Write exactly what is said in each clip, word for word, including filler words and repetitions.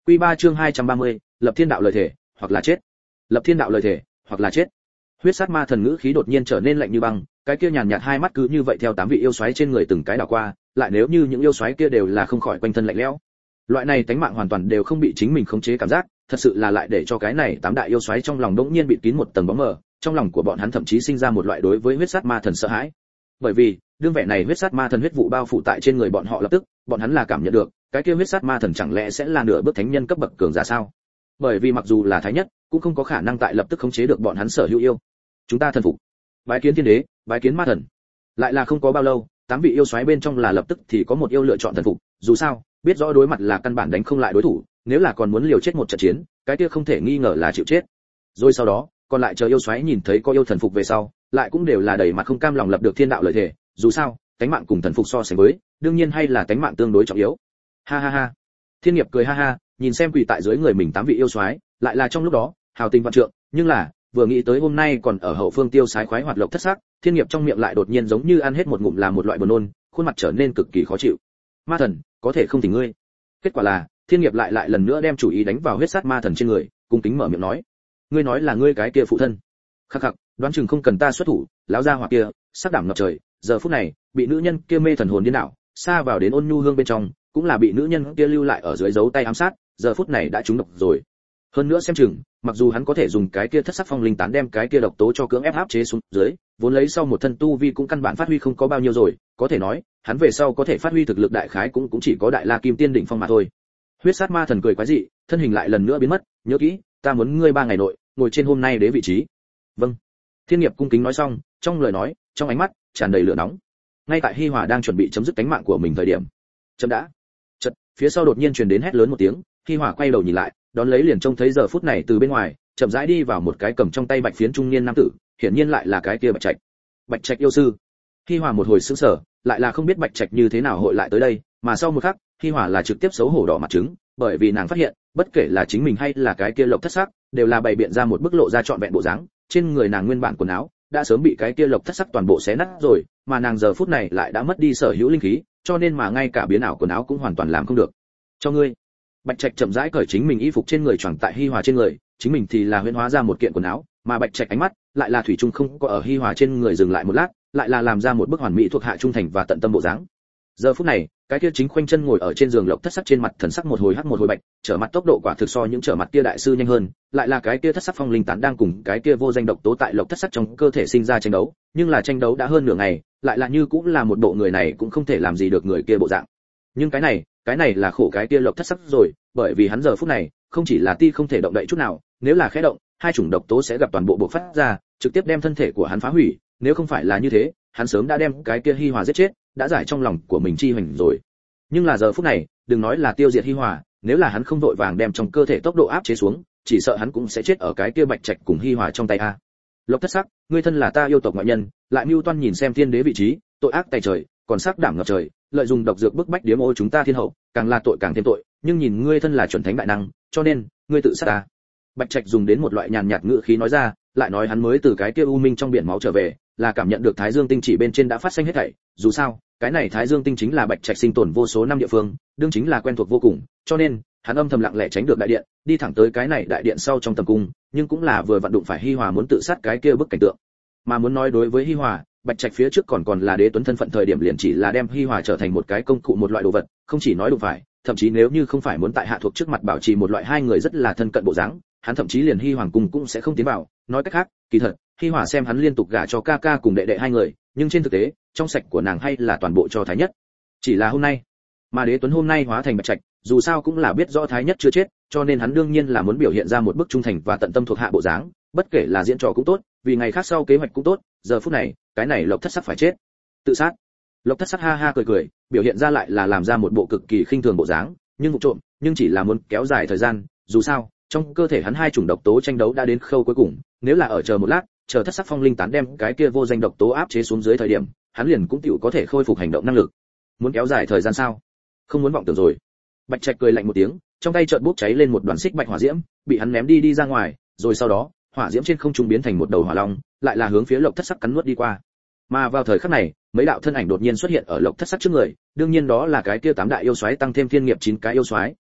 Quy ba chương hai trăm ba mươi, lập thiên đạo lời thể, hoặc là chết. Lập thiên đạo lời thể, hoặc là chết. Huyết sát ma thần ngữ khí đột nhiên trở nên lạnh như băng, cái kia nhàn nhạt hai mắt cứ như vậy theo tám vị yêu xoáy trên người từng cái đảo qua, lại nếu như những yêu xoáy kia đều là không khỏi quanh thân lạnh lẽo. Loại này tánh mạng hoàn toàn đều không bị chính mình khống chế cảm giác, thật sự là lại để cho cái này tám đại yêu xoáy trong lòng đống nhiên bị kín một tầng bóng mờ, trong lòng của bọn hắn thậm chí sinh ra một loại đối với huyết sát ma thần sợ hãi. Bởi vì, đương vẻ này huyết sát ma thần huyết vụ bao phủ tại trên người bọn họ lập tức, bọn hắn là cảm nhận được, cái kia huyết sát ma thần chẳng lẽ sẽ là nửa bước thánh nhân cấp bậc cường giả sao? Bởi vì mặc dù là thái nhất, cũng không có khả năng tại lập tức khống chế được bọn hắn sở hữu yêu. Chúng ta thần phục. Bái kiến thiên đế, bái kiến ma thần. Lại là không có bao lâu, tám vị yêu xoáy bên trong là lập tức thì có một yêu lựa chọn thần phục, dù sao, biết rõ đối mặt là căn bản đánh không lại đối thủ, nếu là còn muốn liều chết một trận chiến, cái kia không thể nghi ngờ là chịu chết. Rồi sau đó, còn lại chờ yêu xoáy nhìn thấy có yêu thần phục về sau, lại cũng đều là đầy mặt không cam lòng lập được thiên đạo lợi thể, dù sao, cánh mạng cùng thần phục so sánh với, đương nhiên hay là cánh mạng tương đối trọng yếu. Ha ha ha. Thiên Nghiệp cười ha ha, nhìn xem quỳ tại dưới người mình tám vị yêu soái, lại là trong lúc đó, hào tình vạn trượng, nhưng là, vừa nghĩ tới hôm nay còn ở hậu phương tiêu sái khoái hoạt lộc thất sắc, Thiên Nghiệp trong miệng lại đột nhiên giống như ăn hết một ngụm làm một loại buồn nôn, khuôn mặt trở nên cực kỳ khó chịu. Ma thần, có thể không thỉnh ngươi. Kết quả là, Thiên Nghiệp lại lại lần nữa đem chủ ý đánh vào huyết sát ma thần trên người, cung kính mở miệng nói: "Ngươi nói là ngươi cái kia phụ thân?" Khắc khắc, đoán chừng không cần ta xuất thủ, lão gia hỏa kia, sắc đảm ngập trời, giờ phút này, bị nữ nhân kia mê thần hồn điên đảo, xa vào đến ôn nhu hương bên trong, cũng là bị nữ nhân kia lưu lại ở dưới dấu tay ám sát, giờ phút này đã trúng độc rồi. Hơn nữa xem chừng, mặc dù hắn có thể dùng cái kia thất sắc phong linh tán đem cái kia độc tố cho cưỡng ép áp chế xuống dưới, vốn lấy sau một thân tu vi cũng căn bản phát huy không có bao nhiêu rồi, có thể nói, hắn về sau có thể phát huy thực lực đại khái cũng cũng chỉ có đại la kim tiên đỉnh phong mà thôi. Huyết sát ma thần cười quái dị, thân hình lại lần nữa biến mất, nhớ kỹ, ta muốn ngươi ba ngày nội ngồi trên hôm nay đế vị trí. Vâng. Thiên Nghiệp cung kính nói xong, trong lời nói, trong ánh mắt tràn đầy lửa nóng. Ngay tại Hi Hòa đang chuẩn bị chấm dứt cánh mạng của mình thời điểm, chấm đã. Chợt, phía sau đột nhiên truyền đến hét lớn một tiếng, Hi Hòa quay đầu nhìn lại, đón lấy liền trông thấy giờ phút này từ bên ngoài, chậm rãi đi vào một cái cầm trong tay bạch phiến trung niên nam tử, hiển nhiên lại là cái kia Bạch Trạch. Bạch Trạch yêu sư. Hi Hòa một hồi sững sờ, lại là không biết Bạch Trạch như thế nào hội lại tới đây, mà sau một khắc, Hi Hòa là trực tiếp xấu hổ đỏ mặt trứng, bởi vì nàng phát hiện, bất kể là chính mình hay là cái kia Lộc Thất Sắc, đều là bày biện ra một bức lộ ra trọn vẹn bộ dáng, trên người nàng nguyên bản quần áo đã sớm bị cái kia Lộc Thất Sắc toàn bộ xé nát rồi, mà nàng giờ phút này lại đã mất đi sở hữu linh khí, cho nên mà ngay cả biến ảo quần áo cũng hoàn toàn làm không được. Cho ngươi. Bạch Trạch chậm rãi cởi chính mình y phục trên người choàng tại Hi Hòa trên người, chính mình thì là huyễn hóa ra một kiện quần áo, mà Bạch Trạch ánh mắt lại là thủy chung không có ở Hi Hòa trên người dừng lại một lát, lại là làm ra một bức hoàn mỹ thuộc hạ trung thành và tận tâm bộ dáng. Giờ phút này, cái kia chính khoanh chân ngồi ở trên giường Lộc Thất Sắc trên mặt thần sắc một hồi hắc một hồi bạch, trở mặt tốc độ quả thực so những trở mặt kia đại sư nhanh hơn, lại là cái kia thất sắc phong linh tán đang cùng cái kia vô danh độc tố tại Lộc Thất Sắc trong cơ thể sinh ra tranh đấu, nhưng là tranh đấu đã hơn nửa ngày, lại là như cũng là một bộ người này cũng không thể làm gì được người kia bộ dạng. Nhưng cái này, cái này là khổ cái kia Lộc Thất Sắc rồi, bởi vì hắn giờ phút này, không chỉ là ti không thể động đậy chút nào, nếu là khẽ động, hai chủng độc tố sẽ gặp toàn bộ bộc phát ra, trực tiếp đem thân thể của hắn phá hủy, nếu không phải là như thế, hắn sớm đã đem cái kia Hi Hòa giết chết, đã giải trong lòng của mình chi hoành rồi. Nhưng là giờ phút này, đừng nói là tiêu diệt Hi Hòa, nếu là hắn không vội vàng đem trong cơ thể tốc độ áp chế xuống, chỉ sợ hắn cũng sẽ chết ở cái kia Bạch Trạch cùng Hi Hòa trong tay a. Lộc Thất Sắc, ngươi thân là ta yêu tộc ngoại nhân, lại mưu toan nhìn xem thiên đế vị trí, tội ác tày trời, còn sắc đảm ngập trời, lợi dụng độc dược bức bách điếm ô chúng ta thiên hậu, càng là tội càng thêm tội, nhưng nhìn ngươi thân là chuẩn thánh đại năng, cho nên, ngươi tự sát ta. Bạch Trạch dùng đến một loại nhàn nhạt ngữ khí nói ra, lại nói hắn mới từ cái kia u minh trong biển máu trở về, là cảm nhận được Thái Dương tinh chỉ bên trên đã phát sinh hết thảy, dù sao, cái này Thái Dương tinh chính là Bạch Trạch sinh tồn vô số năm địa phương, đương chính là quen thuộc vô cùng, cho nên, hắn âm thầm lặng lẽ tránh được đại điện, đi thẳng tới cái này đại điện sau trong tầm cung, nhưng cũng là vừa vặn đụng phải Hi Hòa muốn tự sát cái kia bức cảnh tượng. Mà muốn nói đối với Hi Hòa, Bạch Trạch phía trước còn còn là đế tuấn thân phận thời điểm liền chỉ là đem Hi Hòa trở thành một cái công cụ một loại đồ vật, không chỉ nói đụng phải, thậm chí nếu như không phải muốn tại hạ thuộc trước mặt bảo trì một loại hai người rất là thân cận bộ dáng, hắn thậm chí liền Hi Hoàng cung cũng sẽ không tiến vào, nói cách khác, kỳ thật, Hi Hòa xem hắn liên tục gả cho ca ca cùng đệ đệ hai người, nhưng trên thực tế, trong sạch của nàng hay là toàn bộ cho Thái Nhất. Chỉ là hôm nay, mà đế tuấn hôm nay hóa thành Bạch Trạch, dù sao cũng là biết rõ Thái Nhất chưa chết, cho nên hắn đương nhiên là muốn biểu hiện ra một bức trung thành và tận tâm thuộc hạ bộ dáng, bất kể là diễn trò cũng tốt, vì ngày khác sau kế hoạch cũng tốt, giờ phút này, cái này Lộc Thất Sắc phải chết. Tự sát. Lộc Thất Sắc ha ha cười cười, biểu hiện ra lại là làm ra một bộ cực kỳ khinh thường bộ dáng, nhưng vụ trộm, nhưng chỉ là muốn kéo dài thời gian, dù sao, trong cơ thể hắn hai chủng độc tố tranh đấu đã đến khâu cuối cùng, nếu là ở chờ một lát, chờ thất sắc phong linh tán đem cái kia vô danh độc tố áp chế xuống dưới thời điểm, hắn liền cũng tựu có thể khôi phục hành động năng lực. Muốn kéo dài thời gian sao? Không muốn vọng tưởng rồi. Bạch Trạch cười lạnh một tiếng, trong tay chợt bốc cháy lên một đoàn xích bạch hỏa diễm, bị hắn ném đi đi ra ngoài, rồi sau đó, hỏa diễm trên không trung biến thành một đầu hỏa long, lại là hướng phía Lộc Thất Sắc cắn nuốt đi qua. Mà vào thời khắc này, mấy đạo thân ảnh đột nhiên xuất hiện ở Lộc Thất Sắc trước người, đương nhiên đó là cái kia tám đại yêu soái tăng thêm thiên nghiệp chín cái yêu soái,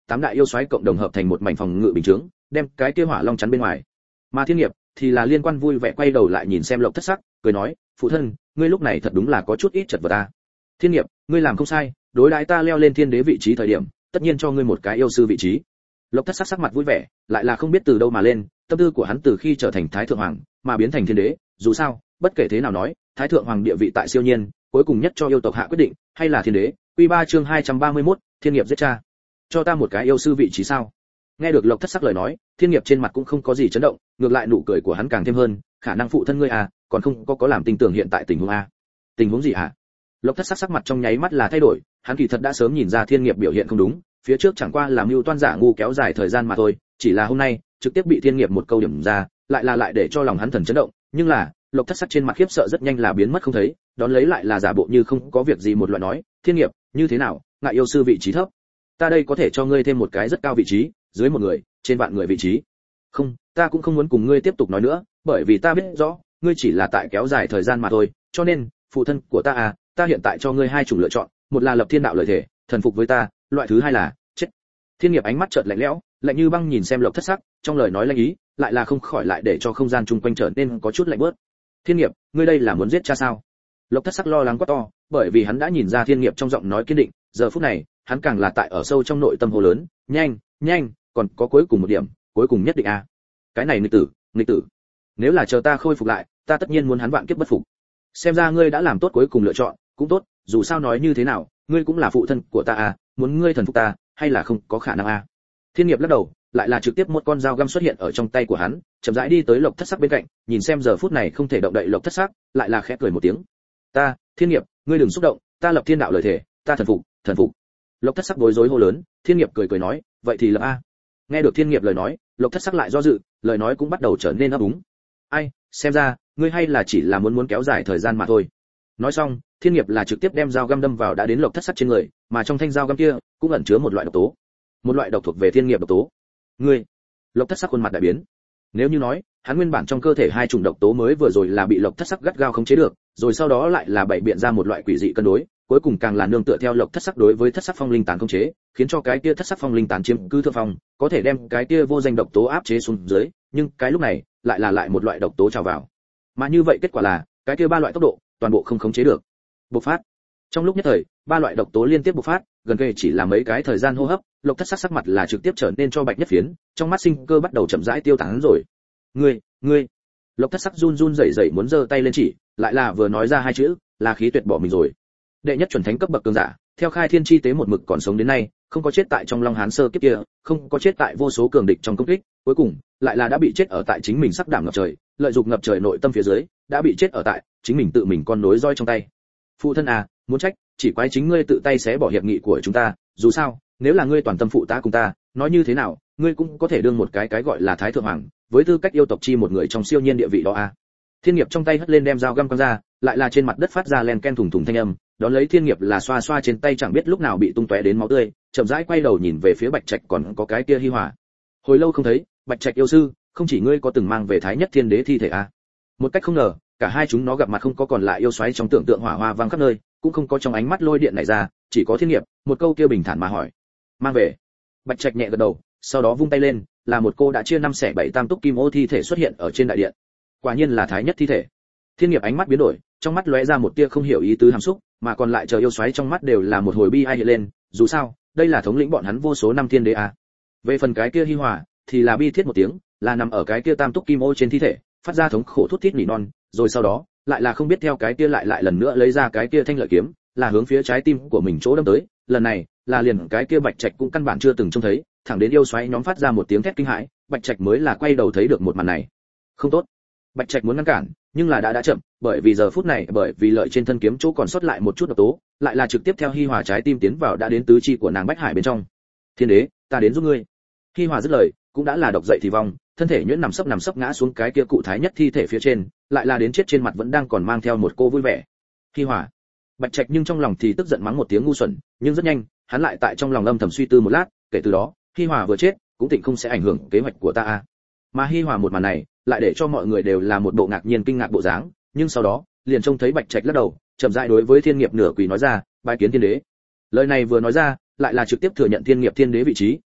tám đại yêu xoáy cộng đồng hợp thành một mảnh phòng ngự bình chướng, đem cái kia hỏa long chắn bên ngoài. Mà Thiên Nghiệp thì là liên quan vui vẻ quay đầu lại nhìn xem Lộc Thất Sắc, cười nói, phụ thân, ngươi lúc này thật đúng là có chút ít chật vật ta. Thiên Nghiệp, ngươi làm không sai, đối đãi ta leo lên thiên đế vị trí thời điểm, tất nhiên cho ngươi một cái yêu sư vị trí. Lộc Thất Sắc sắc mặt vui vẻ, lại là không biết từ đâu mà lên, tâm tư của hắn từ khi trở thành thái thượng hoàng, mà biến thành thiên đế, dù sao, bất kể thế nào nói, thái thượng hoàng địa vị tại siêu nhiên, cuối cùng nhất cho yêu tộc hạ quyết định, hay là thiên đế. Quy ba chương hai trăm ba mươi mốt, Thiên Nghiệp giết cha. Cho ta một cái yêu sư vị trí sao? Nghe được Lộc Thất Sắc lời nói, Thiên Nghiệp trên mặt cũng không có gì chấn động, ngược lại nụ cười của hắn càng thêm hơn, khả năng phụ thân ngươi à, còn không có có làm tin tưởng hiện tại tình huống a. Tình huống gì hả? Lộc Thất Sắc sắc mặt trong nháy mắt là thay đổi, hắn kỳ thật đã sớm nhìn ra Thiên Nghiệp biểu hiện không đúng, phía trước chẳng qua là mưu toan giả ngu kéo dài thời gian mà thôi, chỉ là hôm nay, trực tiếp bị Thiên Nghiệp một câu điểm ra, lại là lại để cho lòng hắn thần chấn động, nhưng là, Lộc Thất Sắc trên mặt khiếp sợ rất nhanh là biến mất không thấy, đón lấy lại là giả bộ như không có việc gì một loại nói, Thiên Nghiệp, như thế nào, ngại yêu sư vị trí thấp, ta đây có thể cho ngươi thêm một cái rất cao vị trí, dưới một người, trên vạn người vị trí. Không, ta cũng không muốn cùng ngươi tiếp tục nói nữa, bởi vì ta biết rõ, ngươi chỉ là tại kéo dài thời gian mà thôi, cho nên, phụ thân của ta à, ta hiện tại cho ngươi hai chủng lựa chọn, một là lập thiên đạo lợi thể, thần phục với ta, loại thứ hai là chết. Thiên Nghiệp ánh mắt chợt lạnh lẽo, lạnh như băng nhìn xem Lộc Thất Sắc, trong lời nói lanh ý, lại là không khỏi lại để cho không gian chung quanh trở nên có chút lạnh bớt. Thiên Nghiệp, ngươi đây là muốn giết cha sao? Lộc Thất Sắc lo lắng quá to, bởi vì hắn đã nhìn ra Thiên Nghiệp trong giọng nói kiên định, giờ phút này, hắn càng là tại ở sâu trong nội tâm hồ lớn, nhanh, nhanh, còn có cuối cùng một điểm, cuối cùng nhất định a. À. Cái này nghịch tử, nghịch tử. Nếu là chờ ta khôi phục lại, ta tất nhiên muốn hắn vạn kiếp bất phục. Xem ra ngươi đã làm tốt cuối cùng lựa chọn, cũng tốt, dù sao nói như thế nào, ngươi cũng là phụ thân của ta à, muốn ngươi thần phục ta, hay là không có khả năng à. Thiên Nghiệp lắc đầu, lại là trực tiếp một con dao găm xuất hiện ở trong tay của hắn, chậm rãi đi tới Lộc Thất Sắc bên cạnh, nhìn xem giờ phút này không thể động đậy Lộc Thất Sắc, lại là khẽ cười một tiếng. Ta, Thiên Nghiệp, ngươi đừng xúc động, ta lập thiên đạo lời thể, ta thần phục, thần phục. Lộc Thất Sắc bối rối hô lớn, Thiên Nghiệp cười cười nói, vậy thì lập a. Nghe được Thiên Nghiệp lời nói, Lộc Thất Sắc lại do dự, lời nói cũng bắt đầu trở nên ấp úng. Ai, xem ra, ngươi hay là chỉ là muốn muốn kéo dài thời gian mà thôi. Nói xong, Thiên Nghiệp là trực tiếp đem dao găm đâm vào đã đến Lộc Thất Sắc trên người, mà trong thanh dao găm kia cũng ẩn chứa một loại độc tố, một loại độc thuộc về Thiên Nghiệp độc tố. Ngươi, Lộc Thất Sắc khuôn mặt đại biến. Nếu như nói, hắn nguyên bản trong cơ thể hai chủng độc tố mới vừa rồi là bị Lộc Thất Sắc gắt gao khống chế được, rồi sau đó lại là bày biện ra một loại quỷ dị cân đối, cuối cùng càng là nương tựa theo Lộc Thất Sắc đối với Thất Sắc Phong Linh Tán khống chế, khiến cho cái kia Thất Sắc Phong Linh Tán chiếm cứ thượng phong, có thể đem cái kia vô danh độc tố áp chế xuống dưới, nhưng cái lúc này, lại là lại một loại độc tố trào vào. Mà như vậy kết quả là, cái kia ba loại tốc độ, toàn bộ không khống chế được. Bộc phát. Trong lúc nhất thời, ba loại độc tố liên tiếp bộc phát, gần kề chỉ là mấy cái thời gian hô hấp, Lộc Thất Sắc sắc mặt là trực tiếp trở nên cho bạch nhất phiến, trong mắt sinh cơ bắt đầu chậm rãi tiêu tán rồi. Ngươi, ngươi. Lộc Thất Sắc run run rẩy rẩy muốn giơ tay lên chỉ, lại là vừa nói ra hai chữ, là khí tuyệt bỏ mình rồi. Đệ nhất chuẩn thánh cấp bậc cường giả, theo khai thiên chi tế một mực còn sống đến nay, không có chết tại trong Long Hán sơ kiếp kia, không có chết tại vô số cường địch trong công kích, cuối cùng lại là đã bị chết ở tại chính mình sắc đảm ngập trời, lợi dụng ngập trời nội tâm phía dưới, đã bị chết ở tại chính mình tự mình con nối roi trong tay. Phụ thân à, muốn trách, chỉ quái chính ngươi tự tay xé bỏ hiệp nghị của chúng ta, dù sao, nếu là ngươi toàn tâm phụ tá cùng ta, nói như thế nào, ngươi cũng có thể đương một cái cái gọi là thái thượng hoàng, với tư cách yêu tộc chi một người trong siêu nhiên địa vị đó à. Thiên Nghiệp trong tay hất lên đem dao găm quăng ra, lại là trên mặt đất phát ra len ken thùng thùng thanh âm, đón lấy Thiên Nghiệp là xoa xoa trên tay chẳng biết lúc nào bị tung tóe đến máu tươi, chậm rãi quay đầu nhìn về phía Bạch Trạch còn có cái kia Hi Hòa. Hồi lâu không thấy, Bạch Trạch yêu sư, không chỉ ngươi có từng mang về Thái Nhất Thiên Đế thi thể à? Một cách không ngờ, cả hai chúng nó gặp mặt không có còn lại yêu xoáy trong tưởng tượng hỏa hoa vang khắp nơi, cũng không có trong ánh mắt lôi điện này ra, chỉ có Thiên Nghiệp, một câu kia bình thản mà hỏi. Mang về. Bạch Trạch nhẹ gật đầu, sau đó vung tay lên, là một cô đã chia năm xẻ bảy tam túc kim ô thi thể xuất hiện ở trên đại điện. Quả nhiên là Thái Nhất thi thể. Thiên Nghiệp ánh mắt biến đổi, trong mắt lóe ra một tia không hiểu ý tứ hàm xúc, mà còn lại chờ yêu xoáy trong mắt đều là một hồi bi ai hiện lên, dù sao, đây là thống lĩnh bọn hắn vô số năm thiên đế à. Về phần cái kia Hi Hòa, thì là bi thiết một tiếng, là nằm ở cái kia tam túc kim ô trên thi thể, phát ra thống khổ thút thít nỉ non, rồi sau đó, lại là không biết theo cái kia lại lại lần nữa lấy ra cái kia thanh lợi kiếm, là hướng phía trái tim của mình chỗ đâm tới, lần này, là liền cái kia Bạch Trạch cũng căn bản chưa từng trông thấy, thẳng đến yêu xoáy nhóm phát ra một tiếng thét kinh hãi, Bạch Trạch mới là quay đầu thấy được một màn này. Không tốt. Bạch Trạch muốn ngăn cản, nhưng là đã đã chậm, bởi vì giờ phút này bởi vì lợi trên thân kiếm chỗ còn sót lại một chút độc tố, lại là trực tiếp theo Hi Hòa trái tim tiến vào đã đến tứ chi của nàng Bách Hải bên trong. Thiên đế, ta đến giúp ngươi. Hi Hòa dứt lời, cũng đã là độc dậy thì vong, thân thể nhuyễn nằm sấp nằm sấp ngã xuống cái kia cụ Thái Nhất thi thể phía trên, lại là đến chết trên mặt vẫn đang còn mang theo một cô vui vẻ. Hi Hòa. Bạch Trạch nhưng trong lòng thì tức giận mắng một tiếng ngu xuẩn, nhưng rất nhanh, hắn lại tại trong lòng âm thầm suy tư một lát, kể từ đó, Hi Hòa vừa chết, cũng tịnh không sẽ ảnh hưởng kế hoạch của ta a. Mà Hi Hòa một màn này, lại để cho mọi người đều là một bộ ngạc nhiên kinh ngạc bộ dáng, nhưng sau đó, liền trông thấy Bạch Trạch lắc đầu, chậm rãi đối với Thiên Nghiệp nửa quỳ nói ra, bái kiến thiên đế. Lời này vừa nói ra, lại là trực tiếp thừa nhận Thiên Nghiệp thiên đế vị trí,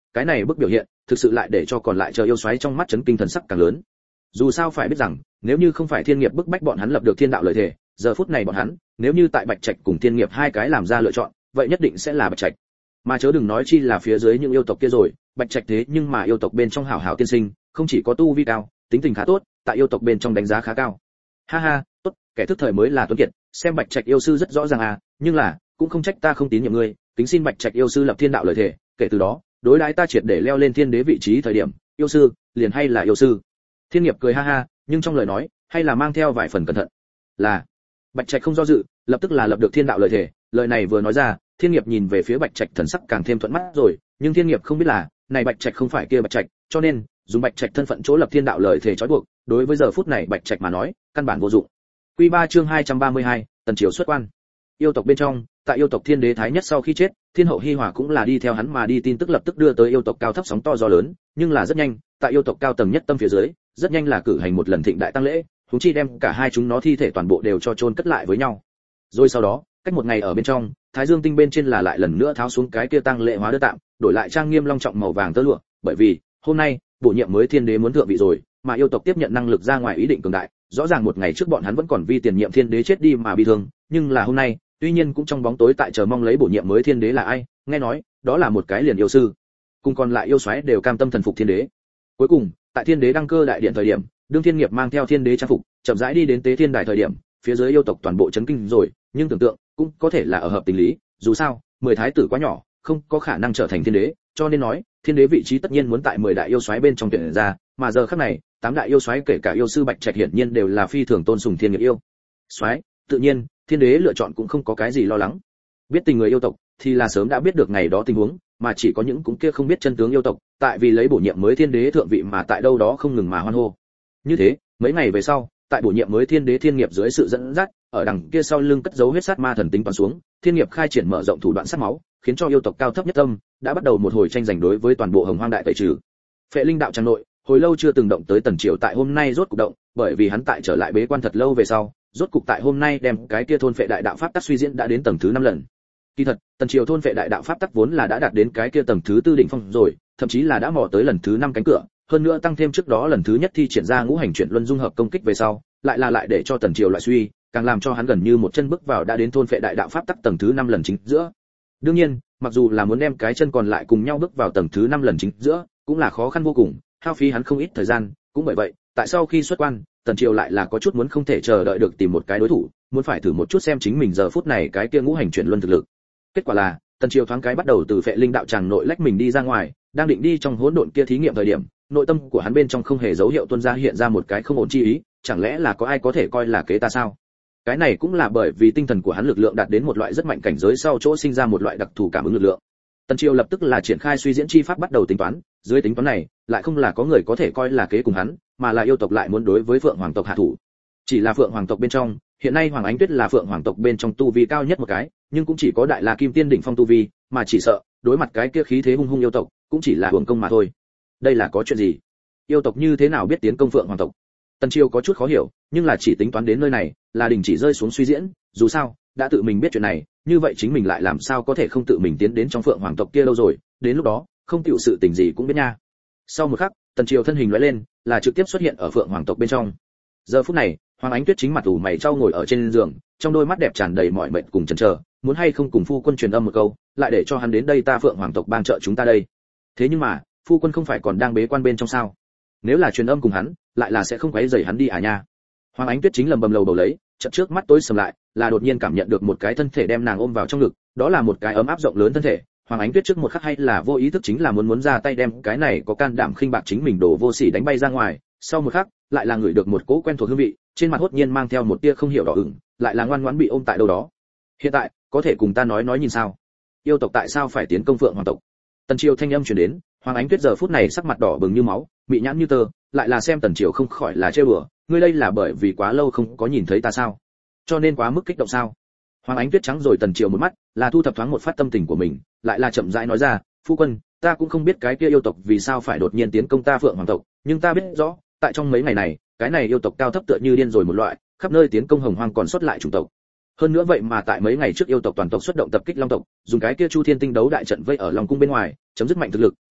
cái này bức biểu hiện thực sự lại để cho còn lại chờ yêu xoáy trong mắt chấn kinh thần sắc càng lớn. Dù sao phải biết rằng, nếu như không phải thiên nghiệp bức bách bọn hắn lập được thiên đạo lợi thể, giờ phút này bọn hắn, nếu như tại Bạch Trạch cùng thiên nghiệp hai cái làm ra lựa chọn, vậy nhất định sẽ là Bạch Trạch. Mà chớ đừng nói chi là phía dưới những yêu tộc kia rồi, Bạch Trạch thế nhưng mà yêu tộc bên trong hảo hảo tiên sinh, không chỉ có tu vi cao, tính tình khá tốt, tại yêu tộc bên trong đánh giá khá cao. Ha ha, tốt, kẻ thức thời mới là tuấn kiệt, xem Bạch Trạch yêu sư rất rõ ràng à, nhưng là, cũng không trách ta không tín nhiệm ngươi, kính xin Bạch Trạch yêu sư lập thiên đạo lợi thể, kể từ đó, đối đãi ta triệt để leo lên thiên đế vị trí thời điểm, yêu sư, liền hay là yêu sư. Thiên nghiệp cười ha ha, nhưng trong lời nói, hay là mang theo vài phần cẩn thận. Là, Bạch Trạch không do dự, lập tức là lập được thiên đạo lợi thể, lời này vừa nói ra, Thiên nghiệp nhìn về phía Bạch Trạch thần sắc càng thêm thuận mắt rồi, nhưng Thiên nghiệp không biết là, này Bạch Trạch không phải kia Bạch Trạch, cho nên, dùng Bạch Trạch thân phận chỗ lập thiên đạo lợi thể trói buộc, đối với giờ phút này Bạch Trạch mà nói, căn bản vô dụng. Quy ba chương hai trăm ba mươi hai, Tần Triều xuất quan. Yêu tộc bên trong, tại yêu tộc Thiên Đế Thái Nhất sau khi chết, Thiên hậu Hi Hòa cũng là đi theo hắn mà đi, tin tức lập tức đưa tới yêu tộc cao thấp sóng to gió lớn, nhưng là rất nhanh, tại yêu tộc cao tầng nhất tâm phía dưới, rất nhanh là cử hành một lần thịnh đại tăng lễ, huống chi đem cả hai chúng nó thi thể toàn bộ đều cho chôn cất lại với nhau. Rồi sau đó, cách một ngày ở bên trong, Thái Dương tinh bên trên là lại lần nữa tháo xuống cái kia tăng lễ hóa đơn tạm, đổi lại trang nghiêm long trọng màu vàng tơ lụa, bởi vì hôm nay, bổ nhiệm mới Thiên Đế muốn thượng vị rồi, mà yêu tộc tiếp nhận năng lực ra ngoài ý định cường đại, rõ ràng một ngày trước bọn hắn vẫn còn vì tiền nhiệm Thiên Đế chết đi mà bị thương, nhưng là hôm nay, tuy nhiên cũng trong bóng tối tại chờ mong lấy bổ nhiệm mới Thiên Đế là ai, nghe nói, đó là một cái liền yêu sư. Cùng còn lại yêu soái đều cam tâm thần phục Thiên Đế. Cuối cùng, tại Thiên Đế đăng cơ đại điện thời điểm, đương Thiên nghiệp mang theo Thiên Đế trang phục, chậm rãi đi đến tế thiên đài thời điểm, phía dưới yêu tộc toàn bộ chấn kinh rồi, nhưng tưởng tượng cũng có thể là ở hợp tình lý, dù sao, mười thái tử quá nhỏ, không có khả năng trở thành Thiên Đế, cho nên nói, Thiên Đế vị trí tất nhiên muốn tại mười đại yêu soái bên trong tuyển ra, mà giờ khắc này, tám đại yêu soái kể cả yêu sư Bạch Trạch hiển nhiên đều là phi thường tôn sùng Thiên nghiệp yêu soái, tự nhiên, Thiên Đế lựa chọn cũng không có cái gì lo lắng. Biết tình người yêu tộc thì là sớm đã biết được ngày đó tình huống, mà chỉ có những cũng kia không biết chân tướng yêu tộc, tại vì lấy bổ nhiệm mới Thiên Đế thượng vị mà tại đâu đó không ngừng mà hoan hô. Như thế, mấy ngày về sau, tại bổ nhiệm mới Thiên Đế Thiên nghiệp dưới sự dẫn dắt, ở đằng kia sau lưng cất giấu huyết sát ma thần tính toán xuống, Thiên nghiệp khai triển mở rộng thủ đoạn sát máu, khiến cho yêu tộc cao thấp nhất tâm đã bắt đầu một hồi tranh giành đối với toàn bộ Hồng Hoang đại tẩy trừ. Phệ Linh đạo tràng nội, hồi lâu chưa từng động tới Tần Triều tại hôm nay rốt cục động, bởi vì hắn tại trở lại bế quan thật lâu về sau, rốt cục tại hôm nay đem cái kia thôn phệ đại đạo pháp tắc suy diễn đã đến tầng thứ năm lần. Kỳ thật, Tần Triều thôn phệ đại đạo pháp tắc vốn là đã đạt đến cái kia tầng thứ tư đỉnh phong rồi, thậm chí là đã mò tới lần thứ năm cánh cửa, hơn nữa tăng thêm trước đó lần thứ nhất thi triển ra ngũ hành chuyển luân dung hợp công kích về sau, lại là lại để cho Tần Triều lại suy, càng làm cho hắn gần như một chân bước vào đã đến thôn phệ đại đạo pháp tắc tầng thứ năm lần chính giữa. Đương nhiên, mặc dù là muốn đem cái chân còn lại cùng nhau bước vào tầng thứ năm lần chính giữa, cũng là khó khăn vô cùng, hao phí hắn không ít thời gian, cũng bởi vậy, tại sau khi xuất quan, Tần Triều lại là có chút muốn không thể chờ đợi được tìm một cái đối thủ, muốn phải thử một chút xem chính mình giờ phút này cái kia ngũ hành chuyển luân thực lực. Kết quả là, Tần Triều thoáng cái bắt đầu từ Phệ Linh đạo tràng nội lách mình đi ra ngoài, đang định đi trong hỗn độn kia thí nghiệm thời điểm, nội tâm của hắn bên trong không hề dấu hiệu tuôn ra hiện ra một cái không ổn chi ý, chẳng lẽ là có ai có thể coi là kế ta sao? Cái này cũng là bởi vì tinh thần của hắn lực lượng đạt đến một loại rất mạnh cảnh giới sau chỗ sinh ra một loại đặc thù cảm ứng lực lượng. Tần Triều lập tức là triển khai suy diễn chi pháp bắt đầu tính toán, dưới tính toán này, lại không là có người có thể coi là kế cùng hắn, mà là yêu tộc lại muốn đối với Phượng Hoàng tộc hạ thủ. Chỉ là Phượng Hoàng tộc bên trong, hiện nay Hoàng Ánh Tuyết là Phượng Hoàng tộc bên trong tu vi cao nhất một cái, nhưng cũng chỉ có Đại La Kim Tiên đỉnh phong tu vi, mà chỉ sợ, đối mặt cái kia khí thế hung hung yêu tộc, cũng chỉ là hưởng công mà thôi. Đây là có chuyện gì? Yêu tộc như thế nào biết tiến công Phượng Hoàng tộc? Tần Triều có chút khó hiểu, nhưng là chỉ tính toán đến nơi này, là đình chỉ rơi xuống suy diễn, dù sao, đã tự mình biết chuyện này, như vậy chính mình lại làm sao có thể không tự mình tiến đến trong Phượng Hoàng tộc kia lâu rồi, đến lúc đó, không tiểu sự tình gì cũng biết nha. Sau một khắc, Tần Triều thân hình lóe lên, là trực tiếp xuất hiện ở Phượng Hoàng tộc bên trong. Giờ phút này, Hoàng Ánh Tuyết chính mặt ủ mày trao ngồi ở trên giường, trong đôi mắt đẹp tràn đầy mỏi mệt cùng chần chờ, muốn hay không cùng phu quân truyền âm một câu, lại để cho hắn đến đây ta Phượng Hoàng tộc ban trợ chúng ta đây. Thế nhưng mà, phu quân không phải còn đang bế quan bên trong sao? Nếu là truyền âm cùng hắn, lại là sẽ không quấy rầy hắn đi à nha. Hoàng Ánh Tuyết chính lầm bầm lầu bầu lấy, chợt trước mắt tối sầm lại, là đột nhiên cảm nhận được một cái thân thể đem nàng ôm vào trong ngực, đó là một cái ấm áp rộng lớn thân thể. Hoàng Ánh Tuyết trước một khắc hay là vô ý thức chính là muốn muốn ra tay đem cái này có can đảm khinh bạc chính mình đổ vô sỉ đánh bay ra ngoài, sau một khắc, lại là ngửi được một cỗ quen thuộc hương vị, trên mặt hốt nhiên mang theo một tia không hiểu đỏ ửng, lại là ngoan ngoãn bị ôm tại đâu đó. Hiện tại, có thể cùng ta nói nói nhìn sao? Yêu tộc tại sao phải tiến công Phượng Hoàng tộc? Tần Triều thanh âm truyền đến, Hoàng Ánh Tuyết giờ phút này sắc mặt đỏ bừng như máu, bị nhãn như tơ, lại là xem Tần Triều không khỏi là trêu đùa, ngươi đây là bởi vì quá lâu không có nhìn thấy ta sao? Cho nên quá mức kích động sao? Hoàng Ánh Tuyết trắng rồi Tần Triều một mắt, là thu thập thoáng một phát tâm tình của mình, lại là chậm rãi nói ra, phu quân, ta cũng không biết cái kia yêu tộc vì sao phải đột nhiên tiến công ta Phượng Hoàng tộc, nhưng ta biết rõ, tại trong mấy ngày này, cái này yêu tộc cao thấp tựa như điên rồi một loại, khắp nơi tiến công Hồng Hoang còn sót lại chủng tộc. Hơn nữa vậy mà tại mấy ngày trước yêu tộc toàn tộc xuất động tập kích Long tộc, dùng cái kia Chu Thiên Tinh đấu đại trận vây ở Long cung bên ngoài, chấm dứt mạnh thực lực,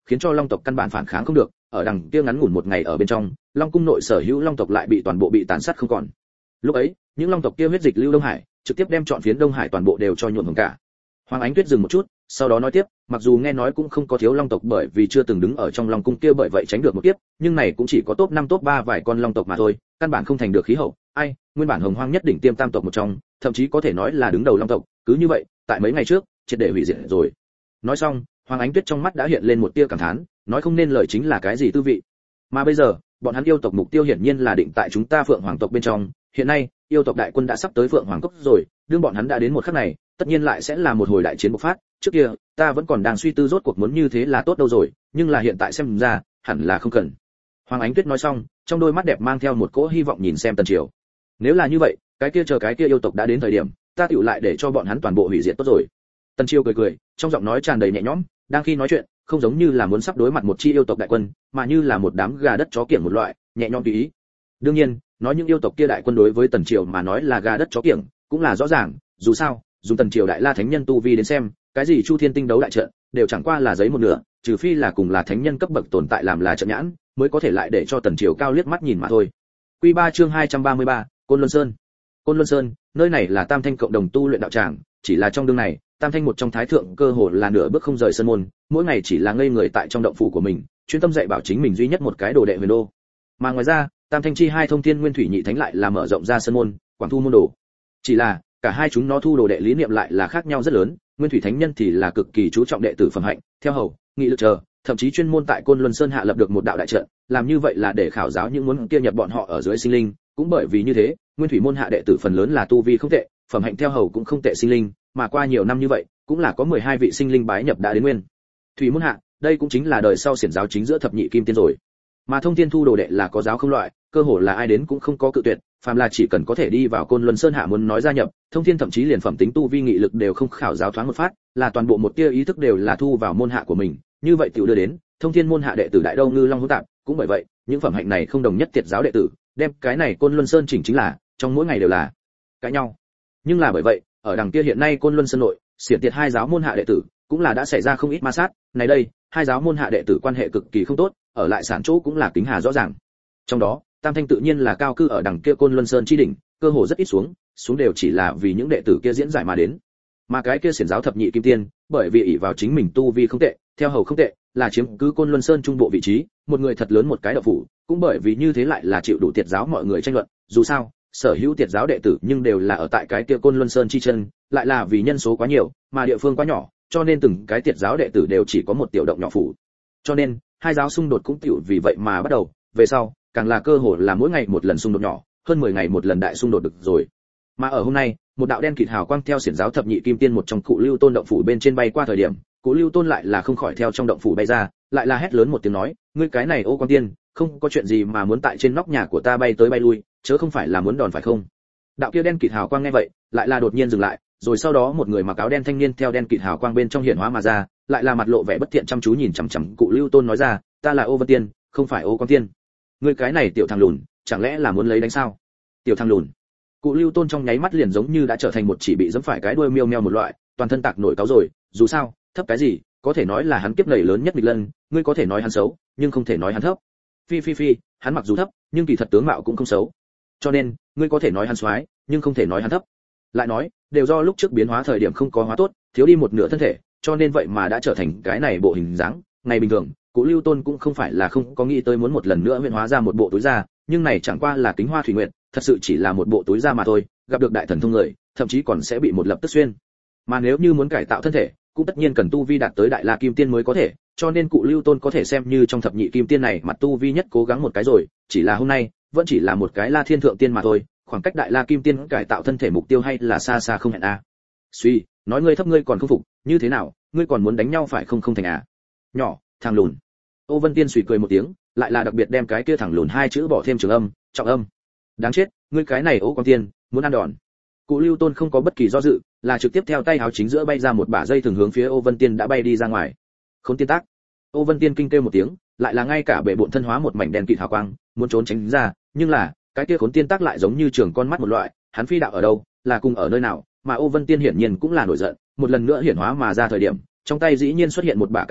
khiến cho long tộc căn bản phản kháng không được, ở đằng kia ngắn ngủn một ngày ở bên trong, long cung nội sở hữu long tộc lại bị toàn bộ bị tàn sát không còn. Lúc ấy, những long tộc kia huyết dịch lưu Đông Hải, trực tiếp đem trọn phiến Đông Hải toàn bộ đều cho nhuộm hồng cả. Hoàng Ánh Tuyết dừng một chút, sau đó nói tiếp, mặc dù nghe nói cũng không có thiếu long tộc bởi vì chưa từng đứng ở trong long cung kia bởi vậy tránh được một kiếp, nhưng này cũng chỉ có top năm top ba vài con long tộc mà thôi, căn bản không thành được khí hậu. Ai, nguyên bản hồng hoang nhất đỉnh tiêm tam tộc một trong, thậm chí có thể nói là đứng đầu long tộc, cứ như vậy, tại mấy ngày trước, triệt để hủy diệt rồi. Nói xong, Hoàng Ánh Tuyết trong mắt đã hiện lên một tia cảm thán, nói không nên lời chính là cái gì tư vị. Mà bây giờ, bọn hắn yêu tộc mục tiêu hiển nhiên là định tại chúng ta Phượng Hoàng tộc bên trong, hiện nay, yêu tộc đại quân đã sắp tới Phượng Hoàng cốc rồi, đương bọn hắn đã đến một khắc này, tất nhiên lại sẽ là một hồi đại chiến bộc phát. Trước kia, ta vẫn còn đang suy tư rốt cuộc muốn như thế là tốt đâu rồi, nhưng là hiện tại xem ra, hẳn là không cần. Hoàng Ánh Tuyết nói xong, trong đôi mắt đẹp mang theo một cỗ hy vọng nhìn xem Tần Triều. Nếu là như vậy, cái kia chờ cái kia yêu tộc đã đến thời điểm, ta tựu lại để cho bọn hắn toàn bộ hủy diệt tốt rồi. Tần Triều cười cười, trong giọng nói tràn đầy nhẹ nhõm, đang khi nói chuyện, không giống như là muốn sắp đối mặt một chi yêu tộc đại quân, mà như là một đám gà đất chó kiểng một loại, nhẹ nhõm tùy ý. Đương nhiên, nói những yêu tộc kia đại quân đối với Tần Triều mà nói là gà đất chó kiểng, cũng là rõ ràng, dù sao, dùng Tần Triều đại la thánh nhân tu vi đến xem, cái gì Chu Thiên tinh đấu đại trận, đều chẳng qua là giấy một nửa, trừ phi là cùng là thánh nhân cấp bậc tồn tại làm là trận nhãn, mới có thể lại để cho Tần Triều cao liếc mắt nhìn mà thôi. Quy ba chương hai trăm ba mươi ba, Côn Luân Sơn. Côn Luân Sơn, nơi này là Tam Thanh cộng đồng tu luyện đạo tràng, chỉ là trong đương này, Tam Thanh một trong thái thượng cơ hồ là nửa bước không rời sơn môn, mỗi ngày chỉ là ngây người tại trong động phủ của mình, chuyên tâm dạy bảo chính mình duy nhất một cái đồ đệ Huyền Đô. Mà ngoài ra, Tam Thanh chi hai thông thiên nguyên thủy nhị thánh lại là mở rộng ra sơn môn, quảng thu môn đồ. Chỉ là, cả hai chúng nó thu đồ đệ lý niệm lại là khác nhau rất lớn, nguyên thủy thánh nhân thì là cực kỳ chú trọng đệ tử phẩm hạnh, theo hầu, nghị lực chờ, thậm chí chuyên môn tại Côn Luân Sơn hạ lập được một đạo đại trận, làm như vậy là để khảo giáo những muốn kia nhập bọn họ ở dưới sinh linh, cũng bởi vì như thế, nguyên thủy môn hạ đệ tử phần lớn là tu vi không tệ, phẩm hạnh theo hầu cũng không tệ sinh linh, mà qua nhiều năm như vậy, cũng là có mười hai vị sinh linh bái nhập đã đến nguyên thủy môn hạ, đây cũng chính là đời sau xiển giáo chính giữa thập nhị kim tiên rồi. Mà thông thiên thu đồ đệ là có giáo không loại, cơ hồ là ai đến cũng không có cự tuyệt, phàm là chỉ cần có thể đi vào Côn Luân Sơn hạ muốn nói gia nhập, thông thiên thậm chí liền phẩm tính tu vi nghị lực đều không khảo giáo thoáng một phát, là toàn bộ một tia ý thức đều là thu vào môn hạ của mình, như vậy tiểu đưa đến thông thiên môn hạ đệ tử đại đâu ngư long hỗn tạp, cũng bởi vậy, những phẩm hạnh này không đồng nhất tiệt giáo đệ tử, đem cái này Côn Luân Sơn chỉnh chính là trong mỗi ngày đều là cãi nhau. Nhưng là bởi vậy, ở đằng kia hiện nay Côn Luân Sơn nội, xiển tiệt hai giáo môn hạ đệ tử, cũng là đã xảy ra không ít ma sát, này đây, hai giáo môn hạ đệ tử quan hệ cực kỳ không tốt, ở lại sản chỗ cũng là kính hà rõ ràng. Trong đó, Tam Thanh tự nhiên là cao cư ở đằng kia Côn Luân Sơn chi đỉnh, cơ hồ rất ít xuống, xuống đều chỉ là vì những đệ tử kia diễn giải mà đến. Mà cái kia xiển giáo thập nhị kim tiên, bởi vì ỷ vào chính mình tu vi không tệ, theo hầu không tệ, là chiếm cứ Côn Luân Sơn trung bộ vị trí, một người thật lớn một cái đạo phủ, cũng bởi vì như thế lại là chịu đủ tiệt giáo mọi người tranh luận, dù sao, sở hữu tiệt giáo đệ tử nhưng đều là ở tại cái kia Côn Luân Sơn chi chân, lại là vì nhân số quá nhiều, mà địa phương quá nhỏ, cho nên từng cái tiệt giáo đệ tử đều chỉ có một tiểu động nhỏ phủ. Cho nên, hai giáo xung đột cũng tiểu vì vậy mà bắt đầu, về sau, càng là cơ hội là mỗi ngày một lần xung đột nhỏ, hơn mười ngày một lần đại xung đột được rồi. Mà ở hôm nay, một đạo đen kịt hào quang theo xiển giáo thập nhị kim tiên một trong cụ Lưu Tôn động phủ bên trên bay qua thời điểm, cụ Lưu Tôn lại là không khỏi theo trong động phủ bay ra, lại là hét lớn một tiếng nói, ngươi cái này ô quan tiên, không có chuyện gì mà muốn tại trên nóc nhà của ta bay tới bay lui, chớ không phải là muốn đòn phải không? Đạo kia đen kịt hào quang nghe vậy, lại là đột nhiên dừng lại, rồi sau đó một người mặc áo đen thanh niên theo đen kịt hào quang bên trong hiện hóa mà ra, lại là mặt lộ vẻ bất thiện chăm chú nhìn chằm chằm cụ Lưu Tôn nói ra, ta là Ô Vân Tiên, không phải Ô Quan Tiên. Ngươi cái này tiểu thằng lùn, chẳng lẽ là muốn lấy đánh sao? Tiểu thằng lùn. Cụ Lưu Tôn trong nháy mắt liền giống như đã trở thành một chỉ bị giẫm phải cái đuôi miêu meo một loại, toàn thân tạc nổi cáu rồi, dù sao, thấp cái gì, có thể nói là hắn kiếp nảy lớn nhất nghịch lân, ngươi có thể nói hắn xấu, nhưng không thể nói hắn thấp. Phi phi phi, hắn mặc dù thấp, nhưng kỳ thật tướng mạo cũng không xấu. Cho nên, ngươi có thể nói hắn xoái, nhưng không thể nói hắn thấp. Lại nói, đều do lúc trước biến hóa thời điểm không có hóa tốt, thiếu đi một nửa thân thể, cho nên vậy mà đã trở thành cái này bộ hình dáng. Ngày bình thường, Cụ Lưu Tôn cũng không phải là không có nghĩ tới muốn một lần nữa huyễn hóa ra một bộ túi da, nhưng này chẳng qua là kính hoa thủy nguyệt, thật sự chỉ là một bộ túi da mà thôi, gặp được đại thần thông người, thậm chí còn sẽ bị một lập tức xuyên. Mà nếu như muốn cải tạo thân thể, cũng tất nhiên cần tu vi đạt tới đại la kim tiên mới có thể, cho nên Cụ Lưu Tôn có thể xem như trong thập nhị kim tiên này mặt tu vi nhất cố gắng một cái rồi, chỉ là hôm nay, vẫn chỉ là một cái La Thiên thượng tiên mà thôi, khoảng cách đại la kim tiên cải tạo thân thể mục tiêu hay là xa xa không hẹn a. À. Suy, nói ngươi thấp ngươi còn không phục, như thế nào, ngươi còn muốn đánh nhau phải không không thành à? Nhỏ, thằng lùn. Ô Vân Tiên suy cười một tiếng, lại là đặc biệt đem cái kia thằng lùn hai chữ bỏ thêm trường âm, trọng âm. Đáng chết, ngươi cái này Ô Quan Tiên, muốn ăn đòn. Cụ Lưu Tôn không có bất kỳ do dự, là trực tiếp theo tay áo chính giữa bay ra một bả dây thường hướng phía Ô Vân Tiên đã bay đi ra ngoài. Khốn tiên tác. Ô Vân Tiên kinh kêu một tiếng, lại là ngay cả bệ bộn thân hóa một mảnh đen kịt hào quang, muốn trốn tránh ra, nhưng là, cái kia khốn tiên tác lại giống như trường con mắt một loại, hắn phi đạo ở đâu, là cùng ở nơi nào, mà Ô Vân Tiên hiển nhiên cũng là nổi giận, một lần nữa hiển hóa mà ra thời điểm, trong tay dĩ nhiên xuất hiện một bả cái búa,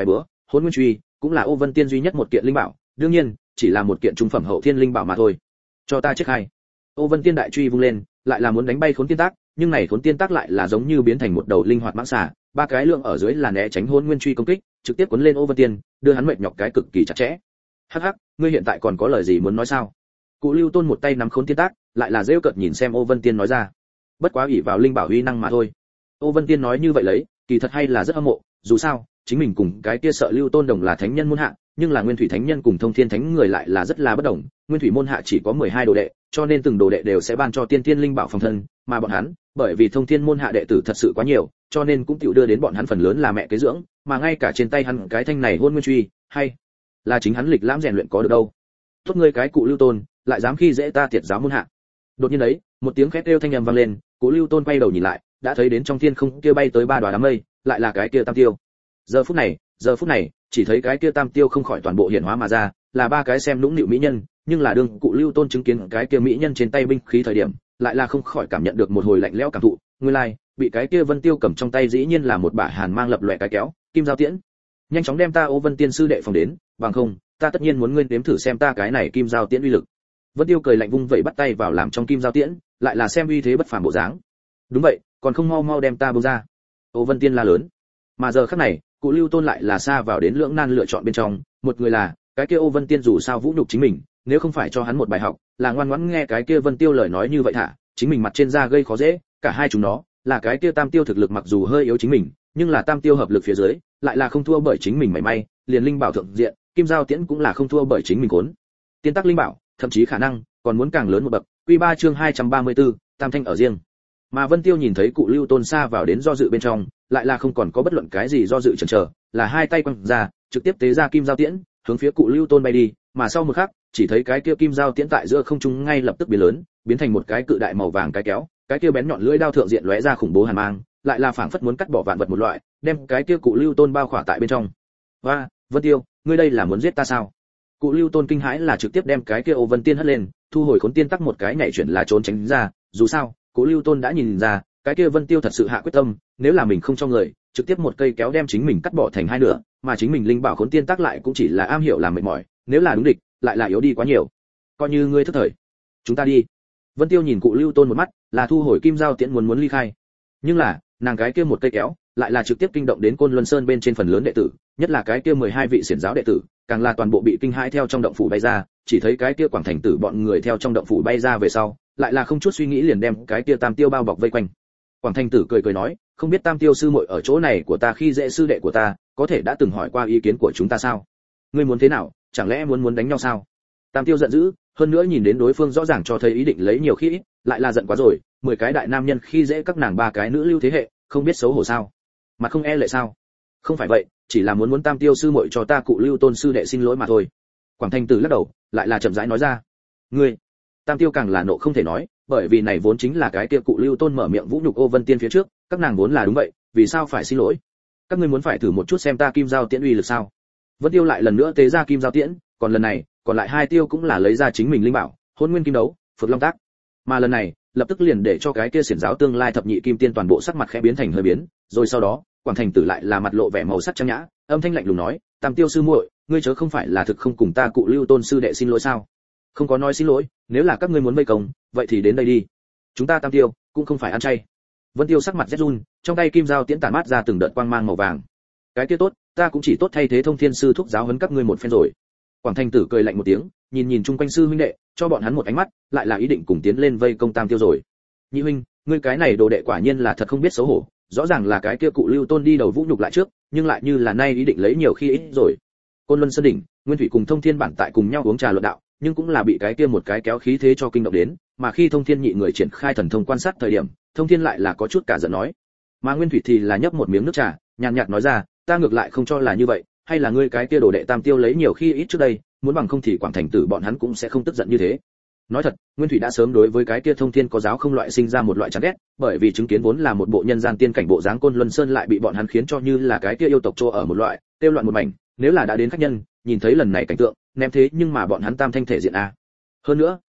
Hỗn Nguyên Truy cũng là Ô Vân Tiên duy nhất một kiện linh bảo, đương nhiên, chỉ là một kiện trung phẩm hậu thiên linh bảo mà thôi. Cho ta chết hay. Ô Vân Tiên đại truy vung lên, lại là muốn đánh bay Khốn Tiên Tác, nhưng này Khốn Tiên Tác lại là giống như biến thành một đầu linh hoạt mãng xà, ba cái lượng ở dưới là né tránh Hỗn Nguyên Truy công kích, trực tiếp cuốn lên Ô Vân Tiên, đưa hắn mệt nhọc cái cực kỳ chặt chẽ. Hắc hắc, ngươi hiện tại còn có lời gì muốn nói sao? Cụ Lưu Tôn một tay nắm Khốn Tiên Tác, lại là rêu cợt nhìn xem Ô Vân Tiên nói ra. Bất quá ủy vào linh bảo uy năng mà thôi. Ô Vân Tiên nói như vậy lấy, kỳ thật hay là rất hâm mộ, dù sao, chính mình cùng cái kia sợ Lưu Tôn đồng là thánh nhân môn hạ, nhưng là Nguyên Thủy Thánh Nhân cùng Thông Thiên Thánh người lại là rất là bất đồng, Nguyên Thủy môn hạ chỉ có mười hai đồ đệ, cho nên từng đồ đệ đều sẽ ban cho tiên tiên linh bảo phòng thân, mà bọn hắn, bởi vì Thông Thiên môn hạ đệ tử thật sự quá nhiều, cho nên cũng tiểu đưa đến bọn hắn phần lớn là mẹ kế dưỡng, mà ngay cả trên tay hắn cái thanh này Hôn Nguyên Truy, hay là chính hắn lịch lãm rèn luyện có được đâu. Tốt ngươi cái Cụ Lưu Tôn, lại dám khi dễ ta tiệt giáo môn hạ. Đột nhiên đấy, một tiếng khét kêu thanh âm vang lên, Cụ Lưu Tôn quay đầu nhìn lại, đã thấy đến trong thiên không kia bay tới ba đóa đám mây, lại là cái kia Tam Tiêu. Giờ phút này, giờ phút này, chỉ thấy cái kia Tam Tiêu không khỏi toàn bộ hiện hóa mà ra, là ba cái xem nũng nịu mỹ nhân, nhưng là đương Cụ Lưu Tôn chứng kiến cái kia mỹ nhân trên tay binh khí thời điểm, lại là không khỏi cảm nhận được một hồi lạnh lẽo cảm thụ, nguyên lai, bị cái kia Vân Tiêu cầm trong tay dĩ nhiên là một bả hàn mang lập lòe cái kéo, kim giao tiễn. Nhanh chóng đem ta Ô Vân Tiên sư đệ phòng đến, bằng không, ta tất nhiên muốn ngươi nếm thử xem ta cái này kim giao tiễn uy lực. Vân Tiêu cười lạnh vung vẩy bắt tay vào làm trong kim giao tiễn, lại là xem uy thế bất phàm bộ dáng. Đúng vậy, còn không mau mau đem ta buông ra. Ô Vân Tiên la lớn. Mà giờ khắc này, Cụ Lưu Tôn lại là xa vào đến lưỡng nan lựa chọn bên trong, một người là, cái kia Ô Vân Tiên dù sao vũ nhục chính mình, nếu không phải cho hắn một bài học, là ngoan ngoãn nghe cái kia Vân Tiêu lời nói như vậy thả, chính mình mặt trên da gây khó dễ, cả hai chúng nó, là cái kia Tam Tiêu thực lực mặc dù hơi yếu chính mình, nhưng là Tam Tiêu hợp lực phía dưới, lại là không thua bởi chính mình mảy may, liền linh bảo thượng diện, kim giao tiễn cũng là không thua bởi chính mình cuốn. Tiên tắc linh bảo, thậm chí khả năng còn muốn càng lớn một bậc. Quy ba chương hai trăm ba mươi tư, Tam Thanh ở riêng. Mà Vân Tiêu nhìn thấy Cụ Lưu Tôn xa vào đến do dự bên trong, lại là không còn có bất luận cái gì do dự chần chờ, là hai tay quăng ra, trực tiếp tế ra kim giao tiễn, hướng phía Cụ Lưu Tôn bay đi, mà sau một khắc, chỉ thấy cái kia kim giao tiễn tại giữa không trung ngay lập tức biến lớn, biến thành một cái cự đại màu vàng cái kéo, cái kia bén nhọn lưỡi đao thượng diện lóe ra khủng bố hàn mang, lại là phảng phất muốn cắt bỏ vạn vật một loại, đem cái kia Cụ Lưu Tôn bao khỏa tại bên trong. "Oa, Vân Tiêu, ngươi đây là muốn giết ta sao?" Cụ Lưu Tôn kinh hãi là trực tiếp đem cái kia Ô Vân Tiên hất lên, thu hồi Khốn Tiên tắc một cái nhảy chuyển là trốn tránh ra, dù sao, Cụ Lưu Tôn đã nhìn ra, cái kia Vân Tiêu thật sự hạ quyết tâm, nếu là mình không cho người, trực tiếp một cây kéo đem chính mình cắt bỏ thành hai nửa, mà chính mình linh bảo Khốn Tiên tắc lại cũng chỉ là am hiểu làm mệt mỏi, nếu là đúng địch, lại là yếu đi quá nhiều. Coi như ngươi thất thời, chúng ta đi. Vân Tiêu nhìn Cụ Lưu Tôn một mắt, là thu hồi kim giao tiễn muốn muốn ly khai. Nhưng là, nàng cái kia một cây kéo, lại là trực tiếp kinh động đến Côn Luân Sơn bên trên phần lớn đệ tử, nhất là cái kia mười hai vị xiển giáo đệ tử, càng là toàn bộ bị kinh hãi theo trong động phủ bay ra, chỉ thấy cái kia Quảng Thành Tử bọn người theo trong động phủ bay ra về sau, lại là không chút suy nghĩ liền đem cái kia Tam Tiêu bao bọc vây quanh. Quảng Thành Tử cười cười nói, không biết Tam Tiêu sư muội ở chỗ này của ta khi dễ sư đệ của ta, có thể đã từng hỏi qua ý kiến của chúng ta sao? Ngươi muốn thế nào, chẳng lẽ muốn muốn đánh nhau sao? Tam Tiêu giận dữ, hơn nữa nhìn đến đối phương rõ ràng cho thấy ý định lấy nhiều khi ít, lại là giận quá rồi, mười cái đại nam nhân khi dễ các nàng ba cái nữ lưu thế hệ, không biết xấu hổ sao? Mà không e lệ sao? Không phải vậy, chỉ là muốn muốn Tam Tiêu sư muội cho ta Cụ Lưu Tôn sư đệ xin lỗi mà thôi. Quảng Thành Tử lắc đầu, lại là chậm rãi nói ra. Ngươi, Tam Tiêu càng là nộ không thể nói, bởi vì này vốn chính là cái kia Cụ Lưu Tôn mở miệng vũ nhục Ô Vân Tiên phía trước, các nàng vốn là đúng vậy, vì sao phải xin lỗi? Các ngươi muốn phải thử một chút xem ta kim giao tiễn uy lực sao? Vân Tiêu lại lần nữa tế ra kim giao tiễn, còn lần này, còn lại hai tiêu cũng là lấy ra chính mình linh bảo, Hôn Nguyên Kim Đấu, Phượng Long Tác. Mà lần này, lập tức liền để cho cái kia xiển giáo tương lai thập nhị kim tiên toàn bộ sắc mặt khẽ biến thành hơi biến, rồi sau đó, Quảng Thành Tử lại là mặt lộ vẻ màu sắc trang nhã, âm thanh lạnh lùng nói, Tam Tiêu sư muội, ngươi chớ không phải là thực không cùng ta Cụ Lưu Tôn sư đệ xin lỗi sao? Không có nói xin lỗi, nếu là các ngươi muốn vây công, vậy thì đến đây đi. Chúng ta Tam Tiêu cũng không phải ăn chay. Vân Tiêu sắc mặt rét run, trong tay kim giao tiễn tản mát ra từng đợt quang mang màu vàng. Cái kia tốt, ta cũng chỉ tốt thay thế Thông Thiên sư thúc giáo huấn các ngươi một phen rồi. Quảng Thành Tử cười lạnh một tiếng, nhìn nhìn chung quanh sư huynh đệ, cho bọn hắn một ánh mắt, lại là ý định cùng tiến lên vây công Tam Tiêu rồi. Nhị huynh, ngươi cái này đồ đệ quả nhiên là thật không biết xấu hổ, rõ ràng là cái kia Cụ Lưu Tôn đi đầu vũ nhục lại trước, nhưng lại như là nay ý định lấy nhiều khi ít rồi. Côn Luân Sơn đỉnh, Nguyên Thủy cùng Thông Thiên bản tại cùng nhau uống trà luận đạo, nhưng cũng là bị cái kia một cái kéo khí thế cho kinh động đến, mà khi Thông Thiên nhị người triển khai thần thông quan sát thời điểm, Thông Thiên lại là có chút cả giận nói. Mà Nguyên Thủy thì là nhấp một miếng nước trà, nhàn nhạt nói ra, ta ngược lại không cho là như vậy, hay là ngươi cái kia đồ đệ Tam Tiêu lấy nhiều khi ít trước đây, muốn bằng không thì Quảng Thành Tử bọn hắn cũng sẽ không tức giận như thế. Nói thật, Nguyên Thủy đã sớm đối với cái kia Thông Thiên có giáo không loại sinh ra một loại chán ghét, bởi vì chứng kiến vốn là một bộ nhân gian tiên cảnh bộ dáng Côn Luân Sơn lại bị bọn hắn khiến cho như là cái kia yêu tộc trô ở một loại, tiêu loạn một mảnh, nếu là đã đến khách nhân, nhìn thấy lần này cảnh tượng, ném thế nhưng mà bọn hắn tam thanh thể diện a. Hơn nữa,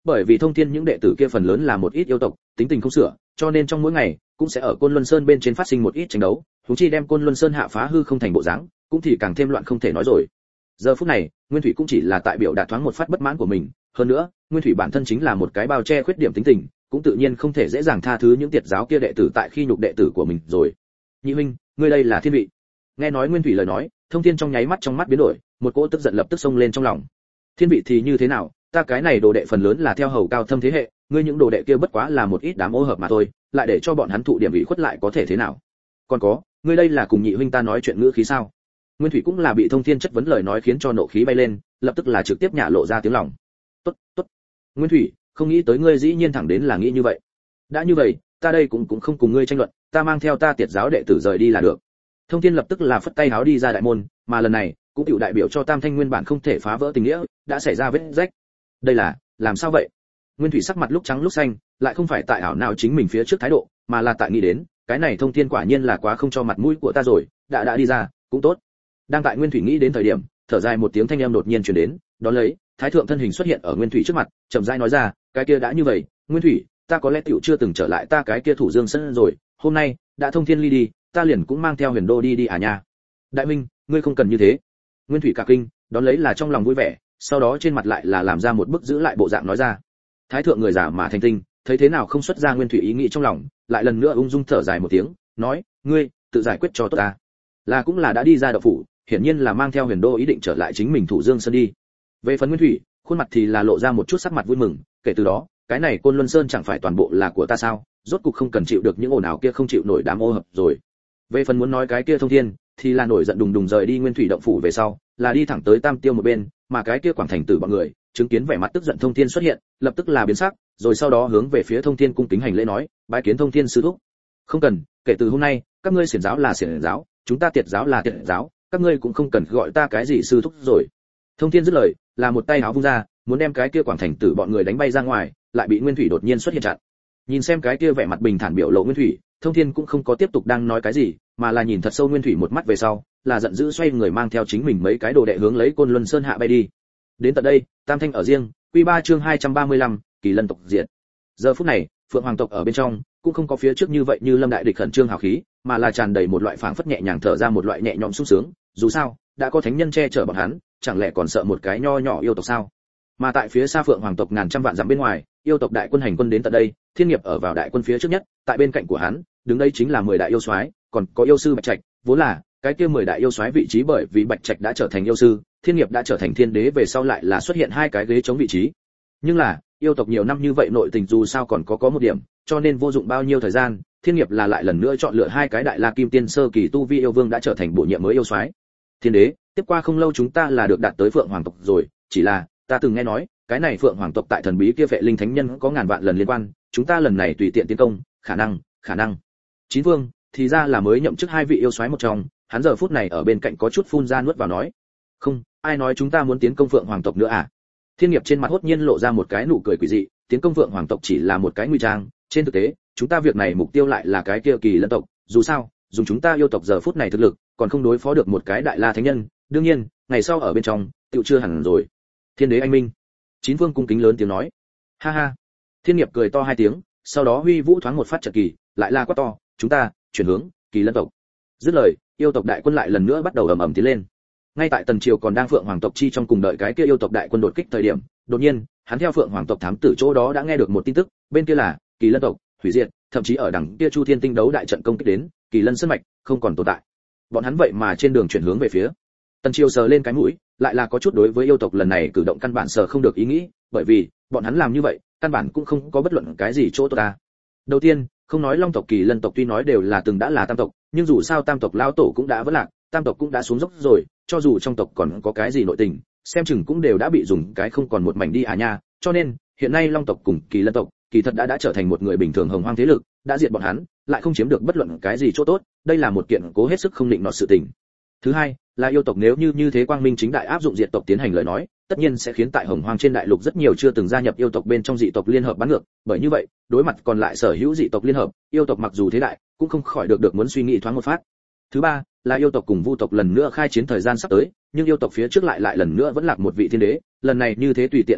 bởi vì thông thiên những đệ tử kia phần lớn là một ít yêu tộc, tính tình không sửa, cho nên trong mỗi ngày cũng sẽ ở Côn Luân Sơn bên trên phát sinh một ít tranh đấu, huống chi đem Côn Luân Sơn hạ phá hư không thành bộ dáng, cũng thì càng thêm loạn không thể nói rồi. Giờ phút này, Nguyên Thủy cũng chỉ là tại biểu đạt thoáng một phát bất mãn của mình, hơn nữa, Nguyên Thủy bản thân chính là một cái bao che khuyết điểm tính tình, cũng tự nhiên không thể dễ dàng tha thứ những tiệt giáo kia đệ tử tại khi nhục đệ tử của mình rồi. Nhị huynh, ngươi đây là thiên vị. Nghe nói Nguyên Thủy lời nói, Thông Thiên trong nháy mắt trong mắt biến đổi, một cỗ tức giận lập tức xông lên trong lòng. Thiên vị thì như thế nào, ta cái này đồ đệ phần lớn là theo hầu cao thâm thế hệ, ngươi những đồ đệ kia bất quá là một ít đám ô hợp mà thôi, lại để cho bọn hắn thụ điểm ủy khuất lại có thể thế nào? Còn có, ngươi đây là cùng nhị huynh ta nói chuyện ngữ khí sao? Nguyên Thủy cũng là bị Thông Thiên chất vấn lời nói khiến cho nộ khí bay lên, lập tức là trực tiếp nhả lộ ra tiếng lòng. Tốt, tốt. Nguyên Thủy, không nghĩ tới ngươi dĩ nhiên thẳng đến là nghĩ như vậy. Đã như vậy, ta đây cũng cũng không cùng ngươi tranh luận, ta mang theo ta tiệt giáo đệ tử rời đi là được. Thông Thiên lập tức là phất tay háo đi ra đại môn, mà lần này cũng tiểu đại biểu cho Tam Thanh nguyên bản không thể phá vỡ tình nghĩa, đã xảy ra vết rách. Đây là, làm sao vậy? Nguyên Thủy sắc mặt lúc trắng lúc xanh, lại không phải tại ảo nào chính mình phía trước thái độ, mà là tại nghĩ đến, cái này Thông Thiên quả nhiên là quá không cho mặt mũi của ta rồi, đã đã đi ra, cũng tốt. Đang tại Nguyên Thủy nghĩ đến thời điểm, thở dài một tiếng thanh âm đột nhiên truyền đến, đó lấy, Thái thượng thân hình xuất hiện ở Nguyên Thủy trước mặt, chậm rãi nói ra, cái kia đã như vậy, Nguyên Thủy, ta có lẽ tiểu chưa từng trở lại ta cái kia Thủ Dương Sơn rồi, hôm nay đã Thông Thiên ly đi, ta liền cũng mang theo Huyền Đô đi đi à nha. Đại minh, ngươi không cần như thế. Nguyên Thủy cả kinh, đón lấy là trong lòng vui vẻ, sau đó trên mặt lại là làm ra một bức giữ lại bộ dạng nói ra. Thái thượng người giả mà thành tinh, thấy thế nào không xuất ra Nguyên Thủy ý nghĩ trong lòng, lại lần nữa ung dung thở dài một tiếng, nói, ngươi tự giải quyết cho tốt ta. Là cũng là đã đi ra đạo phủ, hiển nhiên là mang theo Huyền Đô ý định trở lại chính mình Thủ Dương Sơn đi. Về phần Nguyên Thủy, khuôn mặt thì là lộ ra một chút sắc mặt vui mừng, kể từ đó, cái này Côn Luân Sơn chẳng phải toàn bộ là của ta sao, rốt cục không cần chịu được những ồn ào kia không chịu nổi đám ô hợp rồi. Về phần muốn nói cái kia Thông Thiên, thì là nổi giận đùng đùng rời đi Nguyên Thủy động phủ về sau, là đi thẳng tới Tam Tiêu một bên, mà cái kia Quảng Thành Tử bọn người, chứng kiến vẻ mặt tức giận Thông Thiên xuất hiện, lập tức là biến sắc, rồi sau đó hướng về phía Thông Thiên cung kính hành lễ nói, bái kiến Thông Thiên sư thúc. Không cần, kể từ hôm nay, các ngươi xiển giáo là xiển giáo, chúng ta tiệt giáo là tiệt giáo, các ngươi cũng không cần gọi ta cái gì sư thúc rồi. Thông Thiên dứt lời, là một tay áo vung ra, muốn đem cái kia Quảng Thành Tử bọn người đánh bay ra ngoài, lại bị Nguyên Thủy đột nhiên xuất hiện chặn. Nhìn xem cái kia vẻ mặt bình thản biểu lộ Nguyên Thủy, Thông Thiên cũng không có tiếp tục đang nói cái gì, mà là nhìn thật sâu Nguyên Thủy một mắt về sau, là giận dữ xoay người mang theo chính mình mấy cái đồ đệ hướng lấy Côn Luân Sơn hạ bay đi. Đến tận đây, Tam Thanh ở riêng, Quy ba chương hai trăm ba mươi lăm, Kỳ Lân tộc diệt. Giờ phút này, Phượng Hoàng tộc ở bên trong, cũng không có phía trước như vậy như Lâm đại địch khẩn trương hào khí, mà là tràn đầy một loại phảng phất nhẹ nhàng thở ra một loại nhẹ nhõm sung sướng, dù sao, đã có thánh nhân che chở bọn hắn, chẳng lẽ còn sợ một cái nho nhỏ yêu tộc sao? Mà tại phía xa Phượng Hoàng tộc ngàn trăm vạn dặm bên ngoài, yêu tộc đại quân hành quân đến tận đây, Thiên Nghiệp ở vào đại quân phía trước nhất, tại bên cạnh của hắn, đứng đây chính là mười đại yêu soái, còn có yêu sư Bạch Trạch, vốn là cái kia mười đại yêu soái vị trí bởi vì Bạch Trạch đã trở thành yêu sư, Thiên Nghiệp đã trở thành thiên đế về sau lại là xuất hiện hai cái ghế chống vị trí. Nhưng là, yêu tộc nhiều năm như vậy nội tình dù sao còn có có một điểm, cho nên vô dụng bao nhiêu thời gian, Thiên Nghiệp là lại lần nữa chọn lựa hai cái đại la kim tiên sơ kỳ tu vi yêu vương đã trở thành bổ nhiệm mới yêu soái. Thiên đế, tiếp qua không lâu chúng ta là được đạt tới Phượng Hoàng tộc rồi, chỉ là ta từng nghe nói, cái này Phượng Hoàng tộc tại thần bí kia vệ linh thánh nhân có ngàn vạn lần liên quan, chúng ta lần này tùy tiện tiến công, khả năng, khả năng. Chín Vương, thì ra là mới nhậm chức hai vị yêu soái một trong, hắn giờ phút này ở bên cạnh có chút phun ra nuốt vào nói, không, ai nói chúng ta muốn tiến công Phượng Hoàng tộc nữa à? Thiên Nghiệp trên mặt hốt nhiên lộ ra một cái nụ cười quỷ dị, tiến công Phượng Hoàng tộc chỉ là một cái nguy trang, trên thực tế, chúng ta việc này mục tiêu lại là cái kia Kỳ Lân tộc, dù sao, dùng chúng ta yêu tộc giờ phút này thực lực, còn không đối phó được một cái đại la thánh nhân, đương nhiên, ngày sau ở bên trong, tựu chưa hẳn rồi. Thiên đế anh minh. Chín Vương cung kính lớn tiếng nói, ha ha. Thiên Nghiệp cười to hai tiếng, sau đó huy vũ thoáng một phát trận kỳ, lại la quát to, chúng ta chuyển hướng Kỳ Lân tộc. Dứt lời, yêu tộc đại quân lại lần nữa bắt đầu ầm ầm tiến lên. Ngay tại Tần Triều còn đang Phượng Hoàng tộc chi trong cùng đợi cái kia yêu tộc đại quân đột kích thời điểm, đột nhiên, hắn theo Phượng Hoàng tộc thám tử chỗ đó đã nghe được một tin tức, bên kia là Kỳ Lân tộc hủy diệt, thậm chí ở đằng kia Chu Thiên Tinh đấu đại trận công kích đến, Kỳ Lân sơn mạch không còn tồn tại. Bọn hắn vậy mà trên đường chuyển hướng về phía. Tần Triều sờ lên cái mũi, lại là có chút đối với yêu tộc lần này cử động căn bản sờ không được ý nghĩ, bởi vì bọn hắn làm như vậy, căn bản cũng không có bất luận cái gì chỗ tốt ta. Đầu tiên, không nói Long tộc Kỳ Lân tộc tuy nói đều là từng đã là tam tộc, nhưng dù sao tam tộc lão tổ cũng đã vỡ lạc, tam tộc cũng đã xuống dốc rồi, cho dù trong tộc còn có cái gì nội tình, xem chừng cũng đều đã bị dùng cái không còn một mảnh đi à nha, cho nên, hiện nay Long tộc cùng Kỳ Lân tộc, kỳ thật đã đã trở thành một người bình thường hồng hoang thế lực, đã diệt bọn hắn, lại không chiếm được bất luận cái gì chỗ tốt, đây là một kiện cố hết sức không định nọ sự tình. Thứ hai, là yêu tộc nếu như như thế quang minh chính đại áp dụng diệt tộc tiến hành lời nói, tất nhiên sẽ khiến tại hồng hoang trên đại lục rất nhiều chưa từng gia nhập yêu tộc bên trong dị tộc liên hợp bắn ngược, bởi như vậy, đối mặt còn lại sở hữu dị tộc liên hợp, yêu tộc mặc dù thế đại, cũng không khỏi được được muốn suy nghĩ thoáng một phát. Thứ ba, là yêu tộc cùng vu tộc lần nữa khai chiến thời gian sắp tới, nhưng yêu tộc phía trước lại lại lần nữa vẫn lạc một vị thiên đế, lần này như thế tùy tiện hành động,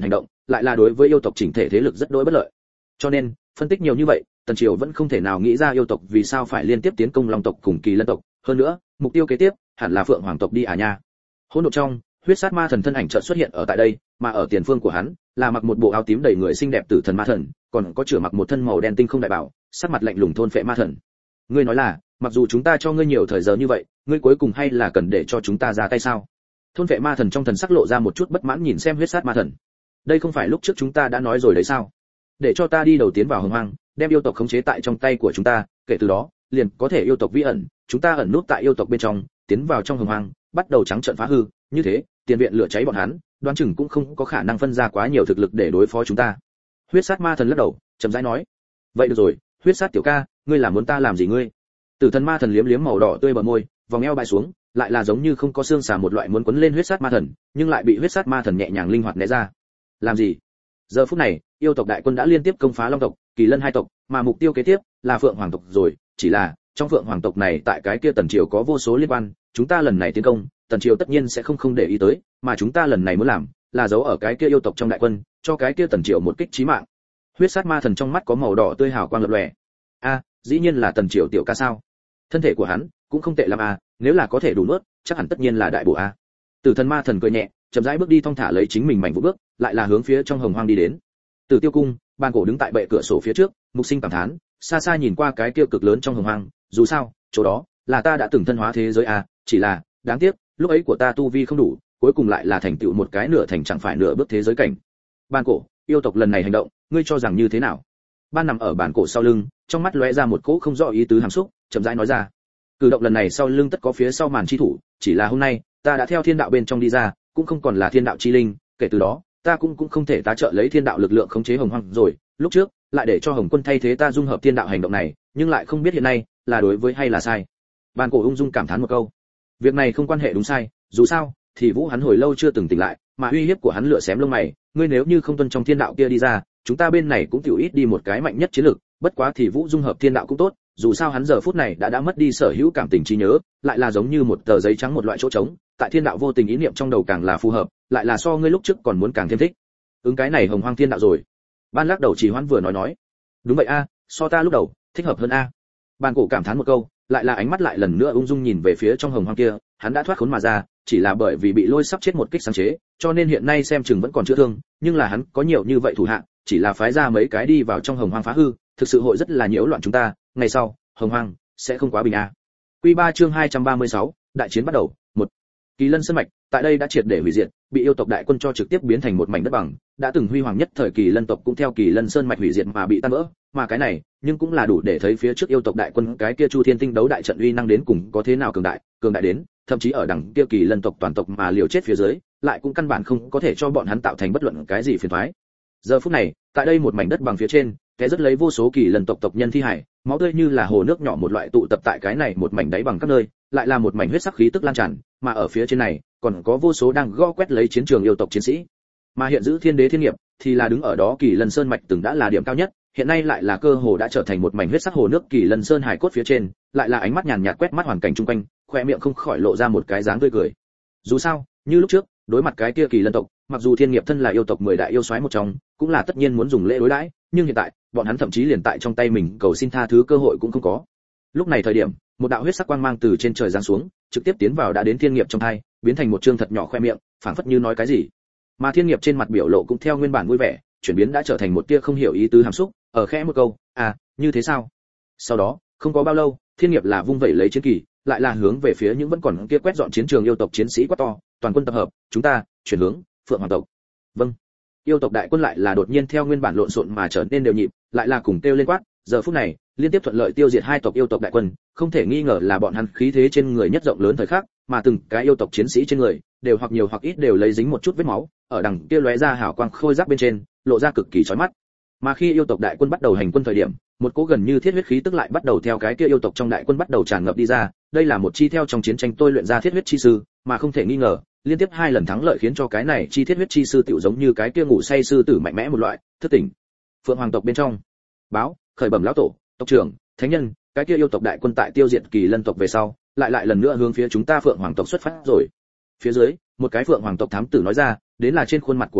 lại là đối với yêu tộc chỉnh thể thế lực rất đối bất lợi. Cho nên, phân tích nhiều như vậy, Tần Triều vẫn không thể nào nghĩ ra yêu tộc vì sao phải liên tiếp tiến công Long tộc cùng Kỳ Lân tộc, hơn nữa, mục tiêu kế tiếp hẳn là Phượng Hoàng tộc đi à nha. Hỗn độn trong, huyết sát ma thần thân ảnh chợt xuất hiện ở tại đây, mà ở tiền phương của hắn là mặc một bộ áo tím đầy người xinh đẹp tử thần ma thần, còn có chửa mặc một thân màu đen tinh không đại bảo, sắc mặt lạnh lùng thôn phệ ma thần. Ngươi nói là, mặc dù chúng ta cho ngươi nhiều thời giờ như vậy, ngươi cuối cùng hay là cần để cho chúng ta ra tay sao? Thôn phệ ma thần trong thần sắc lộ ra một chút bất mãn nhìn xem huyết sát ma thần. Đây không phải lúc trước chúng ta đã nói rồi đấy sao? Để cho ta đi đầu tiến vào hồng hoang, đem yêu tộc khống chế tại trong tay của chúng ta, kể từ đó, liền có thể yêu tộc vi ẩn, chúng ta ẩn nút tại yêu tộc bên trong, tiến vào trong hồng hoang, bắt đầu trắng trợn phá hư, như thế, tiền viện lửa cháy bọn hắn, đoán chừng cũng không có khả năng phân ra quá nhiều thực lực để đối phó chúng ta. Huyết sát ma thần lắc đầu, chậm rãi nói: vậy được rồi, huyết sát tiểu ca, ngươi là muốn ta làm gì ngươi? Tử thần ma thần liếm liếm màu đỏ tươi bờ môi, vòng eo bay xuống, lại là giống như không có xương xà một loại muốn quấn lên huyết sát ma thần, nhưng lại bị huyết sát ma thần nhẹ nhàng linh hoạt né ra. Làm gì? Giờ phút này, yêu tộc đại quân đã liên tiếp công phá Long tộc, Kỳ Lân hai tộc, mà mục tiêu kế tiếp là Phượng Hoàng tộc rồi, chỉ là trong Phượng Hoàng tộc này tại cái kia Tần Triều có vô số liên quan, chúng ta lần này tiến công, Tần Triều tất nhiên sẽ không không để ý tới, mà chúng ta lần này muốn làm là giấu ở cái kia yêu tộc trong đại quân, cho cái kia Tần Triều một kích chí mạng. Huyết sát ma thần trong mắt có màu đỏ tươi hào quang lập lòe. A, dĩ nhiên là Tần Triều tiểu ca sao? Thân thể của hắn cũng không tệ lắm a, nếu là có thể đủ nuốt, chắc hẳn tất nhiên là đại bổ a. Tử thần ma thần cười nhẹ, chậm rãi bước đi thong thả lấy chính mình mảnh vũ bước, lại là hướng phía trong hồng hoang đi đến. Tử Tiêu cung, Ban Cổ đứng tại bệ cửa sổ phía trước, mục sinh cảm thán, xa xa nhìn qua cái kia cực lớn trong hồng hoang, dù sao, chỗ đó là ta đã từng thân hóa thế giới a, chỉ là, đáng tiếc, lúc ấy của ta tu vi không đủ, cuối cùng lại là thành tựu một cái nửa thành chẳng phải nửa bước thế giới cảnh. Ban Cổ, yêu tộc lần này hành động, ngươi cho rằng như thế nào? Ban nằm ở Bản Cổ sau lưng, trong mắt lóe ra một cỗ không rõ ý tứ hàm xúc, chậm rãi nói ra. Cử động lần này sau lưng tất có phía sau màn chi thủ, chỉ là hôm nay, ta đã theo thiên đạo bên trong đi ra, cũng không còn là thiên đạo chi linh, kể từ đó, ta cũng cũng không thể tá trợ lấy thiên đạo lực lượng khống chế hồng hoang rồi, lúc trước, lại để cho Hồng Quân thay thế ta dung hợp thiên đạo hành động này, nhưng lại không biết hiện nay là đối với hay là sai. Ban Cổ ung dung cảm thán một câu. Việc này không quan hệ đúng sai, dù sao, thì Vũ hắn hồi lâu chưa từng tỉnh lại, mà uy hiếp của hắn lựa xém lông mày, ngươi nếu như không tuân trong thiên đạo kia đi ra, chúng ta bên này cũng tiểu ít đi một cái mạnh nhất chiến lược, bất quá thì Vũ dung hợp thiên đạo cũng tốt, dù sao hắn giờ phút này đã đã mất đi sở hữu cảm tình trí nhớ, lại là giống như một tờ giấy trắng một loại chỗ trống, tại thiên đạo vô tình ý niệm trong đầu càng là phù hợp, lại là so ngươi lúc trước còn muốn càng thêm thích. Ứng cái này hồng hoang thiên đạo rồi. Ban lắc đầu Trì Hoãn vừa nói nói, đúng vậy a, so ta lúc đầu thích hợp hơn a. Ban Cổ cảm thán một câu, lại là ánh mắt lại lần nữa ung dung nhìn về phía trong hồng hoang kia, hắn đã thoát khốn mà ra, chỉ là bởi vì bị lôi sắp chết một kích sáng chế, cho nên hiện nay xem chừng vẫn còn chữa thương, nhưng là hắn có nhiều như vậy thủ hạ, chỉ là phái ra mấy cái đi vào trong hồng hoang phá hư, thực sự hội rất là nhiễu loạn chúng ta, ngày sau, hồng hoang sẽ không quá bình a. Quy ba chương hai trăm ba mươi sáu, đại chiến bắt đầu. Một, Kỳ Lân sơn mạch, tại đây đã triệt để hủy diệt, bị yêu tộc đại quân cho trực tiếp biến thành một mảnh đất bằng, đã từng huy hoàng nhất thời Kỳ Lân tộc cũng theo Kỳ Lân sơn mạch hủy diệt mà bị tan vỡ, mà cái này, nhưng cũng là đủ để thấy phía trước yêu tộc đại quân cái kia Chu Thiên Tinh đấu đại trận uy năng đến cùng có thế nào cường đại, cường đại đến, thậm chí ở đằng kia Kỳ Lân tộc toàn tộc mà liều chết phía dưới, lại cũng căn bản không có thể cho bọn hắn tạo thành bất luận cái gì phiền toái. Giờ phút này, tại đây một mảnh đất bằng phía trên, kẻ rất lấy vô số Kỳ Lân tộc tộc nhân thi hải, máu tươi như là hồ nước nhỏ một loại tụ tập tại cái này một mảnh đáy bằng các nơi, lại là một mảnh huyết sắc khí tức lan tràn, mà ở phía trên này, còn có vô số đang gõ quét lấy chiến trường yêu tộc chiến sĩ. Mà hiện giữ Thiên Đế Thiên Nghiệp thì là đứng ở đó Kỳ Lân sơn mạch từng đã là điểm cao nhất, hiện nay lại là cơ hồ đã trở thành một mảnh huyết sắc hồ nước Kỳ Lân sơn hải cốt phía trên, lại là ánh mắt nhàn nhạt quét mắt hoàn cảnh chung quanh, khoe miệng không khỏi lộ ra một cái dáng tươi cười. Dù sao, như lúc trước, đối mặt cái kia Kỳ Lân tộc, mặc dù Thiên Nghiệp thân là yêu tộc mười đại yêu soái một trong, cũng là tất nhiên muốn dùng lễ đối đãi, nhưng hiện tại, bọn hắn thậm chí liền tại trong tay mình cầu xin tha thứ cơ hội cũng không có. Lúc này thời điểm, một đạo huyết sắc quang mang từ trên trời giáng xuống, trực tiếp tiến vào đã đến Thiên Nghiệp trong hai, biến thành một trương thật nhỏ khoe miệng, phảng phất như nói cái gì. Mà Thiên Nghiệp trên mặt biểu lộ cũng theo nguyên bản vui vẻ, chuyển biến đã trở thành một tia không hiểu ý tứ hàm xúc, ở khẽ một câu, à, như thế sao? Sau đó, không có bao lâu, Thiên Nghiệp là vung vẩy lấy chiến kỳ, lại là hướng về phía những vẫn còn kia quét dọn chiến trường yêu tộc chiến sĩ quát to, toàn quân tập hợp, chúng ta chuyển hướng Phượng Hoàng tộc. Vâng. Yêu tộc đại quân lại là đột nhiên theo nguyên bản lộn xộn mà trở nên đều nhịp, lại là cùng kêu lên quát, giờ phút này, liên tiếp thuận lợi tiêu diệt hai tộc yêu tộc đại quân, không thể nghi ngờ là bọn hắn khí thế trên người nhất rộng lớn thời khắc, mà từng cái yêu tộc chiến sĩ trên người, đều hoặc nhiều hoặc ít đều lấy dính một chút vết máu, ở đằng kia lóe ra hào quang khôi giáp bên trên, lộ ra cực kỳ chói mắt. Mà khi yêu tộc đại quân bắt đầu hành quân thời điểm, một cỗ gần như thiết huyết khí tức lại bắt đầu theo cái kia yêu tộc trong đại quân bắt đầu tràn ngập đi ra, đây là một chi theo trong chiến tranh tôi luyện ra thiết huyết chi sư, mà không thể nghi ngờ, liên tiếp hai lần thắng lợi khiến cho cái này chi thiết huyết chi sư tiểu giống như cái kia ngủ say sư tử mạnh mẽ một loại, thức tỉnh. Phượng Hoàng tộc bên trong, báo, khởi bẩm lão tổ, tộc trưởng, thánh nhân, cái kia yêu tộc đại quân tại tiêu diệt Kỳ Lân tộc về sau, lại lại lần nữa hướng phía chúng ta Phượng Hoàng tộc xuất phát rồi. Phía dưới, một cái Phượng Hoàng tộc thám tử nói ra, đến là trên khuôn mặt của hắn mặt,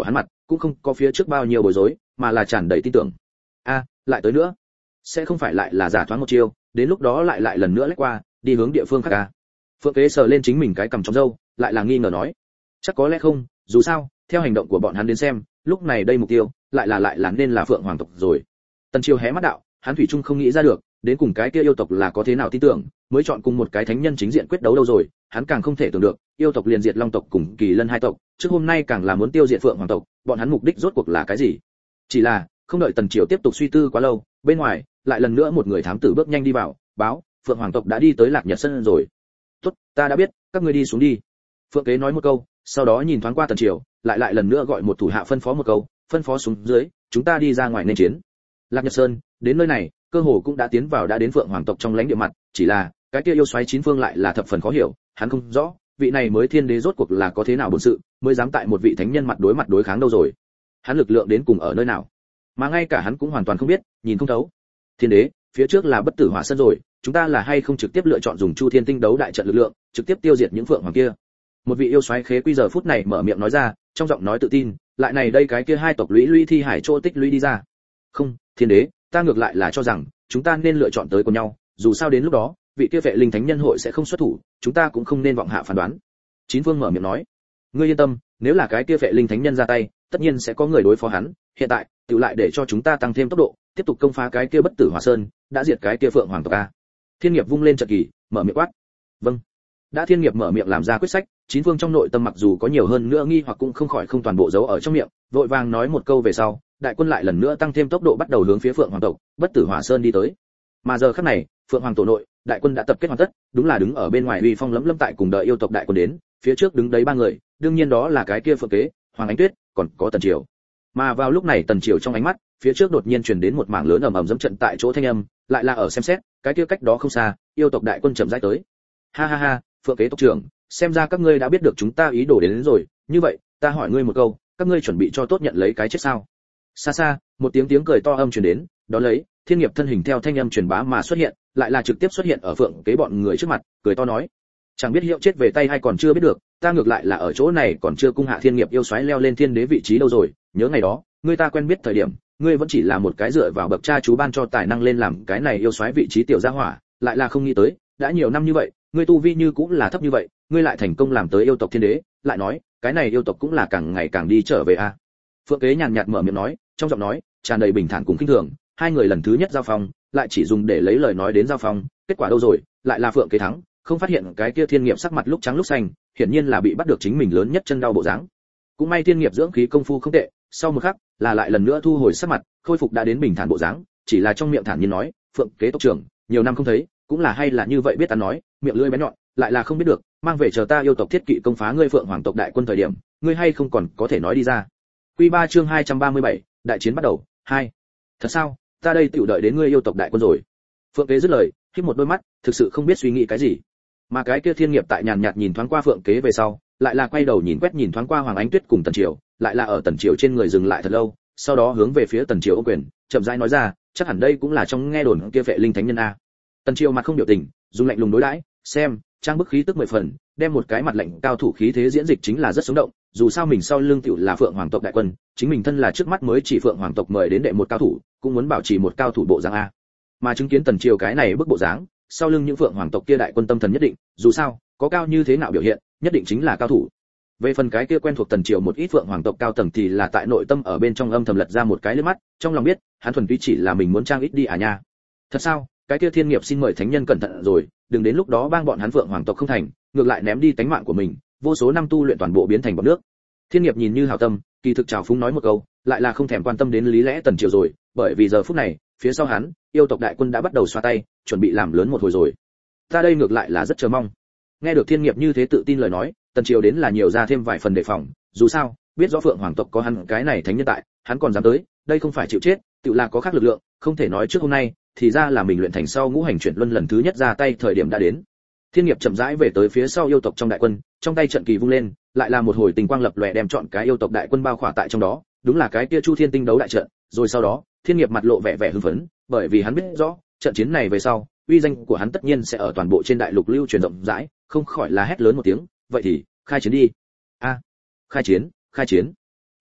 cũng không có phía trước bao nhiêu bối rối, mà là tràn đầy tin tưởng. A, lại tới nữa, sẽ không phải lại là giả thoáng một chiêu, đến lúc đó lại lại lần nữa lách qua, đi hướng địa phương khác à? Phượng Kế sờ lên chính mình cái cằm trong râu, lại là nghi ngờ nói, chắc có lẽ không, dù sao, theo hành động của bọn hắn đến xem, lúc này đây mục tiêu lại là lại là nên là Phượng Hoàng tộc rồi. Tần Triều hé mắt đạo, hắn thủy chung không nghĩ ra được, đến cùng cái kia yêu tộc là có thế nào tin tưởng, mới chọn cùng một cái thánh nhân chính diện quyết đấu đâu rồi, hắn càng không thể tưởng được, yêu tộc liền diệt Long tộc cùng Kỳ Lân hai tộc, trước hôm nay càng là muốn tiêu diệt Phượng Hoàng tộc, bọn hắn mục đích rốt cuộc là cái gì? Chỉ là, không đợi Tần Triều tiếp tục suy tư quá lâu, bên ngoài, lại lần nữa một người thám tử bước nhanh đi vào, báo, Phượng Hoàng tộc đã đi tới Lạc Nhật Sơn rồi. "Tốt, ta đã biết, các ngươi đi xuống đi." Phượng Kế nói một câu, sau đó nhìn thoáng qua Tần Triều, lại lại lần nữa gọi một thủ hạ phân phó một câu, phân phó xuống dưới, "Chúng ta đi ra ngoài nên chiến." Lạc Nhật Sơn, đến nơi này, cơ hồ cũng đã tiến vào đã đến Phượng Hoàng tộc trong lãnh địa mặt, chỉ là, cái kia yêu xoáy chín phương lại là thập phần khó hiểu, hắn không rõ, vị này mới thiên đế rốt cuộc là có thế nào bổn sự, mới dám tại một vị thánh nhân mặt đối mặt đối kháng đâu rồi. Hắn lực lượng đến cùng ở nơi nào? Mà ngay cả hắn cũng hoàn toàn không biết, nhìn không thấu. Thiên đế, phía trước là bất tử hỏa sơn rồi, chúng ta là hay không trực tiếp lựa chọn dùng Chu Thiên Tinh đấu đại trận lực lượng, trực tiếp tiêu diệt những phượng hoàng kia. Một vị yêu xoáy khế quy giờ phút này mở miệng nói ra, trong giọng nói tự tin, lại này đây cái kia hai tộc lũy lũy thi hải chỗ tích lũy đi ra. Không, thiên đế, ta ngược lại là cho rằng, chúng ta nên lựa chọn tới cùng nhau, dù sao đến lúc đó, vị kia vệ linh thánh nhân hội sẽ không xuất thủ, chúng ta cũng không nên vọng hạ phán đoán. Chín Vương mở miệng nói, ngươi yên tâm, nếu là cái kia vệ linh thánh nhân ra tay, tất nhiên sẽ có người đối phó hắn, hiện tại, tự lại để cho chúng ta tăng thêm tốc độ, tiếp tục công phá cái kia bất tử hỏa sơn, đã diệt cái kia phượng hoàng tộc a. Thiên Nghiệp vung lên trận kỳ, mở miệng quát. Vâng. Đã Thiên Nghiệp mở miệng làm ra quyết sách, Chín Vương trong nội tâm mặc dù có nhiều hơn nữa nghi hoặc cũng không khỏi không toàn bộ giấu ở trong miệng, vội vàng nói một câu về sau, đại quân lại lần nữa tăng thêm tốc độ bắt đầu hướng phía phượng hoàng tộc, bất tử hỏa sơn đi tới. Mà giờ khắc này, phượng hoàng tổ nội, đại quân đã tập kết hoàn tất, đúng là đứng ở bên ngoài uy phong lẫm lẫm tại cùng đợi yêu tộc đại quân đến, phía trước đứng đấy ba người, đương nhiên đó là cái kia Phượng Kế, Hoàng Ánh Tuyết, còn có Tần Triều. Mà vào lúc này Tần Triều trong ánh mắt, phía trước đột nhiên truyền đến một mảng lớn ầm ầm dẫm trận tại chỗ thanh âm, lại là ở xem xét, cái kia cách đó không xa, yêu tộc đại quân chậm rãi tới. Ha ha ha, Phượng Kế tộc trưởng, xem ra các ngươi đã biết được chúng ta ý đồ đến, đến rồi, như vậy, ta hỏi ngươi một câu, các ngươi chuẩn bị cho tốt nhận lấy cái chết sao? Xa xa, một tiếng tiếng cười to âm truyền đến, đó lấy, Thiên Nghiệp thân hình theo thanh âm truyền bá mà xuất hiện, lại là trực tiếp xuất hiện ở Phượng Kế bọn người trước mặt, cười to nói: chẳng biết hiệu chết về tay hay còn chưa biết được, ta ngược lại là ở chỗ này còn chưa cung hạ Thiên Nghiệp yêu xoáy leo lên thiên đế vị trí đâu rồi, nhớ ngày đó, ngươi ta quen biết thời điểm, ngươi vẫn chỉ là một cái dựa vào bậc cha chú ban cho tài năng lên làm cái này yêu xoáy vị trí tiểu gia hỏa, lại là không nghĩ tới, đã nhiều năm như vậy, ngươi tu vi như cũng là thấp như vậy, ngươi lại thành công làm tới yêu tộc thiên đế, lại nói, cái này yêu tộc cũng là càng ngày càng đi trở về a. À. Phượng Kế nhàn nhạt mở miệng nói, trong giọng nói tràn đầy bình thản cùng khinh thường, hai người lần thứ nhất giao phong, lại chỉ dùng để lấy lời nói đến giao phong, kết quả đâu rồi, lại là Phượng Kế thắng, không phát hiện cái kia Thiên Nghiệp sắc mặt lúc trắng lúc xanh, hiển nhiên là bị bắt được chính mình lớn nhất chân đau bộ dáng. Cũng may Thiên Nghiệp dưỡng khí công phu không tệ, sau một khắc, là lại lần nữa thu hồi sắc mặt, khôi phục đã đến bình thản bộ dáng, chỉ là trong miệng thản nhiên nói, Phượng Kế tộc trưởng, nhiều năm không thấy, cũng là hay là như vậy biết ta nói, miệng lưỡi bén nhọn, lại là không biết được, mang về chờ ta yêu tộc thiết kỵ công phá ngươi Phượng Hoàng tộc đại quân thời điểm, ngươi hay không còn có thể nói đi ra. Quy ba chương hai trăm ba mươi bảy, đại chiến bắt đầu, hai. Thật sao, ta đây tiểu đợi đến ngươi yêu tộc đại quân rồi. Phượng Kế dứt lời, khép một đôi mắt, thực sự không biết suy nghĩ cái gì. Mà cái kia Thiên Nghiệp tại nhàn nhạt nhìn thoáng qua Phượng Kế về sau, lại là quay đầu nhìn quét nhìn thoáng qua Hoàng Ánh Tuyết cùng Tần Triều, lại là ở Tần Triều trên người dừng lại thật lâu, sau đó hướng về phía Tần Triều ôm quyền, chậm rãi nói ra, chắc hẳn đây cũng là trong nghe đồn kia vệ linh thánh nhân a. Tần Triều mặt không biểu tình, dùng lạnh lùng đối đãi, xem, trang bức khí tức mười phần, đem một cái mặt lạnh cao thủ khí thế diễn dịch chính là rất sống động, dù sao mình sau lưng tiểu là Phượng Hoàng tộc đại quân, chính mình thân là trước mắt mới chỉ Phượng Hoàng tộc mời đến đệ một cao thủ, cũng muốn bảo trì một cao thủ bộ dáng a. Mà chứng kiến Tần Triều cái này bức bộ dáng, sau lưng những Phượng Hoàng tộc kia đại quân tâm thần nhất định, dù sao, có cao như thế nào biểu hiện, nhất định chính là cao thủ. Về phần cái kia quen thuộc Tần Triều một ít Phượng Hoàng tộc cao tầng thì là tại nội tâm ở bên trong âm thầm lật ra một cái lưỡi mắt, trong lòng biết, hắn thuần túy chỉ là mình muốn trang ít đi à nha. Thật sao? Cái kia Thiên Nghiệp xin mời thánh nhân cẩn thận rồi, đừng đến lúc đó bang bọn hắn Phượng Hoàng tộc không thành, ngược lại ném đi tánh mạng của mình, vô số năm tu luyện toàn bộ biến thành bọt nước. Thiên Nghiệp nhìn như hảo tâm, kỳ thực trào phúng nói một câu, lại là không thèm quan tâm đến lý lẽ Tần Triều rồi, bởi vì giờ phút này, phía sau hắn, yêu tộc đại quân đã bắt đầu xoa tay, chuẩn bị làm lớn một hồi rồi. Ta đây ngược lại là rất chờ mong. Nghe được Thiên Nghiệp như thế tự tin lời nói, Tần Triều đến là nhiều ra thêm vài phần đề phòng, dù sao, biết rõ Phượng Hoàng tộc có hắn cái này thánh nhân tại, hắn còn dám tới, đây không phải chịu chết, tự là có khác lực lượng, không thể nói trước hôm nay, thì ra là mình luyện thành sau ngũ hành chuyển luân lần thứ nhất ra tay thời điểm đã đến. Thiên Nghiệp chậm rãi về tới phía sau yêu tộc trong đại quân, trong tay trận kỳ vung lên, lại là một hồi tình quang lập lòe đem chọn cái yêu tộc đại quân bao khỏa tại trong đó, đúng là cái kia Chu Thiên Tinh đấu đại trận, rồi sau đó, Thiên Nghiệp mặt lộ vẻ vẻ hưng phấn, bởi vì hắn biết rõ, trận chiến này về sau, uy danh của hắn tất nhiên sẽ ở toàn bộ trên đại lục lưu truyền rộng rãi, không khỏi là hét lớn một tiếng, vậy thì, khai chiến đi. A, khai chiến, khai chiến.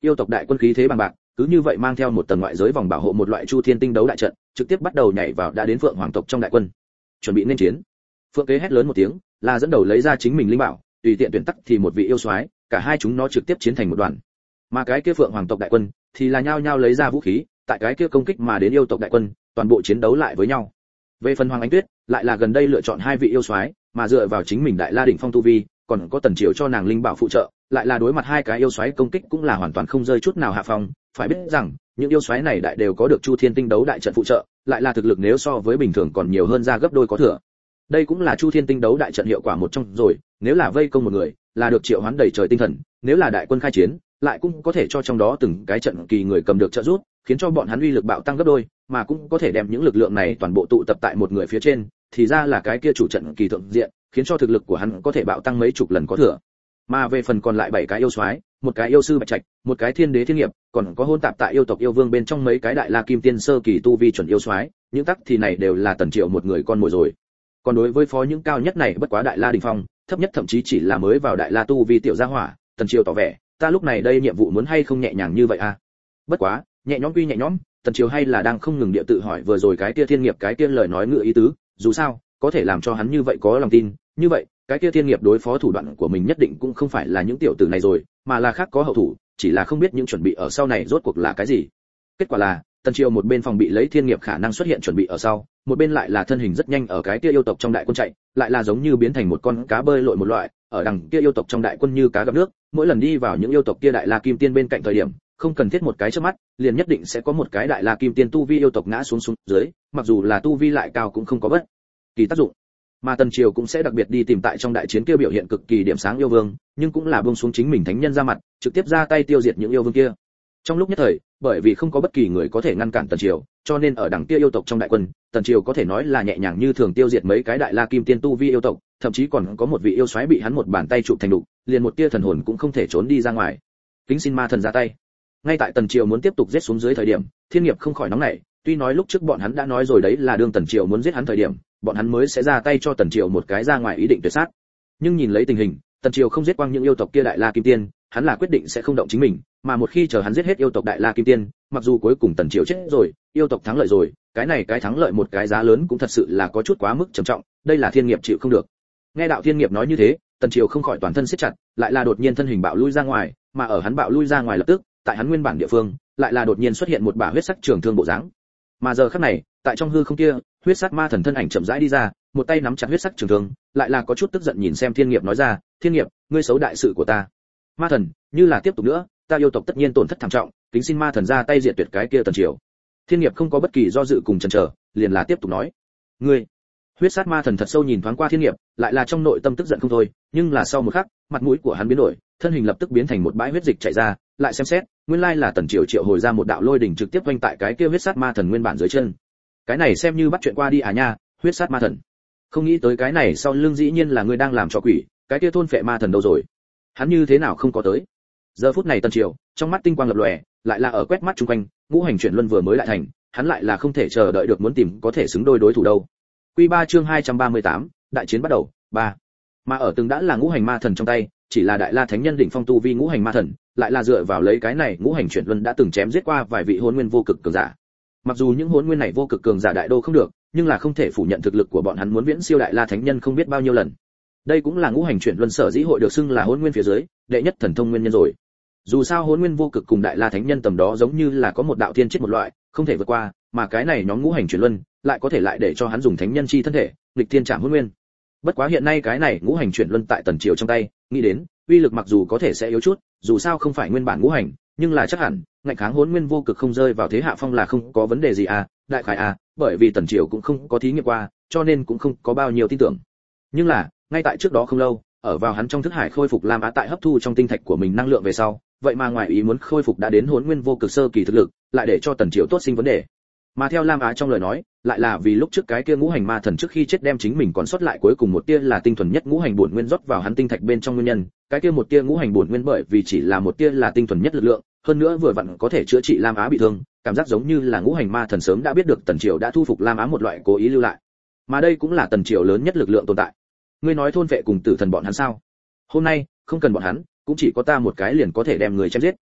yêu tộc đại quân khí thế bằng bạc, cứ như vậy mang theo một tầng ngoại giới vòng bảo hộ một loại chu thiên tinh đấu đại trận, trực tiếp bắt đầu nhảy vào đã đến Phượng Hoàng tộc trong đại quân, chuẩn bị nên chiến. Phượng Kế hét lớn một tiếng, là dẫn đầu lấy ra chính mình linh bảo, tùy tiện tuyển tắc thì một vị yêu soái, cả hai chúng nó trực tiếp chiến thành một đoàn. Mà cái kia Phượng Hoàng tộc đại quân thì là nhao nhao lấy ra vũ khí, tại cái kia công kích mà đến yêu tộc đại quân, toàn bộ chiến đấu lại với nhau. Về phần Hoàng Ánh Tuyết, lại là gần đây lựa chọn hai vị yêu soái, mà dựa vào chính mình đại la đỉnh phong tu vi, còn có Tần Triều cho nàng linh bảo phụ trợ, lại là đối mặt hai cái yêu soái công kích cũng là hoàn toàn không rơi chút nào hạ phong. Phải biết rằng, những yêu soái này đại đều có được Chu Thiên Tinh đấu đại trận phụ trợ, lại là thực lực nếu so với bình thường còn nhiều hơn ra gấp đôi có thừa. Đây cũng là Chu Thiên Tinh đấu đại trận hiệu quả một trong rồi, nếu là vây công một người, là được triệu hoán đầy trời tinh thần, nếu là đại quân khai chiến, lại cũng có thể cho trong đó từng cái trận kỳ người cầm được trợ giúp, khiến cho bọn hắn uy lực bạo tăng gấp đôi, mà cũng có thể đem những lực lượng này toàn bộ tụ tập tại một người phía trên, thì ra là cái kia chủ trận kỳ thượng diện, khiến cho thực lực của hắn có thể bạo tăng mấy chục lần có thừa. Mà về phần còn lại bảy cái yêu soái, một cái yêu sư Bạch Trạch, một cái thiên đế thiên nghiệp, còn có hôn tạp tại yêu tộc yêu vương bên trong mấy cái đại la kim tiên sơ kỳ tu vi chuẩn yêu soái, những tắc thì này đều là Tần Triệu một người con mồi rồi. Còn đối với phó những cao nhất này bất quá đại la đỉnh phong, thấp nhất thậm chí chỉ là mới vào đại la tu vi tiểu gia hỏa, Tần Triệu tỏ vẻ, ta lúc này đây nhiệm vụ muốn hay không nhẹ nhàng như vậy à? Bất quá, nhẹ nhõm quy nhẹ nhõm, Tần Triều hay là đang không ngừng địa tự hỏi vừa rồi cái kia thiên nghiệp cái kia lời nói ngựa ý tứ, dù sao, có thể làm cho hắn như vậy có lòng tin, như vậy, cái kia thiên nghiệp đối phó thủ đoạn của mình nhất định cũng không phải là những tiểu tử này rồi, mà là khác có hậu thủ, chỉ là không biết những chuẩn bị ở sau này rốt cuộc là cái gì. Kết quả là, Tần Triều một bên phòng bị lấy thiên nghiệp khả năng xuất hiện chuẩn bị ở sau, một bên lại là thân hình rất nhanh ở cái kia yêu tộc trong đại quân chạy, lại là giống như biến thành một con cá bơi lội một loại, ở đằng kia yêu tộc trong đại quân như cá gặp nước, mỗi lần đi vào những yêu tộc kia đại la kim tiên bên cạnh thời điểm, không cần thiết một cái chớp mắt, liền nhất định sẽ có một cái đại la kim tiên tu vi yêu tộc ngã xuống xuống dưới, mặc dù là tu vi lại cao cũng không có bất kỳ tác dụng. Mà Tần Triều cũng sẽ đặc biệt đi tìm tại trong đại chiến kia biểu hiện cực kỳ điểm sáng yêu vương, nhưng cũng là buông xuống chính mình thánh nhân ra mặt, trực tiếp ra tay tiêu diệt những yêu vương kia. Trong lúc nhất thời, bởi vì không có bất kỳ người có thể ngăn cản Tần Triều, cho nên ở đằng kia yêu tộc trong đại quân, Tần Triều có thể nói là nhẹ nhàng như thường tiêu diệt mấy cái đại la kim tiên tu vi yêu tộc, thậm chí còn có một vị yêu soái bị hắn một bàn tay chụp thành đục, liền một tia thần hồn cũng không thể trốn đi ra ngoài. Kính xin ma thần ra tay. Ngay tại Tần Triều muốn tiếp tục giết xuống dưới thời điểm, Thiên Nghiệp không khỏi nóng nảy, tuy nói lúc trước bọn hắn đã nói rồi đấy là đương Tần Triều muốn giết hắn thời điểm, bọn hắn mới sẽ ra tay cho Tần Triều một cái ra ngoài ý định tuyệt sát. Nhưng nhìn lấy tình hình, Tần Triều không giết quang những yêu tộc kia đại la kim tiên, hắn là quyết định sẽ không động chính mình, mà một khi chờ hắn giết hết yêu tộc đại la kim tiên, mặc dù cuối cùng Tần Triều chết rồi, yêu tộc thắng lợi rồi, cái này cái thắng lợi một cái giá lớn cũng thật sự là có chút quá mức trầm trọng, đây là Thiên Nghiệp chịu không được. Nghe đạo Thiên Nghiệp nói như thế, Tần Triều không khỏi toàn thân siết chặt, lại là đột nhiên thân hình bạo lui ra ngoài, mà ở hắn bạo lui ra ngoài lập tức, tại hắn nguyên bản địa phương, lại là đột nhiên xuất hiện một bả huyết sắc trường thương bộ dáng. Mà giờ khắc này, tại trong hư không kia, huyết sắc ma thần thân ảnh chậm rãi đi ra, một tay nắm chặt huyết sắc trường thương, lại là có chút tức giận nhìn xem Thiên Nghiệp nói ra, Thiên Nghiệp, ngươi xấu đại sự của ta. Ma thần, như là tiếp tục nữa, ta yêu tộc tất nhiên tổn thất thảm trọng, kính xin ma thần ra tay diệt tuyệt cái kia Tần Triều. Thiên Nghiệp không có bất kỳ do dự cùng chần chờ, liền là tiếp tục nói, ngươi. Huyết sát ma thần thật sâu nhìn thoáng qua Thiên Nghiệp, lại là trong nội tâm tức giận không thôi, nhưng là sau một khắc, mặt mũi của hắn biến đổi, thân hình lập tức biến thành một bãi huyết dịch chảy ra, lại xem xét, nguyên lai là Tần Triều triệu hồi ra một đạo lôi đỉnh trực tiếp vênh tại cái kia huyết sát ma thần nguyên bản dưới chân. Cái này xem như bắt chuyện qua đi à nha, huyết sát ma thần. Không nghĩ tới cái này sau lưng dĩ nhiên là ngươi đang làm trò quỷ, cái kia thôn phệ ma thần đâu rồi? Hắn như thế nào không có tới? Giờ phút này Tần Triều, trong mắt tinh quang lập lòe, lại là ở quét mắt xung quanh, ngũ hành chuyển luân vừa mới lại thành, hắn lại là không thể chờ đợi được muốn tìm có thể xứng đôi đối thủ đâu. Quy ba chương hai trăm ba mươi tám, đại chiến bắt đầu, ba. Mà ở từng đã là ngũ hành ma thần trong tay, chỉ là đại la thánh nhân đỉnh phong tu vi ngũ hành ma thần, lại là dựa vào lấy cái này ngũ hành chuyển luân đã từng chém giết qua vài vị hỗn nguyên vô cực cường giả. Mặc dù những hỗn nguyên này vô cực cường giả đại đô không được, nhưng là không thể phủ nhận thực lực của bọn hắn muốn viễn siêu đại la thánh nhân không biết bao nhiêu lần. Đây cũng là ngũ hành chuyển luân sở dĩ hội được xưng là hỗn nguyên phía dưới, đệ nhất thần thông nguyên nhân rồi. Dù sao hỗn nguyên vô cực cùng đại la thánh nhân tầm đó giống như là có một đạo thiên chết một loại, không thể vượt qua, mà cái này nhóm ngũ hành chuyển luân lại có thể lại để cho hắn dùng thánh nhân chi thân thể, nghịch thiên trảm hỗn nguyên. Bất quá hiện nay cái này ngũ hành chuyển luân tại Tần Triều trong tay, nghĩ đến, uy lực mặc dù có thể sẽ yếu chút, dù sao không phải nguyên bản ngũ hành, nhưng là chắc hẳn, ngạnh kháng hỗn nguyên vô cực không rơi vào thế hạ phong là không có vấn đề gì à, đại khái à, bởi vì Tần Triều cũng không có thí nghiệm qua, cho nên cũng không có bao nhiêu tin tưởng. Nhưng là, ngay tại trước đó không lâu, ở vào hắn trong thức hải khôi phục Lam Á tại hấp thu trong tinh thạch của mình năng lượng về sau, vậy mà ngoài ý muốn khôi phục đã đến hỗn nguyên vô cực sơ kỳ thực lực, lại để cho Tần Triều tốt sinh vấn đề. Mà theo Lam Á trong lời nói, lại là vì lúc trước cái kia ngũ hành ma thần trước khi chết đem chính mình còn sót lại cuối cùng một tia là tinh thuần nhất ngũ hành bổn nguyên rót vào hắn tinh thạch bên trong nguyên nhân, cái kia một tia ngũ hành bổn nguyên bởi vì chỉ là một tia là tinh thuần nhất lực lượng, hơn nữa vừa vặn có thể chữa trị Lam Á bị thương, cảm giác giống như là ngũ hành ma thần sớm đã biết được Tần Triều đã thu phục Lam Á một loại cố ý lưu lại. Mà đây cũng là Tần Triều lớn nhất lực lượng tồn tại. Ngươi nói thôn vệ cùng tử thần bọn hắn sao? Hôm nay, không cần bọn hắn, cũng chỉ có ta một cái liền có thể đem người chém giết.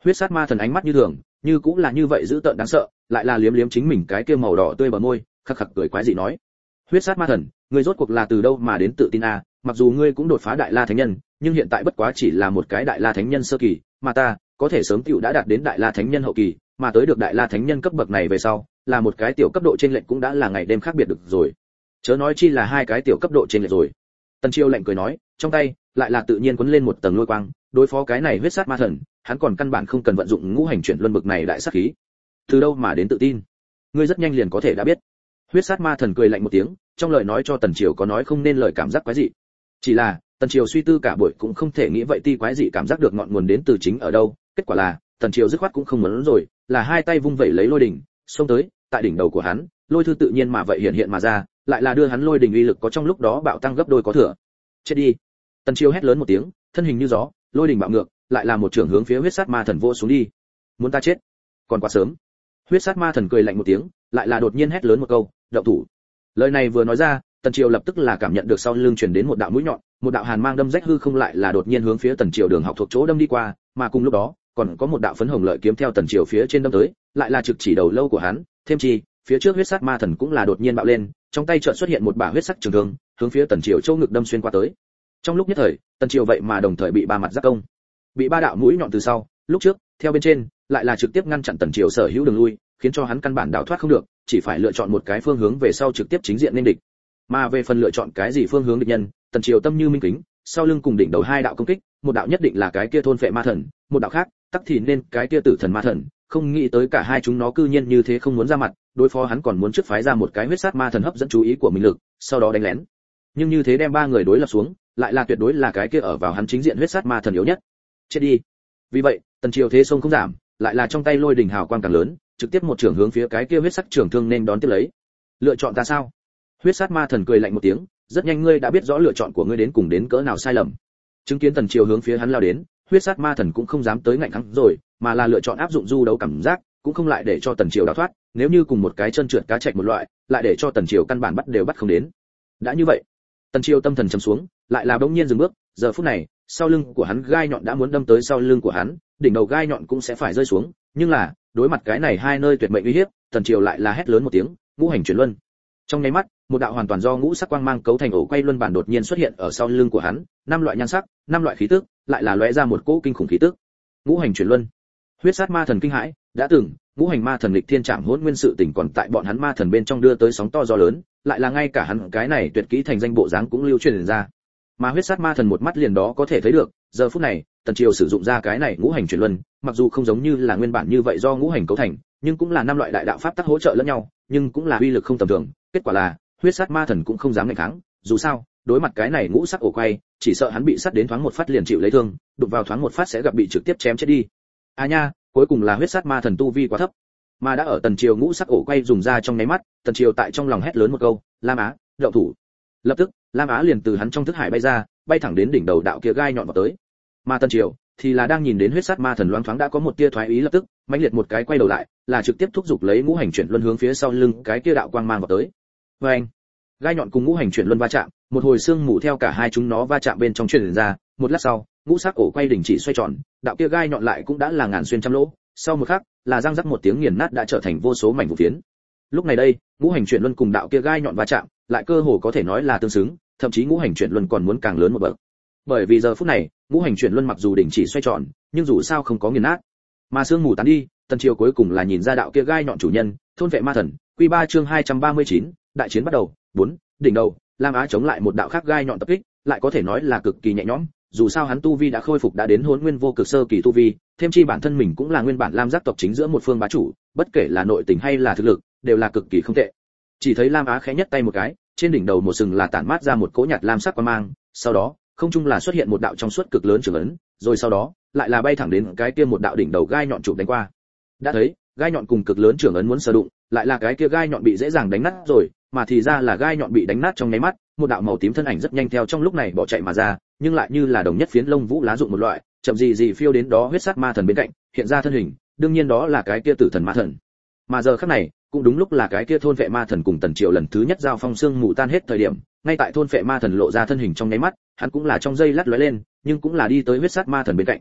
Huyết sát ma thần ánh mắt như thường, như cũng là như vậy dữ tợn đáng sợ, lại là liếm liếm chính mình cái kia màu đỏ tươi bờ môi, khắc khắc cười quái dị nói: "Huyết sát ma thần, ngươi rốt cuộc là từ đâu mà đến tự tin a? Mặc dù ngươi cũng đột phá đại la thánh nhân, nhưng hiện tại bất quá chỉ là một cái đại la thánh nhân sơ kỳ, mà ta có thể sớm tựu đã đạt đến đại la thánh nhân hậu kỳ, mà tới được đại la thánh nhân cấp bậc này về sau, là một cái tiểu cấp độ trên lệnh cũng đã là ngày đêm khác biệt được rồi. Chớ nói chi là hai cái tiểu cấp độ trên lệnh rồi." Tần Chiêu lạnh cười nói, trong tay lại là tự nhiên quấn lên một tầng lôi quang, đối phó cái này huyết sát ma thần, hắn còn căn bản không cần vận dụng ngũ hành chuyển luân bực này đại sát khí. Từ đâu mà đến tự tin? Ngươi rất nhanh liền có thể đã biết. Huyết sát ma thần cười lạnh một tiếng, trong lời nói cho Tần Chiêu có nói không nên lời cảm giác quái dị. Chỉ là, Tần Chiêu suy tư cả buổi cũng không thể nghĩ vậy ti quái dị cảm giác được ngọn nguồn đến từ chính ở đâu, kết quả là, Tần Chiêu dứt khoát cũng không muốn rồi, là hai tay vung vẩy lấy lôi đỉnh, xông tới, tại đỉnh đầu của hắn, lôi thư tự nhiên mà vậy hiện hiện mà ra, lại là đưa hắn lôi đỉnh uy lực có trong lúc đó bạo tăng gấp đôi có thừa. Chết đi! Tần Chiêu hét lớn một tiếng, thân hình như gió, lôi đỉnh bạo ngược, lại là một trường hướng phía huyết sát ma thần vỗ xuống đi. Muốn ta chết? Còn quá sớm. Huyết sát ma thần cười lạnh một tiếng, lại là đột nhiên hét lớn một câu, động thủ. Lời này vừa nói ra, Tần Chiêu lập tức là cảm nhận được sau lưng truyền đến một đạo mũi nhọn, một đạo hàn mang đâm rách hư không lại là đột nhiên hướng phía Tần Chiêu đường học thuộc chỗ đâm đi qua, mà cùng lúc đó, còn có một đạo phấn hồng lợi kiếm theo Tần Chiêu phía trên đâm tới, lại là trực chỉ đầu lâu của hắn, thêm chi, phía trước huyết sát ma thần cũng là đột nhiên bạo lên, trong tay chợt xuất hiện một bả huyết sắc trường thương, hướng phía Tần Chiêu châu ngực đâm xuyên qua tới. Trong lúc nhất thời, Tần Chiêu vậy mà đồng thời bị ba mặt giáp công, bị ba đạo mũi nhọn từ sau, lúc trước, theo bên trên, lại là trực tiếp ngăn chặn Tần Chiêu sở hữu đường lui, khiến cho hắn căn bản đào thoát không được, chỉ phải lựa chọn một cái phương hướng về sau trực tiếp chính diện nên địch. Mà về phần lựa chọn cái gì phương hướng địch nhân, Tần Chiêu tâm như minh kính, sau lưng cùng đỉnh đầu hai đạo công kích, một đạo nhất định là cái kia thôn phệ ma thần, một đạo khác, tắc thì nên cái kia tử thần ma thần, không nghĩ tới cả hai chúng nó cư nhiên như thế không muốn ra mặt, đối phó hắn còn muốn trước phái ra một cái huyết sát ma thần hấp dẫn chú ý của mình lực, sau đó đánh lén. Nhưng như thế đem ba người đối lập xuống, lại là tuyệt đối là cái kia ở vào hắn chính diện huyết sát ma thần yếu nhất. Chết đi. Vì vậy, Tần Chiêu thế sông không giảm, lại là trong tay lôi đỉnh hào quang càng lớn, trực tiếp một trường hướng phía cái kia huyết sắc trường thương nên đón tiếp lấy. Lựa chọn ta sao? Huyết sát ma thần cười lạnh một tiếng, rất nhanh ngươi đã biết rõ lựa chọn của ngươi đến cùng đến cỡ nào sai lầm. Chứng kiến Tần Chiêu hướng phía hắn lao đến, huyết sát ma thần cũng không dám tới ngạnh kháng rồi, mà là lựa chọn áp dụng du đấu cảm giác, cũng không lại để cho Tần Chiêu đào thoát, nếu như cùng một cái chân trượt cá chạch một loại, lại để cho Tần Chiêu căn bản bắt đều bắt không đến. Đã như vậy, Tần Chiêu tâm thần trầm xuống, lại là bỗng nhiên dừng bước, giờ phút này, sau lưng của hắn gai nhọn đã muốn đâm tới sau lưng của hắn, đỉnh đầu gai nhọn cũng sẽ phải rơi xuống, nhưng là, đối mặt cái này hai nơi tuyệt mệnh uy hiếp, Tần Chiêu lại là hét lớn một tiếng, ngũ hành chuyển luân. Trong nháy mắt, một đạo hoàn toàn do ngũ sắc quang mang cấu thành ổ quay luân bản đột nhiên xuất hiện ở sau lưng của hắn, năm loại nhan sắc, năm loại khí tức, lại là lóe ra một cỗ kinh khủng khí tức. Ngũ hành chuyển luân. Huyết sát ma thần kinh hãi, đã từng, ngũ hành ma thần lịch thiên trảm hỗn nguyên sự tình còn tại bọn hắn ma thần bên trong đưa tới sóng to gió lớn, lại là ngay cả hắn cái này tuyệt kỹ thành danh bộ dáng cũng lưu truyền ra. Mà huyết sát ma thần một mắt liền đó có thể thấy được, giờ phút này, Tần Chiêu sử dụng ra cái này ngũ hành chuyển luân, mặc dù không giống như là nguyên bản như vậy do ngũ hành cấu thành, nhưng cũng là năm loại đại đạo pháp tắc hỗ trợ lẫn nhau, nhưng cũng là uy lực không tầm thường, kết quả là, huyết sát ma thần cũng không dám nghịch kháng, dù sao, đối mặt cái này ngũ sắc ổ quay, chỉ sợ hắn bị sát đến thoáng một phát liền chịu lấy thương, đụng vào thoáng một phát sẽ gặp bị trực tiếp chém chết đi. A à nha, cuối cùng là huyết sát ma thần tu vi quá thấp, mà đã ở Tần Chiêu ngũ sắc ổ quay dùng ra trong nháy mắt, Tần Chiêu tại trong lòng hét lớn một câu, Lam Á, động thủ. Lập tức, Lam Á liền từ hắn trong thức hải bay ra, bay thẳng đến đỉnh đầu đạo kia gai nhọn vào tới. Mà Tần Chiêu thì là đang nhìn đến huyết sát ma thần loáng thoáng đã có một tia thoái ý lập tức, mãnh liệt một cái quay đầu lại, là trực tiếp thúc giục lấy ngũ hành chuyển luân hướng phía sau lưng cái kia đạo quang mang vào tới. Và anh, gai nhọn cùng ngũ hành chuyển luân va chạm, một hồi xương mù theo cả hai chúng nó va chạm bên trong truyền ra, một lát sau, ngũ sắc ổ quay đình chỉ xoay tròn, đạo kia gai nhọn lại cũng đã là ngàn xuyên trăm lỗ, sau một khắc, là răng rắc một tiếng nghiền nát đã trở thành vô số mảnh vụn phiến. Lúc này đây, ngũ hành chuyển luân cùng đạo kia gai nhọn va chạm, lại cơ hồ có thể nói là tương xứng, thậm chí ngũ hành chuyển luân còn muốn càng lớn một bậc. Bởi vì giờ phút này, ngũ hành chuyển luân mặc dù đình chỉ xoay tròn, nhưng dù sao không có nghiền nát. Mà sương mù tán đi, Tần Chiêu cuối cùng là nhìn ra đạo kia gai nhọn chủ nhân, thôn vệ ma thần, quy ba chương hai trăm ba mươi chín, đại chiến bắt đầu. Bốn, đỉnh đầu, Lam Á chống lại một đạo khác gai nhọn tập kích, lại có thể nói là cực kỳ nhẹ nhõm, dù sao hắn tu vi đã khôi phục đã đến Hỗn Nguyên vô cực sơ kỳ tu vi, thêm chi bản thân mình cũng là nguyên bản Lam giác tộc chính giữa một phương bá chủ, bất kể là nội tình hay là thực lực, đều là cực kỳ không tệ. Chỉ thấy Lam Á khẽ nhấc tay một cái, trên đỉnh đầu một sừng là tản mát ra một cỗ nhạt lam sắc quang mang, sau đó, không trung là xuất hiện một đạo trong suốt cực lớn trường ấn, rồi sau đó, lại là bay thẳng đến cái kia một đạo đỉnh đầu gai nhọn chụp đánh qua. Đã thấy, gai nhọn cùng cực lớn trường ấn muốn sờ đụng, lại là cái kia gai nhọn bị dễ dàng đánh nát rồi, mà thì ra là gai nhọn bị đánh nát trong nháy mắt, một đạo màu tím thân ảnh rất nhanh theo trong lúc này bỏ chạy mà ra, nhưng lại như là đồng nhất phiến lông vũ lá dụng một loại, chậm gì gì phiêu đến đó huyết sát ma thần bên cạnh, hiện ra thân hình, đương nhiên đó là cái kia tử thần ma thần. Mà giờ khắc này, cũng đúng lúc là cái kia thôn vệ ma thần cùng Tần Chiêu lần thứ nhất giao phong xương mù tan hết thời điểm, ngay tại thôn vệ ma thần lộ ra thân hình trong nháy mắt, hắn cũng là trong giây lát lóe lên, nhưng cũng là đi tới huyết sát ma thần bên cạnh.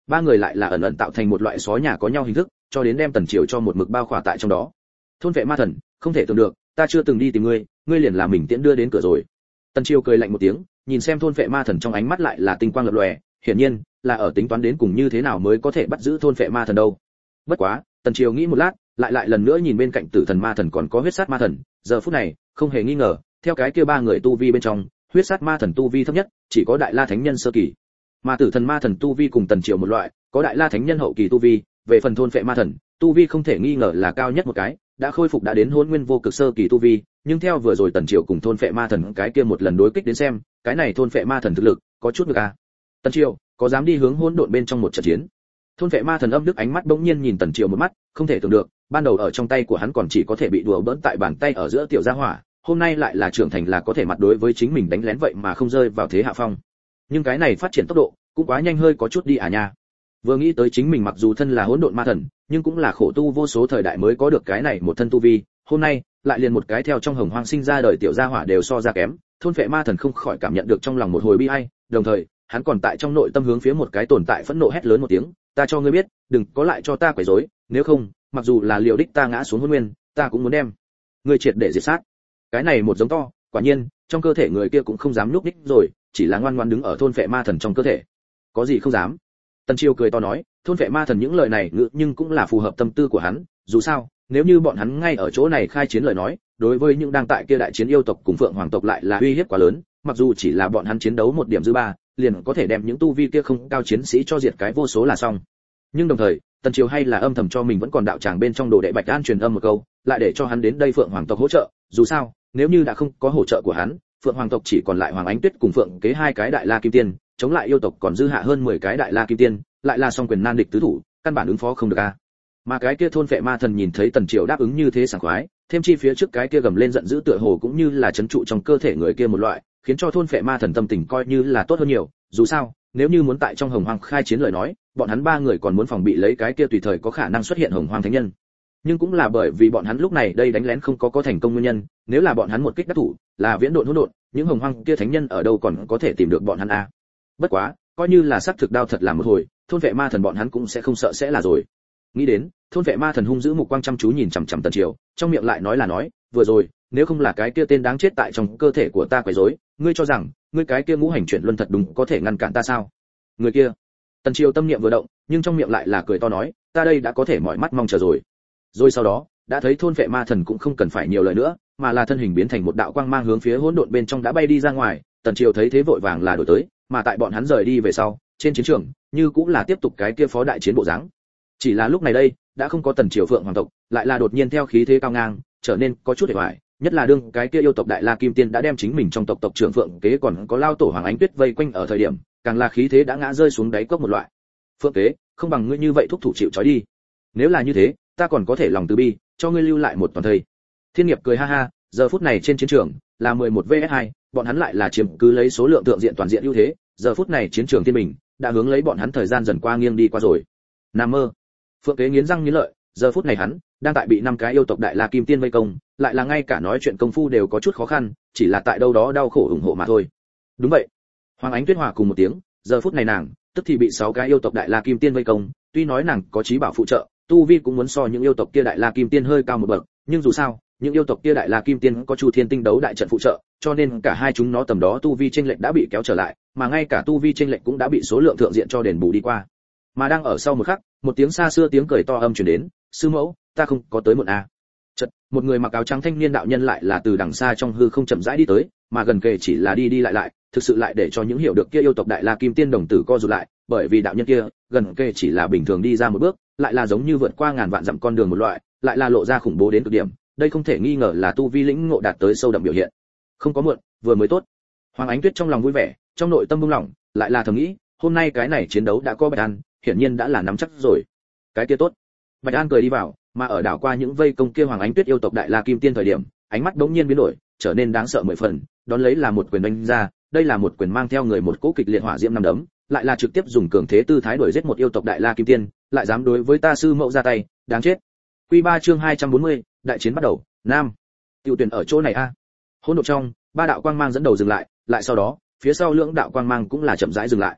ba người lại là ẩn ẩn tạo thành một loại xó nhà có nhau hình thức, cho đến đem Tần Triều cho một mực bao khỏa tại trong đó. Thôn vệ ma thần, không thể tưởng được, ta chưa từng đi tìm ngươi, ngươi liền làm mình tiễn đưa đến cửa rồi. Tần Triều cười lạnh một tiếng, nhìn xem thôn vệ ma thần trong ánh mắt lại là tinh quang lập lòe, hiển nhiên là ở tính toán đến cùng như thế nào mới có thể bắt giữ thôn vệ ma thần đâu. Bất quá, Tần Triều nghĩ một lát, lại lại lần nữa nhìn bên cạnh tử thần ma thần còn có huyết sát ma thần, giờ phút này, không hề nghi ngờ, theo cái kia ba người tu vi bên trong, huyết sát ma thần tu vi thấp nhất, chỉ có đại la thánh nhân sơ kỳ. Mà tử thần ma thần tu vi cùng Tần Triều một loại, có đại la thánh nhân hậu kỳ tu vi, về phần thôn vệ ma thần, tu vi không thể nghi ngờ là cao nhất một cái, đã khôi phục đã đến hỗn nguyên vô cực sơ kỳ tu vi, nhưng theo vừa rồi Tần Triều cùng thôn vệ ma thần cái kia một lần đối kích đến xem, cái này thôn vệ ma thần thực lực có chút được a. Tần Triều, có dám đi hướng hỗn độn bên trong một trận chiến? Thôn vệ ma thần âm đức ánh mắt bỗng nhiên nhìn Tần Triều một mắt, không thể tưởng được, ban đầu ở trong tay của hắn còn chỉ có thể bị đùa bỡn tại bàn tay ở giữa tiểu gia hỏa, hôm nay lại là trưởng thành là có thể mặt đối với chính mình đánh lén vậy mà không rơi vào thế hạ phong. Nhưng cái này phát triển tốc độ cũng quá nhanh hơi có chút đi à nha. Vừa nghĩ tới chính mình mặc dù thân là hỗn độn ma thần, nhưng cũng là khổ tu vô số thời đại mới có được cái này một thân tu vi, hôm nay lại liền một cái theo trong hồng hoang sinh ra đời tiểu gia hỏa đều so ra kém, thôn vệ ma thần không khỏi cảm nhận được trong lòng một hồi bi ai, đồng thời, hắn còn tại trong nội tâm hướng phía một cái tồn tại phẫn nộ hét lớn một tiếng, ta cho ngươi biết, đừng có lại cho ta quấy rối, nếu không, mặc dù là liều đích ta ngã xuống hôn nguyên, ta cũng muốn đem ngươi triệt để diệt sát. Cái này một giống to, quả nhiên, trong cơ thể người kia cũng không dám nhúc nhích rồi, chỉ là ngoan ngoãn đứng ở thôn vệ ma thần trong cơ thể. Có gì không dám? Tần Triều cười to nói, thôn vệ ma thần những lời này ngự nhưng cũng là phù hợp tâm tư của hắn, dù sao, nếu như bọn hắn ngay ở chỗ này khai chiến lời nói, đối với những đang tại kia đại chiến yêu tộc cùng Phượng Hoàng tộc lại là uy hiếp quá lớn, mặc dù chỉ là bọn hắn chiến đấu một điểm dư ba, liền có thể đem những tu vi kia không cao chiến sĩ cho diệt cái vô số là xong. Nhưng đồng thời, Tần Triều hay là âm thầm cho mình vẫn còn đạo tràng bên trong đồ đệ Bạch An truyền âm một câu, lại để cho hắn đến đây Phượng Hoàng tộc hỗ trợ, dù sao, nếu như đã không có hỗ trợ của hắn, Phượng Hoàng tộc chỉ còn lại Hoàng Ánh Tuyết cùng Phượng Kế hai cái đại la kim tiên, chống lại yêu tộc còn dư hạ hơn mười cái đại la kim tiên, lại là song quyền nan địch tứ thủ, căn bản ứng phó không được a. Mà cái kia thôn vệ ma thần nhìn thấy Tần Triều đáp ứng như thế sảng khoái, thêm chi phía trước cái kia gầm lên giận dữ tựa hồ cũng như là chấn trụ trong cơ thể người kia một loại, khiến cho thôn vệ ma thần tâm tình coi như là tốt hơn nhiều, dù sao, nếu như muốn tại trong hồng hoang khai chiến lời nói, bọn hắn ba người còn muốn phòng bị lấy cái kia tùy thời có khả năng xuất hiện hồng hoang thánh nhân. Nhưng cũng là bởi vì bọn hắn lúc này đây đánh lén không có có thành công nguyên nhân, nếu là bọn hắn một kích đắc thủ, là viễn độn hỗn độn, những hồng hoang kia thánh nhân ở đâu còn có thể tìm được bọn hắn a. Bất quá, coi như là sắc thực đao thật làm một hồi, thôn vệ ma thần bọn hắn cũng sẽ không sợ sẽ là rồi. Nghĩ đến, thôn vệ ma thần hung dữ mục quang chăm chú nhìn chằm chằm Tần Triều, trong miệng lại nói là nói, vừa rồi, nếu không là cái kia tên đáng chết tại trong cơ thể của ta quấy rối, ngươi cho rằng, ngươi cái kia ngũ hành chuyển luân thật đúng có thể ngăn cản ta sao? Người kia. Tần Triều tâm niệm vừa động, nhưng trong miệng lại là cười to nói, ta đây đã có thể mỏi mắt mong chờ rồi. Rồi sau đó, đã thấy thôn vệ ma thần cũng không cần phải nhiều lời nữa, mà là thân hình biến thành một đạo quang mang hướng phía hỗn độn bên trong đã bay đi ra ngoài. Tần Triều thấy thế vội vàng là đổi tới, mà tại bọn hắn rời đi về sau, trên chiến trường, như cũng là tiếp tục cái kia phó đại chiến bộ dáng. Chỉ là lúc này đây, đã không có Tần Triều Phượng Hoàng tộc, lại là đột nhiên theo khí thế cao ngang, trở nên có chút hề hoài, nhất là đương cái kia yêu tộc đại la kim tiên đã đem chính mình trong tộc tộc trưởng Phượng Kế còn có lao tổ Hoàng Ánh Tuyết vây quanh ở thời điểm, càng là khí thế đã ngã rơi xuống đáy cốc một loại. Phượng Kế, không bằng ngươi như vậy thúc thủ chịu trói đi. Nếu là như thế, ta còn có thể lòng từ bi, cho ngươi lưu lại một toàn thây. Thiên Nghiệp cười ha ha, giờ phút này trên chiến trường là mười một vs hai, bọn hắn lại là chiếm cứ lấy số lượng thượng diện toàn diện ưu thế, giờ phút này chiến trường thiên bình đã hướng lấy bọn hắn thời gian dần qua nghiêng đi qua rồi. Nam mơ. Phượng Kế nghiến răng nghiến lợi, giờ phút này hắn đang tại bị năm cái yêu tộc đại la kim tiên vây công, lại là ngay cả nói chuyện công phu đều có chút khó khăn, chỉ là tại đâu đó đau khổ ủng hộ mà thôi. Đúng vậy. Hoàng Ánh Tuyết hòa cùng một tiếng, giờ phút này nàng tức thì bị sáu cái yêu tộc đại la kim tiên vây công, tuy nói nàng có trí bảo phụ trợ, tu vi cũng muốn so những yêu tộc kia đại la kim tiên hơi cao một bậc, nhưng dù sao, những yêu tộc kia đại la kim tiên có Chu Thiên Tinh đấu đại trận phụ trợ, cho nên cả hai chúng nó tầm đó tu vi chênh lệch đã bị kéo trở lại, mà ngay cả tu vi chênh lệch cũng đã bị số lượng thượng diện cho đền bù đi qua. Mà đang ở sau một khắc, một tiếng xa xưa tiếng cười to âm truyền đến, sư mẫu, ta không có tới muộn à. Chợt, một người mặc áo trắng thanh niên đạo nhân lại là từ đằng xa trong hư không chậm rãi đi tới, mà gần kề chỉ là đi đi lại lại, thực sự lại để cho những hiểu được kia yêu tộc đại la kim tiên đồng tử co rụt lại, bởi vì đạo nhân kia, gần kề chỉ là bình thường đi ra một bước, lại là giống như vượt qua ngàn vạn dặm con đường một loại, lại là lộ ra khủng bố đến cực điểm, đây không thể nghi ngờ là tu vi lĩnh ngộ đạt tới sâu đậm biểu hiện. Không có muộn, vừa mới tốt. Hoàng Ánh Tuyết trong lòng vui vẻ, trong nội tâm buông lỏng, lại là thầm nghĩ, hôm nay cái này chiến đấu đã có Bạch An, hiển nhiên đã là nắm chắc rồi. Cái kia tốt. Bạch An cười đi vào, mà ở đảo qua những vây công kia Hoàng Ánh Tuyết yêu tộc đại la kim tiên thời điểm, ánh mắt đống nhiên biến đổi, trở nên đáng sợ mười phần, đón lấy là một quyền đánh ra, đây là một quyền mang theo người một cỗ kịch liệt hỏa diễm năm đấm, lại là trực tiếp dùng cường thế tư thái đuổi giết một yêu tộc đại la kim tiên, lại dám đối với ta sư mẫu ra tay, đáng chết. Quy ba chương hai trăm bốn mươi, đại chiến bắt đầu, nam. Tiểu tuyển ở chỗ này a. Hỗn độn trong, ba đạo quang mang dẫn đầu dừng lại, lại sau đó, phía sau lưỡng đạo quang mang cũng là chậm rãi dừng lại.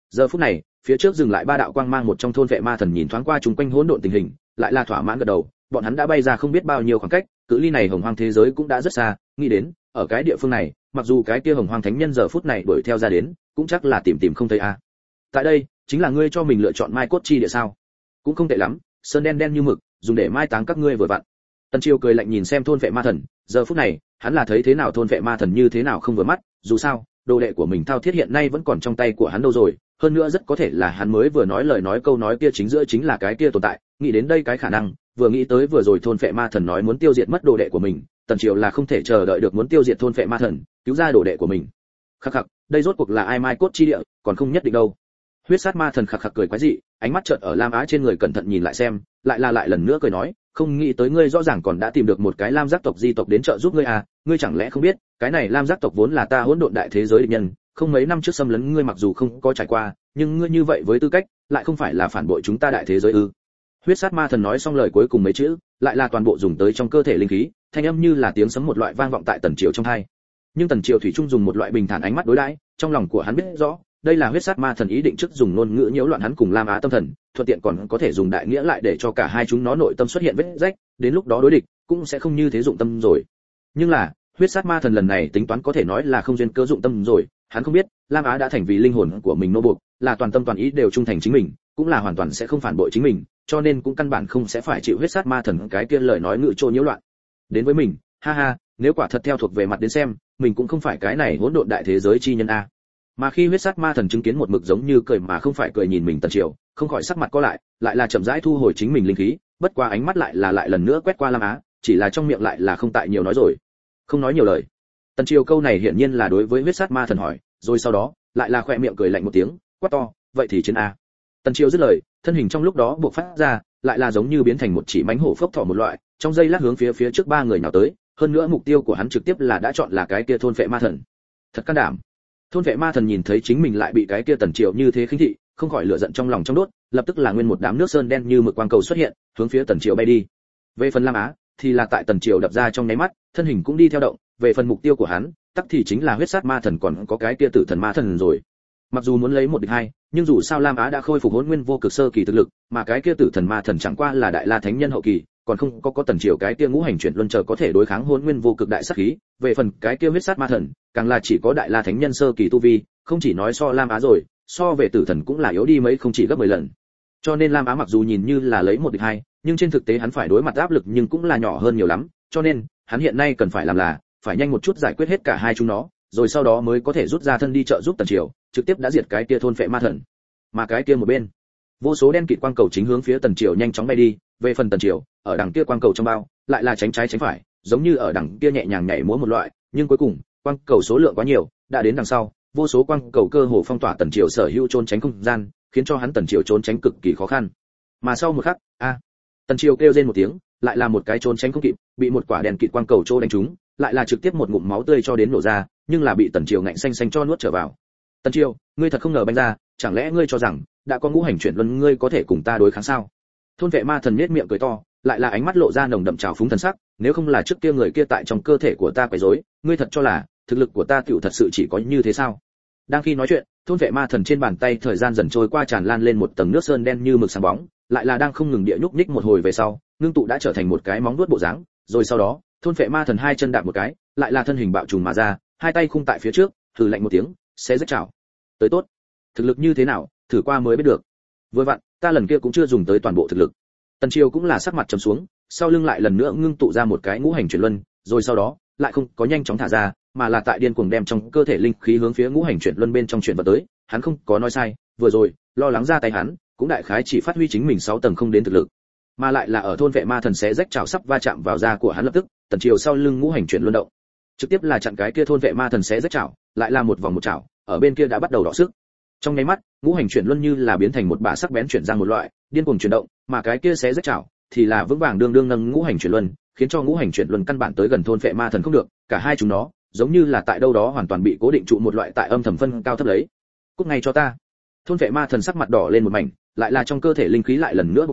Giờ phút này, phía trước dừng lại ba đạo quang mang một trong thôn vệ ma thần nhìn thoáng qua chúng quanh hỗn độn tình hình, lại là thỏa mãn gật đầu, bọn hắn đã bay ra không biết bao nhiêu khoảng cách, cự ly này hồng hoang thế giới cũng đã rất xa, nghĩ đến, ở cái địa phương này, mặc dù cái kia hồng hoang thánh nhân giờ phút này đuổi theo ra đến, cũng chắc là tìm tìm không thấy a. Tại đây, chính là ngươi cho mình lựa chọn mai cốt chi địa sao? Cũng không tệ lắm, sơn đen đen như mực, dùng để mai táng các ngươi vừa vặn. Tần Chiêu cười lạnh nhìn xem thôn vệ ma thần, giờ phút này, hắn là thấy thế nào thôn vệ ma thần như thế nào không vừa mắt, dù sao, đồ đệ của mình Thao Thiết hiện nay vẫn còn trong tay của hắn đâu rồi, hơn nữa rất có thể là hắn mới vừa nói lời nói câu nói kia chính giữa chính là cái kia tồn tại, nghĩ đến đây cái khả năng, vừa nghĩ tới vừa rồi thôn vệ ma thần nói muốn tiêu diệt mất đồ đệ của mình, Tần Triều là không thể chờ đợi được muốn tiêu diệt thôn vệ ma thần, cứu ra đồ đệ của mình. Khắc khắc, đây rốt cuộc là ai mai cốt chi địa, còn không nhất định đâu. Huyết sát ma thần khắc khắc cười quái dị, ánh mắt chợt ở Lam Á trên người cẩn thận nhìn lại xem, lại là lại lần nữa cười nói, không nghĩ tới ngươi rõ ràng còn đã tìm được một cái Lam giác tộc di tộc đến trợ giúp ngươi à, ngươi chẳng lẽ không biết, cái này Lam giác tộc vốn là ta hỗn độn đại thế giới địch nhân, không mấy năm trước xâm lấn ngươi mặc dù không có trải qua, nhưng ngươi như vậy với tư cách, lại không phải là phản bội chúng ta đại thế giới ư? Huyết sát ma thần nói xong lời cuối cùng mấy chữ, lại là toàn bộ dùng tới trong cơ thể linh khí, thanh âm như là tiếng sấm một loại vang vọng tại Tần Triều trong tai. Nhưng Tần Triều thủy chung dùng một loại bình thản ánh mắt đối đãi, trong lòng của hắn biết rõ, đây là huyết sát ma thần ý định trước dùng ngôn ngữ nhiễu loạn hắn cùng Lam Á tâm thần, thuận tiện còn có thể dùng đại nghĩa lại để cho cả hai chúng nó nội tâm xuất hiện vết rách, đến lúc đó đối địch cũng sẽ không như thế dụng tâm rồi. Nhưng là, huyết sát ma thần lần này tính toán có thể nói là không duyên cớ dụng tâm rồi, hắn không biết, Lam Á đã thành vì linh hồn của mình nô buộc, là toàn tâm toàn ý đều trung thành chính mình, cũng là hoàn toàn sẽ không phản bội chính mình, cho nên cũng căn bản không sẽ phải chịu huyết sát ma thần cái kia lời nói ngự trô nhiễu loạn. Đến với mình, ha ha, nếu quả thật theo thuộc về mặt đến xem, mình cũng không phải cái này hỗn độn đại thế giới chi nhân a. Mà khi huyết sát ma thần chứng kiến một mực giống như cười mà không phải cười nhìn mình Tần Triều, không khỏi sắc mặt co lại, lại là chậm rãi thu hồi chính mình linh khí, bất qua ánh mắt lại là lại lần nữa quét qua Lam Á, chỉ là trong miệng lại là không tại nhiều nói rồi. Không nói nhiều lời. Tần Triều câu này hiển nhiên là đối với huyết sát ma thần hỏi, rồi sau đó, lại là khẽ miệng cười lạnh một tiếng, quát to, vậy thì chiến a. Tần Triều dứt lời, thân hình trong lúc đó buộc phát ra, lại là giống như biến thành một chỉ mãnh hổ phốc thỏ một loại, trong giây lát hướng phía phía trước ba người nào tới, hơn nữa mục tiêu của hắn trực tiếp là đã chọn là cái kia thôn vệ ma thần. Thật can đảm. Thôn vệ ma thần nhìn thấy chính mình lại bị cái kia Tần Triều như thế khinh thị, không khỏi lửa giận trong lòng trong đốt, lập tức là nguyên một đám nước sơn đen như mực quang cầu xuất hiện, hướng phía Tần Triều bay đi. Về phần Lam Á, thì là tại Tần Triều đập ra trong nháy mắt, thân hình cũng đi theo động, về phần mục tiêu của hắn, tắc thì chính là huyết sát ma thần còn có cái kia tử thần ma thần rồi. Mặc dù muốn lấy một địch hai, nhưng dù sao Lam Á đã khôi phục Hỗn Nguyên vô cực sơ kỳ thực lực, mà cái kia tử thần ma thần chẳng qua là đại la thánh nhân hậu kỳ, còn không có có Tần Triều cái kia ngũ hành chuyển luân chờ có thể đối kháng Hỗn Nguyên vô cực đại sát khí, về phần cái kia huyết sát ma thần, càng là chỉ có đại la thánh nhân sơ kỳ tu vi, không chỉ nói so Lam Á rồi, so về tử thần cũng là yếu đi mấy không chỉ gấp mười lần. Cho nên Lam Á mặc dù nhìn như là lấy một địch hai, nhưng trên thực tế hắn phải đối mặt áp lực nhưng cũng là nhỏ hơn nhiều lắm, cho nên hắn hiện nay cần phải làm là phải nhanh một chút giải quyết hết cả hai chúng nó, rồi sau đó mới có thể rút ra thân đi trợ giúp Tần Triều, trực tiếp đã diệt cái kia thôn phệ ma thần. Mà cái kia một bên, vô số đen kịt quang cầu chính hướng phía Tần Triều nhanh chóng bay đi, về phần Tần Triều, ở đằng kia quang cầu trong bao, lại là tránh trái tránh phải, giống như ở đằng kia nhẹ nhàng nhảy múa một loại, nhưng cuối cùng, quang cầu số lượng quá nhiều, đã đến đằng sau, vô số quang cầu cơ hồ phong tỏa Tần Triều sở hữu trốn tránh không gian, khiến cho hắn Tần Triều trốn tránh cực kỳ khó khăn. Mà sau một khắc, a, Tần Triều kêu rên một tiếng, lại là một cái trốn tránh không kịp, bị một quả đèn kịt quang cầu trô đánh trúng, lại là trực tiếp một ngụm máu tươi cho đến nổ ra, nhưng là bị Tần Triều ngạnh xanh xanh cho nuốt trở vào. Tần Triều, ngươi thật không ngờ banh ra, chẳng lẽ ngươi cho rằng đã có ngũ hành chuyển luân ngươi có thể cùng ta đối kháng sao? Thôn vệ ma thần nhếch miệng cười to, lại là ánh mắt lộ ra nồng đậm trào phúng thần sắc, nếu không là trước kia người kia tại trong cơ thể của ta quấy rối, ngươi thật cho là thực lực của ta tiểu thật sự chỉ có như thế sao? Đang khi nói chuyện, thôn vệ ma thần trên bàn tay thời gian dần trôi qua tràn lan lên một tầng nước sơn đen như mực sáng bóng, lại là đang không ngừng địa nhúc nhích một hồi về sau, ngưng tụ đã trở thành một cái móng vuốt bộ dáng, rồi sau đó, thôn vệ ma thần hai chân đạp một cái, lại là thân hình bạo trùng mà ra, hai tay khung tại phía trước, thử lạnh một tiếng, sẽ rất chảo. Tới tốt. Thực lực như thế nào, thử qua mới biết được. Vừa vặn, ta lần kia cũng chưa dùng tới toàn bộ thực lực. Tần Triều cũng là sắc mặt trầm xuống, sau lưng lại lần nữa ngưng tụ ra một cái ngũ hành chuyển luân, rồi sau đó, lại không có nhanh chóng thả ra, mà là tại điên cuồng đem trong cơ thể linh khí hướng phía ngũ hành chuyển luân bên trong chuyển vào tới, hắn không có nói sai, vừa rồi, lo lắng ra tay hắn, cũng đại khái chỉ phát huy chính mình sáu tầng không đến thực lực. Mà lại là ở thôn vệ ma thần sẽ rách chảo sắp va chạm vào da của hắn lập tức, Tần Triều sau lưng ngũ hành chuyển luân động, trực tiếp là chặn cái kia thôn vệ ma thần sẽ rách chảo, lại là một vòng một chảo, ở bên kia đã bắt đầu đỏ sức. Trong nháy mắt, ngũ hành chuyển luân như là biến thành một bả sắc bén chuyển ra một loại, điên cuồng chuyển động, mà cái kia sẽ rách chảo thì là vững vàng đương đương nâng ngũ hành chuyển luân, khiến cho ngũ hành chuyển luân căn bản tới gần thôn vệ ma thần không được, cả hai chúng nó giống như là tại đâu đó hoàn toàn bị cố định trụ một loại tại âm thầm phân cao thấp lấy. Cút ngay cho ta. Thôn vệ ma thần sắc mặt đỏ lên một mảnh, lại là trong cơ thể linh khí lại lần nữa bộc phát,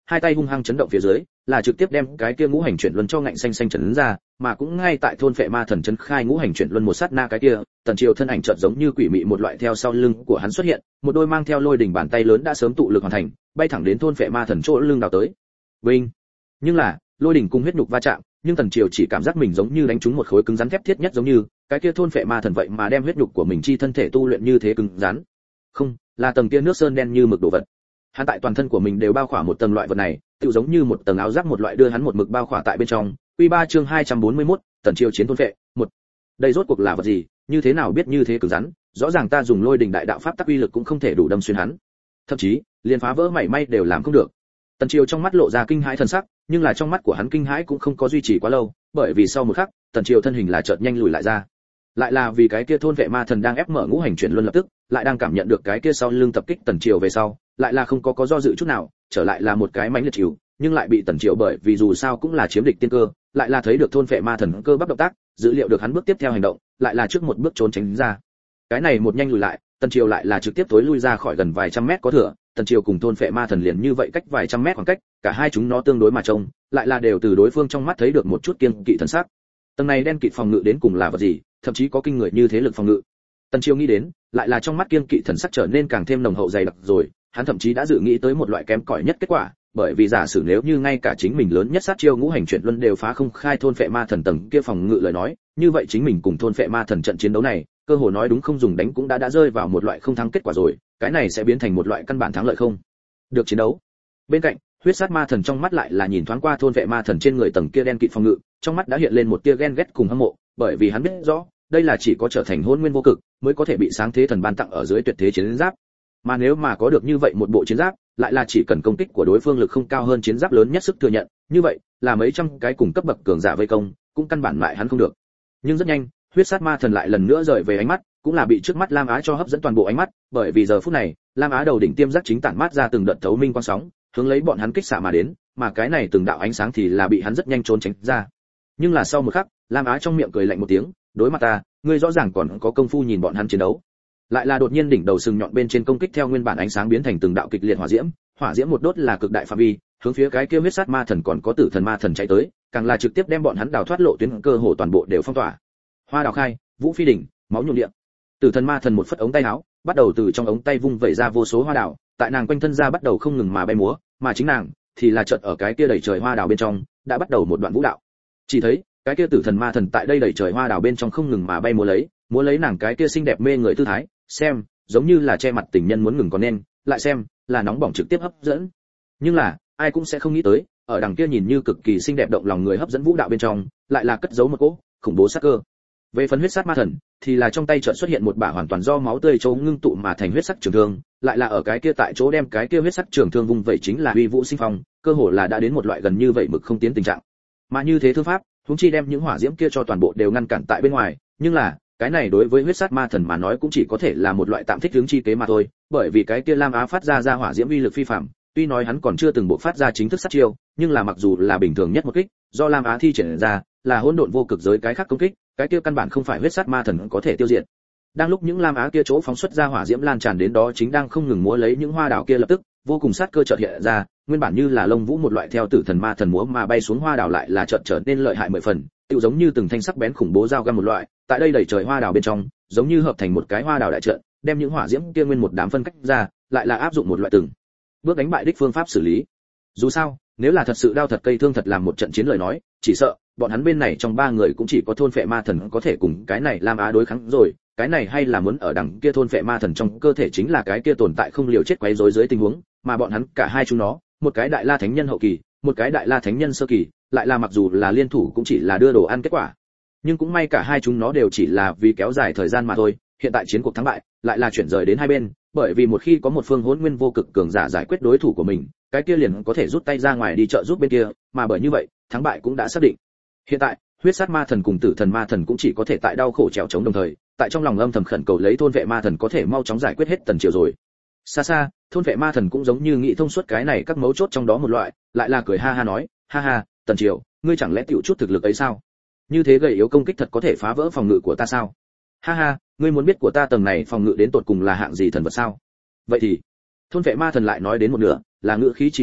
hai tay hung hăng chấn động phía dưới, là trực tiếp đem cái kia ngũ hành chuyển luân cho ngạnh xanh xanh chấn ra, mà cũng ngay tại thôn phệ ma thần chấn khai ngũ hành chuyển luân một sát na cái kia, Tần Triều thân ảnh chợt giống như quỷ mị một loại theo sau lưng của hắn xuất hiện, một đôi mang theo lôi đỉnh bàn tay lớn đã sớm tụ lực hoàn thành, bay thẳng đến thôn phệ ma thần chỗ lưng đào tới. Vinh. Nhưng là, lôi đỉnh cùng huyết nhục va chạm, nhưng Tần Triều chỉ cảm giác mình giống như đánh trúng một khối cứng rắn thép thiết nhất, giống như cái kia thôn phệ ma thần vậy mà đem huyết nhục của mình chi thân thể tu luyện như thế cứng rắn. Không, là tầng kia nước sơn đen như mực đồ vật. Hắn tại toàn thân của mình đều bao khỏa một tầng loại vật này, tựu giống như một tầng áo giáp một loại đưa hắn một mực bao khỏa tại bên trong. Quy ba chương hai trăm bốn mươi mốt, Tần Triều chiến thôn phệ, một. Đây rốt cuộc là vật gì, như thế nào biết như thế cứng rắn, rõ ràng ta dùng lôi đỉnh đại đạo pháp tắc uy lực cũng không thể đủ đâm xuyên hắn. Thậm chí, liền phá vỡ mảy may đều làm không được. Tần Triều trong mắt lộ ra kinh hãi thần sắc, nhưng là trong mắt của hắn kinh hãi cũng không có duy trì quá lâu, bởi vì sau một khắc, Tần Triều thân hình là chợt nhanh lùi lại ra. Lại là vì cái kia thôn vệ ma thần đang ép mở ngũ hành chuyển luân lập tức, lại đang cảm nhận được cái kia sau lưng tập kích Tần Triều về sau, lại là không có có do dự chút nào, trở lại là một cái mãnh liệt chịu, nhưng lại bị Tần Triều bởi vì dù sao cũng là chiếm địch tiên cơ, lại là thấy được thôn vệ ma thần cơ bắp động tác, dữ liệu được hắn bước tiếp theo hành động, lại là trước một bước trốn tránh ra. Cái này một nhanh lùi lại, Tần Triều lại là trực tiếp tối lui ra khỏi gần vài trăm mét có thừa, Tần Triều cùng thôn phệ ma thần liền như vậy cách vài trăm mét khoảng cách, cả hai chúng nó tương đối mà trông, lại là đều từ đối phương trong mắt thấy được một chút kiêng kỵ thần sắc. Tầng này đen kịt phòng ngự đến cùng là vật gì, thậm chí có kinh người như thế lực phòng ngự. Tần Triều nghĩ đến, lại là trong mắt kiêng kỵ thần sắc trở nên càng thêm nồng hậu dày đặc rồi, hắn thậm chí đã dự nghĩ tới một loại kém cỏi nhất kết quả, bởi vì giả sử nếu như ngay cả chính mình lớn nhất sát chiêu ngũ hành chuyển luân đều phá không khai thôn phệ ma thần tầng kia phòng ngự lời nói, như vậy chính mình cùng thôn phệ ma thần trận chiến đấu này, cơ hội nói đúng không dùng đánh cũng đã đã rơi vào một loại không thắng kết quả rồi, cái này sẽ biến thành một loại căn bản thắng lợi không được chiến đấu. Bên cạnh, huyết sát ma thần trong mắt lại là nhìn thoáng qua thôn vệ ma thần trên người tầng kia đen kịt phòng ngự, trong mắt đã hiện lên một tia ghen ghét cùng hâm mộ, bởi vì hắn biết rõ, đây là chỉ có trở thành hôn nguyên vô cực mới có thể bị sáng thế thần ban tặng ở dưới tuyệt thế chiến giáp. Mà nếu mà có được như vậy một bộ chiến giáp, lại là chỉ cần công kích của đối phương lực không cao hơn chiến giáp lớn nhất sức thừa nhận, như vậy, là mấy trăm cái cùng cấp bậc cường giả vây công, cũng căn bản lại hắn không được. Nhưng rất nhanh, huyết sát ma thần lại lần nữa rời về ánh mắt, cũng là bị trước mắt Lam Á cho hấp dẫn toàn bộ ánh mắt, bởi vì giờ phút này, Lam Á đầu đỉnh tiêm giác chính tản mát ra từng đợt thấu minh quang sóng, hướng lấy bọn hắn kích xạ mà đến, mà cái này từng đạo ánh sáng thì là bị hắn rất nhanh trốn tránh ra. Nhưng là sau một khắc, Lam Á trong miệng cười lạnh một tiếng, đối mặt ta, ngươi rõ ràng còn có công phu nhìn bọn hắn chiến đấu. Lại là đột nhiên đỉnh đầu sừng nhọn bên trên công kích theo nguyên bản ánh sáng biến thành từng đạo kịch liệt hỏa diễm, hỏa diễm một đốt là cực đại phạm vi, hướng phía cái kia huyết sát ma thần còn có tử thần ma thần chạy tới, càng là trực tiếp đem bọn hắn đào thoát lộ tuyến cơ hồ toàn bộ đều phong tỏa. Hoa đào khai, vũ phi đỉnh, máu nhuộm địa. Tử thần ma thần một phất ống tay áo, bắt đầu từ trong ống tay vung vẩy ra vô số hoa đào, tại nàng quanh thân ra bắt đầu không ngừng mà bay múa, mà chính nàng thì là chợt ở cái kia đầy trời hoa đào bên trong, đã bắt đầu một đoạn vũ đạo. Chỉ thấy, cái kia tử thần ma thần tại đây đầy trời hoa đào bên trong không ngừng mà bay múa lấy, múa lấy nàng cái kia xinh đẹp mê người tư thái, xem, giống như là che mặt tình nhân muốn ngừng còn nên, lại xem, là nóng bỏng trực tiếp hấp dẫn. Nhưng là, ai cũng sẽ không nghĩ tới, ở đằng kia nhìn như cực kỳ xinh đẹp động lòng người hấp dẫn vũ đạo bên trong, lại là cất giấu một cỗ khủng bố sát cơ. Về phần huyết sát ma thần, thì là trong tay chợt xuất hiện một bả hoàn toàn do máu tươi chỗ ngưng tụ mà thành huyết sắc trường thương, lại là ở cái kia tại chỗ đem cái kia huyết sắc trường thương vung vậy chính là uy vũ sinh phong, cơ hồ là đã đến một loại gần như vậy mực không tiến tình trạng. Mà như thế thương pháp, huống chi đem những hỏa diễm kia cho toàn bộ đều ngăn cản tại bên ngoài, nhưng là, cái này đối với huyết sát ma thần mà nói cũng chỉ có thể là một loại tạm thích ứng chi kế mà thôi, bởi vì cái kia Lam Á phát ra ra hỏa diễm uy lực phi phàm, tuy nói hắn còn chưa từng bộ phát ra chính thức sát chiêu, nhưng là mặc dù là bình thường nhất một kích, do Lam Á thi triển ra, là hỗn độn vô cực giới cái khác công kích, cái kia căn bản không phải huyết sát ma thần có thể tiêu diệt. Đang lúc những Lam Á kia chỗ phóng xuất ra hỏa diễm lan tràn đến đó chính đang không ngừng múa lấy những hoa đào kia lập tức, vô cùng sát cơ chợt hiện ra, nguyên bản như là lông vũ một loại theo tử thần ma thần múa mà bay xuống hoa đào lại là chợt trở nên lợi hại mười phần, tựu giống như từng thanh sắc bén khủng bố dao găm một loại, tại đây đầy trời hoa đào bên trong, giống như hợp thành một cái hoa đào đại trận, đem những hỏa diễm kia nguyên một đám phân cách ra, lại là áp dụng một loại từng bước đánh bại đích phương pháp xử lý. Dù sao, nếu là thật sự đao thật cây thương thật làm một trận chiến lời nói, chỉ sợ bọn hắn bên này trong ba người cũng chỉ có thôn phệ ma thần có thể cùng cái này Lam Á đối kháng rồi, cái này hay là muốn ở đằng kia thôn phệ ma thần trong cơ thể chính là cái kia tồn tại không liều chết quấy rối dưới tình huống, mà bọn hắn cả hai chúng nó, một cái đại la thánh nhân hậu kỳ, một cái đại la thánh nhân sơ kỳ, lại là mặc dù là liên thủ cũng chỉ là đưa đồ ăn kết quả. Nhưng cũng may cả hai chúng nó đều chỉ là vì kéo dài thời gian mà thôi, hiện tại chiến cuộc thắng bại lại là chuyển rời đến hai bên, bởi vì một khi có một phương hỗn nguyên vô cực cường giả giải quyết đối thủ của mình, cái kia liền có thể rút tay ra ngoài đi trợ giúp bên kia, mà bởi như vậy, thắng bại cũng đã xác định. Hiện tại, huyết sát ma thần cùng tử thần ma thần cũng chỉ có thể tại đau khổ trèo chống đồng thời, tại trong lòng âm thầm khẩn cầu lấy thôn vệ ma thần có thể mau chóng giải quyết hết Tần Triều rồi. Xa xa, thôn vệ ma thần cũng giống như nghĩ thông suốt cái này các mấu chốt trong đó một loại, lại là cười ha ha nói, ha ha, Tần Triều, ngươi chẳng lẽ tiểu chút thực lực ấy sao? Như thế gầy yếu công kích thật có thể phá vỡ phòng ngự của ta sao? Ha ha, ngươi muốn biết của ta tầng này phòng ngự đến tột cùng là hạng gì thần vật sao? Vậy thì, thôn vệ ma thần lại nói đến một nửa, là ngữ khí trì trệ,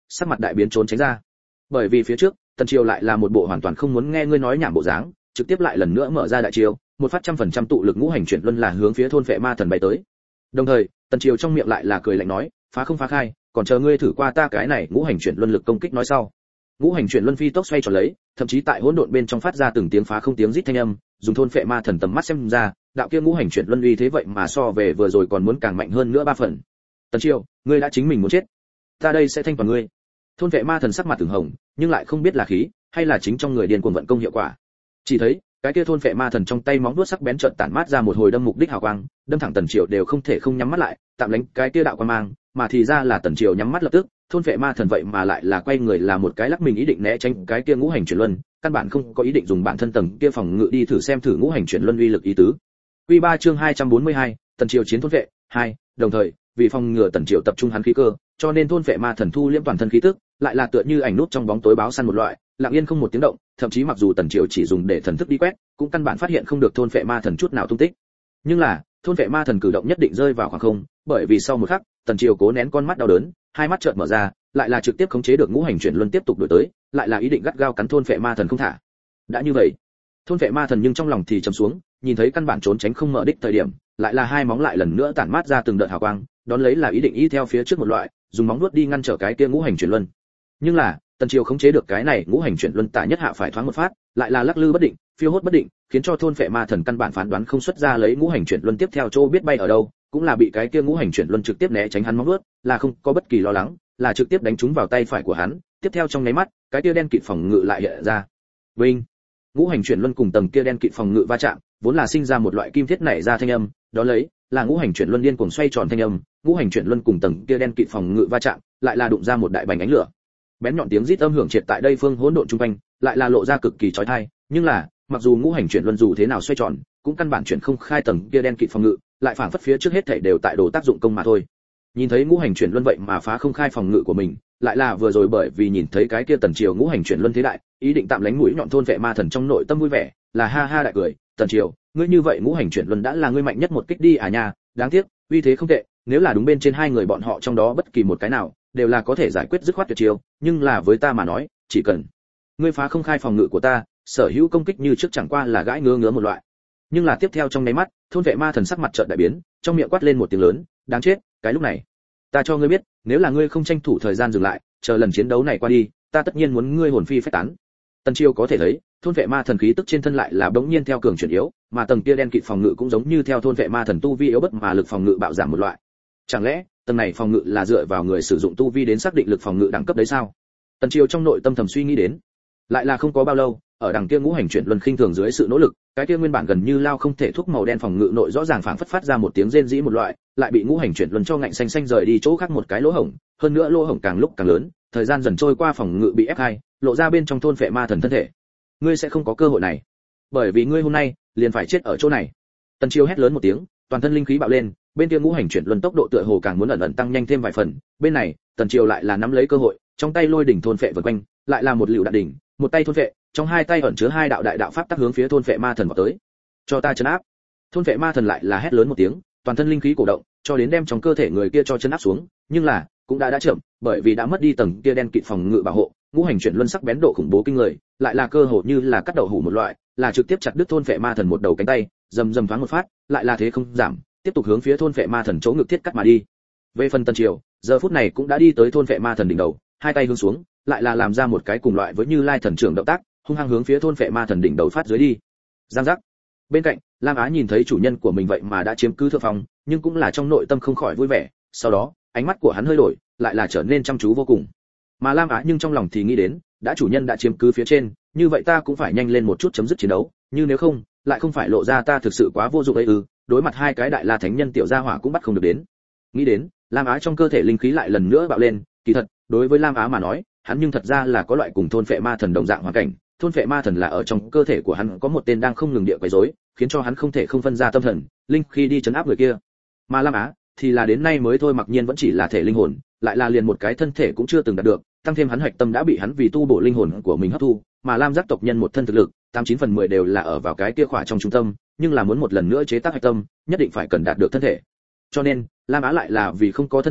sắc mặt đại biến trốn tránh ra. Bởi vì phía trước, Tần Triều lại là một bộ hoàn toàn không muốn nghe ngươi nói nhảm bộ dáng, trực tiếp lại lần nữa mở ra đại chiêu, một phát trăm phần trăm tụ lực ngũ hành chuyển luân là hướng phía thôn phệ ma thần bay tới. Đồng thời, Tần Triều trong miệng lại là cười lạnh nói, phá không phá khai, còn chờ ngươi thử qua ta cái này ngũ hành chuyển luân lực công kích nói sau. Ngũ hành chuyển luân phi tốc xoay tròn lấy, thậm chí tại hỗn độn bên trong phát ra từng tiếng phá không tiếng rít thanh âm, dùng thôn phệ ma thần tầm mắt xem ra, đạo kia ngũ hành chuyển luân uy thế vậy mà so về vừa rồi còn muốn càng mạnh hơn nữa ba phần. Tần Triều, ngươi đã chính mình muốn chết, ta đây sẽ thanh toàn ngươi. Thôn phệ ma thần sắc mặt từng hồng, nhưng lại không biết là khí hay là chính trong người điên cuồng vận công hiệu quả. Chỉ thấy cái kia thôn phệ ma thần trong tay móng vuốt sắc bén chợt tản mát ra một hồi đâm mục đích hào quang, đâm thẳng Tần Triều đều không thể không nhắm mắt lại, tạm lánh cái kia đạo quang mang, mà thì ra là Tần Triều nhắm mắt lập tức, thôn phệ ma thần vậy mà lại là quay người là một cái lắc mình ý định né tránh cái kia ngũ hành chuyển luân, căn bản không có ý định dùng bản thân tầng kia phòng ngự đi thử xem thử ngũ hành chuyển luân uy lực ý tứ. Quy ba chương hai trăm bốn mươi hai, Tần Triều chiến thôn phệ hai, đồng thời, vì phòng ngừa Tần Triều tập trung hắn khí cơ, cho nên thôn phệ ma thần thu liễm toàn thân khí tức, lại là tựa như ảnh nút trong bóng tối báo săn một loại, lặng yên không một tiếng động, thậm chí mặc dù Tần Triều chỉ dùng để thần thức đi quét, cũng căn bản phát hiện không được thôn phệ ma thần chút nào tung tích. Nhưng là, thôn phệ ma thần cử động nhất định rơi vào khoảng không, bởi vì sau một khắc, Tần Triều cố nén con mắt đau đớn, hai mắt chợt mở ra, lại là trực tiếp khống chế được ngũ hành chuyển luân tiếp tục đuổi tới, lại là ý định gắt gao cắn thôn phệ ma thần không thả. Đã như vậy, thôn phệ ma thần nhưng trong lòng thì trầm xuống, nhìn thấy căn bản trốn tránh không mở đích thời điểm, lại là hai móng lại lần nữa tản mát ra từng đợt hào quang, đón lấy là ý định y theo phía trước một loại, dùng móng vuốt đi ngăn trở cái kia ngũ hành chuyển luân. Nhưng là, Tần Triều khống chế được cái này ngũ hành chuyển luân tả nhất hạ phải thoáng một phát, lại là lắc lư bất định, phiêu hốt bất định, khiến cho thôn phệ ma thần căn bản phán đoán không xuất ra lấy ngũ hành chuyển luân tiếp theo chỗ biết bay ở đâu, cũng là bị cái kia ngũ hành chuyển luân trực tiếp né tránh hắn móng vuốt, là không có bất kỳ lo lắng, là trực tiếp đánh trúng vào tay phải của hắn, tiếp theo trong nháy mắt, cái kia đen kịt phòng ngự lại hiện ra. Vinh, ngũ hành chuyển luân cùng tầng kia đen kịt phòng ngự va chạm, vốn là sinh ra một loại kim thiết nảy ra thanh âm, đó lấy là ngũ hành chuyển luân điên cuồng xoay tròn thanh âm, ngũ hành chuyển luân cùng tầng kia đen kịt phòng ngự va chạm, lại là đụng ra một đại bành ánh lửa. Bén nhọn tiếng rít âm hưởng triệt tại đây phương hỗn độn trung quanh, lại là lộ ra cực kỳ chói tai, nhưng là, mặc dù ngũ hành chuyển luân dù thế nào xoay tròn, cũng căn bản chuyển không khai tầng kia đen kịt phòng ngự, lại phản phất phía trước hết thảy đều tại đồ tác dụng công mà thôi. Nhìn thấy ngũ hành chuyển luân vậy mà phá không khai phòng ngự của mình, lại là vừa rồi bởi vì nhìn thấy cái kia Tần Triều ngũ hành chuyển luân thế đại, ý định tạm lánh mũi nhọn thôn vệ ma thần trong nội tâm vui vẻ, là ha ha đại cười, Tần Triều, ngươi như vậy ngũ hành chuyển luân đã là ngươi mạnh nhất một kích đi à nha, đáng tiếc, uy thế không tệ, nếu là đúng bên trên hai người bọn họ trong đó bất kỳ một cái nào, đều là có thể giải quyết dứt khoát tuyệt chiêu, nhưng là với ta mà nói, chỉ cần ngươi phá không khai phòng ngự của ta, sở hữu công kích như trước chẳng qua là gãi ngứa ngứa một loại. Nhưng là tiếp theo trong nháy mắt, thôn vệ ma thần sắc mặt chợt đại biến, trong miệng quát lên một tiếng lớn, đáng chết, cái lúc này, ta cho ngươi biết, nếu là ngươi không tranh thủ thời gian dừng lại, chờ lần chiến đấu này qua đi, ta tất nhiên muốn ngươi hồn phi phách tán. Tần Triều có thể thấy, thôn vệ ma thần khí tức trên thân lại là bỗng nhiên theo cường chuyển yếu, mà tầng kia đen kịt phòng ngự cũng giống như theo thôn vệ ma thần tu vi yếu bất mà lực phòng ngự bạo giảm một loại. Chẳng lẽ, tầng này phòng ngự là dựa vào người sử dụng tu vi đến xác định lực phòng ngự đẳng cấp đấy sao? Tần Triều trong nội tâm thầm suy nghĩ đến. Lại là không có bao lâu, ở đằng kia ngũ hành chuyển luân khinh thường dưới sự nỗ lực, cái kia nguyên bản gần như lao không thể thuốc màu đen phòng ngự nội rõ ràng phảng phất phát ra một tiếng rên rỉ một loại, lại bị ngũ hành chuyển luân cho ngạnh xanh xanh rời đi chỗ khác một cái lỗ hổng, hơn nữa lỗ hổng càng lúc càng lớn, thời gian dần trôi qua phòng ngự bị ép hai, lộ ra bên trong thôn phệ ma thần thân thể. Ngươi sẽ không có cơ hội này, bởi vì ngươi hôm nay liền phải chết ở chỗ này. Tần Triều hét lớn một tiếng, toàn thân linh khí bạo lên, bên kia ngũ hành chuyển luân tốc độ tựa hồ càng muốn ẩn ẩn tăng nhanh thêm vài phần, bên này, Tần Triều lại là nắm lấy cơ hội, trong tay lôi đỉnh thôn phệ vần quanh, lại là một liều đạn đỉnh, một tay thôn phệ, trong hai tay ẩn chứa hai đạo đại đạo pháp tắc hướng phía thôn phệ ma thần vào tới. Cho ta trấn áp. Thôn phệ ma thần lại là hét lớn một tiếng, toàn thân linh khí cổ động, cho đến đem trong cơ thể người kia cho trấn áp xuống, nhưng là, cũng đã đã chậm, bởi vì đã mất đi tầng kia đen kịt phòng ngự bảo hộ, ngũ hành chuyển luân sắc bén độ khủng bố kinh người, lại là cơ hội như là cắt đầu hủ một loại, là trực tiếp chặt đứt thôn phệ ma thần một đầu cánh tay, rầm rầm thoáng một phát, lại là thế không giảm, tiếp tục hướng phía thôn phệ ma thần chỗ ngực thiết cắt mà đi. Về phần Tần Triều, giờ phút này cũng đã đi tới thôn phệ ma thần đỉnh đầu, hai tay hướng xuống, lại là làm ra một cái cùng loại với Như Lai thần trưởng động tác, hung hăng hướng phía thôn phệ ma thần đỉnh đầu phát dưới đi. Giang giác. Bên cạnh, Lam Á nhìn thấy chủ nhân của mình vậy mà đã chiếm cứ thượng phong, nhưng cũng là trong nội tâm không khỏi vui vẻ, sau đó, ánh mắt của hắn hơi đổi, lại là trở nên chăm chú vô cùng. Mà Lam Á nhưng trong lòng thì nghĩ đến, đã chủ nhân đã chiếm cứ phía trên, như vậy ta cũng phải nhanh lên một chút chấm dứt chiến đấu, như nếu không, lại không phải lộ ra ta thực sự quá vô dụng ấy ư, đối mặt hai cái đại la thánh nhân tiểu gia hỏa cũng bắt không được đến. Nghĩ đến, Lam Á trong cơ thể linh khí lại lần nữa bạo lên, kỳ thật, đối với Lam Á mà nói, hắn nhưng thật ra là có loại cùng thôn phệ ma thần đồng dạng hoàn cảnh, thôn phệ ma thần là ở trong cơ thể của hắn có một tên đang không ngừng địa quấy rối, khiến cho hắn không thể không phân ra tâm thần, linh khí đi trấn áp người kia. Mà Lam Á thì là đến nay mới thôi mặc nhiên vẫn chỉ là thể linh hồn, lại là liền một cái thân thể cũng chưa từng đạt được, tăng thêm hắn hạch tâm đã bị hắn vì tu bổ linh hồn của mình hấp thu, mà Lam giác tộc nhân một thân thực lực, tám chín phần mười đều là ở vào cái kia khỏa trong trung tâm, nhưng là muốn một lần nữa chế tác hạch tâm, nhất định phải cần đạt được thân thể. Cho nên, Lam Á lại là vì không có thân thể,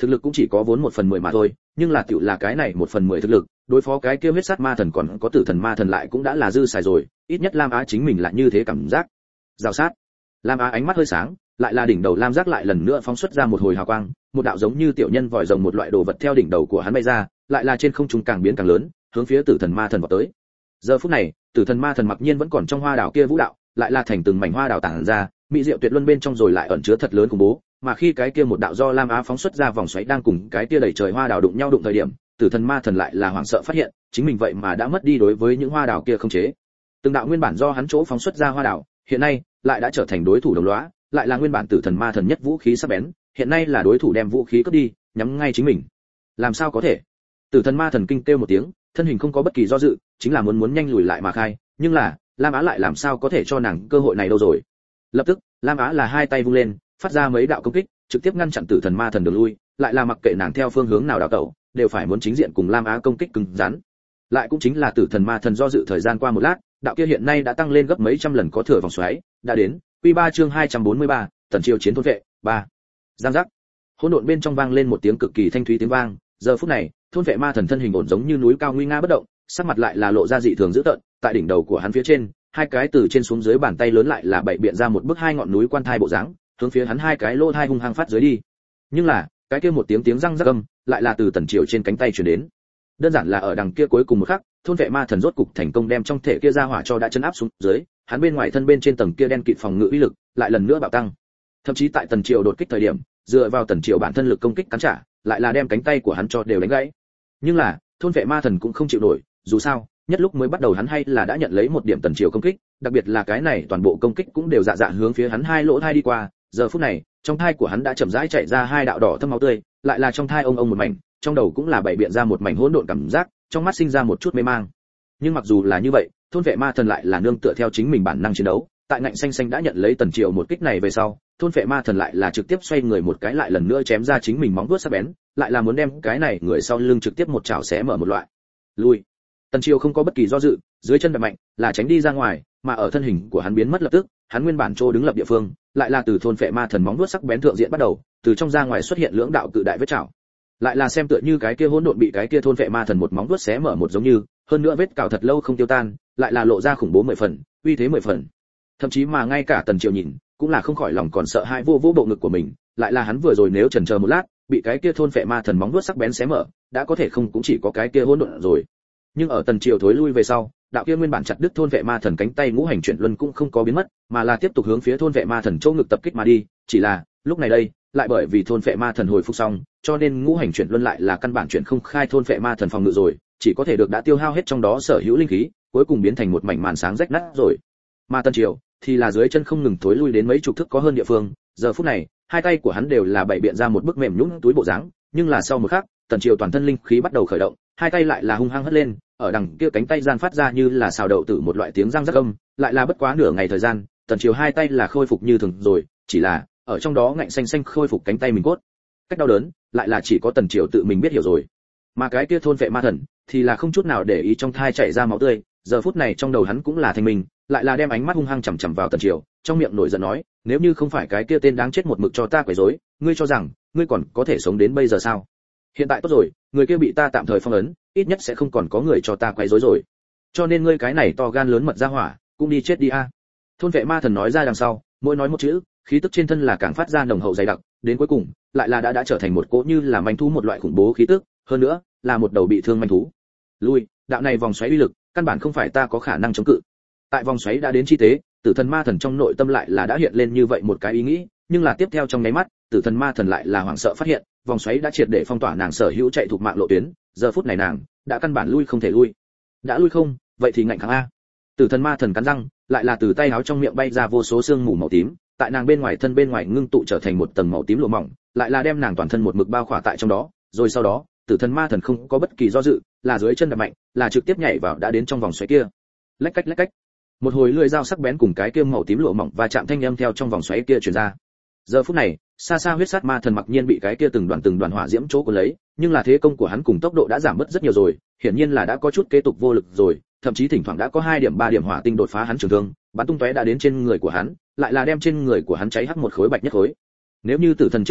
thực lực cũng chỉ có vốn một phần mười mà thôi, nhưng là tiểu là cái này một phần mười thực lực, đối phó cái kia huyết sát ma thần còn có tử thần ma thần lại cũng đã là dư xài rồi, ít nhất Lam Á chính mình là như thế cảm giác. Rào sát. Lam Á ánh mắt hơi sáng, lại là đỉnh đầu lam giác lại lần nữa phóng xuất ra một hồi hào quang, một đạo giống như tiểu nhân vòi rồng một loại đồ vật theo đỉnh đầu của hắn bay ra, lại là trên không trung càng biến càng lớn, hướng phía tử thần ma thần vọt tới. Giờ phút này, tử thần ma thần mặc nhiên vẫn còn trong hoa đảo kia vũ đạo, lại là thành từng mảnh hoa đảo tản ra, mỹ diệu tuyệt luân bên trong rồi lại ẩn chứa thật lớn khủng bố, mà khi cái kia một đạo do lam á phóng xuất ra vòng xoáy đang cùng cái kia đầy trời hoa đảo đụng nhau đụng thời điểm, tử thần ma thần lại là hoảng sợ phát hiện, chính mình vậy mà đã mất đi đối với những hoa đảo kia không chế. Từng đạo nguyên bản do hắn chỗ phóng xuất ra hoa đảo, hiện nay lại đã trở thành đối thủ đồng lõa, lại là nguyên bản tử thần ma thần nhất vũ khí sắc bén, hiện nay là đối thủ đem vũ khí cướp đi, nhắm ngay chính mình. Làm sao có thể? Tử thần ma thần kinh kêu một tiếng, thân hình không có bất kỳ do dự, chính là muốn muốn nhanh lùi lại mà khai, nhưng là Lam Á lại làm sao có thể cho nàng cơ hội này đâu rồi. Lập tức, Lam Á là hai tay vung lên, phát ra mấy đạo công kích, trực tiếp ngăn chặn tử thần ma thần đường lui, lại là mặc kệ nàng theo phương hướng nào đảo tẩu, đều phải muốn chính diện cùng Lam Á công kích cứng rắn. Lại cũng chính là tử thần ma thần do dự thời gian qua một lát, đạo kia hiện nay đã tăng lên gấp mấy trăm lần có thừa vòng xoáy, đã đến. Quy ba chương hai trăm bốn mươi ba, Tần Triều chiến thôn vệ, ba. Giang giác. Hỗn độn bên trong vang lên một tiếng cực kỳ thanh thúy tiếng vang, giờ phút này, thôn vệ ma thần thân hình ổn giống như núi cao nguy nga bất động, sắc mặt lại là lộ ra dị thường dữ tợn, tại đỉnh đầu của hắn phía trên, hai cái từ trên xuống dưới bàn tay lớn lại là bảy biện ra một bức hai ngọn núi quan thai bộ dáng, hướng phía hắn hai cái lỗ thai hung hăng phát dưới đi. Nhưng là, cái kia một tiếng tiếng răng rắc âm, lại là từ Tần Triều trên cánh tay truyền đến. Đơn giản là ở đằng kia cuối cùng một khắc, thôn vệ ma thần rốt cục thành công đem trong thể kia ra hỏa cho đã chấn áp xuống dưới, hắn bên ngoài thân bên trên tầng kia đen kịt phòng ngự uy lực lại lần nữa bạo tăng. Thậm chí tại Tần Triều đột kích thời điểm, dựa vào Tần Triều bản thân lực công kích cắn trả, lại là đem cánh tay của hắn cho đều đánh gãy. Nhưng là, thôn vệ ma thần cũng không chịu nổi, dù sao, nhất lúc mới bắt đầu hắn hay là đã nhận lấy một điểm Tần Triều công kích, đặc biệt là cái này toàn bộ công kích cũng đều dạ dạ hướng phía hắn hai lỗ thai đi qua, giờ phút này, trong thai của hắn đã chậm rãi chảy ra hai đạo đỏ thâm máu tươi, lại là trong thai ông ông một mảnh, trong đầu cũng là bảy biện ra một mảnh hỗn độn cảm giác, trong mắt sinh ra một chút mê mang. Nhưng mặc dù là như vậy, thôn vệ ma thần lại là nương tựa theo chính mình bản năng chiến đấu, tại ngạnh xanh xanh đã nhận lấy Tần Triều một kích này về sau, thôn vệ ma thần lại là trực tiếp xoay người một cái lại lần nữa chém ra chính mình móng vuốt sắc bén, lại là muốn đem cái này người sau lưng trực tiếp một chảo xé mở một loại. Lui. Tần Triều không có bất kỳ do dự, dưới chân đạp mạnh, là tránh đi ra ngoài, mà ở thân hình của hắn biến mất lập tức, hắn nguyên bản chỗ đứng lập địa phương, lại là từ thôn vệ ma thần móng vuốt sắc bén thượng diện bắt đầu, từ trong ra ngoài xuất hiện lưỡng đạo cự đại vết chảo. Lại là xem tựa như cái kia hỗn độn bị cái kia thôn vệ ma thần một móng vuốt xé mở một giống như, hơn nữa vết cào thật lâu không tiêu tan, lại là lộ ra khủng bố mười phần, uy thế mười phần. Thậm chí mà ngay cả Tần Triều nhìn, cũng là không khỏi lòng còn sợ hãi vô vô bộ ngực của mình, lại là hắn vừa rồi nếu chần chờ một lát, bị cái kia thôn vệ ma thần móng vuốt sắc bén xé mở, đã có thể không cũng chỉ có cái kia hỗn độn rồi. Nhưng ở Tần Triều thối lui về sau, đạo kia nguyên bản chặt đứt thôn vệ ma thần cánh tay ngũ hành chuyển luân cũng không có biến mất, mà là tiếp tục hướng phía thôn vệ ma thần chỗ ngực tập kích mà đi, chỉ là, lúc này đây, lại bởi vì thôn vệ ma thần hồi phục xong, cho nên ngũ hành chuyển luân lại là căn bản chuyển không khai thôn vệ ma thần phòng ngự rồi, chỉ có thể được đã tiêu hao hết trong đó sở hữu linh khí, cuối cùng biến thành một mảnh màn sáng rách nát rồi. Mà Tần Triều thì là dưới chân không ngừng thối lui đến mấy chục thước có hơn địa phương, giờ phút này, hai tay của hắn đều là bảy biện ra một bức mềm nhũn túi bộ dáng, nhưng là sau một khắc, Tần Triều toàn thân linh khí bắt đầu khởi động, hai tay lại là hung hăng hất lên, ở đằng kia cánh tay gian phát ra như là xào đậu tử một loại tiếng răng rắc âm, lại là bất quá nửa ngày thời gian, Tần Triều hai tay là khôi phục như thường rồi, chỉ là ở trong đó ngạnh xanh xanh khôi phục cánh tay mình cốt. Cách đau đớn, lại là chỉ có Tần Triều tự mình biết hiểu rồi. Mà cái kia thôn vệ ma thần thì là không chút nào để ý trong thai chảy ra máu tươi, giờ phút này trong đầu hắn cũng là thanh minh, lại là đem ánh mắt hung hăng chằm chằm vào Tần Triều, trong miệng nổi giận nói, nếu như không phải cái kia tên đáng chết một mực cho ta quấy rối, ngươi cho rằng ngươi còn có thể sống đến bây giờ sao? Hiện tại tốt rồi, người kia bị ta tạm thời phong ấn, ít nhất sẽ không còn có người cho ta quấy rối rồi. Cho nên ngươi cái này to gan lớn mật ra hỏa, cũng đi chết đi a. Thôn vệ ma thần nói ra đằng sau, mỗi nói một chữ, khí tức trên thân là càng phát ra nồng hậu dày đặc, đến cuối cùng, lại là đã đã trở thành một cỗ như là manh thú một loại khủng bố khí tức, hơn nữa, là một đầu bị thương manh thú. Lui, đạo này vòng xoáy uy lực, căn bản không phải ta có khả năng chống cự. Tại vòng xoáy đã đến chi tế, tử thần ma thần trong nội tâm lại là đã hiện lên như vậy một cái ý nghĩ, nhưng là tiếp theo trong nháy mắt, tử thần ma thần lại là hoảng sợ phát hiện, vòng xoáy đã triệt để phong tỏa nàng sở hữu chạy thuộc mạng lộ tuyến, giờ phút này nàng đã căn bản lui không thể lui. Đã lui không, vậy thì ngạnh kháng a. Tử thần ma thần cắn răng, lại là từ tay áo trong miệng bay ra vô số xương mù màu tím, tại nàng bên ngoài thân bên ngoài ngưng tụ trở thành một tầng màu tím lụa mỏng, lại là đem nàng toàn thân một mực bao khỏa tại trong đó, rồi sau đó, tử thần ma thần không có bất kỳ do dự, là dưới chân đạp mạnh, là trực tiếp nhảy vào đã đến trong vòng xoáy kia. Lách cách lách cách. Một hồi lưỡi dao sắc bén cùng cái kia màu tím lụa mỏng và chạm thanh âm theo trong vòng xoáy kia truyền ra. Giờ phút này, xa xa huyết sát ma thần mặc nhiên bị cái kia từng đoàn từng đoàn hỏa diễm chỗ cuốn lấy, nhưng là thế công của hắn cùng tốc độ đã giảm mất rất nhiều rồi, hiển nhiên là đã có chút kế tục vô lực rồi, thậm chí thỉnh thoảng đã có hai điểm ba điểm hỏa tinh đột phá hắn trường thương, bắn tung tóe đã đến trên người của hắn, lại là đem trên người của hắn cháy hắc một khối bạch nhất khối. Nếu như tử thần chết rồi,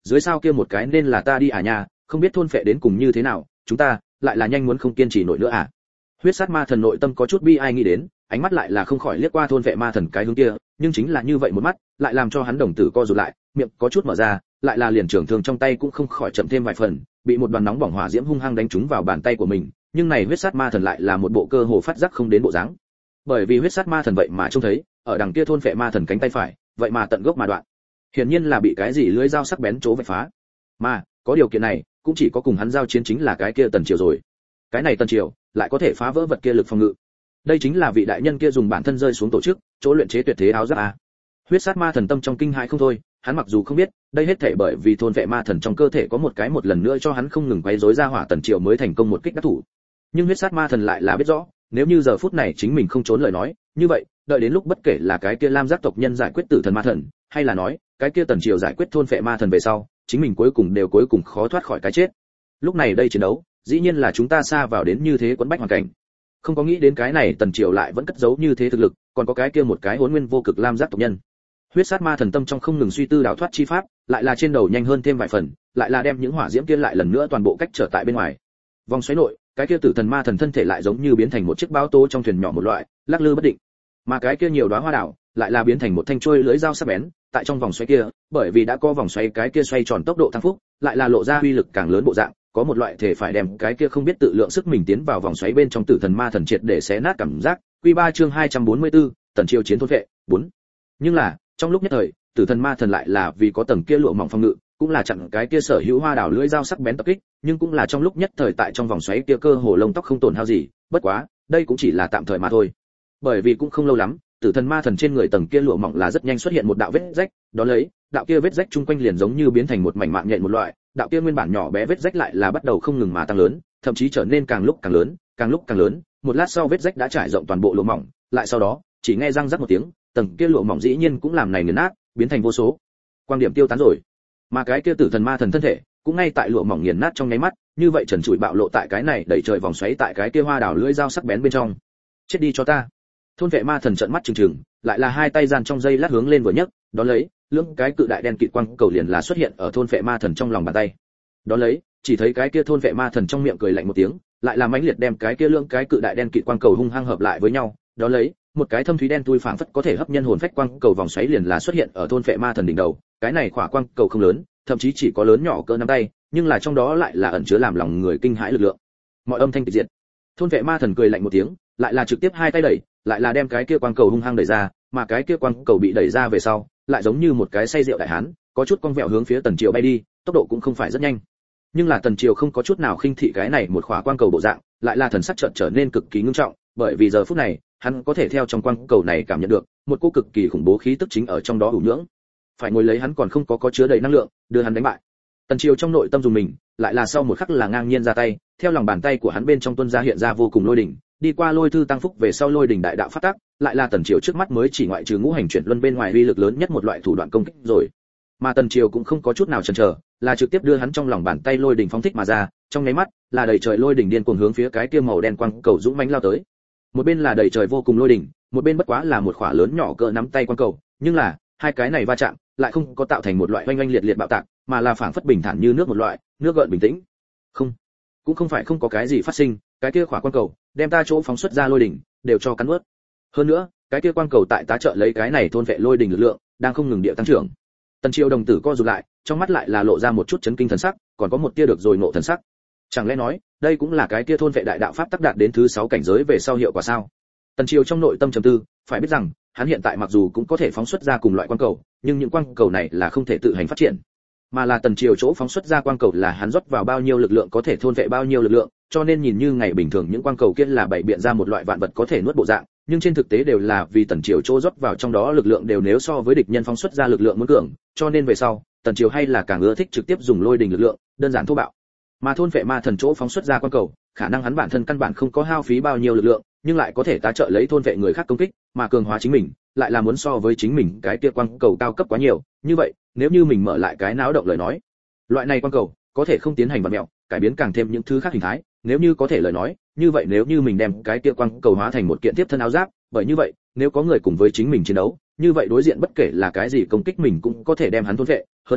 dưới sao kia một cái nên là ta đi à nha, không biết thôn phệ đến cùng như thế nào, chúng ta lại là nhanh muốn không kiên trì nổi nữa à. Huyết sát ma thần nội tâm có chút bi ai nghĩ đến, ánh mắt lại là không khỏi liếc qua thôn vệ ma thần cái hướng kia, nhưng chính là như vậy một mắt, lại làm cho hắn đồng tử co rụt lại, miệng có chút mở ra, lại là liền trường thương trong tay cũng không khỏi chậm thêm vài phần, bị một đoàn nóng bỏng hỏa diễm hung hăng đánh trúng vào bàn tay của mình, nhưng này huyết sát ma thần lại là một bộ cơ hồ phát giác không đến bộ dáng. Bởi vì huyết sát ma thần vậy mà trông thấy, ở đằng kia thôn vệ ma thần cánh tay phải, vậy mà tận gốc mà đoạn. Hiển nhiên là bị cái gì lưỡi dao sắc bén chố vạch phá. Mà, có điều kiện này, cũng chỉ có cùng hắn giao chiến chính là cái kia Tần Triều rồi. Cái này Tần Triều lại có thể phá vỡ vật kia lực phòng ngự. Đây chính là vị đại nhân kia dùng bản thân rơi xuống tổ chức, chỗ luyện chế tuyệt thế áo giáp a. Huyết sát ma thần tâm trong kinh hãi không thôi, hắn mặc dù không biết, đây hết thảy bởi vì thôn vệ ma thần trong cơ thể có một cái một lần nữa cho hắn không ngừng quấy rối ra hỏa Tần Triều mới thành công một kích đắc thủ. Nhưng huyết sát ma thần lại là biết rõ, nếu như giờ phút này chính mình không trốn lời nói, như vậy, đợi đến lúc bất kể là cái kia Lam giác tộc nhân giải quyết tử thần ma thần, hay là nói, cái kia Tần Triều giải quyết thôn vệ ma thần về sau, chính mình cuối cùng đều cuối cùng khó thoát khỏi cái chết. Lúc này đây chiến đấu, dĩ nhiên là chúng ta xa vào đến như thế quẫn bách hoàn cảnh. Không có nghĩ đến cái này Tần Triều lại vẫn cất giấu như thế thực lực, còn có cái kia một cái hỗn nguyên vô cực Lam giác tộc nhân. Huyết sát ma thần tâm trong không ngừng suy tư đào thoát chi pháp, lại là trên đầu nhanh hơn thêm vài phần, lại là đem những hỏa diễm kia lại lần nữa toàn bộ cách trở tại bên ngoài. Vòng xoáy nội, cái kia tử thần ma thần thân thể lại giống như biến thành một chiếc báo tố trong thuyền nhỏ một loại, lắc lư bất định. Mà cái kia nhiều đóa hoa đảo, lại là biến thành một thanh chuôi lưỡi dao sắc bén, tại trong vòng xoáy kia, bởi vì đã có vòng xoáy cái kia xoay tròn tốc độ tăng phúc, lại là lộ ra uy lực càng lớn bộ dạng, có một loại thể phải đem cái kia không biết tự lượng sức mình tiến vào vòng xoáy bên trong tử thần ma thần triệt để xé nát cảm giác. Quy ba chương hai trăm bốn mươi tư, Tần Triều chiến thôn vệ, bốn. Nhưng là, trong lúc nhất thời, tử thần ma thần lại là vì có tầng kia lụa mỏng phòng ngự, cũng là chặn cái kia sở hữu hoa đảo lưỡi dao sắc bén tập kích, nhưng cũng là trong lúc nhất thời tại trong vòng xoáy kia cơ hồ lông tóc không tổn hao gì, bất quá, đây cũng chỉ là tạm thời mà thôi. Bởi vì cũng không lâu lắm, tử thần ma thần trên người tầng kia lụa mỏng là rất nhanh xuất hiện một đạo vết rách, đó lấy, đạo kia vết rách chung quanh liền giống như biến thành một mảnh mạng nhện một loại, đạo kia nguyên bản nhỏ bé vết rách lại là bắt đầu không ngừng mà tăng lớn, thậm chí trở nên càng lúc càng lớn, càng lúc càng lớn, một lát sau vết rách đã trải rộng toàn bộ lụa mỏng, lại sau đó, chỉ nghe răng rắc một tiếng, tầng kia lụa mỏng dĩ nhiên cũng làm này nghiền nát, biến thành vô số quang điểm tiêu tán rồi. Mà cái kia tử thần ma thần thân thể, cũng ngay tại lụa mỏng nghiền nát trong nháy mắt, như vậy trần trụi bạo lộ tại cái này đẩy trời vòng xoáy tại cái kia hoa đảo lưỡi dao sắc bén bên trong. Chết đi cho ta. Thôn vệ ma thần trợn mắt trừng trừng, lại là hai tay gian trong dây lát hướng lên vừa nhấc, đó lấy, lưỡng cái cự đại đen kịt quang cầu liền là xuất hiện ở thôn vệ ma thần trong lòng bàn tay. Đó lấy, chỉ thấy cái kia thôn vệ ma thần trong miệng cười lạnh một tiếng, lại là mãnh liệt đem cái kia lưỡng cái cự đại đen kịt quang cầu hung hăng hợp lại với nhau, đó lấy, một cái thâm thúy đen tui phảng phất có thể hấp nhân hồn phách quang cầu vòng xoáy liền là xuất hiện ở thôn vệ ma thần đỉnh đầu, cái này khỏa quang cầu không lớn, thậm chí chỉ có lớn nhỏ cỡ nắm tay, nhưng là trong đó lại là ẩn chứa làm lòng người kinh hãi lực lượng. Mọi âm thanh tịch diệt. Thôn vệ ma thần cười lạnh một tiếng, lại là trực tiếp hai tay đẩy, lại là đem cái kia quang cầu hung hăng đẩy ra, mà cái kia quang cầu bị đẩy ra về sau, lại giống như một cái say rượu đại hán, có chút cong vẹo hướng phía Tần Triều bay đi, tốc độ cũng không phải rất nhanh. Nhưng là Tần Triều không có chút nào khinh thị cái này một khỏa quang cầu bộ dạng, lại là thần sắc chợt trở nên cực kỳ nghiêm trọng, bởi vì giờ phút này, hắn có thể theo trong quang cầu này cảm nhận được một cô cực kỳ khủng bố khí tức chính ở trong đó ủ nhưỡng. Phải ngồi lấy hắn còn không có có chứa đầy năng lượng, đưa hắn đánh bại. Tần Triều trong nội tâm dùng mình, lại là sau một khắc là ngang nhiên ra tay, theo lòng bàn tay của hắn bên trong tuôn ra hiện ra vô cùng lôi đỉnh, đi qua lôi thư tăng phúc về sau lôi đỉnh đại đạo phát tác, lại là Tần Triều trước mắt mới chỉ ngoại trừ ngũ hành chuyển luân bên ngoài uy lực lớn nhất một loại thủ đoạn công kích rồi. Mà Tần Triều cũng không có chút nào chần chờ, là trực tiếp đưa hắn trong lòng bàn tay lôi đỉnh phóng thích mà ra, trong nháy mắt, là đầy trời lôi đỉnh điên cuồng hướng phía cái kia màu đen quang cầu dũng mãnh lao tới. Một bên là đầy trời vô cùng lôi đỉnh, một bên bất quá là một khỏa lớn nhỏ cỡ nắm tay quang cầu, nhưng là hai cái này va chạm lại không có tạo thành một loại oanh oanh liệt liệt bạo tạc, mà là phảng phất bình thản như nước một loại, nước gợn bình tĩnh. Không, cũng không phải không có cái gì phát sinh, cái kia khỏa quang cầu đem ta chỗ phóng xuất ra lôi đỉnh đều cho cắn nuốt. Hơn nữa, cái kia quang cầu tại tá trợ lấy cái này thôn vệ lôi đỉnh lực lượng, đang không ngừng địa tăng trưởng. Tần Triều đồng tử co rụt lại, trong mắt lại là lộ ra một chút chấn kinh thần sắc, còn có một tia được rồi nộ thần sắc. Chẳng lẽ nói, đây cũng là cái kia thôn vệ đại đạo pháp tác đạt đến thứ sáu cảnh giới về sau hiệu quả sao? Tần Triều trong nội tâm trầm tư, phải biết rằng, hắn hiện tại mặc dù cũng có thể phóng xuất ra cùng loại quang cầu, nhưng những quang cầu này là không thể tự hành phát triển, mà là Tần Triều chỗ phóng xuất ra quang cầu là hắn rót vào bao nhiêu lực lượng có thể thôn vệ bao nhiêu lực lượng, cho nên nhìn như ngày bình thường những quang cầu kia là bảy biện ra một loại vạn vật có thể nuốt bộ dạng, nhưng trên thực tế đều là vì Tần Triều chỗ rót vào trong đó lực lượng đều nếu so với địch nhân phóng xuất ra lực lượng muốn cường, cho nên về sau, Tần Triều hay là càng ưa thích trực tiếp dùng lôi đình lực lượng, đơn giản thô bạo. Mà thôn vệ ma thần chỗ phóng xuất ra quang cầu, khả năng hắn bản thân căn bản không có hao phí bao nhiêu lực lượng, nhưng lại có thể tá trợ lấy thôn vệ người khác công kích, mà cường hóa chính mình, lại là muốn so với chính mình cái kia quang cầu cao cấp quá nhiều, như vậy, nếu như mình mở lại cái náo động lời nói, loại này quang cầu có thể không tiến hành vặn mèo, cải biến càng thêm những thứ khác hình thái, nếu như có thể lời nói, như vậy nếu như mình đem cái kia quang cầu hóa thành một kiện tiếp thân áo giáp, bởi như vậy, nếu có người cùng với chính mình chiến đấu, như vậy đối diện bất kể là cái gì công kích mình cũng có thể đem hắn thôn vệ, hơn nữa,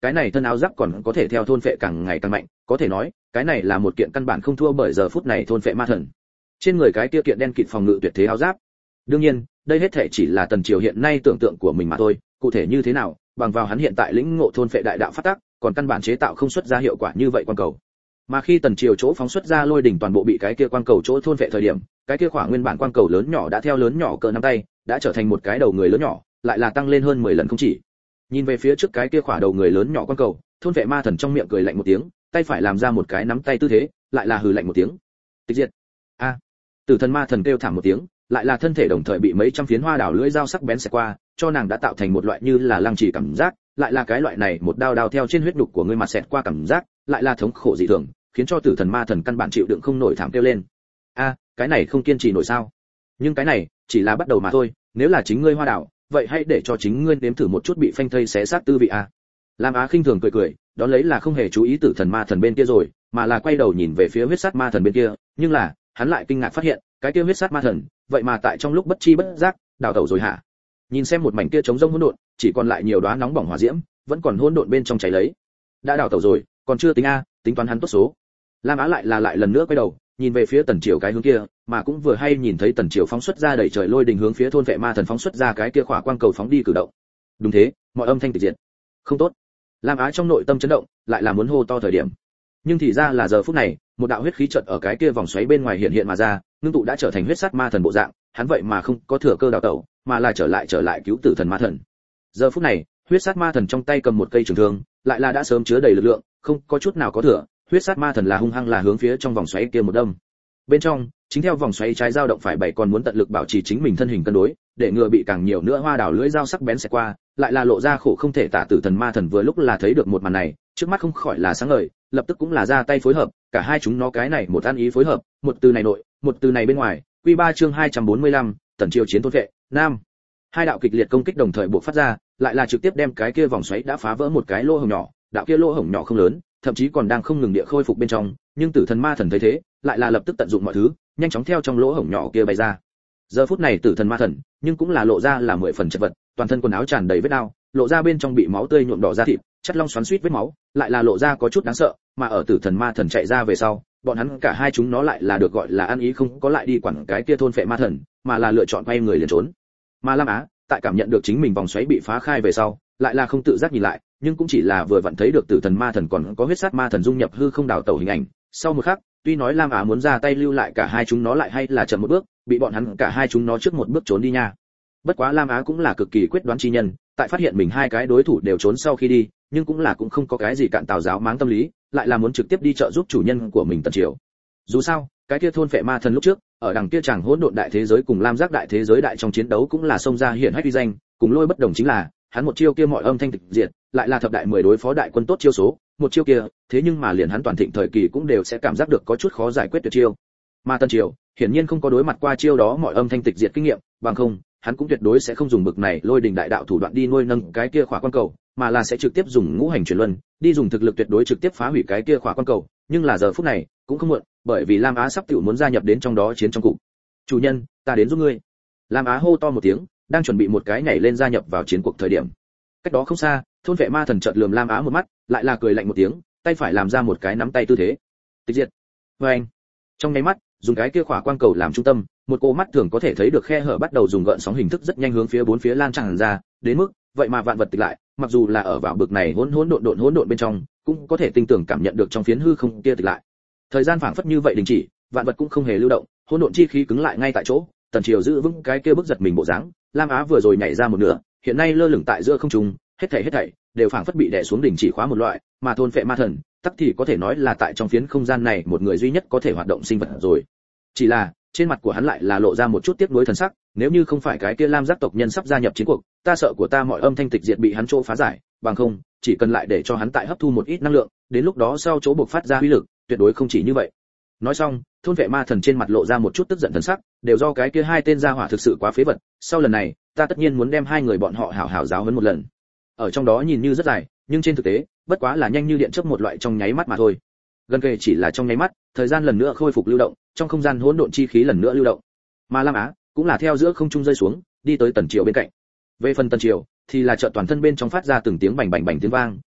cái này thân áo giáp còn có thể theo thôn phệ càng ngày càng mạnh, có thể nói cái này là một kiện căn bản không thua bởi giờ phút này thôn phệ ma thần trên người cái kia kiện đen kịt phòng ngự tuyệt thế áo giáp. Đương nhiên đây hết thể chỉ là Tần Triều hiện nay tưởng tượng của mình mà thôi, cụ thể như thế nào bằng vào hắn hiện tại lĩnh ngộ thôn phệ đại đạo phát tác, còn căn bản chế tạo không xuất ra hiệu quả như vậy quan cầu. Mà khi Tần Triều chỗ phóng xuất ra lôi đỉnh toàn bộ bị cái kia quan cầu chỗ thôn phệ thời điểm, cái kia khỏa nguyên bản quan cầu lớn nhỏ đã theo lớn nhỏ cỡ nắm tay, đã trở thành một cái đầu người lớn nhỏ, lại là tăng lên hơn mười lần không chỉ. Nhìn về phía trước cái kia khỏa đầu người lớn nhỏ quan cầu, thôn phệ ma thần trong miệng cười lạnh một tiếng, tay phải làm ra một cái nắm tay tư thế, lại là hừ lạnh một tiếng. Tịch diệt. A. Tử thần ma thần kêu thảm một tiếng, lại là thân thể đồng thời bị mấy trăm phiến hoa đảo lưỡi dao sắc bén xẹt qua, cho nàng đã tạo thành một loại như là lăng trì cảm giác, lại là cái loại này một đao đao theo trên huyết nhục của ngươi mà xẹt qua cảm giác, lại là thống khổ dị thường, khiến cho tử thần ma thần căn bản chịu đựng không nổi thảm kêu lên. A, cái này không kiên trì nổi sao? Nhưng cái này chỉ là bắt đầu mà thôi, nếu là chính ngươi hoa đảo, vậy hãy để cho chính ngươi nếm thử một chút bị phanh thây xé xác tư vị a. Lam Á khinh thường cười cười, đó lấy là không hề chú ý tử thần ma thần bên kia rồi, mà là quay đầu nhìn về phía huyết sát ma thần bên kia, nhưng là, hắn lại kinh ngạc phát hiện, cái kia huyết sát ma thần, vậy mà tại trong lúc bất chi bất giác, đào tẩu rồi hả? Nhìn xem một mảnh kia trống rỗng hỗn độn, chỉ còn lại nhiều đóa nóng bỏng hỏa diễm, vẫn còn hỗn độn bên trong cháy lấy. Đã đào tẩu rồi, còn chưa tính a, tính toán hắn tốt số. Lam Á lại là lại lần nữa quay đầu, nhìn về phía Tần Triều cái hướng kia, mà cũng vừa hay nhìn thấy Tần Triều phóng xuất ra đầy trời lôi đình hướng phía thôn vệ ma thần phóng xuất ra cái kia khỏa quang cầu phóng đi cử động. Đúng thế, mọi âm thanh tịch diệt. Không tốt. Lam Á trong nội tâm chấn động, lại là muốn hô to thời điểm. Nhưng thì ra là giờ phút này, một đạo huyết khí chợt ở cái kia vòng xoáy bên ngoài hiện hiện mà ra, ngưng tụ đã trở thành huyết sát ma thần bộ dạng, hắn vậy mà không có thừa cơ đào tẩu, mà là trở lại trở lại cứu tử thần ma thần. Giờ phút này, huyết sát ma thần trong tay cầm một cây trường thương, lại là đã sớm chứa đầy lực lượng, không có chút nào có thừa, huyết sát ma thần là hung hăng là hướng phía trong vòng xoáy kia một đâm. Bên trong, chính theo vòng xoáy trái dao động phải bảy còn muốn tận lực bảo trì chính mình thân hình cân đối, để ngừa bị càng nhiều nữa hoa đảo lưỡi dao sắc bén xẹt qua, lại là lộ ra khổ không thể tả tử thần ma thần vừa lúc là thấy được một màn này, trước mắt không khỏi là sáng ngời, lập tức cũng là ra tay phối hợp, cả hai chúng nó cái này một ăn ý phối hợp, một từ này nội, một từ này bên ngoài, quy ba chương hai trăm bốn mươi lăm, Tần Triều chiến thôn vệ, nam. Hai đạo kịch liệt công kích đồng thời buộc phát ra, lại là trực tiếp đem cái kia vòng xoáy đã phá vỡ một cái lỗ hổng nhỏ, đạo kia lỗ hổng nhỏ không lớn, thậm chí còn đang không ngừng địa khôi phục bên trong, nhưng tử thần ma thần thấy thế, lại là lập tức tận dụng mọi thứ, nhanh chóng theo trong lỗ hổng nhỏ kia bay ra. Giờ phút này tử thần ma thần, nhưng cũng là lộ ra là mười phần chật vật, toàn thân quần áo tràn đầy vết đao, lộ ra bên trong bị máu tươi nhuộm đỏ da thịt, chất long xoắn xuýt vết máu, lại là lộ ra có chút đáng sợ, mà ở tử thần ma thần chạy ra về sau, bọn hắn cả hai chúng nó lại là được gọi là ăn ý không có lại đi quản cái kia thôn phệ ma thần, mà là lựa chọn quay người liền trốn. Mà Lam Á, tại cảm nhận được chính mình vòng xoáy bị phá khai về sau, lại là không tự giác nhìn lại, nhưng cũng chỉ là vừa vặn thấy được tử thần ma thần còn có huyết sát ma thần dung nhập hư không đào tẩu hình ảnh. Sau một khắc, tuy nói Lam Á muốn ra tay lưu lại cả hai chúng nó lại hay là chậm một bước, bị bọn hắn cả hai chúng nó trước một bước trốn đi nha. Bất quá Lam Á cũng là cực kỳ quyết đoán chi nhân, tại phát hiện mình hai cái đối thủ đều trốn sau khi đi, nhưng cũng là cũng không có cái gì cạn tào giáo máng tâm lý, lại là muốn trực tiếp đi trợ giúp chủ nhân của mình Tần Triều. Dù sao, cái kia thôn phệ ma thần lúc trước, ở đằng kia chàng hỗn độn đại thế giới cùng Lam Giác đại thế giới đại trong chiến đấu cũng là xông ra hiển hách uy danh, cùng Lôi bất đồng chính là, hắn một chiêu kia mọi âm thanh tịch diệt, lại là thập đại mười đối phó đại quân tốt chiêu số, một chiêu kia, thế nhưng mà liền hắn toàn thịnh thời kỳ cũng đều sẽ cảm giác được có chút khó giải quyết tuyệt chiêu. Mà Tần Triều, hiển nhiên không có đối mặt qua chiêu đó mọi âm thanh tịch diệt kinh nghiệm, bằng không, hắn cũng tuyệt đối sẽ không dùng bực này lôi đình đại đạo thủ đoạn đi nuôi nâng cái kia khỏa quan cầu, mà là sẽ trực tiếp dùng ngũ hành chuyển luân, đi dùng thực lực tuyệt đối trực tiếp phá hủy cái kia khỏa quan cầu, nhưng là giờ phút này, cũng không muộn, bởi vì Lam Á sắp tiểu muốn gia nhập đến trong đó chiến trong cục. "Chủ nhân, ta đến giúp ngươi." Lam Á hô to một tiếng, đang chuẩn bị một cái nhảy lên gia nhập vào chiến cuộc thời điểm. Cách đó không xa, thôn vệ ma thần chợt lườm Lam Á một mắt, lại là cười lạnh một tiếng, tay phải làm ra một cái nắm tay tư thế. Tịch diệt. Oeng. Trong nháy mắt, dùng cái kia khỏa quang cầu làm trung tâm, một cô mắt thường có thể thấy được khe hở bắt đầu dùng gợn sóng hình thức rất nhanh hướng phía bốn phía lan tràn ra, đến mức vậy mà vạn vật tịch lại, mặc dù là ở vào bực này hỗn hỗn độn độn hỗn độn bên trong, cũng có thể tinh tường cảm nhận được trong phiến hư không kia tịch lại. Thời gian phảng phất như vậy đình chỉ, vạn vật cũng không hề lưu động, hỗn độn chi khí cứng lại ngay tại chỗ, Tần Triều giữ vững cái kia bức giật mình bộ dáng, Lam Á vừa rồi nhảy ra một nửa, hiện nay lơ lửng tại giữa không trung, hết thảy hết thảy đều phảng phất bị đè xuống đình chỉ khóa một loại, mà thôn phệ ma thần, tắc thì có thể nói là tại trong phiến không gian này một người duy nhất có thể hoạt động sinh vật rồi. Chỉ là, trên mặt của hắn lại là lộ ra một chút tiếc nuối thần sắc, nếu như không phải cái kia Lam Giác tộc nhân sắp gia nhập chiến cuộc, ta sợ của ta mọi âm thanh tịch diệt bị hắn chỗ phá giải, bằng không, chỉ cần lại để cho hắn tại hấp thu một ít năng lượng, đến lúc đó sau chỗ buộc phát ra uy lực, tuyệt đối không chỉ như vậy. Nói xong, thôn vệ ma thần trên mặt lộ ra một chút tức giận thần sắc, đều do cái kia hai tên gia hỏa thực sự quá phế vật, sau lần này, ta tất nhiên muốn đem hai người bọn họ hảo hảo giáo huấn một lần. Ở trong đó nhìn như rất dài, nhưng trên thực tế, bất quá là nhanh như điện chớp một loại trong nháy mắt mà thôi. Gần kề chỉ là trong nháy mắt, thời gian lần nữa khôi phục lưu động, trong không gian hỗn độn chi khí lần nữa lưu động. Mà Lam Á cũng là theo giữa không trung rơi xuống, đi tới Tần Triều bên cạnh. Về phần Tần Triều, thì là chợt toàn thân bên trong phát ra từng tiếng bành bành bành tiếng vang,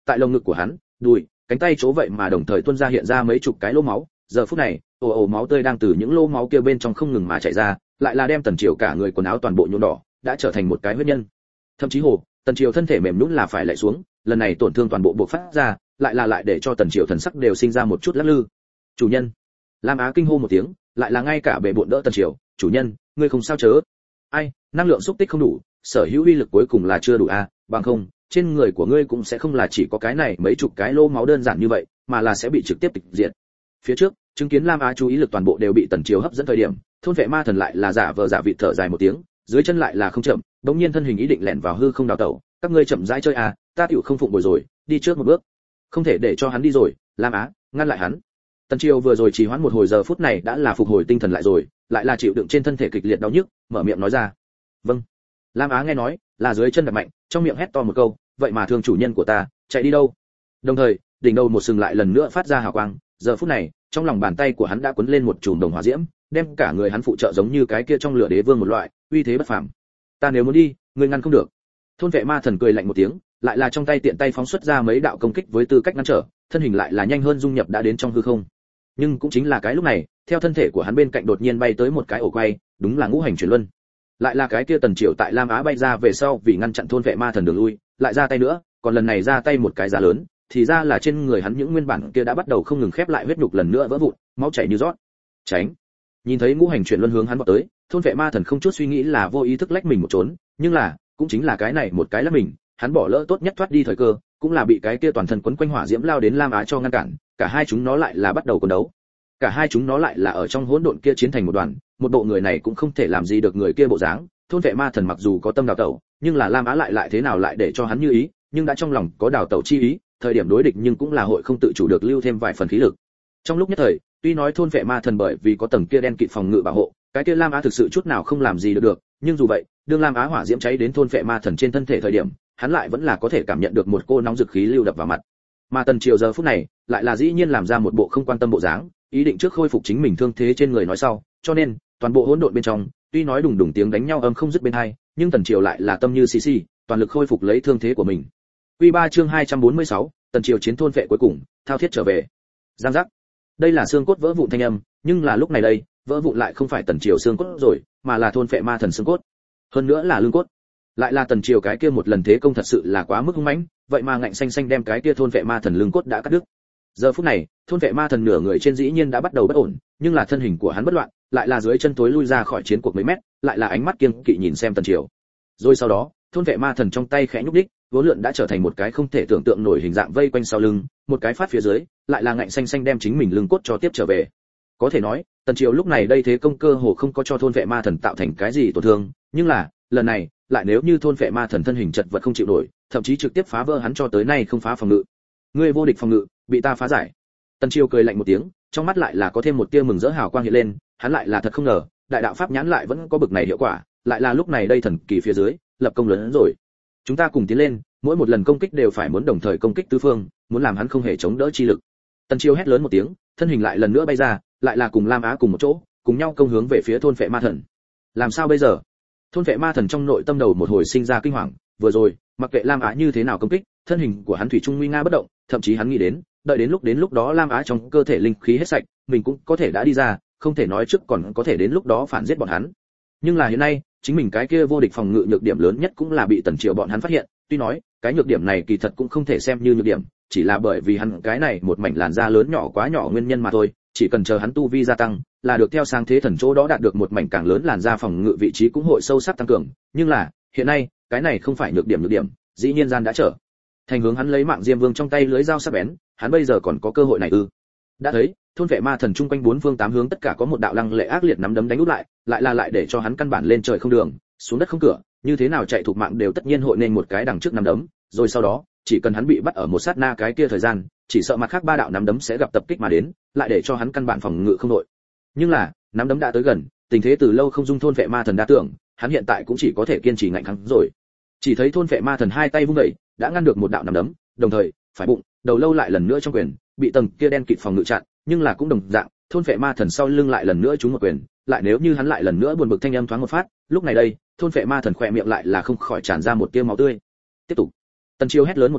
tại lồng ngực của hắn, đùi, cánh tay chỗ vậy mà đồng thời tuôn ra hiện ra mấy chục cái lỗ máu, giờ phút này, ồ ồ máu tươi đang từ những lỗ máu kia bên trong không ngừng mà chảy ra, lại là đem Tần Triều cả người quần áo toàn bộ nhuộm đỏ, đã trở thành một cái huyết nhân. Thậm chí hồ, Tần Triều thân thể mềm nhũn là phải lạy xuống, lần này tổn thương toàn bộ bộc phát ra, lại là lại để cho Tần Triều thần sắc đều sinh ra một chút lắc lư. Chủ nhân. Lam Á kinh hô một tiếng, lại là ngay cả bệ bội đỡ Tần Triều, chủ nhân, ngươi không sao chớ? Ai, năng lượng xúc tích không đủ, sở hữu uy lực cuối cùng là chưa đủ à, bằng không, trên người của ngươi cũng sẽ không là chỉ có cái này mấy chục cái lỗ máu đơn giản như vậy, mà là sẽ bị trực tiếp tịch diệt. Phía trước, chứng kiến Lam Á chú ý lực toàn bộ đều bị Tần Triều hấp dẫn thời điểm, thôn vệ ma thần lại là giả vờ giả vị thở dài một tiếng, dưới chân lại là không chậm, đống nhiên thân hình ý định lẻn vào hư không đào tẩu, các ngươi chậm rãi chơi à, ta tiểu không phụng bồi rồi, đi trước một bước. Không thể để cho hắn đi rồi, Lam Á, ngăn lại hắn. Tần Triều vừa rồi trì hoãn một hồi giờ phút này đã là phục hồi tinh thần lại rồi, lại là chịu đựng trên thân thể kịch liệt đau nhức, mở miệng nói ra. Vâng. Lam Á nghe nói, là dưới chân đập mạnh, trong miệng hét to một câu, vậy mà thương chủ nhân của ta, chạy đi đâu? Đồng thời, đỉnh đầu một sừng lại lần nữa phát ra hào quang, giờ phút này, trong lòng bàn tay của hắn đã cuốn lên một chùm đồng hỏa diễm, đem cả người hắn phụ trợ giống như cái kia trong lửa đế vương một loại, uy thế bất phàm. Ta nếu muốn đi, ngươi ngăn không được. Thôn vệ ma thần cười lạnh một tiếng, lại là trong tay tiện tay phóng xuất ra mấy đạo công kích với tư cách ngăn trở, thân hình lại là nhanh hơn dung nhập đã đến trong hư không. Nhưng cũng chính là cái lúc này, theo thân thể của hắn bên cạnh đột nhiên bay tới một cái ổ quay, đúng là ngũ hành chuyển luân. Lại là cái kia Tần Triều tại Lam Á bay ra về sau vì ngăn chặn thôn vệ ma thần đường lui, lại ra tay nữa, còn lần này ra tay một cái giá lớn, thì ra là trên người hắn những nguyên bản kia đã bắt đầu không ngừng khép lại huyết nhục lần nữa vỡ vụn, máu chảy như rót. Tránh. Nhìn thấy ngũ hành chuyển luân hướng hắn vọt tới, thôn vệ ma thần không chút suy nghĩ là vô ý thức lách mình một trốn, nhưng là, cũng chính là cái này một cái là mình, hắn bỏ lỡ tốt nhất thoát đi thời cơ, cũng là bị cái kia toàn thân quấn quanh hỏa diễm lao đến Lam Á cho ngăn cản, cả hai chúng nó lại là bắt đầu cuộc đấu. Cả hai chúng nó lại là ở trong hỗn độn kia chiến thành một đoàn, một bộ người này cũng không thể làm gì được người kia bộ dáng, thôn vệ ma thần mặc dù có tâm đào tẩu, nhưng là Lam Á lại lại thế nào lại để cho hắn như ý, nhưng đã trong lòng có đào tẩu chi ý, thời điểm đối địch nhưng cũng là hội không tự chủ được lưu thêm vài phần khí lực. Trong lúc nhất thời, tuy nói thôn vệ ma thần bởi vì có tầng kia đen kịt phòng ngự bảo hộ, cái kia Lam Á thực sự chút nào không làm gì được được, nhưng dù vậy, đương Lam Á hỏa diễm cháy đến thôn vệ ma thần trên thân thể thời điểm, hắn lại vẫn là có thể cảm nhận được một cô nóng dực khí lưu đập vào mặt. Mà Tần Triều giờ phút này, lại là dĩ nhiên làm ra một bộ không quan tâm bộ dáng, ý định trước khôi phục chính mình thương thế trên người nói sau, cho nên, toàn bộ hỗn độn bên trong, tuy nói đùng đùng tiếng đánh nhau âm không dứt bên hai, nhưng Tần Triều lại là tâm như xì xì, toàn lực khôi phục lấy thương thế của mình. Quy ba chương hai trăm bốn mươi sáu, Tần Triều chiến thôn vệ cuối cùng, thao thiết trở về. Giang giác. Đây là xương cốt vỡ vụn thanh âm, nhưng là lúc này đây, vỡ vụn lại không phải Tần Triều xương cốt rồi, mà là thôn vệ ma thần xương cốt. Hơn nữa là lưng cốt. Lại là Tần Triều cái kia một lần thế công thật sự là quá mức hung mãnh, vậy mà ngạnh xanh xanh đem cái kia thôn vệ ma thần lưng cốt đã cắt đứt. Giờ phút này, thôn vệ ma thần nửa người trên dĩ nhiên đã bắt đầu bất ổn, nhưng là thân hình của hắn bất loạn, lại là dưới chân tối lui ra khỏi chiến cuộc mấy mét, lại là ánh mắt kiêng kỵ nhìn xem Tần Triều. Rồi sau đó, thôn vệ ma thần trong tay khẽ nhúc nhích, vốn lượn đã trở thành một cái không thể tưởng tượng nổi hình dạng vây quanh sau lưng, một cái phát phía dưới, lại là ngạnh xanh xanh đem chính mình lưng cốt cho tiếp trở về. Có thể nói, Tần Triều lúc này đây thế công cơ hồ không có cho thôn vệ ma thần tạo thành cái gì tổn thương, nhưng là, lần này, lại nếu như thôn vệ ma thần thân hình chật vật không chịu nổi, thậm chí trực tiếp phá vỡ hắn cho tới nay không phá phòng ngự. Ngươi vô địch phòng ngự, bị ta phá giải. Tần Triều cười lạnh một tiếng, trong mắt lại là có thêm một tia mừng rỡ hào quang hiện lên, hắn lại là thật không ngờ, đại đạo pháp nhãn lại vẫn có bực này hiệu quả, lại là lúc này đây thần kỳ phía dưới, lập công lớn hơn rồi. Chúng ta cùng tiến lên, mỗi một lần công kích đều phải muốn đồng thời công kích tứ phương, muốn làm hắn không hề chống đỡ chi lực. Tần Triều hét lớn một tiếng, thân hình lại lần nữa bay ra, lại là cùng Lam Á cùng một chỗ, cùng nhau công hướng về phía thôn vệ ma thần. Làm sao bây giờ? Thôn vệ ma thần trong nội tâm đầu một hồi sinh ra kinh hoàng, vừa rồi, mặc kệ Lam Á như thế nào công kích, thân hình của hắn thủy chung nguy nga bất động, thậm chí hắn nghĩ đến, đợi đến lúc đến lúc đó Lam Á trong cơ thể linh khí hết sạch, mình cũng có thể đã đi ra, không thể nói trước còn có thể đến lúc đó phản giết bọn hắn. Nhưng là hiện nay, chính mình cái kia vô địch phòng ngự nhược điểm lớn nhất cũng là bị Tần Triều bọn hắn phát hiện, tuy nói, cái nhược điểm này kỳ thật cũng không thể xem như nhược điểm, chỉ là bởi vì hắn cái này một mảnh làn da lớn nhỏ quá nhỏ nguyên nhân mà thôi, chỉ cần chờ hắn tu vi gia tăng, là được theo sang thế thần chỗ đó đạt được một mảnh càng lớn làn da phòng ngự vị trí cũng hội sâu sắc tăng cường, nhưng là, hiện nay, cái này không phải nhược điểm nhược điểm, dĩ nhiên gian đã trở thành hướng hắn lấy mạng Diêm Vương trong tay lưới dao sắc bén, hắn bây giờ còn có cơ hội này ư? Đã thấy, thôn vệ ma thần chung quanh bốn phương tám hướng tất cả có một đạo lăng lệ ác liệt nắm đấm đánh úp lại, lại là lại để cho hắn căn bản lên trời không đường, xuống đất không cửa, như thế nào chạy thuộc mạng đều tất nhiên hội nên một cái đằng trước nắm đấm, rồi sau đó, chỉ cần hắn bị bắt ở một sát na cái kia thời gian, chỉ sợ mặt khác ba đạo nắm đấm sẽ gặp tập kích mà đến, lại để cho hắn căn bản phòng ngự không nội. Nhưng là, nắm đấm đã tới gần, tình thế từ lâu không dung thôn vệ ma thần đa tưởng, hắn hiện tại cũng chỉ có thể kiên trì ngạnh kháng rồi. Chỉ thấy thôn vệ ma thần hai tay vung dậy, đã ngăn được một đạo nắm đấm, đồng thời, phải bụng, đầu lâu lại lần nữa trong quyền, bị tầng kia đen kịt phòng ngự chặn, nhưng là cũng đồng dạng, thôn vệ ma thần sau lưng lại lần nữa trúng một quyền, lại nếu như hắn lại lần nữa buồn bực thanh âm thoáng một phát, lúc này đây, thôn vệ ma thần khỏe miệng lại là không khỏi tràn ra một tia máu tươi. Tiếp tục. Tần Triều hét lớn một tiếng,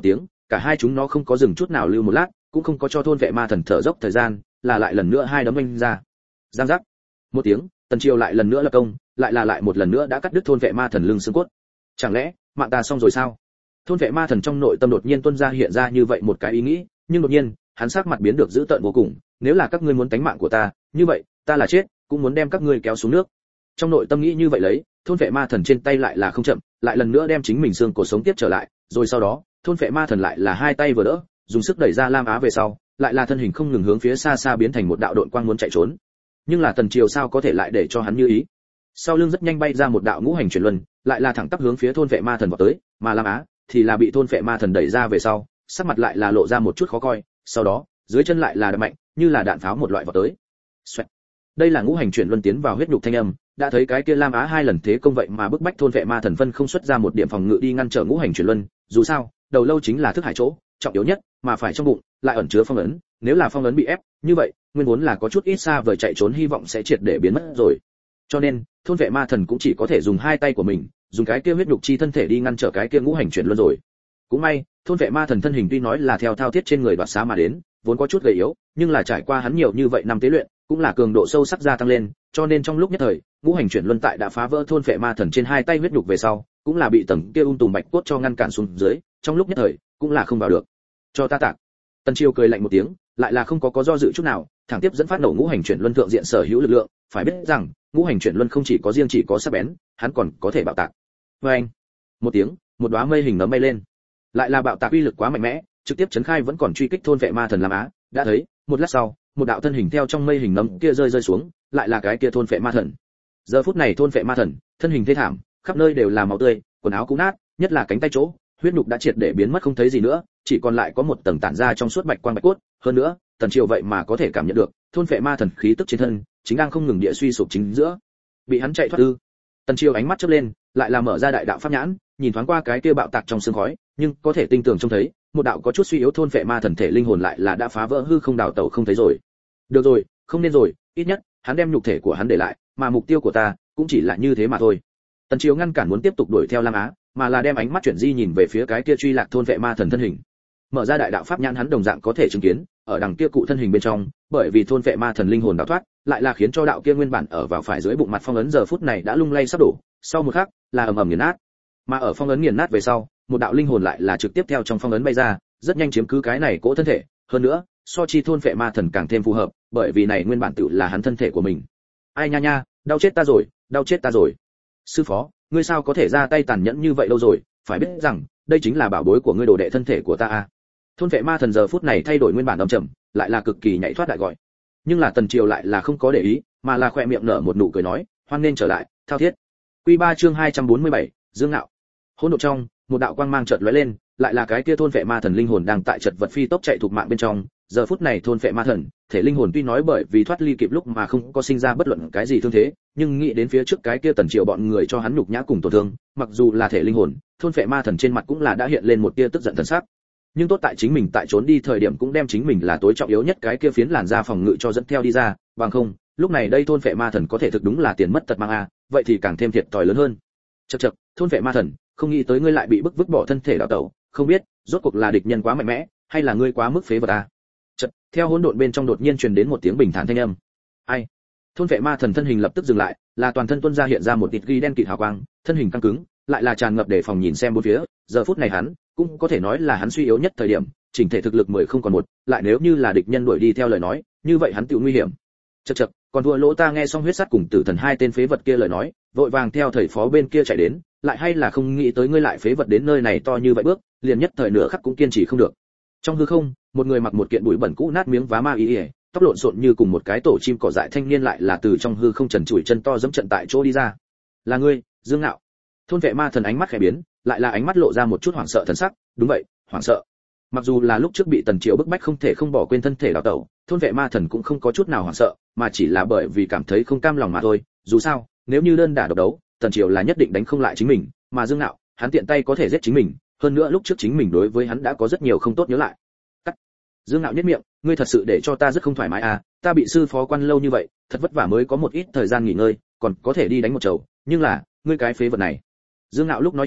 Cả hai chúng nó không có dừng chút nào lưu một lát, cũng không có cho thôn vệ ma thần thở dốc thời gian, là lại lần nữa hai đấm vung ra. Giang giác. Một tiếng, Tần Triều lại lần nữa lập công, lại là lại một lần nữa đã cắt đứt thôn vệ ma thần lưng xương cốt. Chẳng lẽ, mạng ta xong rồi sao? Thôn vệ ma thần trong nội tâm đột nhiên tuôn ra hiện ra như vậy một cái ý nghĩ, nhưng đột nhiên, hắn sắc mặt biến được dữ tợn vô cùng, nếu là các ngươi muốn tánh mạng của ta, như vậy, ta là chết, cũng muốn đem các ngươi kéo xuống nước. Trong nội tâm nghĩ như vậy lấy, thôn vệ ma thần trên tay lại là không chậm, lại lần nữa đem chính mình xương cổ sống tiếp trở lại, rồi sau đó, thôn vệ ma thần lại là hai tay vừa đỡ, dùng sức đẩy ra Lam Á về sau, lại là thân hình không ngừng hướng phía xa xa biến thành một đạo độn quang muốn chạy trốn. Nhưng là Tần Triều sao có thể lại để cho hắn như ý? Sau lưng rất nhanh bay ra một đạo ngũ hành chuyển luân, lại là thẳng tắp hướng phía thôn vệ ma thần vọt tới, mà Lam Á thì là bị thôn vệ ma thần đẩy ra về sau, sắc mặt lại là lộ ra một chút khó coi, sau đó, dưới chân lại là đập mạnh, như là đạn pháo một loại vọt tới. Xoẹt. Đây là ngũ hành chuyển luân tiến vào huyết nhục thanh âm, đã thấy cái kia Lam Á hai lần thế công vậy mà bức bách thôn vệ ma thần phân không xuất ra một điểm phòng ngự đi ngăn trở ngũ hành chuyển luân, dù sao, đầu lâu chính là thức hải chỗ, trọng yếu nhất, mà phải trong bụng, lại ẩn chứa phong ấn, nếu là phong ấn bị ép, như vậy, nguyên vốn là có chút ít xa vời chạy trốn hy vọng sẽ triệt để biến mất rồi. Cho nên, thôn vệ ma thần cũng chỉ có thể dùng hai tay của mình, dùng cái kia huyết nhục chi thân thể đi ngăn trở cái kia ngũ hành chuyển luân rồi. Cũng may, thôn vệ ma thần thân hình tuy nói là theo thao thiết trên người đoạt xá mà đến, vốn có chút gầy yếu, nhưng là trải qua hắn nhiều như vậy năm tế luyện, cũng là cường độ sâu sắc gia tăng lên, cho nên trong lúc nhất thời, ngũ hành chuyển luân tại đã phá vỡ thôn vệ ma thần trên hai tay huyết nhục về sau, cũng là bị tầng kia um tùm bạch cốt cho ngăn cản xuống dưới, trong lúc nhất thời, cũng là không vào được. Cho ta tạc. Tần Chiêu cười lạnh một tiếng, lại là không có có do dự chút nào, thẳng tiếp dẫn phát nổ ngũ hành chuyển luân thượng diện sở hữu lực lượng, phải biết rằng, ngũ hành chuyển luân không chỉ có riêng chỉ có sắc bén, hắn còn có thể bạo tạc. Oeng. Một tiếng, một đóa mây hình nấm bay lên. Lại là bạo tạc uy lực quá mạnh mẽ, trực tiếp chấn khai vẫn còn truy kích thôn vệ ma thần Lam Á, đã thấy, một lát sau, một đạo thân hình theo trong mây hình nấm kia rơi rơi xuống, lại là cái kia thôn vệ ma thần. Giờ phút này thôn vệ ma thần, thân hình thê thảm, khắp nơi đều là máu tươi, quần áo cũ nát, nhất là cánh tay chỗ, huyết nhục đã triệt để biến mất không thấy gì nữa, chỉ còn lại có một tầng tản ra trong suốt bạch quang bạch cốt, hơn nữa, Tần Triều vậy mà có thể cảm nhận được, thôn vệ ma thần khí tức trên thân, chính đang không ngừng địa suy sụp chính giữa. Bị hắn chạy thoát ư? Tần Triều ánh mắt chớp lên, lại là mở ra đại đạo pháp nhãn, nhìn thoáng qua cái kia bạo tạc trong sương khói, nhưng có thể tinh tường trông thấy, một đạo có chút suy yếu thôn vệ ma thần thể linh hồn lại là đã phá vỡ hư không đào tẩu không thấy rồi. Được rồi, không nên rồi, ít nhất, hắn đem nhục thể của hắn để lại, mà mục tiêu của ta cũng chỉ là như thế mà thôi. Tần Triều ngăn cản muốn tiếp tục đuổi theo Lam Á, mà là đem ánh mắt chuyển di nhìn về phía cái kia truy lạc thôn vệ ma thần thân hình. Mở ra đại đạo pháp nhãn hắn đồng dạng có thể chứng kiến, ở đằng kia cụ thân hình bên trong, bởi vì thôn vệ ma thần linh hồn đào thoát, lại là khiến cho đạo kia nguyên bản ở vào phải dưới bụng mặt phong ấn giờ phút này đã lung lay sắp đổ, sau một khắc, là ầm ầm nghiền nát. Mà ở phong ấn nghiền nát về sau, một đạo linh hồn lại là trực tiếp theo trong phong ấn bay ra, rất nhanh chiếm cứ cái này cỗ thân thể, hơn nữa, so chi thôn vệ ma thần càng thêm phù hợp, bởi vì này nguyên bản tự là hắn thân thể của mình. Ai nha nha, đau chết ta rồi, đau chết ta rồi. Sư phó, ngươi sao có thể ra tay tàn nhẫn như vậy lâu rồi, phải biết rằng, đây chính là bảo bối của ngươi đồ đệ thân thể của ta a. Thôn vệ ma thần giờ phút này thay đổi nguyên bản âm trầm, lại là cực kỳ nhảy thoát đại gọi. Nhưng là Tần Triều lại là không có để ý, mà là khỏe miệng nở một nụ cười nói, hoan nên trở lại, thao thiết. Quy ba chương hai trăm bốn mươi bảy, Dương Nạo. Hỗn độn trong, một đạo quang mang chợt lóe lên, lại là cái kia thôn vệ ma thần linh hồn đang tại chật vật phi tốc chạy thuộc mạng bên trong, giờ phút này thôn vệ ma thần, thể linh hồn tuy nói bởi vì thoát ly kịp lúc mà không có sinh ra bất luận cái gì thương thế, nhưng nghĩ đến phía trước cái kia Tần Triều bọn người cho hắn nhục nhã cùng tổn thương, mặc dù là thể linh hồn, thôn vệ ma thần trên mặt cũng là đã hiện lên một tia tức giận thần sắc. Nhưng tốt tại chính mình tại trốn đi thời điểm cũng đem chính mình là tối trọng yếu nhất cái kia phiến làn da phòng ngự cho dẫn theo đi ra, bằng không, lúc này đây thôn vệ ma thần có thể thực đúng là tiền mất tật mang a, vậy thì càng thêm thiệt thòi lớn hơn. Chậc chậc, thôn vệ ma thần, không nghĩ tới ngươi lại bị bức vứt bỏ thân thể đạo tẩu, không biết, rốt cuộc là địch nhân quá mạnh mẽ, hay là ngươi quá mức phế vật a. Chợt, theo hỗn độn bên trong đột nhiên truyền đến một tiếng bình thản thanh âm. Ai? Thôn vệ ma thần thân hình lập tức dừng lại, là toàn thân tuôn ra hiện ra một tịt ghi đen kịt hào quang, thân hình căng cứng, lại là tràn ngập để phòng nhìn xem bốn phía, giờ phút này hắn cũng có thể nói là hắn suy yếu nhất thời điểm, chỉnh thể thực lực mười không còn một, lại nếu như là địch nhân đuổi đi theo lời nói, như vậy hắn tự nguy hiểm. Chậc chậc, còn thua lỗ ta nghe xong huyết sắt cùng tử thần hai tên phế vật kia lời nói, vội vàng theo thầy phó bên kia chạy đến, lại hay là không nghĩ tới ngươi lại phế vật đến nơi này to như vậy bước, liền nhất thời nửa khắc cũng kiên trì không được. Trong hư không, một người mặc một kiện bụi bẩn cũ nát miếng vá ma y, tóc lộn xộn như cùng một cái tổ chim cỏ dại thanh niên lại là từ trong hư không trần trụi chân to dẫm trận tại chỗ đi ra. Là ngươi, Dương Nạo. Thôn vệ ma thần ánh mắt khẽ biến, lại là ánh mắt lộ ra một chút hoảng sợ thần sắc, đúng vậy, hoảng sợ. Mặc dù là lúc trước bị Tần Triều bức bách không thể không bỏ quên thân thể đào tẩu, thôn vệ ma thần cũng không có chút nào hoảng sợ, mà chỉ là bởi vì cảm thấy không cam lòng mà thôi, dù sao, nếu như đơn đả độc đấu, Tần Triều là nhất định đánh không lại chính mình, mà Dương Nạo, hắn tiện tay có thể giết chính mình, hơn nữa lúc trước chính mình đối với hắn đã có rất nhiều không tốt nhớ lại. Cắt. Dương Nạo nhếch miệng, ngươi thật sự để cho ta rất không thoải mái à, ta bị sư phó quan lâu như vậy, thật vất vả mới có một ít thời gian nghỉ ngơi, còn có thể đi đánh một chầu, nhưng là, ngươi cái phế vật này. Dương Nạo lúc nói chuyện,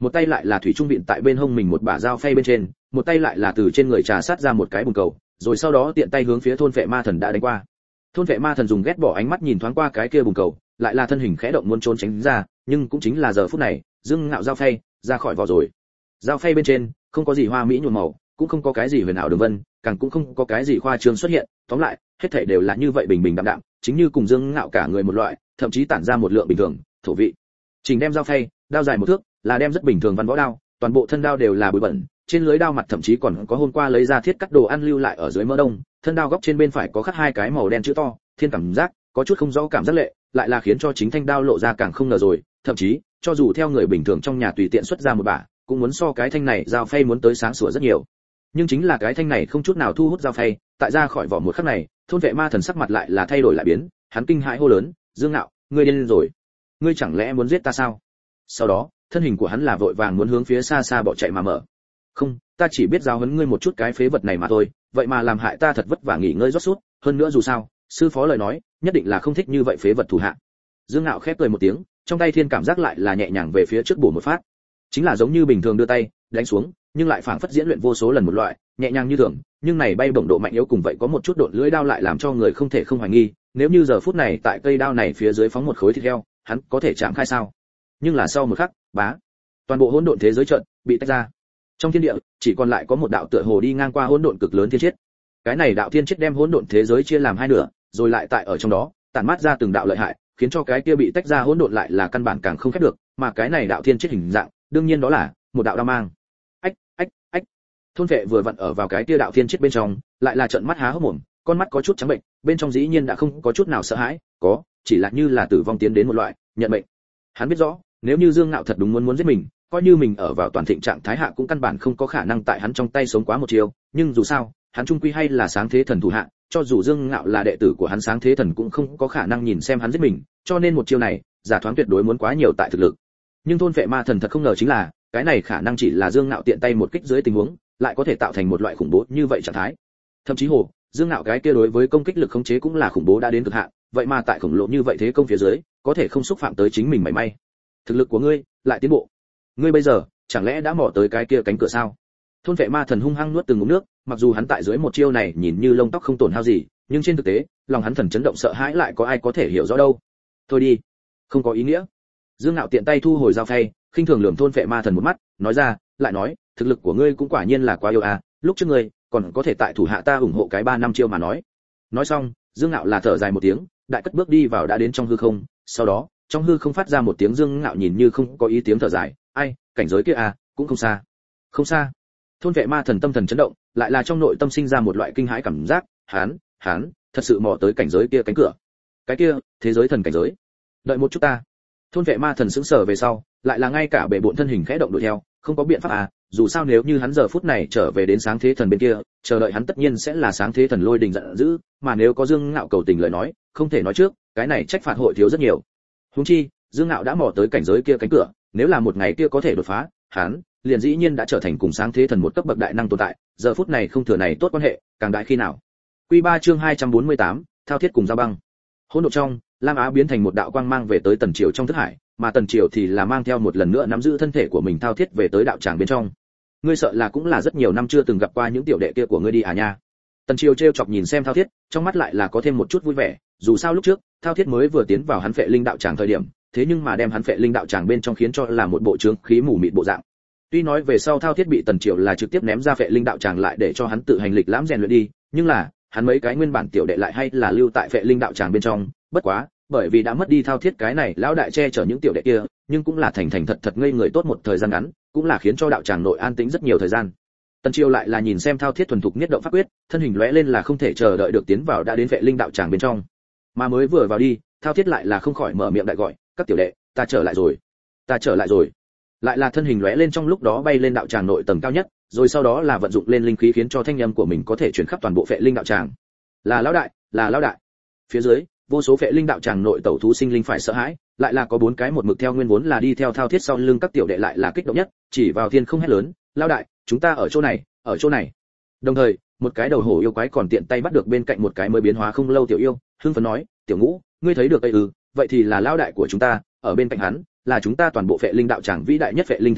một tay lại là thủy trung vịn tại bên hông mình một bả dao phay bên trên, một tay lại là từ trên người trà sát ra một cái bùn cầu, rồi sau đó tiện tay hướng phía thôn vệ ma thần đã đánh qua. Thôn vệ ma thần dùng ghét bỏ ánh mắt nhìn thoáng qua cái kia bùn cầu, lại là thân hình khẽ động muốn trốn tránh ra, nhưng cũng chính là giờ phút này, Dương Ngạo dao phay ra khỏi vỏ rồi. Dao phay bên trên không có gì hoa mỹ nhuộm màu, cũng không có cái gì huyền ảo đường vân, càng cũng không có cái gì khoa trương xuất hiện, tóm lại, hết thảy đều là như vậy bình bình đạm đạm, chính như cùng Dương Ngạo cả người một loại, thậm chí tản ra một lượng bình thường, thổ vị. Trình đem dao phay, đao dài một thước, là đem rất bình thường văn võ đao, toàn bộ thân đao đều là bụi bẩn, trên lưới đao mặt thậm chí còn có hôm qua lấy ra thiết cắt đồ ăn lưu lại ở dưới mỡ đông, thân đao góc trên bên phải có khắc hai cái màu đen chữ to, thiên cảm giác, có chút không rõ cảm giác lệ, lại là khiến cho chính thanh đao lộ ra càng không ngờ rồi, thậm chí, cho dù theo người bình thường trong nhà tùy tiện xuất ra một bả, cũng muốn so cái thanh này dao phay muốn tới sáng sủa rất nhiều. Nhưng chính là cái thanh này không chút nào thu hút dao phay, tại ra khỏi vỏ một khắc này, thôn vệ ma thần sắc mặt lại là thay đổi lại biến, hắn kinh hãi hô lớn, Dương Ngạo, ngươi điên rồi, ngươi chẳng lẽ muốn giết ta sao? Sau đó, thân hình của hắn là vội vàng muốn hướng phía xa xa bỏ chạy mà mở. Không, ta chỉ biết giáo huấn ngươi một chút cái phế vật này mà thôi, vậy mà làm hại ta thật vất vả nghỉ ngơi rót sút, hơn nữa dù sao, sư phó lời nói, nhất định là không thích như vậy phế vật thủ hạ. Dương Ngạo khép cười một tiếng, trong tay thiên cảm giác lại là nhẹ nhàng về phía trước bổ một phát. Chính là giống như bình thường đưa tay, đánh xuống, nhưng lại phảng phất diễn luyện vô số lần một loại, nhẹ nhàng như thường, nhưng này bay bổng độ mạnh yếu cùng vậy có một chút độn lưỡi đao lại làm cho người không thể không hoài nghi, nếu như giờ phút này tại cây đao này phía dưới phóng một khối thịt heo, hắn có thể chạm khai sao? Nhưng là sau một khắc, bá, toàn bộ hỗn độn thế giới trận bị tách ra. Trong thiên địa, chỉ còn lại có một đạo tựa hồ đi ngang qua hỗn độn cực lớn thiên chiết. Cái này đạo thiên chiết đem hỗn độn thế giới chia làm hai nửa, rồi lại tại ở trong đó, tản mát ra từng đạo lợi hại, khiến cho cái kia bị tách ra hỗn độn lại là căn bản càng không khép được, mà cái này đạo thiên chiết hình dạng, đương nhiên đó là một đạo đao mang. Ách, ách, ách. Thôn vệ vừa vặn ở vào cái kia đạo thiên chiết bên trong, lại là trợn mắt há hốc mồm, con mắt có chút trắng bệnh, bên trong dĩ nhiên đã không có chút nào sợ hãi, có, chỉ là như là tử vong tiến đến một loại, nhận mệnh. Hắn biết rõ, nếu như Dương Ngạo thật đúng muốn muốn giết mình, coi như mình ở vào toàn thịnh trạng thái hạ cũng căn bản không có khả năng tại hắn trong tay sống quá một chiều, nhưng dù sao, hắn trung quy hay là sáng thế thần thủ hạ, cho dù Dương Ngạo là đệ tử của hắn sáng thế thần cũng không có khả năng nhìn xem hắn giết mình, cho nên một chiêu này, giả thoáng tuyệt đối muốn quá nhiều tại thực lực. Nhưng thôn vệ ma thần thật không ngờ chính là, cái này khả năng chỉ là Dương Ngạo tiện tay một kích dưới tình huống, lại có thể tạo thành một loại khủng bố như vậy trạng thái. Thậm chí hồ, Dương Ngạo cái kia đối với công kích lực khống chế cũng là khủng bố đã đến cực hạn, vậy mà tại khổng lồ như vậy thế công phía dưới, có thể không xúc phạm tới chính mình mảy may. Thực lực của ngươi lại tiến bộ. Ngươi bây giờ, chẳng lẽ đã mò tới cái kia cánh cửa sao? Thôn vệ ma thần hung hăng nuốt từng ngụm nước, mặc dù hắn tại dưới một chiêu này nhìn như lông tóc không tổn hao gì, nhưng trên thực tế, lòng hắn thần chấn động sợ hãi lại có ai có thể hiểu rõ đâu. Thôi đi, không có ý nghĩa. Dương Ngạo tiện tay thu hồi dao phay, khinh thường lườm thôn vệ ma thần một mắt, nói ra, lại nói, thực lực của ngươi cũng quả nhiên là quá yếu à, lúc trước ngươi còn có thể tại thủ hạ ta ủng hộ cái ba năm chiêu mà nói. Nói xong, Dương Ngạo là thở dài một tiếng, đại cất bước đi vào đã đến trong hư không, sau đó, trong hư không phát ra một tiếng Dương Ngạo nhìn như không có ý tiếng thở dài, ai, cảnh giới kia à, cũng không xa. Không xa. Thôn vệ ma thần tâm thần chấn động, lại là trong nội tâm sinh ra một loại kinh hãi cảm giác, hắn, hắn, thật sự mò tới cảnh giới kia cánh cửa. Cái kia, thế giới thần cảnh giới. Đợi một chút ta. Thôn vệ ma thần sững sờ về sau, lại là ngay cả bệ bộn thân hình khẽ động đuổi theo, không có biện pháp à, dù sao nếu như hắn giờ phút này trở về đến sáng thế thần bên kia, chờ đợi hắn tất nhiên sẽ là sáng thế thần lôi đình giận dữ, mà nếu có Dương Ngạo cầu tình lời nói, không thể nói trước, cái này trách phạt hội thiếu rất nhiều. Huống chi, Dương Ngạo đã mò tới cảnh giới kia cánh cửa, nếu là một ngày kia có thể đột phá, hắn liền dĩ nhiên đã trở thành cùng sáng thế thần một cấp bậc đại năng tồn tại, giờ phút này không thừa này tốt quan hệ, càng đại khi nào. Quy ba chương hai trăm bốn mươi tám, thao thiết cùng giao băng. Hỗn độn trong, Lam Á biến thành một đạo quang mang về tới Tần Triều trong thức hải, mà Tần Triều thì là mang theo một lần nữa nắm giữ thân thể của mình thao thiết về tới đạo tràng bên trong. Ngươi sợ là cũng là rất nhiều năm chưa từng gặp qua những tiểu đệ kia của ngươi đi à nha. Tần Triều trêu chọc nhìn xem thao thiết, trong mắt lại là có thêm một chút vui vẻ, dù sao lúc trước, thao thiết mới vừa tiến vào hắn phệ linh đạo tràng thời điểm, thế nhưng mà đem hắn phệ linh đạo tràng bên trong khiến cho là một bộ trướng khí mù mịt bộ dạng. Tuy nói về sau thao thiết bị Tần Triều là trực tiếp ném ra phệ linh đạo tràng lại để cho hắn tự hành lịch lãm rèn luyện đi, nhưng là, hắn mấy cái nguyên bản tiểu đệ lại hay là lưu tại phệ linh đạo tràng bên trong, bất quá, bởi vì đã mất đi thao thiết cái này lão đại che chở những tiểu đệ kia, nhưng cũng là thành thành thật thật ngây người tốt một thời gian ngắn, cũng là khiến cho đạo tràng nội an tĩnh rất nhiều thời gian. Tần Triều lại là nhìn xem thao thiết thuần thục nhất động pháp quyết, thân hình lóe lên là không thể chờ đợi được tiến vào đã đến phệ linh đạo tràng bên trong. Mà mới vừa vào đi, thao thiết lại là không khỏi mở miệng đại gọi, các tiểu đệ, ta trở lại rồi, ta trở lại rồi. Lại là thân hình lóe lên trong lúc đó bay lên đạo tràng nội tầng cao nhất, rồi sau đó là vận dụng lên linh khí khiến cho thanh âm của mình có thể truyền khắp toàn bộ phệ linh đạo tràng. Là lão đại, là lão đại. Phía dưới, vô số phệ linh đạo tràng nội tẩu thú sinh linh phải sợ hãi, lại là có bốn cái một mực theo nguyên vốn là đi theo thao thiết sau lưng các tiểu đệ lại là kích động nhất, chỉ vào thiên không hét lớn, lão đại, chúng ta ở chỗ này, ở chỗ này. Đồng thời, một cái đầu hổ yêu quái còn tiện tay bắt được bên cạnh một cái mới biến hóa không lâu tiểu yêu, hưng phấn nói, tiểu ngũ, ngươi thấy được đây ư? Vậy thì là lão đại của chúng ta, ở bên cạnh hắn là chúng ta toàn bộ phệ linh đạo tràng vĩ đại nhất phệ linh thánh nhân,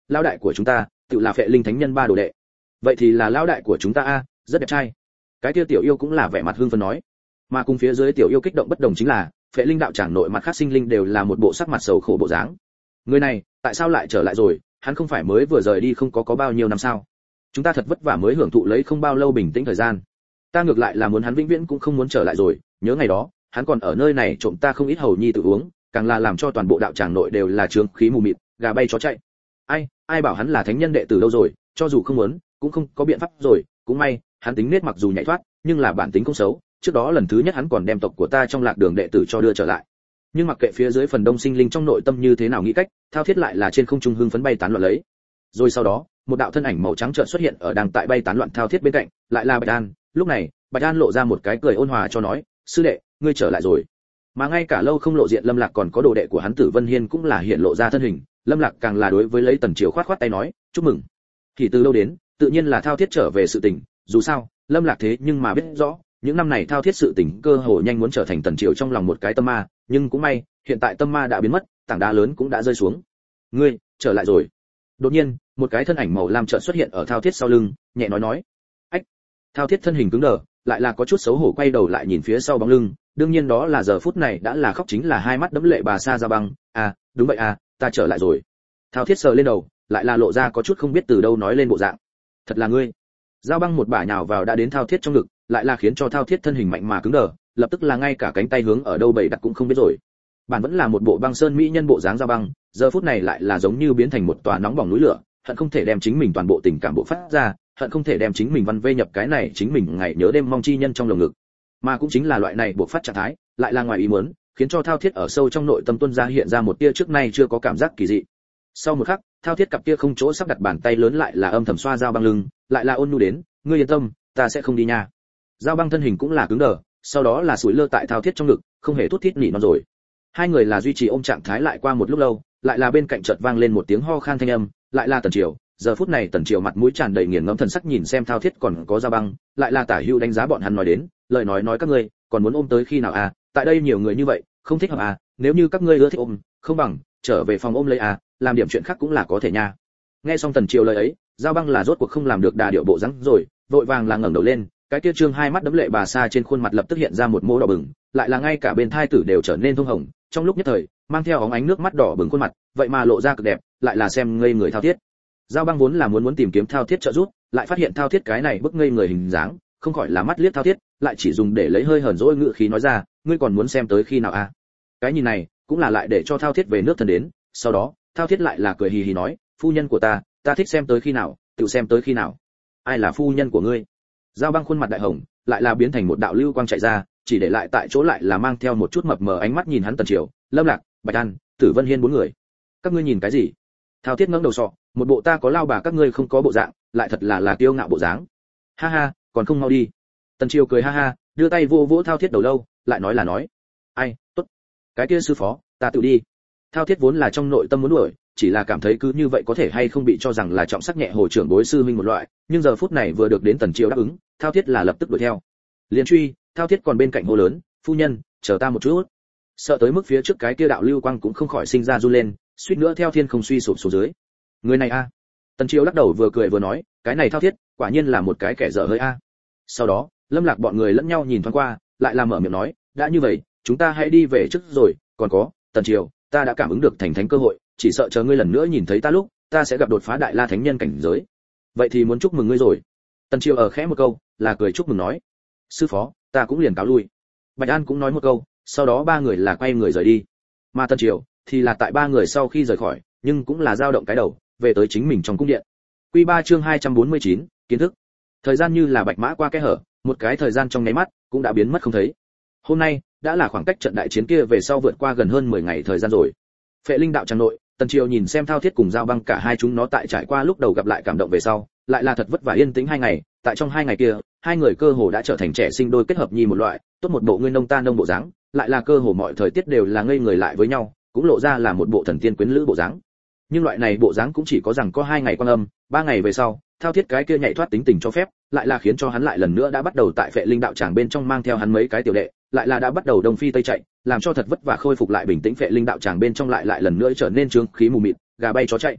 lão đại của chúng ta tự là Phệ Linh Thánh Nhân ba đồ đệ. Vậy thì là lão đại của chúng ta a, rất đẹp trai. Cái kia tiểu yêu cũng là vẻ mặt hưng phấn nói. Mà cùng phía dưới tiểu yêu kích động bất đồng chính là, Phệ Linh đạo tràng nội mặt khác sinh linh đều là một bộ sắc mặt sầu khổ bộ dáng. Người này, tại sao lại trở lại rồi, hắn không phải mới vừa rời đi không có có bao nhiêu năm sao? Chúng ta thật vất vả mới hưởng thụ lấy không bao lâu bình tĩnh thời gian. Ta ngược lại là muốn hắn vĩnh viễn cũng không muốn trở lại rồi, nhớ ngày đó, hắn còn ở nơi này trộm ta không ít hầu nhi tự uống, càng là làm cho toàn bộ đạo tràng nội đều là trướng khí mù mịt, gà bay chó chạy. Ai, ai bảo hắn là thánh nhân đệ tử đâu rồi, cho dù không muốn, cũng không có biện pháp rồi, cũng may, hắn tính nết mặc dù nhạy thoát, nhưng là bản tính không xấu, trước đó lần thứ nhất hắn còn đem tộc của ta trong lạc đường đệ tử cho đưa trở lại. Nhưng mặc kệ phía dưới phần đông sinh linh trong nội tâm như thế nào nghĩ cách, thao thiết lại là trên không trung hưng phấn bay tán loạn lấy. Rồi sau đó, một đạo thân ảnh màu trắng chợt xuất hiện ở đang tại bay tán loạn thao thiết bên cạnh, lại là Bạch An. Lúc này, Bạch An lộ ra một cái cười ôn hòa cho nói, sư đệ, ngươi trở lại rồi. Mà ngay cả lâu không lộ diện Lâm Lạc còn có đồ đệ của hắn Tử Vân Hiên cũng là hiện lộ ra thân hình, Lâm Lạc càng là đối với lấy Tần Triều khoát khoát tay nói, chúc mừng. Thì từ lâu đến, tự nhiên là thao thiết trở về sự tình, dù sao, Lâm Lạc thế nhưng mà biết rõ, những năm này thao thiết sự tình cơ hồ nhanh muốn trở thành Tần Triều trong lòng một cái tâm ma, nhưng cũng may, hiện tại tâm ma đã biến mất, tảng đá lớn cũng đã rơi xuống. Ngươi, trở lại rồi. Đột nhiên, một cái thân ảnh màu lam chợt xuất hiện ở thao thiết sau lưng, nhẹ nói nói. Ách. Thao thiết thân hình cứng đờ, lại là có chút xấu hổ quay đầu lại nhìn phía sau bóng lưng, đương nhiên đó là giờ phút này đã là khóc chính là hai mắt đẫm lệ bà Sa Giao Băng, à, đúng vậy à, ta trở lại rồi. Thao thiết sờ lên đầu, lại là lộ ra có chút không biết từ đâu nói lên bộ dạng. Thật là ngươi. Giao Băng một bả nhào vào đã đến thao thiết trong ngực, lại là khiến cho thao thiết thân hình mạnh mà cứng đờ, lập tức là ngay cả cánh tay hướng ở đâu bày đặt cũng không biết rồi. Bản vẫn là một bộ băng sơn mỹ nhân bộ dáng Giao Băng, giờ phút này lại là giống như biến thành một tòa nóng bỏng núi lửa, hận không thể đem chính mình toàn bộ tình cảm bộ phát ra, hận không thể đem chính mình văn vê nhập cái này chính mình ngày nhớ đêm mong chi nhân trong lồng ngực. Mà cũng chính là loại này buộc phát trạng thái, lại là ngoài ý muốn, khiến cho thao thiết ở sâu trong nội tâm tuân ra hiện ra một tia trước nay chưa có cảm giác kỳ dị. Sau một khắc, thao thiết cặp kia không chỗ sắp đặt bàn tay lớn lại là âm thầm xoa Giao Băng lưng, lại là ôn nhu đến, ngươi yên tâm, ta sẽ không đi nha. Giao Băng thân hình cũng là cứng đờ, sau đó là sủi lơ tại thao thiết trong ngực, không hề thút thít nỉ non rồi. Hai người là duy trì ôm trạng thái lại qua một lúc lâu, lại là bên cạnh chợt vang lên một tiếng ho khan thanh âm, lại là Tần Triều. Giờ phút này Tần Triều mặt mũi tràn đầy nghiền ngẫm thần sắc nhìn xem thao thiết còn có Giao Băng, lại là Tả Hữu đánh giá bọn hắn nói đến, lời nói nói các ngươi còn muốn ôm tới khi nào à, tại đây nhiều người như vậy, không thích hợp à, nếu như các ngươi ưa thích ôm, không bằng trở về phòng ôm lấy à, làm điểm chuyện khác cũng là có thể nha. Nghe xong Tần Triều lời ấy, Giao Băng là rốt cuộc không làm được đà điệu bộ dáng rồi, vội vàng là ngẩng đầu lên, cái kia trương hai mắt đẫm lệ bà Sa trên khuôn mặt lập tức hiện ra một mố đỏ bừng, lại là ngay cả bên thai tử đều trở nên thông hồng, trong lúc nhất thời, mang theo óng ánh nước mắt đỏ bừng khuôn mặt, vậy mà lộ ra cực đẹp, lại là xem ngây người thao thiết. Giao Băng vốn là muốn muốn tìm kiếm thao thiết trợ giúp, lại phát hiện thao thiết cái này bức ngây người hình dáng, không khỏi là mắt liếc thao thiết, lại chỉ dùng để lấy hơi hờn dỗi ngữ khí nói ra, ngươi còn muốn xem tới khi nào à? Cái nhìn này, cũng là lại để cho thao thiết về nước thần đến, sau đó, thao thiết lại là cười hì hì nói, phu nhân của ta, ta thích xem tới khi nào, tự xem tới khi nào. Ai là phu nhân của ngươi? Giao Băng khuôn mặt đại hồng, lại là biến thành một đạo lưu quang chạy ra, chỉ để lại tại chỗ lại là mang theo một chút mập mờ ánh mắt nhìn hắn Tần Triều, Lâm Lạc, Bạch An, Tử Vân Hiên bốn người. Các ngươi nhìn cái gì? Thao thiết ngẩng đầu sọ, một bộ ta có lao bà các ngươi không có bộ dạng, lại thật là là kiêu ngạo bộ dáng. Ha ha, còn không mau đi. Tần Triều cười ha ha, đưa tay vô vỗ thao thiết đầu lâu, lại nói là nói, ai, tốt, cái kia sư phó, ta tự đi. Thao thiết vốn là trong nội tâm muốn đuổi, chỉ là cảm thấy cứ như vậy có thể hay không bị cho rằng là trọng sắc nhẹ hồ trưởng bối sư minh một loại, nhưng giờ phút này vừa được đến Tần Triều đáp ứng, thao thiết là lập tức đuổi theo. Liên truy, thao thiết còn bên cạnh hô lớn, phu nhân, chờ ta một chút. Sợ tới mức phía trước cái kia đạo lưu quang cũng không khỏi sinh ra run lên, suýt nữa theo thiên không suy sụp xuống dưới. Người này a. Tần Triều lắc đầu vừa cười vừa nói, cái này thao thiết, quả nhiên là một cái kẻ dở hơi a. Sau đó, Lâm Lạc bọn người lẫn nhau nhìn thoáng qua, lại là mở miệng nói, đã như vậy, chúng ta hãy đi về trước rồi, còn có, Tần Triều, ta đã cảm ứng được thành thánh cơ hội, chỉ sợ chờ ngươi lần nữa nhìn thấy ta lúc, ta sẽ gặp đột phá đại la thánh nhân cảnh giới. Vậy thì muốn chúc mừng ngươi rồi. Tần Triều ở khẽ một câu, là cười chúc mừng nói, sư phó, ta cũng liền cáo lui. Bạch An cũng nói một câu, sau đó ba người là quay người rời đi. Mà Tần Triều thì là tại ba người sau khi rời khỏi, nhưng cũng là dao động cái đầu, về tới chính mình trong cung điện. Quy ba chương hai trăm bốn mươi chín, kiến thức. Thời gian như là bạch mã qua kẽ hở, một cái thời gian trong nháy mắt cũng đã biến mất không thấy. Hôm nay đã là khoảng cách trận đại chiến kia về sau vượt qua gần hơn mười ngày thời gian rồi. Phệ Linh đạo tràng nội, Tần Triều nhìn xem Thao Thiết cùng Giao Băng cả hai chúng nó tại trải qua lúc đầu gặp lại cảm động về sau, lại là thật vất vả yên tĩnh hai ngày, tại trong hai ngày kia, hai người cơ hồ đã trở thành trẻ sinh đôi kết hợp nhi một loại, tốt một bộ ngươi nông ta nông bộ dáng, lại là cơ hồ mọi thời tiết đều là ngây người lại với nhau, cũng lộ ra là một bộ thần tiên quyến lữ bộ dáng. Nhưng loại này bộ dáng cũng chỉ có rằng có hai ngày quan âm, ba ngày về sau, Thao Thiết cái kia nhạy thoát tính tình cho phép, lại là khiến cho hắn lại lần nữa đã bắt đầu tại Phệ Linh đạo tràng bên trong mang theo hắn mấy cái tiểu đệ, lại là đã bắt đầu đông phi tây chạy, làm cho thật vất vả khôi phục lại bình tĩnh Phệ Linh đạo tràng bên trong lại lại lần nữa trở nên trướng khí mù mịt, gà bay chó chạy.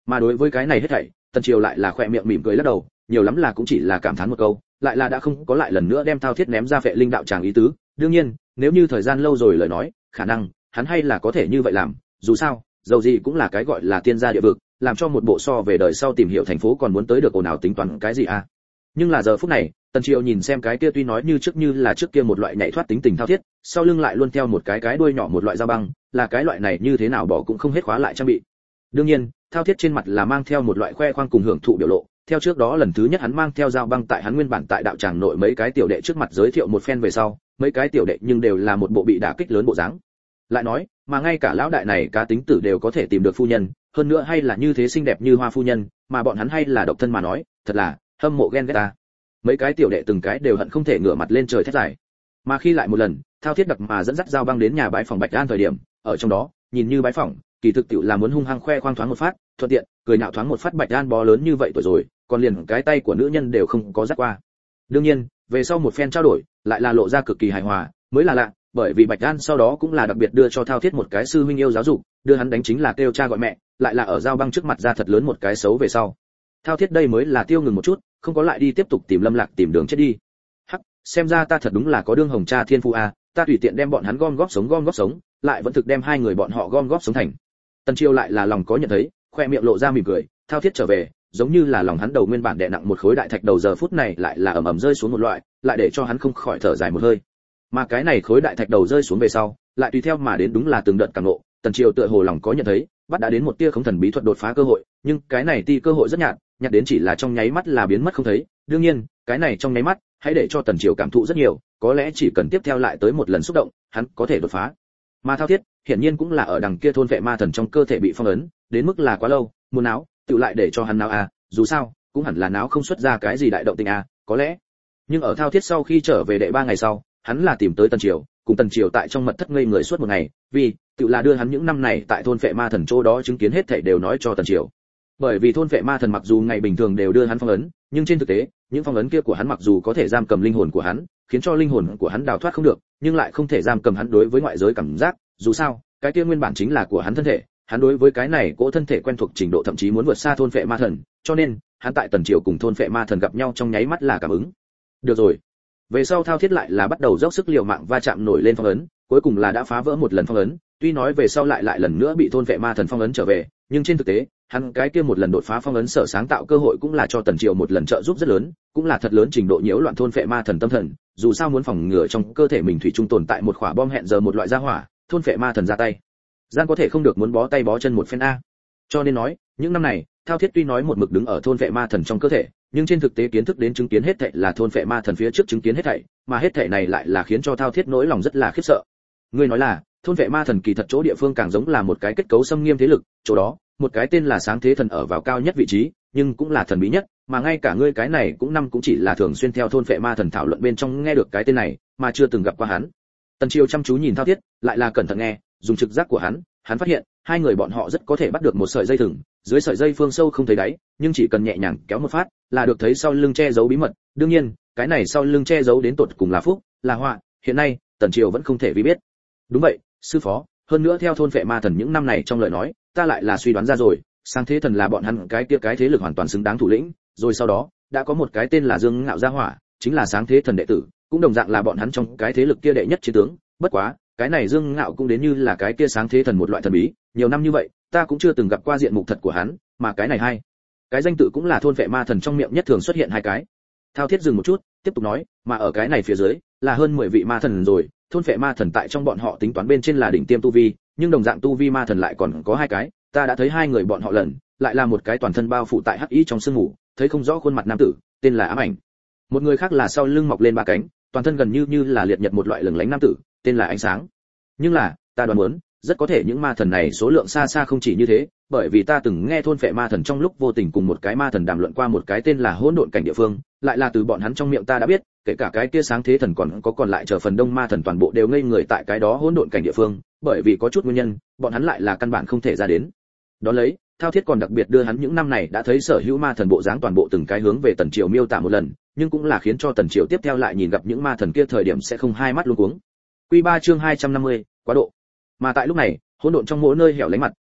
Mà đối với cái này hết thảy, Tần Triều lại là khỏe miệng mỉm cười lắc đầu, nhiều lắm là cũng chỉ là cảm thán một câu, lại là đã không có lại lần nữa đem Thao Thiết ném ra Phệ Linh đạo tràng ý tứ. Đương nhiên, nếu như thời gian lâu rồi lời nói, khả năng hắn hay là có thể như vậy làm, dù sao, dầu gì cũng là cái gọi là tiên gia địa vực, làm cho một bộ so về đời sau tìm hiểu thành phố còn muốn tới được ồn ào tính toán cái gì à. Nhưng là giờ phút này, Tần Triều nhìn xem cái kia tuy nói như trước như là trước kia một loại nhảy thoát tính tình Thao Thiết, sau lưng lại luôn theo một cái cái đuôi nhỏ một loại dao băng, là cái loại này như thế nào bỏ cũng không hết khóa lại trang bị. Đương nhiên, Thao Thiết trên mặt là mang theo một loại khoe khoang cùng hưởng thụ biểu lộ, theo trước đó lần thứ nhất hắn mang theo dao băng tại hắn nguyên bản tại đạo tràng nội mấy cái tiểu đệ trước mặt giới thiệu một phen về sau, mấy cái tiểu đệ nhưng đều là một bộ bị đả kích lớn bộ dáng. Lại nói, mà ngay cả lão đại này cá tính tử đều có thể tìm được phu nhân, hơn nữa hay là như thế xinh đẹp như hoa phu nhân, mà bọn hắn hay là độc thân mà nói, thật là hâm mộ ghen ghét ta. Mấy cái tiểu đệ từng cái đều hận không thể ngửa mặt lên trời thét dài. Mà khi lại một lần, Thao Thiết đặc mà dẫn dắt dao băng đến nhà bái phòng Bạch An thời điểm, ở trong đó, nhìn như bái phòng, kỳ thực tiểu là muốn hung hăng khoe khoang thoáng một phát, thuận tiện, cười nhạo thoáng một phát Bạch An bó lớn như vậy tuổi rồi, còn liền cái tay của nữ nhân đều không có dắt qua. Đương nhiên, về sau một phen trao đổi, lại là lộ ra cực kỳ hài hòa, mới là lạ, bởi vì Bạch An sau đó cũng là đặc biệt đưa cho Thao Thiết một cái sư huynh yêu giáo dục, đưa hắn đánh chính là kêu cha gọi mẹ, lại là ở dao băng trước mặt ra thật lớn một cái xấu về sau. Thao Thiết đây mới là tiêu ngừng một chút, không có lại đi tiếp tục tìm Lâm Lạc tìm đường chết đi. Hắc, xem ra ta thật đúng là có đương hồng cha thiên phu a, ta tùy tiện đem bọn hắn gom góp sống gom góp sống, lại vẫn thực đem hai người bọn họ gom góp sống thành. Tần Chiêu lại là lòng có nhận thấy, khoe miệng lộ ra mỉm cười, Thao Thiết trở về, giống như là lòng hắn đầu nguyên bản đè nặng một khối đại thạch đầu giờ phút này lại là ầm ầm rơi xuống một loại, lại để cho hắn không khỏi thở dài một hơi. Mà cái này khối đại thạch đầu rơi xuống về sau, lại tùy theo mà đến đúng là từng đợt cảm ngộ, Tần Chiêu tựa hồ lòng có nhận thấy, bắt đã đến một tia không thần bí thuật đột phá cơ hội, nhưng cái này ti cơ hội rất nhạt, nhạt đến chỉ là trong nháy mắt là biến mất không thấy. Đương nhiên, cái này trong nháy mắt, hãy để cho Tần Chiêu cảm thụ rất nhiều, có lẽ chỉ cần tiếp theo lại tới một lần xúc động, hắn có thể đột phá. Mà Thao Thiết, hiển nhiên cũng là ở đằng kia thôn vệ ma thần trong cơ thể bị phong ấn, đến mức là quá lâu, muốn náo, tự lại để cho hắn náo à, dù sao, cũng hẳn là náo không xuất ra cái gì đại động tình à, có lẽ. Nhưng ở Thao Thiết sau khi trở về đệ ba ngày sau, hắn là tìm tới Tần Chiêu, cùng Tần Chiêu tại trong mật thất ngây người suốt một ngày, vì tự là đưa hắn những năm này tại thôn vệ ma thần chỗ đó chứng kiến hết thảy đều nói cho Tần Chiêu. Bởi vì thôn vệ ma thần mặc dù ngày bình thường đều đưa hắn phong ấn, nhưng trên thực tế, những phong ấn kia của hắn mặc dù có thể giam cầm linh hồn của hắn, khiến cho linh hồn của hắn đào thoát không được, nhưng lại không thể giam cầm hắn đối với ngoại giới cảm giác, dù sao, cái kia nguyên bản chính là của hắn thân thể, hắn đối với cái này cỗ thân thể quen thuộc trình độ thậm chí muốn vượt xa thôn vệ ma thần, cho nên, hắn tại Tần Chiêu cùng thôn vệ ma thần gặp nhau trong nháy mắt là cảm ứng. Được rồi. Về sau Thao Thiết lại là bắt đầu dốc sức liều mạng va chạm nổi lên phong ấn, cuối cùng là đã phá vỡ một lần phong ấn, tuy nói về sau lại lại lần nữa bị thôn vệ ma thần phong ấn trở về, nhưng trên thực tế, hắn cái kia một lần đột phá phong ấn sở sáng tạo cơ hội cũng là cho Tần Chiêu một lần trợ giúp rất lớn, cũng là thật lớn trình độ nhiễu loạn thôn vệ ma thần tâm thần, dù sao muốn phòng ngừa trong cơ thể mình thủy chung tồn tại một quả bom hẹn giờ một loại gia hỏa, thôn vệ ma thần ra tay. Gian có thể không được muốn bó tay bó chân một phen a. Cho nên nói, những năm này, Thao Thiết tuy nói một mực đứng ở thôn vệ ma thần trong cơ thể, nhưng trên thực tế kiến thức đến chứng kiến hết thảy là thôn vệ ma thần phía trước chứng kiến hết thảy, mà hết thảy này lại là khiến cho Thao Thiết nỗi lòng rất là khiếp sợ. Ngươi nói là, thôn vệ ma thần kỳ thật chỗ địa phương càng giống là một cái kết cấu xâm nghiêm thế lực, chỗ đó, một cái tên là Sáng Thế Thần ở vào cao nhất vị trí, nhưng cũng là thần bí nhất, mà ngay cả ngươi cái này cũng năm cũng chỉ là thường xuyên theo thôn vệ ma thần thảo luận bên trong nghe được cái tên này, mà chưa từng gặp qua hắn. Tần Chiêu chăm chú nhìn Thao Thiết, lại là cẩn thận nghe, dùng trực giác của hắn, hắn phát hiện, hai người bọn họ rất có thể bắt được một sợi dây thừng, dưới sợi dây phương sâu không thấy đáy, nhưng chỉ cần nhẹ nhàng kéo một phát, là được thấy sau lưng che giấu bí mật. Đương nhiên, cái này sau lưng che giấu đến tột cùng là phúc, là họa, hiện nay, Tần Chiêu vẫn không thể vi biết. Đúng vậy, sư phó, hơn nữa theo thôn vệ ma thần những năm này trong lời nói, ta lại là suy đoán ra rồi, Sáng Thế Thần là bọn hắn cái kia cái thế lực hoàn toàn xứng đáng thủ lĩnh, rồi sau đó, đã có một cái tên là Dương Ngạo Gia Hỏa, chính là Sáng Thế Thần đệ tử, cũng đồng dạng là bọn hắn trong cái thế lực kia đệ nhất chiến tướng, bất quá, cái này Dương Ngạo cũng đến như là cái kia Sáng Thế Thần một loại thần bí, nhiều năm như vậy, ta cũng chưa từng gặp qua diện mục thật của hắn, mà cái này hay, cái danh tự cũng là thôn vệ ma thần trong miệng nhất thường xuất hiện hai cái. Thao Thiết dừng một chút, tiếp tục nói, mà ở cái này phía dưới, là hơn mười vị ma thần rồi, thôn vệ ma thần tại trong bọn họ tính toán bên trên là đỉnh tiêm tu vi, nhưng đồng dạng tu vi ma thần lại còn có hai cái, ta đã thấy hai người bọn họ lần, lại là một cái toàn thân bao phủ tại hắc ý trong sương mù, thấy không rõ khuôn mặt nam tử, tên là Ám Ảnh. Một người khác là sau lưng mọc lên ba cánh, toàn thân gần như như là liệt nhật một loại lừng lánh nam tử, tên là Ánh Sáng. Nhưng là, ta đoán muốn, rất có thể những ma thần này số lượng xa xa không chỉ như thế, bởi vì ta từng nghe thôn vệ ma thần trong lúc vô tình cùng một cái ma thần đàm luận qua một cái tên là Hỗn Độn Cảnh địa phương, lại là từ bọn hắn trong miệng ta đã biết, kể cả cái kia Sáng Thế Thần còn có còn lại chờ phần đông ma thần toàn bộ đều ngây người tại cái đó Hỗn Độn Cảnh địa phương, bởi vì có chút nguyên nhân, bọn hắn lại là căn bản không thể ra đến. Đó lấy, Thao Thiết còn đặc biệt đưa hắn những năm này đã thấy sở hữu ma thần bộ dáng toàn bộ từng cái hướng về Tần Chiêu miêu tả một lần, nhưng cũng là khiến cho Tần Chiêu tiếp theo lại nhìn gặp những ma thần kia thời điểm sẽ không hai mắt luống cuống. Quy ba chương hai trăm năm mươi, quá độ. Mà tại lúc này, hỗn độn trong mỗi nơi hẻo lánh mặt,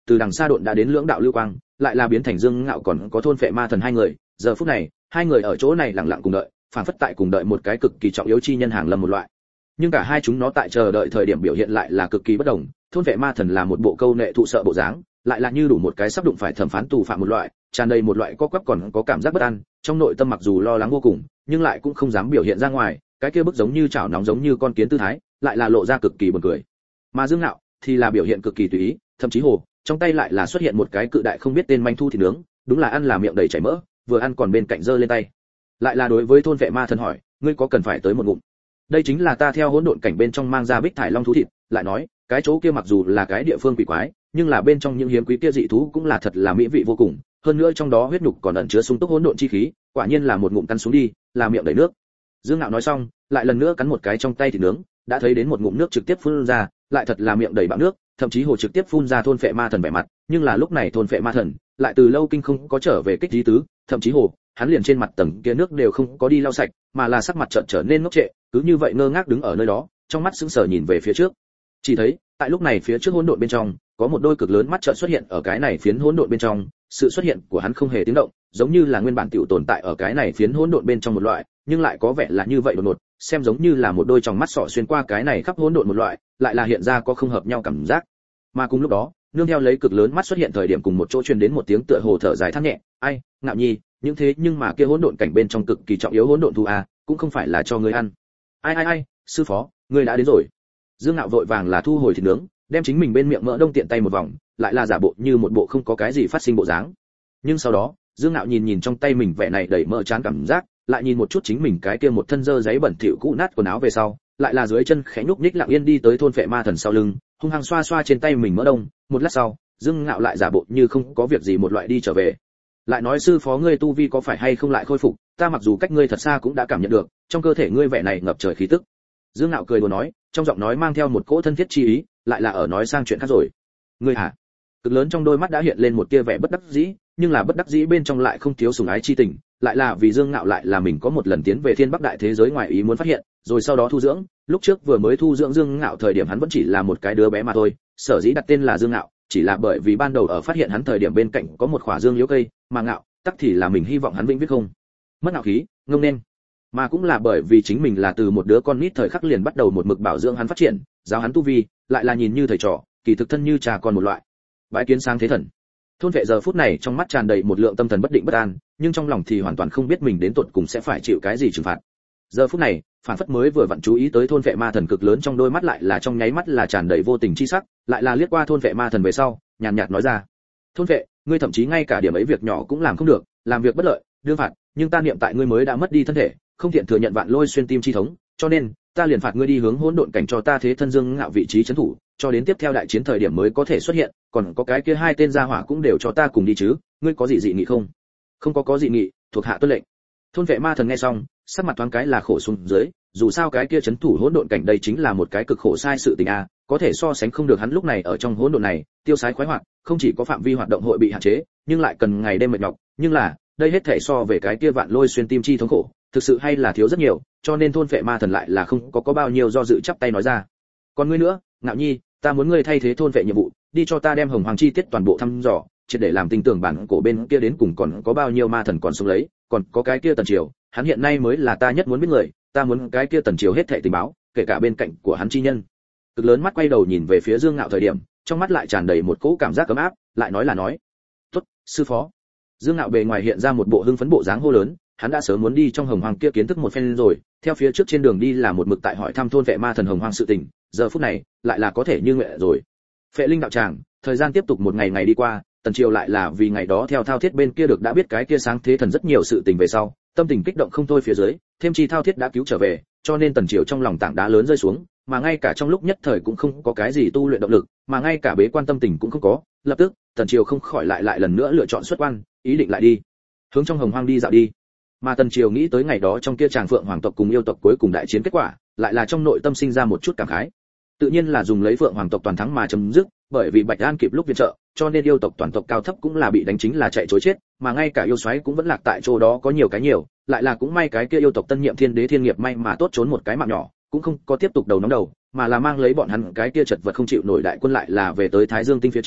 từ đằng xa độn đã đến lưỡng đạo lưu quang, lại là biến thành Dương Ngạo còn có thôn phệ ma thần hai người. Giờ phút này, hai người ở chỗ này lặng lặng cùng đợi, phảng phất tại cùng đợi một cái cực kỳ trọng yếu chi nhân hàng lâm một loại. Nhưng cả hai chúng nó tại chờ đợi thời điểm biểu hiện lại là cực kỳ bất đồng. Thôn vệ ma thần là một bộ câu nệ thụ sợ bộ dáng, lại là như đủ một cái sắp đụng phải thẩm phán tù phạm một loại, tràn đầy một loại co quắp còn có cảm giác bất an, trong nội tâm mặc dù lo lắng vô cùng, nhưng lại cũng không dám biểu hiện ra ngoài, cái kia bức giống như chảo nóng giống như con kiến tư thái, lại là lộ ra cực kỳ buồn cười. Mà Dương Nạo thì là biểu hiện cực kỳ tùy ý, thậm chí hồ, trong tay lại là xuất hiện một cái cự đại không biết tên manh thu thịt nướng, đúng là ăn là miệng đầy chảy mỡ, vừa ăn còn bên cạnh giơ lên tay. Lại là đối với thôn vệ ma thần hỏi, ngươi có cần phải tới một ngụm? Đây chính là ta theo hỗn độn cảnh bên trong mang ra bích thải long thú thịt, lại nói, cái chỗ kia mặc dù là cái địa phương quỷ quái, nhưng là bên trong những hiếm quý kia dị thú cũng là thật là mỹ vị vô cùng, hơn nữa trong đó huyết nhục còn ẩn chứa sung túc hỗn độn chi khí, quả nhiên là một ngụm cắn xuống đi, là miệng đầy nước. Dương Nạo nói xong, lại lần nữa cắn một cái trong tay thịt nướng, đã thấy đến một ngụm nước trực tiếp phun ra, lại thật là miệng đầy bão nước, thậm chí hồ trực tiếp phun ra thôn phệ ma thần vẻ mặt, nhưng là lúc này thôn phệ ma thần lại từ lâu kinh không có trở về kích trí tứ, thậm chí hồ, hắn liền trên mặt tầng kia nước đều không có đi lau sạch, mà là sắc mặt trợn trở nên ngốc trệ, cứ như vậy ngơ ngác đứng ở nơi đó, trong mắt sững sờ nhìn về phía trước. Chỉ thấy, tại lúc này phía trước hỗn độn bên trong, có một đôi cực lớn mắt trợn xuất hiện ở cái này phiến hỗn độn bên trong, sự xuất hiện của hắn không hề tiếng động, giống như là nguyên bản tiểu tồn tại ở cái này phiến hỗn độn bên trong một loại, nhưng lại có vẻ là như vậy đột ngột, xem giống như là một đôi tròng mắt sọ xuyên qua cái này khắp hỗn độn một loại, lại là hiện ra có không hợp nhau cảm giác. Mà cùng lúc đó, nương theo lấy cực lớn mắt xuất hiện thời điểm cùng một chỗ truyền đến một tiếng tựa hồ thở dài than nhẹ, ai, Ngạo Nhi, những thế nhưng mà kia hỗn độn cảnh bên trong cực kỳ trọng yếu hỗn độn thú a, cũng không phải là cho ngươi ăn. Ai ai ai, sư phó, ngươi đã đến rồi. Dương Nạo vội vàng là thu hồi thịt nướng, đem chính mình bên miệng mỡ đông tiện tay một vòng, lại là giả bộ như một bộ không có cái gì phát sinh bộ dáng. Nhưng sau đó, Dương Nạo nhìn nhìn trong tay mình vẻ này đầy mỡ chán cảm giác, lại nhìn một chút chính mình cái kia một thân dơ giấy bẩn thỉu cũ nát quần áo về sau, lại là dưới chân khẽ nhúc nhích lặng yên đi tới thôn phệ ma thần sau lưng, hung hăng xoa xoa trên tay mình mỡ đông, một lát sau, Dương Ngạo lại giả bộ như không có việc gì một loại đi trở về. Lại nói sư phó ngươi tu vi có phải hay không lại khôi phục, ta mặc dù cách ngươi thật xa cũng đã cảm nhận được, trong cơ thể ngươi vẻ này ngập trời khí tức. Dương Ngạo cười đùa nói, trong giọng nói mang theo một cỗ thân thiết chi ý, lại là ở nói sang chuyện khác rồi. Ngươi hả? Cực lớn trong đôi mắt đã hiện lên một tia vẻ bất đắc dĩ, nhưng là bất đắc dĩ bên trong lại không thiếu sủng ái chi tình, lại là vì Dương Ngạo lại là mình có một lần tiến về Thiên Bắc đại thế giới ngoài ý muốn phát hiện, rồi sau đó thu dưỡng, lúc trước vừa mới thu dưỡng Dương Ngạo thời điểm hắn vẫn chỉ là một cái đứa bé mà thôi, sở dĩ đặt tên là Dương Ngạo, chỉ là bởi vì ban đầu ở phát hiện hắn thời điểm bên cạnh có một khỏa dương liễu cây, mà Ngạo, tắc thì là mình hy vọng hắn vĩnh viết không mất ngạo khí, ngông nên. Mà cũng là bởi vì chính mình là từ một đứa con nít thời khắc liền bắt đầu một mực bảo dưỡng hắn phát triển, giáo hắn tu vi, lại là nhìn như thầy trò, kỳ thực thân như cha con một loại. Bái kiến sáng thế thần. Thôn vệ giờ phút này trong mắt tràn đầy một lượng tâm thần bất định bất an, nhưng trong lòng thì hoàn toàn không biết mình đến tuột cùng sẽ phải chịu cái gì trừng phạt. Giờ phút này, phản phất mới vừa vặn chú ý tới thôn vệ ma thần cực lớn trong đôi mắt lại là trong nháy mắt là tràn đầy vô tình chi sắc, lại là liếc qua thôn vệ ma thần về sau, nhàn nhạt nói ra: "Thôn vệ, ngươi thậm chí ngay cả điểm ấy việc nhỏ cũng làm không được, làm việc bất lợi, đương phạt, nhưng ta niệm tại ngươi mới đã mất đi thân thể, không thiện thừa nhận vạn lôi xuyên tim chi thống, cho nên ta liền phạt ngươi đi hướng hỗn độn cảnh cho ta thế thân Dương Ngạo vị trí trấn thủ, cho đến tiếp theo đại chiến thời điểm mới có thể xuất hiện, còn có cái kia hai tên gia hỏa cũng đều cho ta cùng đi chứ, ngươi có gì dị nghị không?" "Không có có dị nghị, thuộc hạ tuân lệnh." Thôn vệ ma thần nghe xong, sắc mặt thoáng cái là khổ xuống dưới, dù sao cái kia trấn thủ hỗn độn cảnh đây chính là một cái cực khổ sai sự tình a, có thể so sánh không được hắn lúc này ở trong hỗn độn này, tiêu sái khoái hoạt, không chỉ có phạm vi hoạt động hội bị hạn chế, nhưng lại cần ngày đêm mệt nhọc, nhưng là, đây hết thể so về cái kia vạn lôi xuyên tim chi thống khổ, thực sự hay là thiếu rất nhiều, cho nên thôn vệ ma thần lại là không có có bao nhiêu do dự chắp tay nói ra: "Còn ngươi nữa, Ngạo Nhi, ta muốn ngươi thay thế thôn vệ nhiệm vụ, đi cho ta đem hồng hoàng chi tiết toàn bộ thăm dò, triệt để làm tin tưởng bản cổ bên kia đến cùng còn có bao nhiêu ma thần còn sống lấy, còn có cái kia Tần Triều, hắn hiện nay mới là ta nhất muốn biết người, ta muốn cái kia Tần Triều hết thảy tình báo, kể cả bên cạnh của hắn chi nhân." Cực lớn mắt quay đầu nhìn về phía Dương Ngạo thời điểm, trong mắt lại tràn đầy một cỗ cảm giác ấm áp, lại nói là nói: "Tốt, sư phó." Dương Ngạo bề ngoài hiện ra một bộ hưng phấn bộ dáng hô lớn, hắn đã sớm muốn đi trong hồng hoàng kia kiến thức một phen rồi, theo phía trước trên đường đi là một mực tại hỏi thăm thôn vệ ma thần hồng hoàng sự tình, giờ phút này lại là có thể như nguyện rồi. Phệ Linh đạo tràng, thời gian tiếp tục một ngày ngày đi qua, Tần Triều lại là vì ngày đó theo Thao Thiết bên kia được đã biết cái kia sáng thế thần rất nhiều sự tình về sau, tâm tình kích động không thôi phía dưới, thêm chi Thao Thiết đã cứu trở về, cho nên Tần Triều trong lòng tảng đá lớn rơi xuống, mà ngay cả trong lúc nhất thời cũng không có cái gì tu luyện động lực, mà ngay cả bế quan tâm tình cũng không có, lập tức, Tần Triều không khỏi lại lại lần nữa lựa chọn xuất quan, ý định lại đi hướng trong hồng hoang đi dạo đi. Mà Tần Triều nghĩ tới ngày đó trong kia tràng phượng hoàng tộc cùng yêu tộc cuối cùng đại chiến kết quả, lại là trong nội tâm sinh ra một chút cảm khái. Tự nhiên là dùng lấy phượng hoàng tộc toàn thắng mà chấm dứt, bởi vì Bạch An kịp lúc viện trợ, cho nên yêu tộc toàn tộc cao thấp cũng là bị đánh chính là chạy trối chết, mà ngay cả yêu soái cũng vẫn lạc tại chỗ đó có nhiều cái nhiều, lại là cũng may cái kia yêu tộc tân nhiệm thiên đế thiên nghiệp may mà tốt trốn một cái mạng nhỏ, cũng không có tiếp tục đầu nóng đầu, mà là mang lấy bọn hắn cái kia chật vật không chịu nổi đại quân lại là về tới Thái Dương tinh phía trên,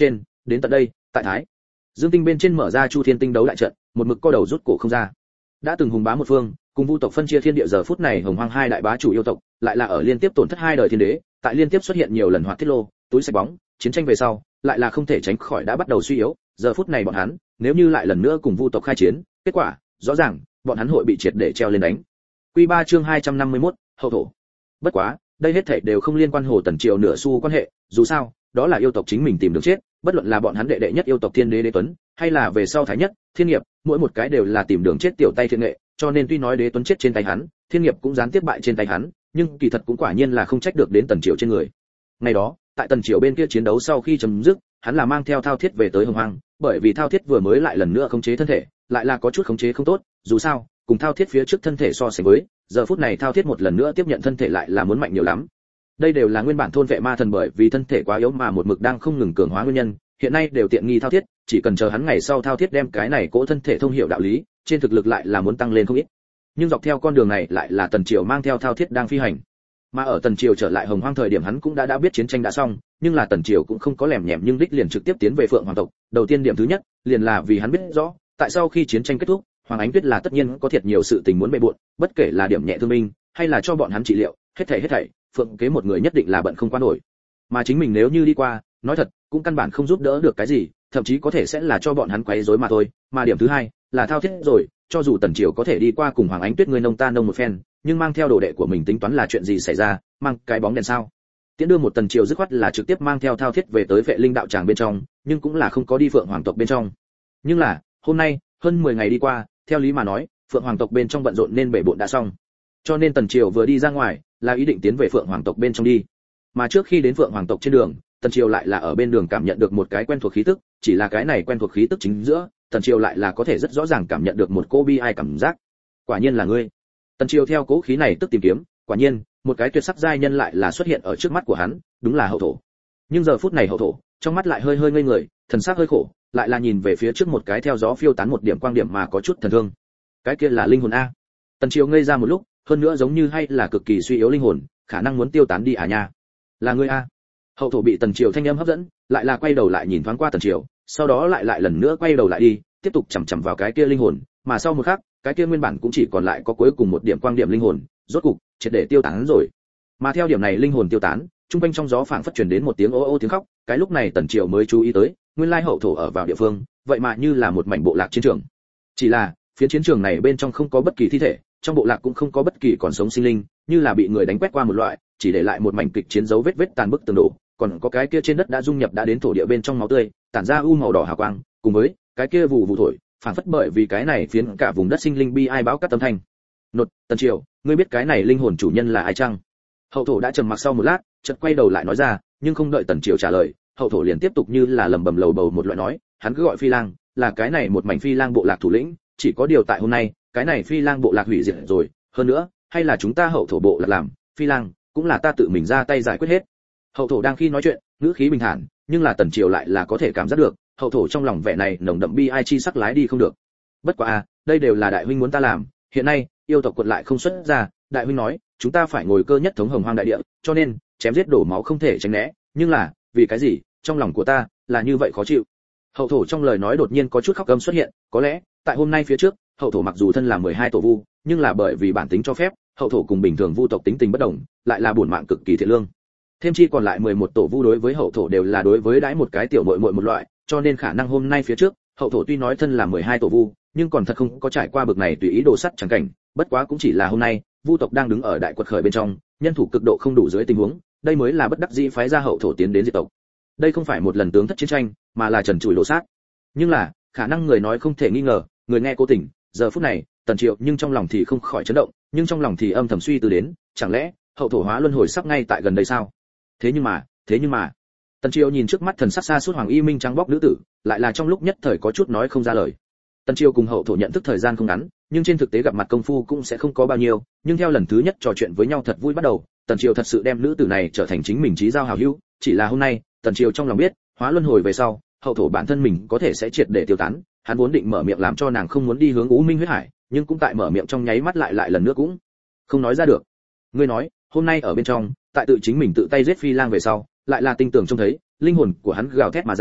đến tận đây, tại Thái Dương Tinh bên trên mở ra Chu Thiên Tinh đấu đại trận, một mực co đầu rút cổ không ra. Đã từng hùng bá một phương, cùng Vu tộc phân chia thiên địa, giờ phút này Hồng Hoang hai đại bá chủ yêu tộc, lại là ở liên tiếp tổn thất hai đời thiên đế, tại liên tiếp xuất hiện nhiều lần hoạt thiết lô, túi sạch bóng, chiến tranh về sau, lại là không thể tránh khỏi đã bắt đầu suy yếu, giờ phút này bọn hắn, nếu như lại lần nữa cùng Vu tộc khai chiến, kết quả, rõ ràng, bọn hắn hội bị triệt để treo lên đánh. Quy ba chương hai trăm năm mươi mốt, hậu thổ. Bất quá, đây hết thảy đều không liên quan Hồ Tần Triều nửa xu quan hệ, dù sao, đó là yêu tộc chính mình tìm đường chết, bất luận là bọn hắn đệ đệ nhất yêu tộc Thiên Đế Đế Tuấn, hay là về sau Thái Nhất, Thiên Nghiệp, mỗi một cái đều là tìm đường chết tiểu tay thiên nghệ, cho nên tuy nói Đế Tuấn chết trên tay hắn, Thiên Nghiệp cũng gián tiếp bại trên tay hắn, nhưng kỳ thật cũng quả nhiên là không trách được đến Tần Triều trên người. Ngày đó, tại Tần Triều bên kia chiến đấu sau khi chấm dứt, hắn là mang theo Thao Thiết về tới Hồng Hoang, bởi vì Thao Thiết vừa mới lại lần nữa khống chế thân thể, lại là có chút khống chế không tốt, dù sao, cùng Thao Thiết phía trước thân thể so sánh với, giờ phút này Thao Thiết một lần nữa tiếp nhận thân thể lại là muốn mạnh nhiều lắm. Đây đều là nguyên bản thôn vệ ma thần bởi vì thân thể quá yếu mà một mực đang không ngừng cường hóa nguyên nhân, hiện nay đều tiện nghi Thao Thiết, chỉ cần chờ hắn ngày sau Thao Thiết đem cái này cỗ thân thể thông hiểu đạo lý, trên thực lực lại là muốn tăng lên không ít. Nhưng dọc theo con đường này lại là Tần Triều mang theo Thao Thiết đang phi hành. Mà ở Tần Triều trở lại Hồng Hoang thời điểm hắn cũng đã đã biết chiến tranh đã xong, nhưng là Tần Triều cũng không có lèm nhèm nhưng đích liền trực tiếp tiến về Phượng Hoàng tộc. Đầu tiên điểm thứ nhất, liền là vì hắn biết rõ, tại sau khi chiến tranh kết thúc, Hoàng Ánh Tuyết là tất nhiên có thiệt nhiều sự tình muốn bề bộn, bất kể là điểm nhẹ thương binh, hay là cho bọn hắn trị liệu, hết thảy hết thảy, Phượng Kế một người nhất định là bận không qua nổi. Mà chính mình nếu như đi qua, nói thật, cũng căn bản không giúp đỡ được cái gì, thậm chí có thể sẽ là cho bọn hắn quấy rối mà thôi. Mà điểm thứ hai, là Thao Thiết rồi, cho dù Tần Triều có thể đi qua cùng Hoàng Ánh Tuyết người nông ta nông một phen, nhưng mang theo đồ đệ của mình tính toán là chuyện gì xảy ra, mang cái bóng đèn sao? Tiễn đưa một Tần Triều dứt khoát là trực tiếp mang theo Thao Thiết về tới Vệ Linh đạo tràng bên trong, nhưng cũng là không có đi Phượng Hoàng tộc bên trong. Nhưng là, hôm nay, hơn mười ngày đi qua, theo lý mà nói, Phượng Hoàng tộc bên trong bận rộn nên bể bộn đã xong. Cho nên Tần Triều vừa đi ra ngoài, là ý định tiến về Phượng Hoàng tộc bên trong đi. Mà trước khi đến Phượng Hoàng tộc trên đường, Tần Triều lại là ở bên đường cảm nhận được một cái quen thuộc khí tức, chỉ là cái này quen thuộc khí tức chính giữa, Tần Triều lại là có thể rất rõ ràng cảm nhận được một cô bi ai cảm giác. Quả nhiên là ngươi. Tần Triều theo cố khí này tức tìm kiếm, quả nhiên, một cái tuyệt sắc giai nhân lại là xuất hiện ở trước mắt của hắn, đúng là hậu thổ. Nhưng giờ phút này hậu thổ, trong mắt lại hơi hơi ngây người, thần sắc hơi khổ, lại là nhìn về phía trước một cái theo gió phiêu tán một điểm quang điểm mà có chút thần thương. Cái kia là linh hồn a. Tần Triều ngây ra một lúc, hơn nữa giống như hay là cực kỳ suy yếu linh hồn, khả năng muốn tiêu tán đi à nha. Là ngươi a. Hậu thổ bị Tần Triều thanh âm hấp dẫn, lại là quay đầu lại nhìn thoáng qua Tần Triều, sau đó lại lại lần nữa quay đầu lại đi, tiếp tục chằm chằm vào cái kia linh hồn, mà sau một khắc, cái kia nguyên bản cũng chỉ còn lại có cuối cùng một điểm quang điểm linh hồn, rốt cục triệt để tiêu tán rồi. Mà theo điểm này linh hồn tiêu tán, trung quanh trong gió phảng phất truyền đến một tiếng ô ô tiếng khóc, cái lúc này Tần Triều mới chú ý tới, nguyên lai hậu thổ ở vào địa phương, vậy mà như là một mảnh bộ lạc chiến trường. Chỉ là, phía chiến trường này bên trong không có bất kỳ thi thể, trong bộ lạc cũng không có bất kỳ còn sống sinh linh, như là bị người đánh quét qua một loại, chỉ để lại một mảnh kịch chiến dấu vết vết tàn bức tường đổ, còn có cái kia trên đất đã dung nhập đã đến thổ địa bên trong máu tươi, tản ra u màu đỏ hào quang, cùng với cái kia vụ vụ thổi, phảng phất bởi vì cái này phiến cả vùng đất sinh linh bi ai báo cắt tâm thanh. Nột, Tần Triều, ngươi biết cái này linh hồn chủ nhân là ai chăng? Hậu thổ đã trầm mặc sau một lát, chợt quay đầu lại nói ra, nhưng không đợi Tần Triều trả lời, hậu thổ liền tiếp tục như là lẩm bẩm lầu bầu một loại nói, hắn cứ gọi Phi Lang, là cái này một mảnh Phi Lang bộ lạc thủ lĩnh, chỉ có điều tại hôm nay, cái này Phi Lang bộ lạc hủy diệt rồi, hơn nữa, hay là chúng ta hậu thổ bộ lạc làm, Phi Lang cũng là ta tự mình ra tay giải quyết hết. Hậu thổ đang khi nói chuyện, ngữ khí bình thản, nhưng là Tần Triều lại là có thể cảm giác được, hậu thổ trong lòng vẻ này nồng đậm bi ai chi sắc lái đi không được. Bất quá a, đây đều là đại huynh muốn ta làm, hiện nay, yêu tộc quật lại không xuất ra, đại huynh nói, chúng ta phải ngồi cơ nhất thống Hồng Hoang đại địa, cho nên, chém giết đổ máu không thể tránh né, nhưng là, vì cái gì, trong lòng của ta là như vậy khó chịu. Hậu thổ trong lời nói đột nhiên có chút khóc gầm xuất hiện, có lẽ, tại hôm nay phía trước, hậu thổ mặc dù thân là mười hai tổ vu, nhưng là bởi vì bản tính cho phép, hậu thổ cùng bình thường vu tộc tính tình bất đồng, lại là bổn mạng cực kỳ thiện lương. Thêm chi còn lại mười một tổ vu đối với hậu thổ đều là đối với đãi một cái tiểu muội muội một loại, cho nên khả năng hôm nay phía trước, hậu thổ tuy nói thân là mười hai tổ vu, nhưng còn thật không có trải qua bực này tùy ý đồ sắt chẳng cảnh, bất quá cũng chỉ là hôm nay, vu tộc đang đứng ở đại quật khởi bên trong, nhân thủ cực độ không đủ dưới tình huống, đây mới là bất đắc dĩ phái ra hậu thổ tiến đến diệt tộc. Đây không phải một lần tướng thất chiến tranh, mà là trần trụi đồ sát. Nhưng là, khả năng người nói không thể nghi ngờ, người nghe cố tình, giờ phút này, Tần Triệu nhưng trong lòng thì không khỏi chấn động, nhưng trong lòng thì âm thầm suy tư đến, chẳng lẽ hậu thổ hóa luân hồi sắp ngay tại gần đây sao? Thế nhưng mà, thế nhưng mà, Tần Triệu nhìn trước mắt thần sắc xa suốt Hoàng Y Minh trắng bóc nữ tử, lại là trong lúc nhất thời có chút nói không ra lời. Tần Triệu cùng hậu thổ nhận thức thời gian không ngắn, nhưng trên thực tế gặp mặt công phu cũng sẽ không có bao nhiêu, nhưng theo lần thứ nhất trò chuyện với nhau thật vui bắt đầu, Tần Triệu thật sự đem nữ tử này trở thành chính mình chí giao hảo hữu, chỉ là hôm nay, Tần Triệu trong lòng biết, hóa luân hồi về sau, hậu thổ bản thân mình có thể sẽ triệt để tiêu tán, hắn vốn định mở miệng làm cho nàng không muốn đi hướng U Minh huyết hải, nhưng cũng tại mở miệng trong nháy mắt lại lại lần nữa cũng không nói ra được. Ngươi nói, hôm nay ở bên trong, tại tự chính mình tự tay giết Phi Lang về sau, lại là tinh tường trông thấy, linh hồn của hắn gào thét mà ra,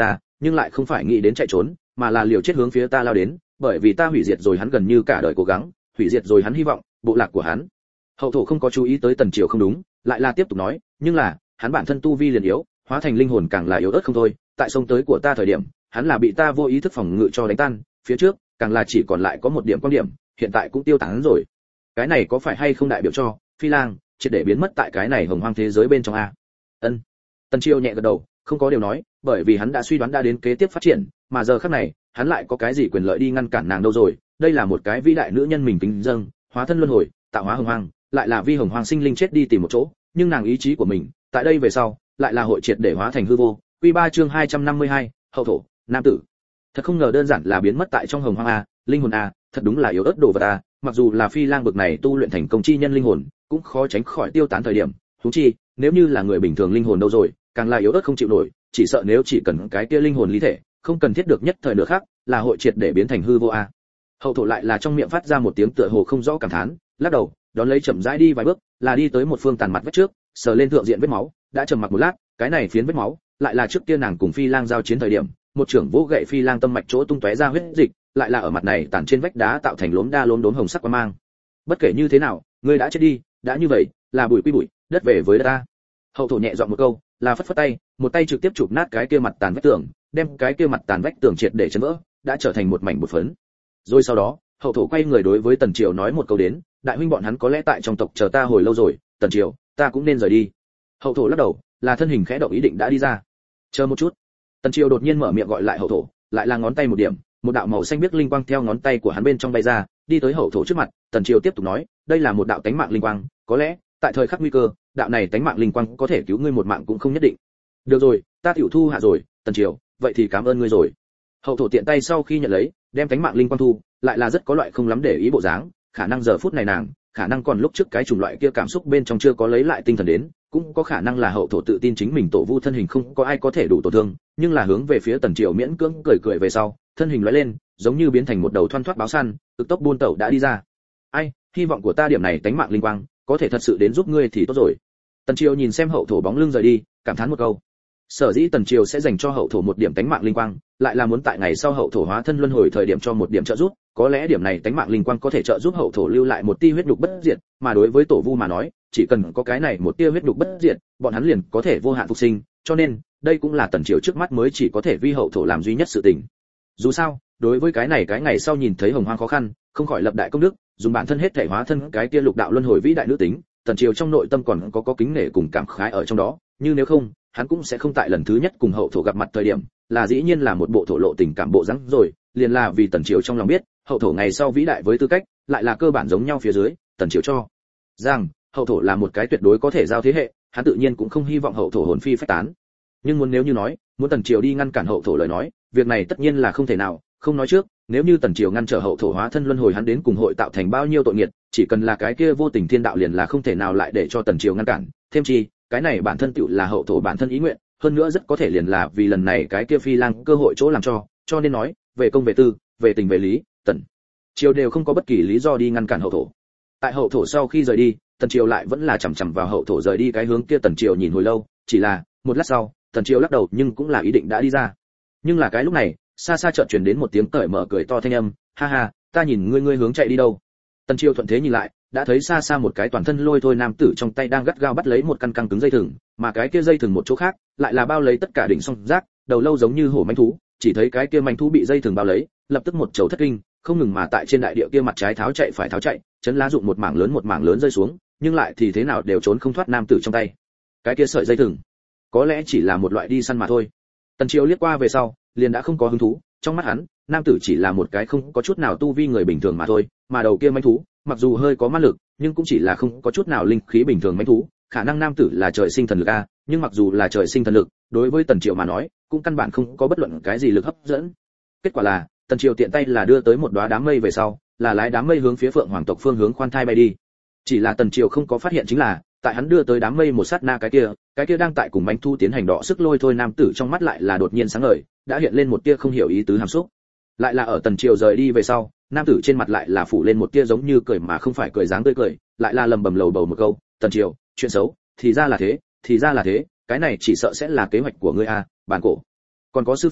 nhưng lại không phải nghĩ đến chạy trốn, mà là liều chết hướng phía ta lao đến, bởi vì ta hủy diệt rồi hắn gần như cả đời cố gắng, hủy diệt rồi hắn hy vọng, bộ lạc của hắn. Hậu thổ không có chú ý tới Tần Triều không đúng, lại là tiếp tục nói, nhưng là, hắn bản thân tu vi liền yếu, hóa thành linh hồn càng là yếu ớt không thôi, tại sông tới của ta thời điểm, hắn là bị ta vô ý thức phòng ngự cho đánh tan, phía trước, càng là chỉ còn lại có một điểm quan điểm, hiện tại cũng tiêu tán rồi. Cái này có phải hay không đại biểu cho Phi Lang triệt để biến mất tại cái này hồng hoang thế giới bên trong a? Ân. Tần Chiêu nhẹ gật đầu, không có điều nói, bởi vì hắn đã suy đoán đã đến kế tiếp phát triển, mà giờ khắc này, hắn lại có cái gì quyền lợi đi ngăn cản nàng đâu rồi? Đây là một cái vĩ đại nữ nhân mình kính dâng, hóa thân luân hồi, tạo hóa hồng hoang, lại là vi hồng hoang sinh linh chết đi tìm một chỗ, nhưng nàng ý chí của mình, tại đây về sau, lại là hội triệt để hóa thành hư vô. Quy ba chương hai trăm năm mươi hai, hậu thổ, nam tử. Thật không ngờ đơn giản là biến mất tại trong hồng hoang a, linh hồn a, thật đúng là yếu ớt đồ vật a, mặc dù là Phi Lang bực này tu luyện thành công chi nhân linh hồn, cũng khó tránh khỏi tiêu tán thời điểm, huống chi, nếu như là người bình thường linh hồn đâu rồi, càng là yếu ớt không chịu nổi, chỉ sợ nếu chỉ cần cái kia linh hồn lý thể, không cần thiết được nhất thời nữa khác, là hội triệt để biến thành hư vô a. Hậu thổ lại là trong miệng phát ra một tiếng tựa hồ không rõ cảm thán, lắc đầu, đón lấy chậm rãi đi vài bước, là đi tới một phương tàn mặt vết trước, sờ lên thượng diện vết máu, đã trầm mặc một lát, cái này phiến vết máu, lại là trước kia nàng cùng Phi Lang giao chiến thời điểm, một trưởng vỗ gậy Phi Lang tâm mạch chỗ tung tóe ra huyết dịch, lại là ở mặt này tản trên vách đá tạo thành lốm đa lốm đốm hồng sắc quang mang. Bất kể như thế nào, ngươi đã chết đi, đã như vậy, là bụi quy bụi, đất về với đất ta. Hậu thổ nhẹ giọng một câu, là phất phất tay, một tay trực tiếp chụp nát cái kia mặt tàn vách tường, đem cái kia mặt tàn vách tường triệt để chấn vỡ, đã trở thành một mảnh bột phấn. Rồi sau đó, hậu thổ quay người đối với Tần Triều nói một câu đến, đại huynh bọn hắn có lẽ tại trong tộc chờ ta hồi lâu rồi, Tần Triều, ta cũng nên rời đi. Hậu thổ lắc đầu, là thân hình khẽ động ý định đã đi ra. Chờ một chút. Tần Triều đột nhiên mở miệng gọi lại hậu thổ, lại là ngón tay một điểm, một đạo màu xanh biếc linh quang theo ngón tay của hắn bên trong bay ra, đi tới hậu thổ trước mặt. Tần Triều tiếp tục nói, đây là một đạo tánh mạng linh quang, có lẽ tại thời khắc nguy cơ, đạo này tánh mạng linh quang có thể cứu ngươi một mạng cũng không nhất định. Được rồi, ta tiểu thu hạ rồi, Tần Triều, vậy thì cảm ơn ngươi rồi. Hậu thổ tiện tay sau khi nhận lấy, đem tánh mạng linh quang thu, lại là rất có loại không lắm để ý bộ dáng, khả năng giờ phút này nàng, khả năng còn lúc trước cái chủng loại kia cảm xúc bên trong chưa có lấy lại tinh thần đến, cũng có khả năng là hậu thổ tự tin chính mình tổ vu thân hình không có ai có thể đủ tổn thương, nhưng là hướng về phía Tần Triều miễn cưỡng cười cười về sau, thân hình lóe lên, giống như biến thành một đầu thoăn thoắt báo săn, cực tốc buôn tẩu đã đi ra. Ai, hy vọng của ta điểm này tánh mạng linh quang, có thể thật sự đến giúp ngươi thì tốt rồi. Tần Triều nhìn xem hậu thổ bóng lưng rời đi, cảm thán một câu. Sở dĩ Tần Triều sẽ dành cho hậu thổ một điểm tánh mạng linh quang, lại là muốn tại ngày sau hậu thổ hóa thân luân hồi thời điểm cho một điểm trợ giúp, có lẽ điểm này tánh mạng linh quang có thể trợ giúp hậu thổ lưu lại một tia huyết nhục bất diệt, mà đối với tổ vu mà nói, chỉ cần có cái này một tia huyết nhục bất diệt, bọn hắn liền có thể vô hạn phục sinh, cho nên, đây cũng là Tần Triều trước mắt mới chỉ có thể vi hậu thổ làm duy nhất sự tình. Dù sao, đối với cái này cái ngày sau nhìn thấy hồng hoang khó khăn, không khỏi lập đại công đức, dùng bản thân hết thể hóa thân cái tia lục đạo luân hồi vĩ đại nữ tính, Tần Triều trong nội tâm còn có có kính nể cùng cảm khái ở trong đó, như nếu không, hắn cũng sẽ không tại lần thứ nhất cùng hậu thổ gặp mặt thời điểm, là dĩ nhiên là một bộ thổ lộ tình cảm bộ dáng rồi, liền là vì Tần Triều trong lòng biết, hậu thổ ngày sau vĩ đại với tư cách, lại là cơ bản giống nhau phía dưới, Tần Triều cho rằng hậu thổ là một cái tuyệt đối có thể giao thế hệ, hắn tự nhiên cũng không hy vọng hậu thổ hồn phi phách tán. Nhưng muốn nếu như nói, muốn Tần Triều đi ngăn cản hậu thổ lời nói, việc này tất nhiên là không thể nào, không nói trước, nếu như Tần Triều ngăn trở hậu thổ hóa thân luân hồi hắn đến cùng hội tạo thành bao nhiêu tội nghiệt, chỉ cần là cái kia vô tình thiên đạo liền là không thể nào lại để cho Tần Triều ngăn cản, thêm chi, cái này bản thân tựu là hậu thổ bản thân ý nguyện, hơn nữa rất có thể liền là vì lần này cái kia Phi Lang cơ hội chỗ làm cho, cho nên nói, về công về tư, về tình về lý, Tần Triều đều không có bất kỳ lý do đi ngăn cản hậu thổ. Tại hậu thổ sau khi rời đi, Tần Triều lại vẫn là chằm chằm vào hậu thổ rời đi cái hướng kia. Tần Triều nhìn hồi lâu, chỉ là một lát sau, Tần Triều lắc đầu nhưng cũng là ý định đã đi ra. Nhưng là cái lúc này, xa xa chợt truyền đến một tiếng cởi mở cười to thanh âm, ha ha, ta nhìn ngươi ngươi hướng chạy đi đâu? Tần Triều thuận thế nhìn lại, đã thấy xa xa một cái toàn thân lôi thôi nam tử trong tay đang gắt gao bắt lấy một căn căng cứng dây thừng, mà cái kia dây thừng một chỗ khác, lại là bao lấy tất cả đỉnh song rác, đầu lâu giống như hổ manh thú, chỉ thấy cái kia manh thú bị dây thừng bao lấy, lập tức một chầu thất kinh, không ngừng mà tại trên đại địa kia mặt trái tháo chạy phải tháo chạy, chấn lá dụng một mảng lớn một mảng lớn rơi xuống, nhưng lại thì thế nào đều trốn không thoát nam tử trong tay. Cái kia sợi dây thừng, có lẽ chỉ là một loại đi săn mà thôi. Tần Triều liếc qua về sau, liền đã không có hứng thú, trong mắt hắn, nam tử chỉ là một cái không có chút nào tu vi người bình thường mà thôi, mà đầu kia manh thú, mặc dù hơi có ma lực, nhưng cũng chỉ là không có chút nào linh khí bình thường manh thú, khả năng nam tử là trời sinh thần lực a, nhưng mặc dù là trời sinh thần lực, đối với Tần Triều mà nói, cũng căn bản không có bất luận cái gì lực hấp dẫn. Kết quả là, Tần Triều tiện tay là đưa tới một đóa đám mây về sau, là lái đám mây hướng phía Phượng Hoàng tộc phương hướng khoan thai bay đi. Chỉ là Tần Triều không có phát hiện chính là, tại hắn đưa tới đám mây một sát na cái kia, cái kia đang tại cùng manh thu tiến hành đọ sức lôi thôi nam tử trong mắt lại là đột nhiên sáng ngời, đã hiện lên một tia không hiểu ý tứ hàm xúc. Lại là ở Tần Triều rời đi về sau, nam tử trên mặt lại là phủ lên một tia giống như cười mà không phải cười dáng tươi cười, lại là lầm bầm lầu bầu một câu, Tần Triều, chuyện xấu, thì ra là thế, thì ra là thế, cái này chỉ sợ sẽ là kế hoạch của ngươi a, bản cổ. Còn có sư phó,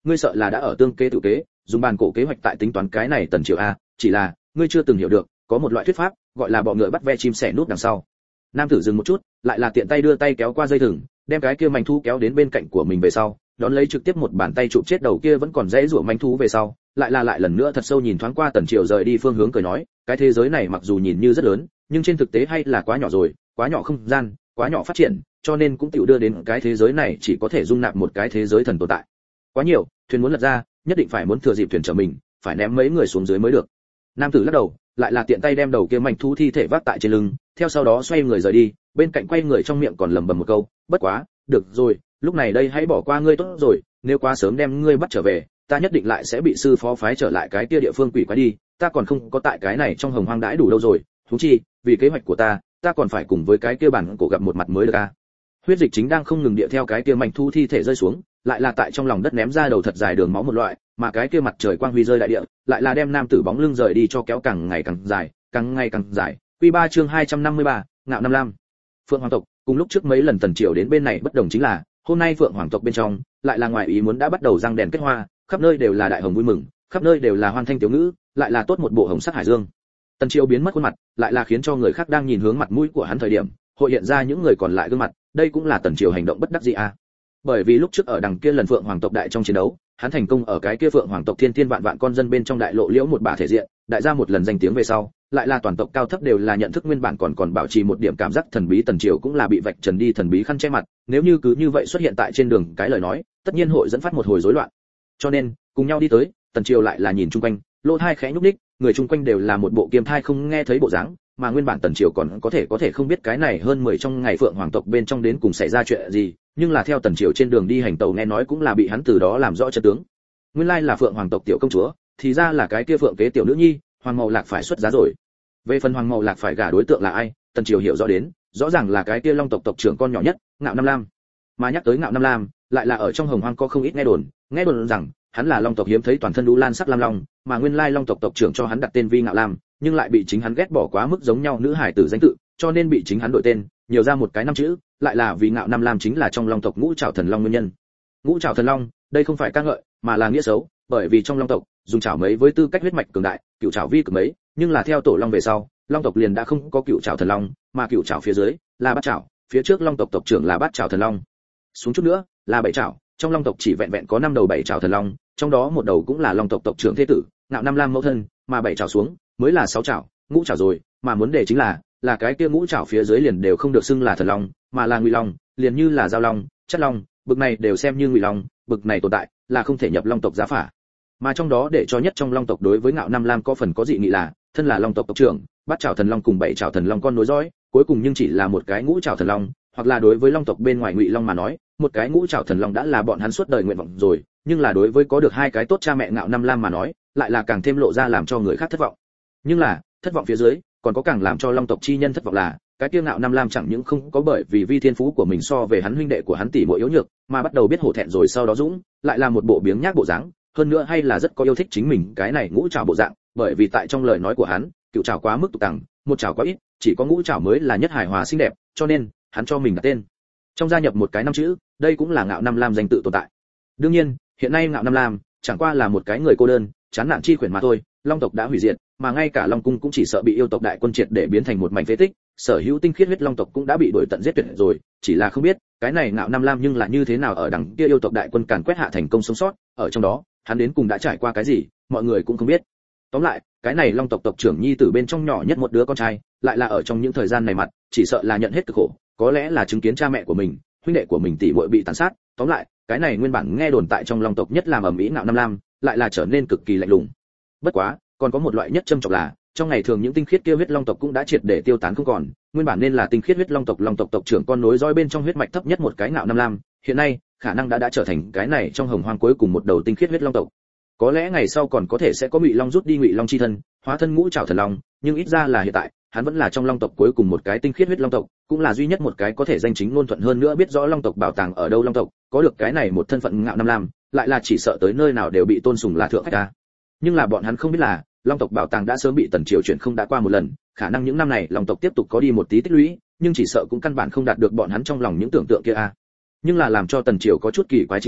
ngươi sợ là đã ở tương kế tự kế, dùng bàn cổ kế hoạch tại tính toán cái này Tần Triều a, chỉ là ngươi chưa từng hiểu được, có một loại thuyết pháp gọi là bọ ngựa bắt ve chim sẻ núp đằng sau. Nam tử dừng một chút, lại là tiện tay đưa tay kéo qua dây thừng, đem cái kia manh thú kéo đến bên cạnh của mình về sau, đón lấy trực tiếp một bàn tay chụp chết đầu kia vẫn còn dãy rủa manh thú về sau, lại là lại lần nữa thật sâu nhìn thoáng qua Tần Triều rời đi phương hướng cười nói, cái thế giới này mặc dù nhìn như rất lớn, nhưng trên thực tế hay là quá nhỏ rồi, quá nhỏ không gian, quá nhỏ phát triển, cho nên cũng tiểu đưa đến cái thế giới này chỉ có thể dung nạp một cái thế giới thần tồn tại. Quá nhiều, thuyền muốn lật ra, nhất định phải muốn thừa dịp thuyền trở mình, phải ném mấy người xuống dưới mới được. Nam tử lắc đầu, lại là tiện tay đem đầu kia manh thú thi thể vác tại trên lưng, theo sau đó xoay người rời đi, bên cạnh quay người trong miệng còn lẩm bẩm một câu, bất quá, được rồi, lúc này đây hãy bỏ qua ngươi tốt rồi, nếu quá sớm đem ngươi bắt trở về, ta nhất định lại sẽ bị sư phó phái trở lại cái kia địa phương quỷ quái đi, ta còn không có tại cái này trong hồng hoang đãi đủ lâu rồi, huống chi, vì kế hoạch của ta, ta còn phải cùng với cái kia bản cổ gặp một mặt mới được a. Huyết dịch chính đang không ngừng địa theo cái kia manh thú thi thể rơi xuống, lại là tại trong lòng đất ném ra đầu thật dài đường máu một loại, mà cái kia mặt trời quang huy rơi đại địa, lại là đem nam tử bóng lưng rời đi cho kéo càng ngày càng dài, càng ngày càng dài. Quy ba chương hai trăm năm mươi ba, Ngạo Nam Lam. Phượng Hoàng tộc, cùng lúc trước mấy lần Tần Triều đến bên này bất đồng chính là, hôm nay Phượng Hoàng tộc bên trong, lại là ngoài ý muốn đã bắt đầu răng đèn kết hoa, khắp nơi đều là đại hồng vui mừng, khắp nơi đều là hoan thanh tiểu ngữ, lại là tốt một bộ hồng sắc hải dương. Tần Triều biến mất khuôn mặt, lại là khiến cho người khác đang nhìn hướng mặt mũi của hắn thời điểm, hội hiện ra những người còn lại gương mặt, đây cũng là Tần Triều hành động bất đắc dĩ à. Bởi vì lúc trước ở đằng kia lần Phượng Hoàng tộc đại trong chiến đấu, hắn thành công ở cái kia Phượng Hoàng tộc thiên thiên vạn vạn con dân bên trong đại lộ liễu một bả thể diện, đại ra một lần danh tiếng về sau, lại là toàn tộc cao thấp đều là nhận thức nguyên bản còn còn bảo trì một điểm cảm giác thần bí. Tần Triều cũng là bị vạch trần đi thần bí khăn che mặt, nếu như cứ như vậy xuất hiện tại trên đường cái lời nói, tất nhiên hội dẫn phát một hồi rối loạn. Cho nên, cùng nhau đi tới, Tần Triều lại là nhìn chung quanh, lỗ tai khẽ nhúc nhích, người chung quanh đều là một bộ kiêm thai không nghe thấy bộ dáng, mà nguyên bản Tần Triều còn có thể có thể không biết cái này hơn mười trong ngày Phượng Hoàng tộc bên trong đến cùng xảy ra chuyện gì, nhưng là theo Tần Triều trên đường đi hành tẩu nghe nói cũng là bị hắn từ đó làm rõ chân tướng. Nguyên lai là Phượng Hoàng tộc tiểu công chúa, thì ra là cái kia Phượng kế tiểu nữ nhi, Hoàng Mậu Lạc phải xuất giá rồi. Về phần Hoàng Mậu Lạc phải gả đối tượng là ai, Tần Triều hiểu rõ đến, rõ ràng là cái kia Long tộc tộc trưởng con nhỏ nhất, Ngạo Nam Lam. Mà nhắc tới Ngạo Nam Lam, lại là ở trong Hồng Hoang có không ít nghe đồn, nghe đồn rằng hắn là Long tộc hiếm thấy toàn thân đu lan sắc lam long, mà nguyên lai Long tộc tộc trưởng cho hắn đặt tên Vi Ngạo Lam, nhưng lại bị chính hắn ghét bỏ quá mức giống nhau nữ hải tử danh tự, cho nên bị chính hắn đổi tên, nhiều ra một cái năm chữ, lại là vì Ngạo Nam Lam chính là trong Long tộc Ngũ Trảo Thần Long nguyên nhân. Ngũ Trảo Thần Long, đây không phải ca ngợi, mà là nghĩa xấu, bởi vì trong Long tộc, dùng chảo mấy với tư cách huyết mạch cường đại, cửu trảo vi cực mấy, nhưng là theo tổ Long về sau, Long tộc liền đã không có cửu trảo thần long, mà cửu trảo phía dưới là bát trảo, phía trước Long tộc tộc trưởng là bát trảo thần long. Xuống chút nữa là bảy trảo, trong Long tộc chỉ vẹn vẹn có năm đầu bảy trảo thần long, trong đó một đầu cũng là Long tộc tộc trưởng thế tử, Ngạo Nam Lam mẫu thân, mà bảy trảo xuống mới là sáu trảo, ngũ trảo rồi, mà muốn đề chính là, là cái kia ngũ trảo phía dưới liền đều không được xưng là thần long, mà là ngụy long, liền như là giao long, chất long, bực này đều xem như ngụy long, bực này tồn tại là không thể nhập Long tộc giá phả. Mà trong đó để cho nhất trong Long tộc đối với Ngạo Nam Lam có phần có dị nghị là, thân là Long tộc tộc trưởng, bát trảo thần long cùng bảy trảo thần long con nối dõi, cuối cùng nhưng chỉ là một cái ngũ trảo thần long, hoặc là đối với Long tộc bên ngoài ngụy long mà nói, một cái ngũ trảo thần long đã là bọn hắn suốt đời nguyện vọng rồi, nhưng là đối với có được hai cái tốt cha mẹ Ngạo Nam Lam mà nói, lại là càng thêm lộ ra làm cho người khác thất vọng. Nhưng là, thất vọng phía dưới, còn có càng làm cho Long tộc chi nhân thất vọng là, cái kia Ngạo Nam Lam chẳng những không có bởi vì vi thiên phú của mình so về hắn huynh đệ của hắn tỷ muội yếu nhược, mà bắt đầu biết hổ thẹn rồi sau đó dũng, lại là một bộ biếng nhác bộ dáng, hơn nữa hay là rất có yêu thích chính mình cái này ngũ trảo bộ dạng, bởi vì tại trong lời nói của hắn, cựu trảo quá mức tục tằng, một trảo quá ít, chỉ có ngũ trảo mới là nhất hài hòa xinh đẹp, cho nên hắn cho mình đặt tên. Trong gia nhập một cái năm chữ, đây cũng là Ngạo Nam Lam danh tự tồn tại. Đương nhiên, hiện nay Ngạo Nam Lam chẳng qua là một cái người cô đơn, chán nản chi quyển mà thôi, Long tộc đã hủy diệt, mà ngay cả Long cung cũng chỉ sợ bị yêu tộc đại quân triệt để biến thành một mảnh phế tích, sở hữu tinh khiết huyết Long tộc cũng đã bị đuổi tận giết tuyệt rồi, chỉ là không biết, cái này Ngạo Nam Lam nhưng là như thế nào ở đằng kia yêu tộc đại quân càn quét hạ thành công sống sót, ở trong đó, hắn đến cùng đã trải qua cái gì, mọi người cũng không biết. Tóm lại, cái này Long tộc tộc trưởng nhi tử bên trong nhỏ nhất một đứa con trai, lại là ở trong những thời gian này mặt, chỉ sợ là nhận hết cực khổ, có lẽ là chứng kiến cha mẹ của mình, huynh đệ của mình tỷ muội bị tàn sát, tóm lại, cái này nguyên bản nghe đồn tại trong Long tộc nhất làm ầm ĩ Ngạo Nam Lam, lại là trở nên cực kỳ lạnh lùng. Bất quá, còn có một loại nhất châm chọc là, trong ngày thường những tinh khiết kia huyết Long tộc cũng đã triệt để tiêu tán không còn, nguyên bản nên là tinh khiết huyết Long tộc Long tộc tộc trưởng con nối dõi bên trong huyết mạch thấp nhất một cái Ngạo Nam Lam, hiện nay, khả năng đã đã trở thành cái này trong hồng hoang cuối cùng một đầu tinh khiết huyết Long tộc. Có lẽ ngày sau còn có thể sẽ có Ngụy Long rút đi Ngụy Long chi thân, hóa thân ngũ trảo thần long, nhưng ít ra là hiện tại, hắn vẫn là trong Long tộc cuối cùng một cái tinh khiết huyết Long tộc, cũng là duy nhất một cái có thể danh chính ngôn thuận hơn nữa biết rõ Long tộc bảo tàng ở đâu Long tộc, có được cái này một thân phận Ngạo Nam Lam, lại là chỉ sợ tới nơi nào đều bị tôn sùng là thượng khách ta. Nhưng là bọn hắn không biết là, Long tộc bảo tàng đã sớm bị Tần Triều chuyển không đã qua một lần, khả năng những năm này Long tộc tiếp tục có đi một tí tích lũy, nhưng chỉ sợ cũng căn bản không đạt được bọn hắn trong lòng những tưởng tượng kia a. Nhưng là làm cho Tần Triều có chút kỳ quái chính là,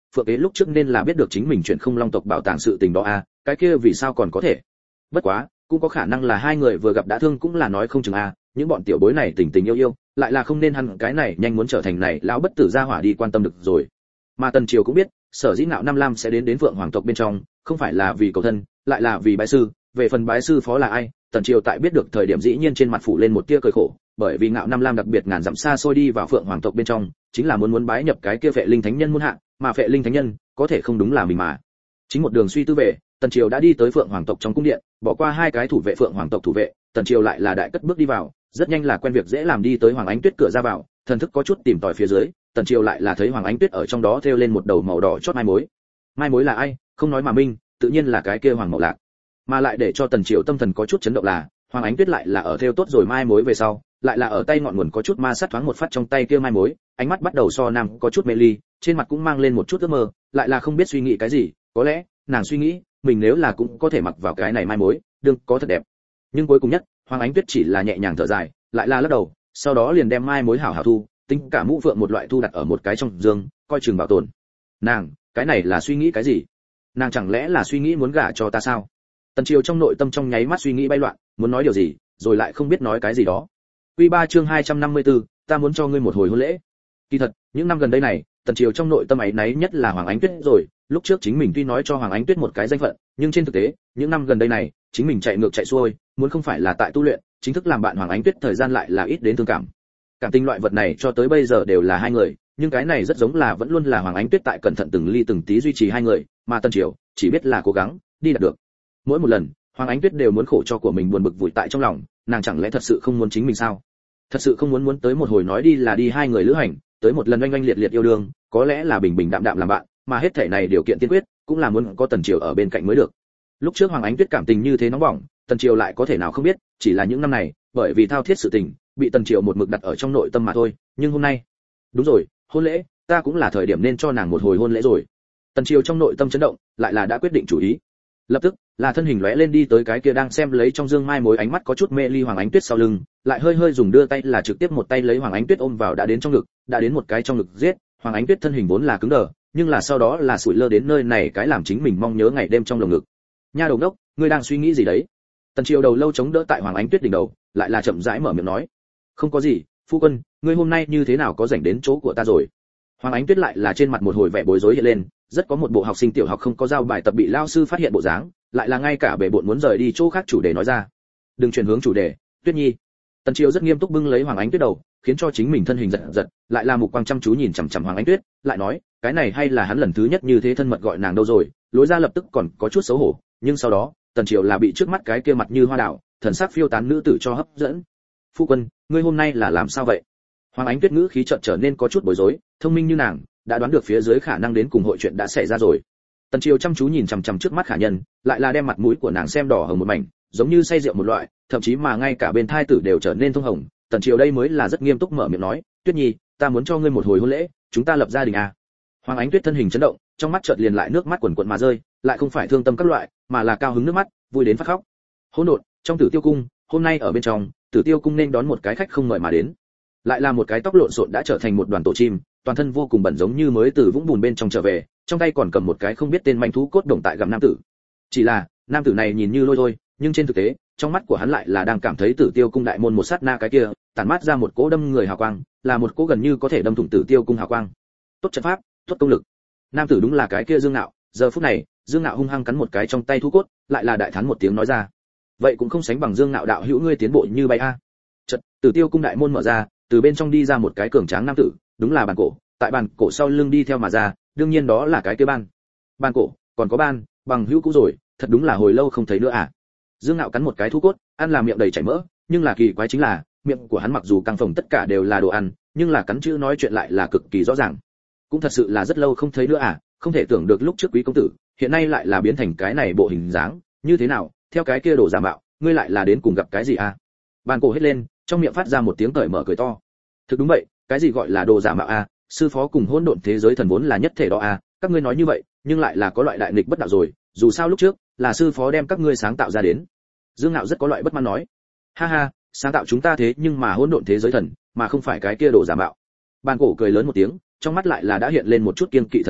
Phượng Kế lúc trước nên là biết được chính mình chuyện không Long tộc bảo tàng sự tình đó a, cái kia vì sao còn có thể? Bất quá, cũng có khả năng là hai người vừa gặp đã thương cũng là nói không chừng a, những bọn tiểu bối này tình tình yêu yêu, lại là không nên hắn cái này nhanh muốn trở thành này lão bất tử gia hỏa đi quan tâm được rồi. Mà Tần Triều cũng biết, sở dĩ Ngạo Nam Lam sẽ đến đến Phượng Hoàng tộc bên trong, không phải là vì cầu thân, lại là vì bái sư, về phần bái sư phó là ai, Tần Triều tại biết được thời điểm dĩ nhiên trên mặt phủ lên một tia cười khổ, bởi vì Ngạo Nam Lam đặc biệt ngàn dặm xa xôi đi vào Phượng Hoàng tộc bên trong, chính là muốn muốn bái nhập cái kia Phệ Linh Thánh Nhân muôn hạ, mà Phệ Linh Thánh Nhân, có thể không đúng là mình mà. Chính một đường suy tư về, Tần Triều đã đi tới Phượng Hoàng tộc trong cung điện, bỏ qua hai cái thủ vệ Phượng Hoàng tộc thủ vệ, Tần Triều lại là đại cất bước đi vào, rất nhanh là quen việc dễ làm đi tới Hoàng Ánh Tuyết cửa ra vào, thần thức có chút tìm tòi phía dưới, Tần Triều lại là thấy Hoàng Ánh Tuyết ở trong đó thêu lên một đầu màu đỏ chót mai mối. Mai mối là ai, không nói mà minh, tự nhiên là cái kia Hoàng Mậu Lạc. Mà lại để cho Tần Triều tâm thần có chút chấn động là, Hoàng Ánh Tuyết lại là ở thêu tốt rồi mai mối về sau, lại là ở tay ngọn nguồn có chút ma sát thoáng một phát trong tay kia mai mối, ánh mắt bắt đầu so nam có chút mê ly, trên mặt cũng mang lên một chút ước mơ, lại là không biết suy nghĩ cái gì, có lẽ nàng suy nghĩ mình nếu là cũng có thể mặc vào cái này mai mối, đương có thật đẹp. Nhưng cuối cùng nhất, Hoàng Ánh Tuyết chỉ là nhẹ nhàng thở dài, lại là lắc đầu, sau đó liền đem mai mối hảo hảo thu, tính cả mũ phượng một loại thu đặt ở một cái trong giường, coi chừng bảo tồn. Nàng, cái này là suy nghĩ cái gì? Nàng chẳng lẽ là suy nghĩ muốn gả cho ta sao? Tần Triều trong nội tâm trong nháy mắt suy nghĩ bay loạn, muốn nói điều gì, rồi lại không biết nói cái gì đó. Quy ba chương hai trăm năm mươi tư, ta muốn cho ngươi một hồi hôn lễ. Kỳ thật, những năm gần đây này, Tần Triều trong nội tâm ấy náy nhất là Hoàng Ánh Tuyết rồi, lúc trước chính mình tuy nói cho Hoàng Ánh Tuyết một cái danh phận, nhưng trên thực tế, những năm gần đây này, chính mình chạy ngược chạy xuôi, muốn không phải là tại tu luyện, chính thức làm bạn Hoàng Ánh Tuyết thời gian lại là ít đến thương cảm. Cảm tình loại vật này cho tới bây giờ đều là hai người, nhưng cái này rất giống là vẫn luôn là Hoàng Ánh Tuyết tại cẩn thận từng ly từng tí duy trì hai người, mà Tần Triều chỉ biết là cố gắng đi đạt được. Mỗi một lần, Hoàng Ánh Tuyết đều muốn khổ cho của mình buồn bực vùi tại trong lòng, nàng chẳng lẽ thật sự không muốn chính mình sao? Thật sự không muốn muốn tới một hồi nói đi là đi hai người lữ hành, tới một lần oanh oanh liệt liệt yêu đương, có lẽ là bình bình đạm đạm làm bạn, mà hết thể này điều kiện tiên quyết cũng là muốn có Tần Triều ở bên cạnh mới được. Lúc trước Hoàng Ánh Tuyết cảm tình như thế nóng bỏng, Tần Triều lại có thể nào không biết, chỉ là những năm này, bởi vì thao thiết sự tình, bị Tần Triều một mực đặt ở trong nội tâm mà thôi, nhưng hôm nay, đúng rồi, hôn lễ, ta cũng là thời điểm nên cho nàng một hồi hôn lễ rồi. Tần Triều trong nội tâm chấn động, lại là đã quyết định chủ ý. Lập tức, là thân hình lóe lên đi tới cái kia đang xem lấy trong dương mai mối, ánh mắt có chút mê ly Hoàng Ánh Tuyết sau lưng, lại hơi hơi dùng đưa tay là trực tiếp một tay lấy Hoàng Ánh Tuyết ôm vào đã đến trong ngực, đã đến một cái trong ngực giết. Hoàng Ánh Tuyết thân hình vốn là cứng đờ, nhưng là sau đó là sủi lơ đến nơi này cái làm chính mình mong nhớ ngày đêm trong lồng ngực. Nha đầu đốc, ngươi đang suy nghĩ gì đấy? Tần Triều đầu lâu chống đỡ tại Hoàng Ánh Tuyết đỉnh đầu, lại là chậm rãi mở miệng nói, không có gì, phu quân, ngươi hôm nay như thế nào có rảnh đến chỗ của ta rồi? Hoàng Ánh Tuyết lại là trên mặt một hồi vẻ bối rối hiện lên, rất có một bộ học sinh tiểu học không có giao bài tập bị lao sư phát hiện bộ dáng, lại là ngay cả bệ bội muốn rời đi chỗ khác chủ đề nói ra. Đừng chuyển hướng chủ đề, Tuyết Nhi. Tần Triều rất nghiêm túc bưng lấy Hoàng Ánh Tuyết đầu, khiến cho chính mình thân hình giật giật, lại là mục quang chăm chú nhìn chằm chằm Hoàng Ánh Tuyết, lại nói, cái này hay là hắn lần thứ nhất như thế thân mật gọi nàng đâu rồi, lối ra lập tức còn có chút xấu hổ, nhưng sau đó, Tần Triều là bị trước mắt cái kia mặt như hoa đào, thần sắc phiêu tán nữ tử cho hấp dẫn. Phu quân, ngươi hôm nay là làm sao vậy? Hoàng Ánh Tuyết ngữ khí chợt trở nên có chút bối rối, thông minh như nàng, đã đoán được phía dưới khả năng đến cùng hội chuyện đã xảy ra rồi. Tần Triều chăm chú nhìn chằm chằm trước mắt khả nhân, lại là đem mặt mũi của nàng xem đỏ hồng một mảnh, giống như say rượu một loại, thậm chí mà ngay cả bên thai tử đều trở nên thông hồng. Tần Triều đây mới là rất nghiêm túc mở miệng nói, Tuyết Nhi, ta muốn cho ngươi một hồi hôn lễ, chúng ta lập gia đình à? Hoàng Ánh Tuyết thân hình chấn động, trong mắt chợt liền lại nước mắt quần quần mà rơi, lại không phải thương tâm các loại, mà là cao hứng nước mắt, vui đến phát khóc. Hỗn độn, trong Tử Tiêu cung, hôm nay ở bên trong, Tử Tiêu cung nên đón một cái khách không mời mà đến. Lại là một cái tóc lộn xộn đã trở thành một đoàn tổ chim, toàn thân vô cùng bẩn giống như mới từ vũng bùn bên trong trở về, trong tay còn cầm một cái không biết tên manh thú cốt đồng tại gặm nam tử. Chỉ là, nam tử này nhìn như lôi thôi, nhưng trên thực tế, trong mắt của hắn lại là đang cảm thấy Tử Tiêu cung đại môn một sát na cái kia, tản mát ra một cỗ đâm người hào quang, là một cỗ gần như có thể đâm thủng Tử Tiêu cung hào quang. Tốt trận pháp, tốt công lực. Nam tử đúng là cái kia Dương Nạo, giờ phút này, Dương Nạo hung hăng cắn một cái trong tay thú cốt, lại là đại thán một tiếng nói ra. Vậy cũng không sánh bằng Dương Nạo đạo hữu ngươi tiến bộ như bay a. Chợt, Tử Tiêu cung đại môn mở ra, từ bên trong đi ra một cái cường tráng nam tử, đúng là Bàn Cổ, tại Bàn Cổ sau lưng đi theo mà ra, đương nhiên đó là cái kia Ban. Bàn Cổ, còn có Ban, bằng hữu cũ rồi, thật đúng là hồi lâu không thấy nữa à. Dương Nạo cắn một cái thú cốt, ăn là miệng đầy chảy mỡ, nhưng là kỳ quái chính là, miệng của hắn mặc dù căng phồng tất cả đều là đồ ăn, nhưng là cắn chữ nói chuyện lại là cực kỳ rõ ràng. Cũng thật sự là rất lâu không thấy nữa à, không thể tưởng được lúc trước quý công tử, hiện nay lại là biến thành cái này bộ hình dáng, như thế nào, theo cái kia đồ giả mạo, ngươi lại là đến cùng gặp cái gì à? Bàn Cổ hết lên, trong miệng phát ra một tiếng cởi mở cười to. Thực đúng vậy, cái gì gọi là đồ giả mạo à, sư phó cùng hỗn độn thế giới thần vốn là nhất thể đó à, các ngươi nói như vậy, nhưng lại là có loại đại nghịch bất đạo rồi, dù sao lúc trước là sư phó đem các ngươi sáng tạo ra đến. Dương Nạo rất có loại bất mãn nói, ha ha, sáng tạo chúng ta thế nhưng mà hỗn độn thế giới thần, mà không phải cái kia đồ giả mạo. Bàn Cổ cười lớn một tiếng, trong mắt lại là đã hiện lên một chút kiên kỵ thần sắc,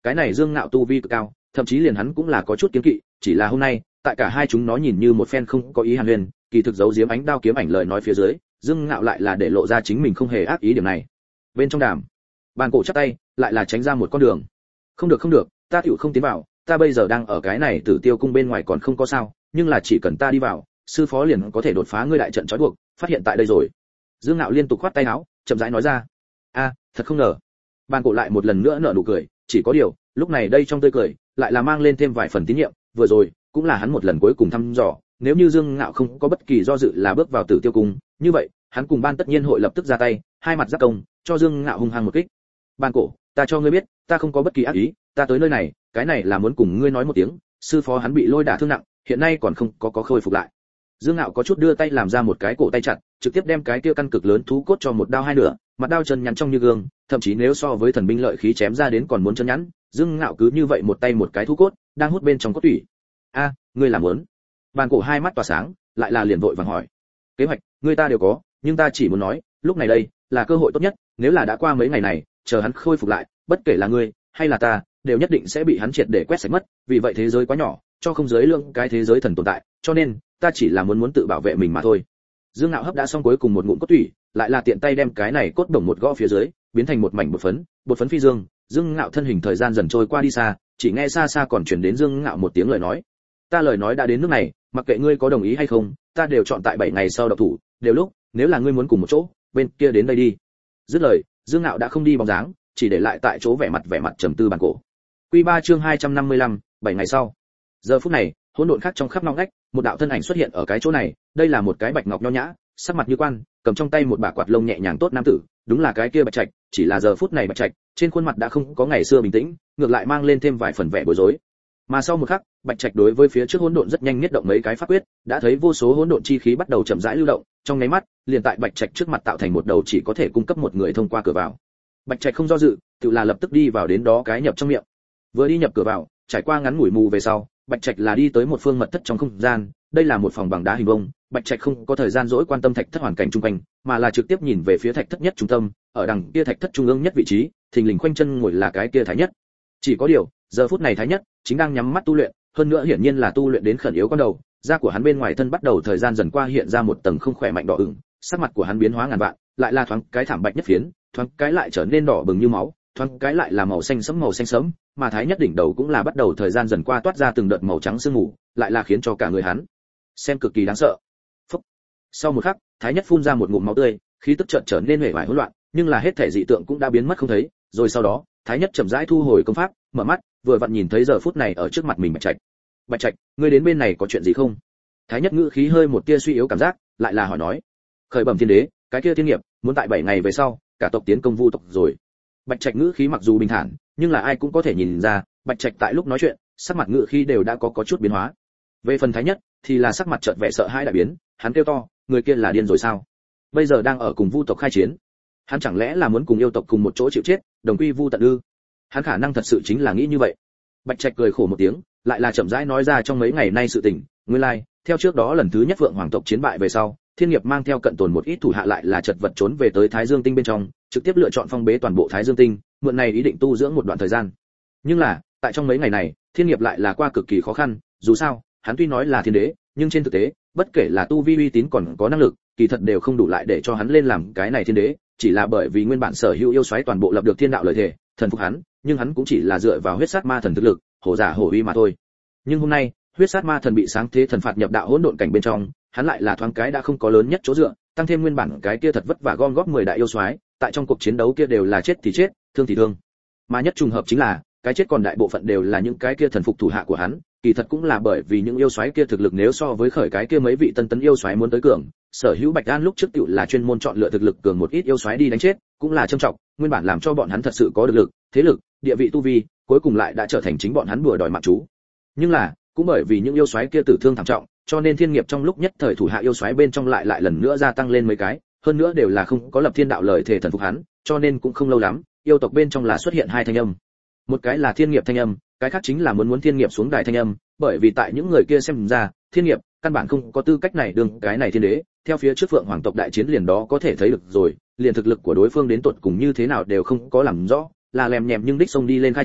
cái này Dương Ngạo tu vi cực cao, thậm chí liền hắn cũng là có chút kiêng kỵ, chỉ là hôm nay, tại cả hai chúng nó nhìn như một phen không có ý hàn huyền, kỳ thực giấu giếm ánh đao kiếm ảnh lời nói phía dưới, Dương Ngạo lại là để lộ ra chính mình không hề ác ý điểm này. Bên trong đàm, bàn cổ chắp tay, lại là tránh ra một con đường. Không được không được, ta tiểu không tiến vào, ta bây giờ đang ở cái này Tử Tiêu cung bên ngoài còn không có sao, nhưng là chỉ cần ta đi vào, sư phó liền có thể đột phá ngươi đại trận trói buộc, phát hiện tại đây rồi. Dương Ngạo liên tục khoát tay áo, chậm rãi nói ra. A, thật không ngờ. Bàn cổ lại một lần nữa nở nụ cười, chỉ có điều, lúc này đây trong tươi cười, lại là mang lên thêm vài phần tín nhiệm, vừa rồi, cũng là hắn một lần cuối cùng thăm dò, nếu như Dương Ngạo không có bất kỳ do dự là bước vào Tử Tiêu cung, như vậy, hắn cùng ban tất nhiên hội lập tức ra tay, hai mặt giáp công, cho Dương Ngạo hung hăng một kích. Bàn cổ, ta cho ngươi biết, ta không có bất kỳ ác ý, ta tới nơi này, cái này là muốn cùng ngươi nói một tiếng, sư phó hắn bị lôi đả thương nặng, hiện nay còn không có có khôi phục lại. Dương Ngạo có chút đưa tay làm ra một cái cổ tay chặt, trực tiếp đem cái kia căn cực lớn thú cốt cho một đao hai nửa, mặt đao chân nhắn trong như gương, thậm chí nếu so với thần binh lợi khí chém ra đến còn muốn chân nhắn, Dương Ngạo cứ như vậy một tay một cái thú cốt, đang hút bên trong cốt tủy. A, ngươi làm muốn? Bàn cổ hai mắt tỏa sáng, lại là liền vội vàng hỏi. Kế hoạch, ngươi ta đều có, nhưng ta chỉ muốn nói, lúc này đây là cơ hội tốt nhất, nếu là đã qua mấy ngày này, chờ hắn khôi phục lại, bất kể là ngươi hay là ta, đều nhất định sẽ bị hắn triệt để quét sạch mất, vì vậy thế giới quá nhỏ, cho không giới lượng cái thế giới thần tồn tại, cho nên ta chỉ là muốn muốn tự bảo vệ mình mà thôi. Dương Ngạo hấp đã xong cuối cùng một ngụm cốt tủy, lại là tiện tay đem cái này cốt đồng một gõ phía dưới, biến thành một mảnh bột phấn, bột phấn phi dương. Dương Ngạo thân hình thời gian dần trôi qua đi xa, chỉ nghe xa xa còn truyền đến Dương Ngạo một tiếng lời nói. Ta lời nói đã đến nước này, mặc kệ ngươi có đồng ý hay không, ta đều chọn tại bảy ngày sau độc thủ, đều lúc, nếu là ngươi muốn cùng một chỗ, bên kia đến đây đi. Dứt lời, Dương Ngạo đã không đi bóng dáng, chỉ để lại tại chỗ vẻ mặt vẻ mặt trầm tư bàn cổ. Quy ba chương hai trăm năm mươi lăm, bảy ngày sau. Giờ phút này, hỗn độn khác trong khắp ngõ ngách, một đạo thân ảnh xuất hiện ở cái chỗ này, đây là một cái bạch ngọc nho nhã, sắc mặt như quan, cầm trong tay một bả quạt lông nhẹ nhàng tốt nam tử, đúng là cái kia Bạch Trạch, chỉ là giờ phút này Bạch Trạch, trên khuôn mặt đã không có ngày xưa bình tĩnh, ngược lại mang lên thêm vài phần vẻ bối rối. Mà sau một khắc, Bạch Trạch đối với phía trước hỗn độn rất nhanh nhất động mấy cái pháp quyết, đã thấy vô số hỗn độn chi khí bắt đầu chậm rãi lưu động, trong nháy mắt, liền tại Bạch Trạch trước mặt tạo thành một đầu chỉ có thể cung cấp một người thông qua cửa vào. Bạch Trạch không do dự, tự là lập tức đi vào đến đó cái nhập trong miệng. Vừa đi nhập cửa vào, trải qua ngắn ngủi mù về sau, Bạch Trạch là đi tới một phương mật thất trong không gian, đây là một phòng bằng đá hình vuông, Bạch Trạch không có thời gian dỗi quan tâm thạch thất hoàn cảnh xung quanh, mà là trực tiếp nhìn về phía thạch thất nhất trung tâm, ở đằng kia thạch thất trung ương nhất vị trí, thình lình khoanh chân ngồi là cái kia Thái Nhất. Chỉ có điều, giờ phút này Thái Nhất chính đang nhắm mắt tu luyện, hơn nữa hiển nhiên là tu luyện đến khẩn yếu con đầu, da của hắn bên ngoài thân bắt đầu thời gian dần qua hiện ra một tầng không khỏe mạnh đỏ ửng, sắc mặt của hắn biến hóa ngàn vạn, lại là thoáng cái thảm bạch nhất phiến, thoáng cái lại trở nên đỏ bừng như máu, thoáng cái lại là màu xanh sẫm màu xanh sẫm, mà Thái Nhất đỉnh đầu cũng là bắt đầu thời gian dần qua toát ra từng đợt màu trắng sương mù, lại là khiến cho cả người hắn xem cực kỳ đáng sợ. Phúc. Sau một khắc, Thái Nhất phun ra một ngụm máu tươi, khí tức chợt trở nên hề vải hỗn loạn, nhưng là hết thể dị tượng cũng đã biến mất không thấy, rồi sau đó, Thái Nhất chậm rãi thu hồi công pháp, mở mắt, vừa vặn nhìn thấy giờ phút này ở trước mặt mình Bạch Trạch. Bạch Trạch, ngươi đến bên này có chuyện gì không? Thái Nhất ngữ khí hơi một tia suy yếu cảm giác, lại là hỏi nói. Khởi bẩm thiên đế, cái kia thiên nghiệp, muốn tại bảy ngày về sau, cả tộc tiến công Vu tộc rồi. Bạch Trạch ngữ khí mặc dù bình thản, nhưng là ai cũng có thể nhìn ra, Bạch Trạch tại lúc nói chuyện, sắc mặt ngữ khí đều đã có có chút biến hóa. Về phần Thái Nhất, thì là sắc mặt chợt vẻ sợ hãi đại biến, hắn kêu to, người kia là điên rồi sao? Bây giờ đang ở cùng Vu tộc khai chiến, hắn chẳng lẽ là muốn cùng yêu tộc cùng một chỗ chịu chết, đồng quy vu tận ư? Hắn khả năng thật sự chính là nghĩ như vậy. Bạch Trạch cười khổ một tiếng, lại là chậm rãi nói ra trong mấy ngày nay sự tình, nguyên lai, like, theo trước đó lần thứ nhất Vượng Hoàng tộc chiến bại về sau, Thiên Nghiệp mang theo cận tồn một ít thủ hạ lại là chật vật trốn về tới Thái Dương Tinh bên trong, trực tiếp lựa chọn phong bế toàn bộ Thái Dương Tinh, mượn này ý định tu dưỡng một đoạn thời gian. Nhưng là, tại trong mấy ngày này, Thiên Nghiệp lại là qua cực kỳ khó khăn, dù sao, hắn tuy nói là thiên đế, nhưng trên thực tế, bất kể là tu vi uy tín còn có năng lực, kỳ thật đều không đủ lại để cho hắn lên làm cái này thiên đế, chỉ là bởi vì nguyên bản sở hữu yêu xoáy toàn bộ lập được thiên đạo lợi thể, thần phục hắn, nhưng hắn cũng chỉ là dựa vào huyết sát ma thần thực lực, hổ giả hổ uy mà thôi. Nhưng hôm nay, huyết sát ma thần bị sáng thế thần phạt nhập đạo hỗn độn cảnh bên trong, hắn lại là thoáng cái đã không có lớn nhất chỗ dựa, tăng thêm nguyên bản cái kia thật vất vả gom góp mười đại yêu soái, tại trong cuộc chiến đấu kia đều là chết thì chết, thương thì thương. Mà nhất trùng hợp chính là, cái chết còn đại bộ phận đều là những cái kia thần phục thủ hạ của hắn, kỳ thật cũng là bởi vì những yêu soái kia thực lực nếu so với khởi cái kia mấy vị tân tấn yêu soái muốn tới cường, sở hữu Bạch An lúc trước tựu là chuyên môn chọn lựa thực lực cường một ít yêu soái đi đánh chết, cũng là trâm trọng, nguyên bản làm cho bọn hắn thật sự có được lực, thế lực, địa vị tu vi, cuối cùng lại đã trở thành chính bọn hắn bùa đòi mạng chú. Nhưng là, cũng bởi vì những yêu soái kia tử thương thảm trọng, cho nên Thiên Nghiệp trong lúc nhất thời thủ hạ yêu soái bên trong lại lại lần nữa gia tăng lên mấy cái, hơn nữa đều là không có lập thiên đạo lời thể thần phục hắn, cho nên cũng không lâu lắm, yêu tộc bên trong là xuất hiện hai thanh âm. Một cái là Thiên Nghiệp thanh âm, cái khác chính là muốn muốn Thiên Nghiệp xuống đài thanh âm, bởi vì tại những người kia xem ra, Thiên Nghiệp căn bản không có tư cách này đương cái này thiên đế, theo phía trước Phượng Hoàng tộc đại chiến liền đó có thể thấy được rồi, liền thực lực của đối phương đến tột cùng như thế nào đều không có làm rõ, là lèm nhèm nhưng đích xông đi lên khai chiến,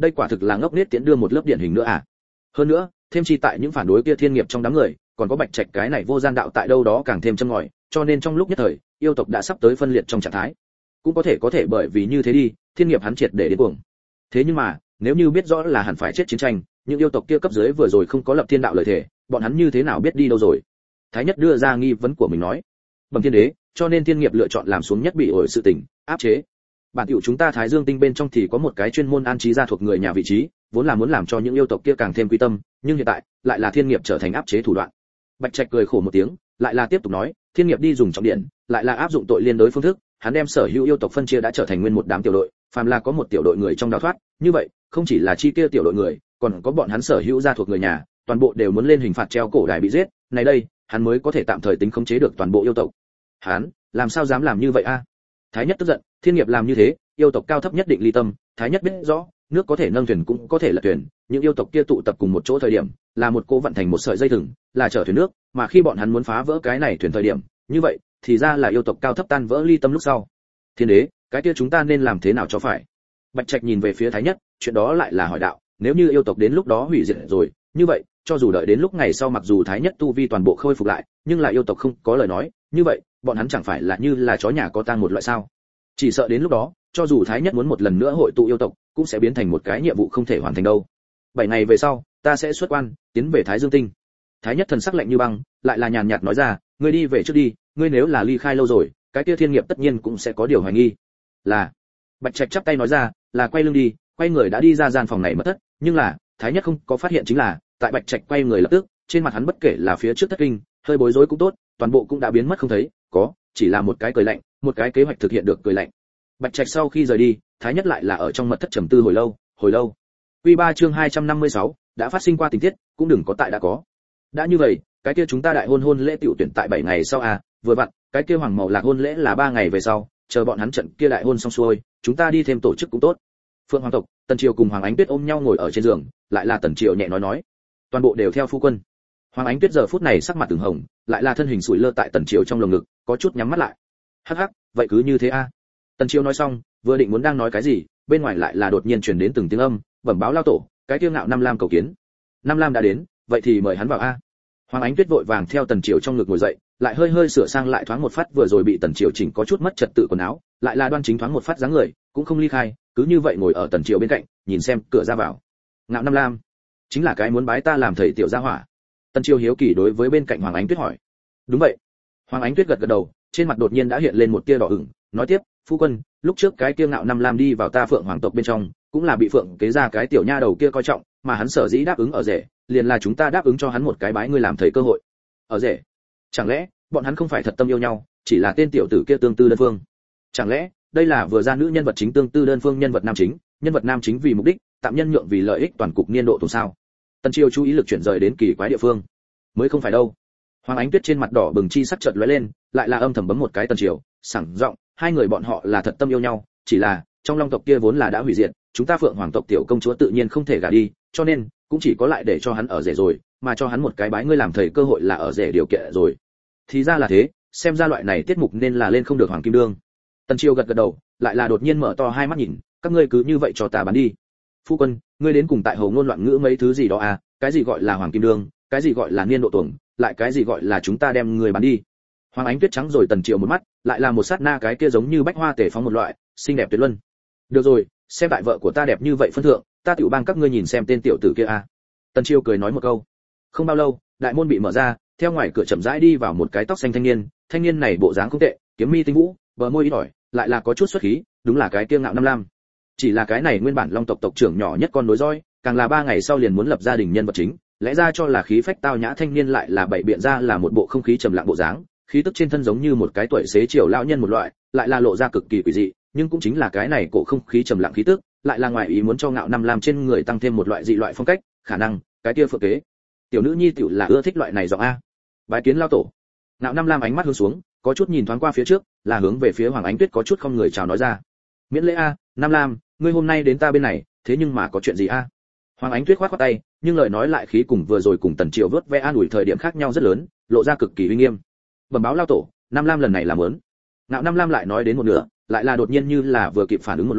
đây quả thực là ngốc nết tiến đưa một lớp điển hình nữa à. Hơn nữa, thêm chi tại những phản đối kia thiên nghiệp trong đám người, còn có Bạch Trạch cái này vô gian đạo tại đâu đó càng thêm châm ngòi, cho nên trong lúc nhất thời, yêu tộc đã sắp tới phân liệt trong trạng thái. Cũng có thể có thể bởi vì như thế đi, thiên nghiệp hắn triệt để đến cuồng. Thế nhưng mà, nếu như biết rõ là hẳn phải chết chiến tranh, những yêu tộc kia cấp dưới vừa rồi không có lập thiên đạo lời thể, bọn hắn như thế nào biết đi đâu rồi? Thái Nhất đưa ra nghi vấn của mình nói, bẩm thiên đế, cho nên thiên nghiệp lựa chọn làm xuống nhất bị ổi sự tình, áp chế. Bản tiểu chúng ta Thái Dương tinh bên trong thì có một cái chuyên môn an trí ra thuộc người nhà vị trí, vốn là muốn làm cho những yêu tộc kia càng thêm quy tâm, nhưng hiện tại lại là thiên nghiệp trở thành áp chế thủ đoạn. Bạch Trạch cười khổ một tiếng, lại là tiếp tục nói, thiên nghiệp đi dùng trọng điện, lại là áp dụng tội liên đối phương thức, hắn đem sở hữu yêu tộc phân chia đã trở thành nguyên một đám tiểu đội, phàm là có một tiểu đội người trong đào thoát, như vậy, không chỉ là chi kia tiểu đội người, còn có bọn hắn sở hữu gia thuộc người nhà, toàn bộ đều muốn lên hình phạt treo cổ đài bị giết, này đây, hắn mới có thể tạm thời tính khống chế được toàn bộ yêu tộc. Hắn, làm sao dám làm như vậy a? Thái Nhất tức giận, thiên nghiệp làm như thế, yêu tộc cao thấp nhất định ly tâm, Thái Nhất biết rõ, nước có thể nâng thuyền cũng có thể lật thuyền, những yêu tộc kia tụ tập cùng một chỗ thời điểm, là một cô vận thành một sợi dây thừng, là chở thuyền nước, mà khi bọn hắn muốn phá vỡ cái này thuyền thời điểm, như vậy, thì ra là yêu tộc cao thấp tan vỡ ly tâm lúc sau. Thiên đế, cái kia chúng ta nên làm thế nào cho phải? Bạch Trạch nhìn về phía Thái Nhất, chuyện đó lại là hỏi đạo, nếu như yêu tộc đến lúc đó hủy diệt rồi, như vậy, cho dù đợi đến lúc ngày sau mặc dù Thái Nhất tu vi toàn bộ khôi phục lại, nhưng là yêu tộc không có lời nói, như vậy, bọn hắn chẳng phải là như là chó nhà có tang một loại sao? Chỉ sợ đến lúc đó, cho dù Thái Nhất muốn một lần nữa hội tụ yêu tộc, cũng sẽ biến thành một cái nhiệm vụ không thể hoàn thành đâu. Bảy ngày về sau, ta sẽ xuất quan, tiến về Thái Dương tinh. Thái Nhất thần sắc lạnh như băng, lại là nhàn nhạt nói ra, ngươi đi về trước đi, ngươi nếu là ly khai lâu rồi, cái kia thiên nghiệp tất nhiên cũng sẽ có điều hoài nghi. Là. Bạch Trạch chắp tay nói ra, là quay lưng đi, quay người đã đi ra gian phòng này mất thất, nhưng là, Thái Nhất không có phát hiện chính là, tại Bạch Trạch quay người lập tức, trên mặt hắn bất kể là phía trước thất kinh, hơi bối rối cũng tốt, toàn bộ cũng đã biến mất không thấy, có, chỉ là một cái cười lạnh, một cái kế hoạch thực hiện được cười lạnh. Bạch Trạch sau khi rời đi, Thái Nhất lại là ở trong mật thất trầm tư hồi lâu, hồi lâu. Quy ba chương hai trăm năm mươi sáu, đã phát sinh qua tình tiết, cũng đừng có tại đã có. Đã như vậy, cái kia chúng ta đại hôn hôn lễ tiểu tuyển tại bảy ngày sau à, vừa vặn, cái kia hoàng màu lạc hôn lễ là ba ngày về sau, chờ bọn hắn trận kia đại hôn xong xuôi, chúng ta đi thêm tổ chức cũng tốt. Phượng Hoàng tộc, Tần Triều cùng Hoàng Ánh Tuyết ôm nhau ngồi ở trên giường, lại là Tần Triều nhẹ nói nói, toàn bộ đều theo phu quân. Hoàng Ánh Tuyết giờ phút này sắc mặt từng hồng, lại là thân hình sủi lơ tại Tần Triều trong lồng ngực, có chút nhắm mắt lại. Hắc hắc, vậy cứ như thế a. À. Tần Triều nói xong, vừa định muốn đang nói cái gì, bên ngoài lại là đột nhiên truyền đến từng tiếng âm, bẩm báo lao tổ, cái tiêu ngạo Nam Lam cầu kiến. Nam Lam đã đến, vậy thì mời hắn vào a. Hoàng Ánh Tuyết vội vàng theo Tần Triều trong ngực ngồi dậy, lại hơi hơi sửa sang lại thoáng một phát vừa rồi bị Tần Triều chỉnh có chút mất trật tự quần áo, lại là đoan chính thoáng một phát dáng người, cũng không ly khai, cứ như vậy ngồi ở Tần Triều bên cạnh, nhìn xem cửa ra vào. Ngạo Nam Lam, chính là cái muốn bái ta làm thầy tiểu gia hỏa. Tần Triều hiếu kỳ đối với bên cạnh Hoàng Ánh Tuyết hỏi. Đúng vậy. Hoàng Ánh Tuyết gật gật đầu, trên mặt đột nhiên đã hiện lên một tia đỏ ửng, nói tiếp, phu quân, lúc trước cái kia Ngạo Nam Lam đi vào ta Phượng Hoàng tộc bên trong, cũng là bị Phượng kế ra cái tiểu nha đầu kia coi trọng, mà hắn sở dĩ đáp ứng ở rể, liền là chúng ta đáp ứng cho hắn một cái bái ngươi làm thầy cơ hội. Ở rể? Chẳng lẽ bọn hắn không phải thật tâm yêu nhau, chỉ là tên tiểu tử kia tương tư đơn phương? Chẳng lẽ đây là vừa ra nữ nhân vật chính tương tư đơn phương nhân vật nam chính, nhân vật nam chính vì mục đích, tạm nhân nhượng vì lợi ích toàn cục niên độ tù sao? Tần Triều chú ý lực chuyển rời đến kỳ quái địa phương. Mới không phải đâu. Hoàng Ánh Tuyết trên mặt đỏ bừng chi sắc chợt lóe lên, lại là âm thầm bấm một cái Tần Triều, sảng giọng, hai người bọn họ là thật tâm yêu nhau, chỉ là trong Long tộc kia vốn là đã hủy diệt, chúng ta Phượng Hoàng tộc tiểu công chúa tự nhiên không thể gả đi, cho nên cũng chỉ có lại để cho hắn ở rể rồi, mà cho hắn một cái bái ngươi làm thầy cơ hội là ở rể điều kiện rồi. Thì ra là thế, xem ra loại này tiết mục nên là lên không được Hoàng Kim Đương. Tần Triều gật gật đầu, lại là đột nhiên mở to hai mắt nhìn, các ngươi cứ như vậy cho ta bán đi. Phu quân, ngươi đến cùng tại hồ ngôn loạn ngữ mấy thứ gì đó à, cái gì gọi là Hoàng Kim Đương, cái gì gọi là niên độ tuồng, lại cái gì gọi là chúng ta đem người bán đi. Hoàng Ánh Tuyết trắng rồi Tần Triều một mắt, lại là một sát na cái kia giống như bách hoa tề phóng một loại, xinh đẹp tuyệt luân. Được rồi, xem tại vợ của ta đẹp như vậy phân thượng, ta tiểu bang các ngươi nhìn xem tên tiểu tử kia a. Tần Triều cười nói một câu. Không bao lâu, đại môn bị mở ra, theo ngoài cửa chậm rãi đi vào một cái tóc xanh thanh niên, thanh niên này bộ dáng không tệ, kiếm mi tinh vũ, bờ môi ít ỏi, lại là có chút xuất khí, đúng là cái kia Ngạo Nam Lam. Chỉ là cái này nguyên bản Long tộc tộc trưởng nhỏ nhất con nối roi, càng là ba ngày sau liền muốn lập gia đình nhân vật chính, lẽ ra cho là khí phách tao nhã thanh niên lại là bảy biện ra là một bộ không khí trầm lặng bộ dáng, khí tức trên thân giống như một cái tuổi xế chiều lão nhân một loại, lại là lộ ra cực kỳ quỷ dị, nhưng cũng chính là cái này cổ không khí trầm lặng khí tức, lại là ngoài ý muốn cho Ngạo Nam Lam trên người tăng thêm một loại dị loại phong cách, khả năng cái kia Phượng kế tiểu nữ nhi tiểu là ưa thích loại này giọng a. Bái kiến lao tổ. Ngạo Nam Lam ánh mắt hướng xuống, có chút nhìn thoáng qua phía trước, là hướng về phía Hoàng Ánh Tuyết có chút không người chào nói ra. Miễn lễ a, Nam Lam, ngươi hôm nay đến ta bên này, thế nhưng mà có chuyện gì a? Hoàng Ánh Tuyết khoát khoát tay, nhưng lời nói lại khí cùng vừa rồi cùng Tần Triệu vớt ve an ủi thời điểm khác nhau rất lớn, lộ ra cực kỳ uy nghiêm. Bẩm báo lao tổ, Nam Lam lần này là muốn. Ngạo Nam Lam lại nói đến một nửa, lại là đột nhiên như là vừa kịp phản ứng một loại,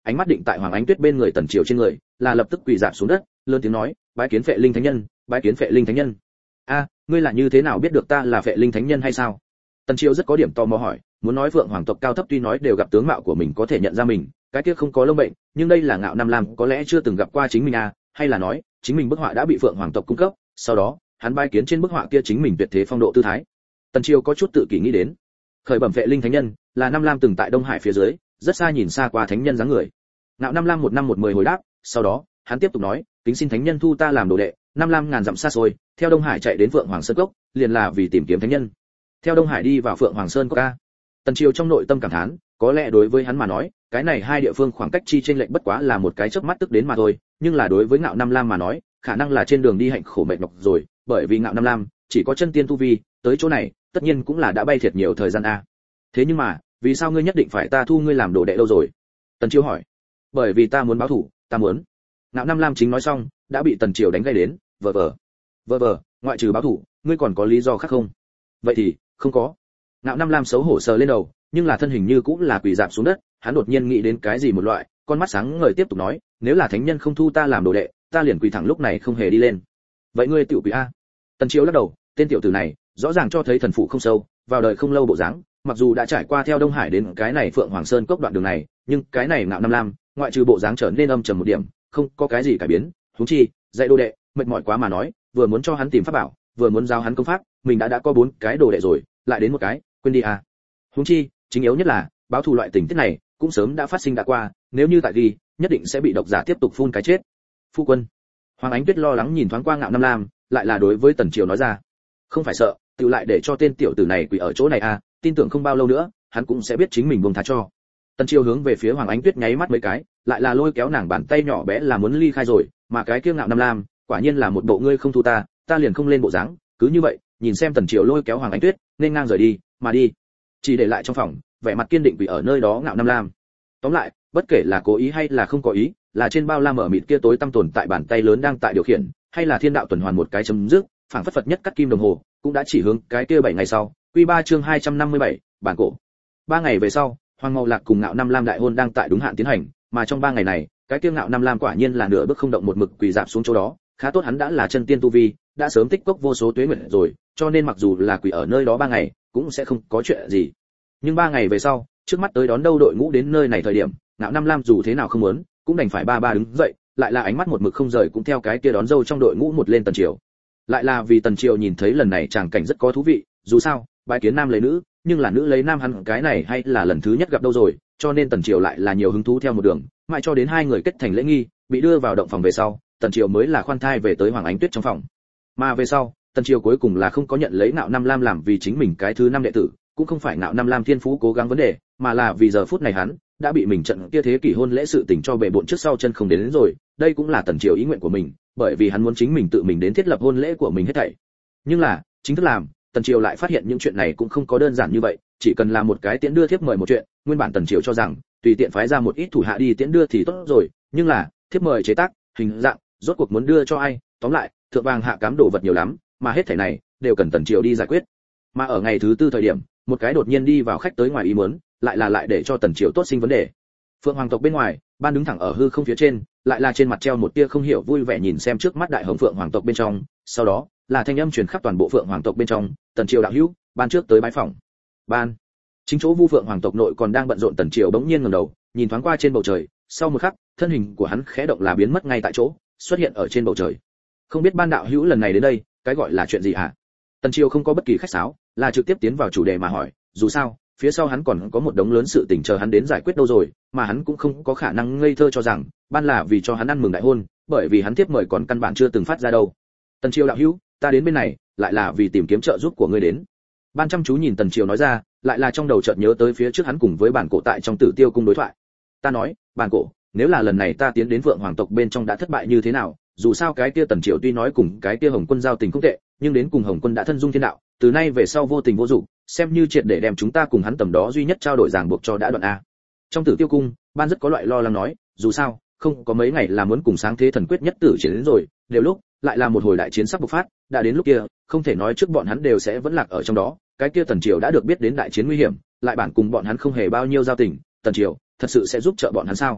ánh mắt định tại Hoàng Ánh Tuyết bên người Tần Triều trên người, là lập tức quỳ rạp xuống đất, lớn tiếng nói, bái kiến Phệ Linh Thánh Nhân, bái kiến Phệ Linh Thánh Nhân. A, ngươi là như thế nào biết được ta là Phệ Linh Thánh Nhân hay sao? Tần Triều rất có điểm tò mò hỏi, muốn nói Phượng Hoàng tộc cao thấp tuy nói đều gặp tướng mạo của mình có thể nhận ra mình, cái kia không có lông bệnh, nhưng đây là Ngạo Nam Lam có lẽ chưa từng gặp qua chính mình à, hay là nói, chính mình bức họa đã bị Phượng Hoàng tộc cung cấp, sau đó, hắn bái kiến trên bức họa kia chính mình tuyệt thế phong độ tư thái. Tần Triều có chút tự kỷ nghĩ đến. Khởi bẩm Phệ Linh Thánh Nhân, là Nam Lam từng tại Đông Hải phía dưới, rất xa nhìn xa qua thánh nhân dáng người. Ngạo Nam Lam một năm một mười hồi đáp, sau đó, hắn tiếp tục nói, kính xin thánh nhân thu ta làm đồ đệ, Nam Lam ngàn dặm xa xôi, theo Đông Hải chạy đến Phượng Hoàng Sơn cốc, liền là vì tìm kiếm thánh nhân. Theo Đông Hải đi vào Phượng Hoàng Sơn cốc a. Tần Triều trong nội tâm cảm thán, có lẽ đối với hắn mà nói, cái này hai địa phương khoảng cách chi chênh lệch bất quá là một cái chớp mắt tức đến mà thôi, nhưng là đối với Ngạo Nam Lam mà nói, khả năng là trên đường đi hạnh khổ mệt nhọc rồi, bởi vì Ngạo Nam Lam chỉ có chân tiên tu vi, tới chỗ này, tất nhiên cũng là đã bay thiệt nhiều thời gian a. Thế nhưng mà, vì sao ngươi nhất định phải ta thu ngươi làm đồ đệ đâu rồi? Tần Triều hỏi. Bởi vì ta muốn báo thù, ta muốn. Ngạo Nam Lam chính nói xong, đã bị Tần Triều đánh gây đến, vờ vờ. Vờ vờ, ngoại trừ báo thù, ngươi còn có lý do khác không? Vậy thì, không có. Ngạo Nam Lam xấu hổ sờ lên đầu, nhưng là thân hình như cũng là quỳ rạp xuống đất, hắn đột nhiên nghĩ đến cái gì một loại, con mắt sáng ngời tiếp tục nói, nếu là thánh nhân không thu ta làm đồ đệ, ta liền quỳ thẳng lúc này không hề đi lên. Vậy ngươi tiểu quỳ a? Tần Triều lắc đầu, tên tiểu tử này, rõ ràng cho thấy thần phụ không sâu, vào đời không lâu bộ dáng, mặc dù đã trải qua theo Đông Hải đến cái này Phượng Hoàng Sơn cốc đoạn đường này, nhưng cái này Ngạo Nam Lam, ngoại trừ bộ dáng trở nên âm trầm một điểm, không có cái gì cải biến, huống chi, dạy đồ đệ, mệt mỏi quá mà nói, vừa muốn cho hắn tìm pháp bảo, vừa muốn giáo hắn công pháp, mình đã đã có bốn cái đồ đệ rồi, lại đến một cái, quên đi à. Huống chi, chính yếu nhất là, báo thù loại tình tiết này, cũng sớm đã phát sinh đã qua, nếu như tại ghi, nhất định sẽ bị độc giả tiếp tục phun cái chết. Phu quân. Hoàng Ánh Tuyết lo lắng nhìn thoáng qua Ngạo Nam Lam, lại là đối với Tần Triều nói ra, không phải sợ, tự lại để cho tên tiểu tử này quỳ ở chỗ này à, tin tưởng không bao lâu nữa, hắn cũng sẽ biết chính mình buông tha cho. Tần Triều hướng về phía Hoàng Ánh Tuyết nháy mắt mấy cái, lại là lôi kéo nàng bàn tay nhỏ bé là muốn ly khai rồi, mà cái kia Ngạo Nam Lam, quả nhiên là một bộ ngươi không thu ta, ta liền không lên bộ dáng, cứ như vậy, nhìn xem Tần Triều lôi kéo Hoàng Ánh Tuyết, nên ngang rời đi, mà đi, chỉ để lại trong phòng, vẻ mặt kiên định vì ở nơi đó Ngạo Nam Lam. Tóm lại, bất kể là cố ý hay là không có ý, là trên bao la mở mịt kia tối tăm tồn tại bàn tay lớn đang tại điều khiển, hay là thiên đạo tuần hoàn một cái chấm dứt, phảng phất phật nhất cắt kim đồng hồ, cũng đã chỉ hướng cái kia bảy ngày sau, quy ba chương hai trăm năm mươi bảy, bản cổ. Ba ngày về sau, Hoàng Mậu Lạc cùng Ngạo Nam Lam đại hôn đang tại đúng hạn tiến hành, mà trong ba ngày này, cái kia Ngạo Nam Lam quả nhiên là nửa bước không động một mực quỳ rạp xuống chỗ đó, khá tốt hắn đã là chân tiên tu vi, đã sớm tích cốc vô số tuế nguyệt rồi, cho nên mặc dù là quỳ ở nơi đó ba ngày, cũng sẽ không có chuyện gì. Nhưng ba ngày về sau, trước mắt tới đón đâu đội ngũ đến nơi này thời điểm, Ngạo Nam Lam dù thế nào không muốn, cũng đành phải ba ba đứng dậy, lại là ánh mắt một mực không rời cũng theo cái kia đón dâu trong đội ngũ một lên Tần Triều. Lại là vì Tần Triều nhìn thấy lần này tràng cảnh rất có thú vị, dù sao, bái kiến nam lấy nữ, nhưng là nữ lấy nam hắn cái này hay là lần thứ nhất gặp đâu rồi, cho nên Tần Triều lại là nhiều hứng thú theo một đường, mãi cho đến hai người kết thành lễ nghi, bị đưa vào động phòng về sau, Tần Triều mới là khoan thai về tới Hoàng Ánh Tuyết trong phòng. Mà về sau, Tần Triều cuối cùng là không có nhận lấy Ngạo Nam Lam làm vì chính mình cái thứ năm đệ tử, cũng không phải Ngạo Nam Lam thiên phú cố gắng vấn đề, mà là vì giờ phút này hắn đã bị mình trận kia thế kỷ hôn lễ sự tình cho bệ bội trước sau chân không đến, đến rồi, đây cũng là Tần Triều ý nguyện của mình, bởi vì hắn muốn chính mình tự mình đến thiết lập hôn lễ của mình hết thảy. Nhưng là, chính thức làm, Tần Triều lại phát hiện những chuyện này cũng không có đơn giản như vậy, chỉ cần làm một cái tiễn đưa thiếp mời một chuyện, nguyên bản Tần Triều cho rằng tùy tiện phái ra một ít thủ hạ đi tiễn đưa thì tốt rồi, nhưng là thiếp mời chế tác, hình dạng, rốt cuộc muốn đưa cho ai, tóm lại, thượng vàng hạ cám đồ vật nhiều lắm, mà hết thảy này đều cần Tần Triều đi giải quyết. Mà ở ngày thứ tư thời điểm, một cái đột nhiên đi vào khách tới ngoài ý muốn, lại là lại để cho Tần Triều tốt sinh vấn đề. Phượng Hoàng tộc bên ngoài, ban đứng thẳng ở hư không phía trên, lại là trên mặt treo một tia không hiểu vui vẻ nhìn xem trước mắt đại hồng Phượng Hoàng tộc bên trong, sau đó là thanh âm truyền khắp toàn bộ Phượng Hoàng tộc bên trong, Tần Triều đạo hữu, ban trước tới bái phỏng. Ban. Chính chỗ Vu Phượng Hoàng tộc nội còn đang bận rộn Tần Triều bỗng nhiên ngẩng đầu, nhìn thoáng qua trên bầu trời, sau một khắc, thân hình của hắn khẽ động là biến mất ngay tại chỗ, xuất hiện ở trên bầu trời. Không biết ban đạo hữu lần này đến đây, cái gọi là chuyện gì hả? Tần Triều không có bất kỳ khách sáo, là trực tiếp tiến vào chủ đề mà hỏi, dù sao, phía sau hắn còn có một đống lớn sự tình chờ hắn đến giải quyết đâu rồi, mà hắn cũng không có khả năng ngây thơ cho rằng ban là vì cho hắn ăn mừng đại hôn, bởi vì hắn tiếp mời còn căn bản chưa từng phát ra đâu. Tần Triều đạo hữu, ta đến bên này lại là vì tìm kiếm trợ giúp của ngươi đến. Ban chăm chú nhìn Tần Triều nói ra, lại là trong đầu chợt nhớ tới phía trước hắn cùng với bản cổ tại trong Tử Tiêu cung đối thoại. Ta nói, bản cổ, nếu là lần này ta tiến đến Vượng Hoàng tộc bên trong đã thất bại như thế nào, dù sao cái kia Tần Triều tuy nói cùng cái kia Hồng Quân giao tình không tệ, nhưng đến cùng Hồng Quân đã thân dung thiên đạo, từ nay về sau vô tình vô dụng, xem như triệt để đem chúng ta cùng hắn tầm đó duy nhất trao đổi ràng buộc cho đã đoạn a. Trong Tử Tiêu cung, ban rất có loại lo lắng nói, dù sao, không có mấy ngày là muốn cùng sáng thế thần quyết nhất tử chiến đến rồi, đều lúc lại là một hồi đại chiến sắp bộc phát, đã đến lúc kia, không thể nói trước bọn hắn đều sẽ vẫn lạc ở trong đó, cái kia Tần Triều đã được biết đến đại chiến nguy hiểm, lại bản cùng bọn hắn không hề bao nhiêu giao tình, Tần Triều thật sự sẽ giúp trợ bọn hắn sao?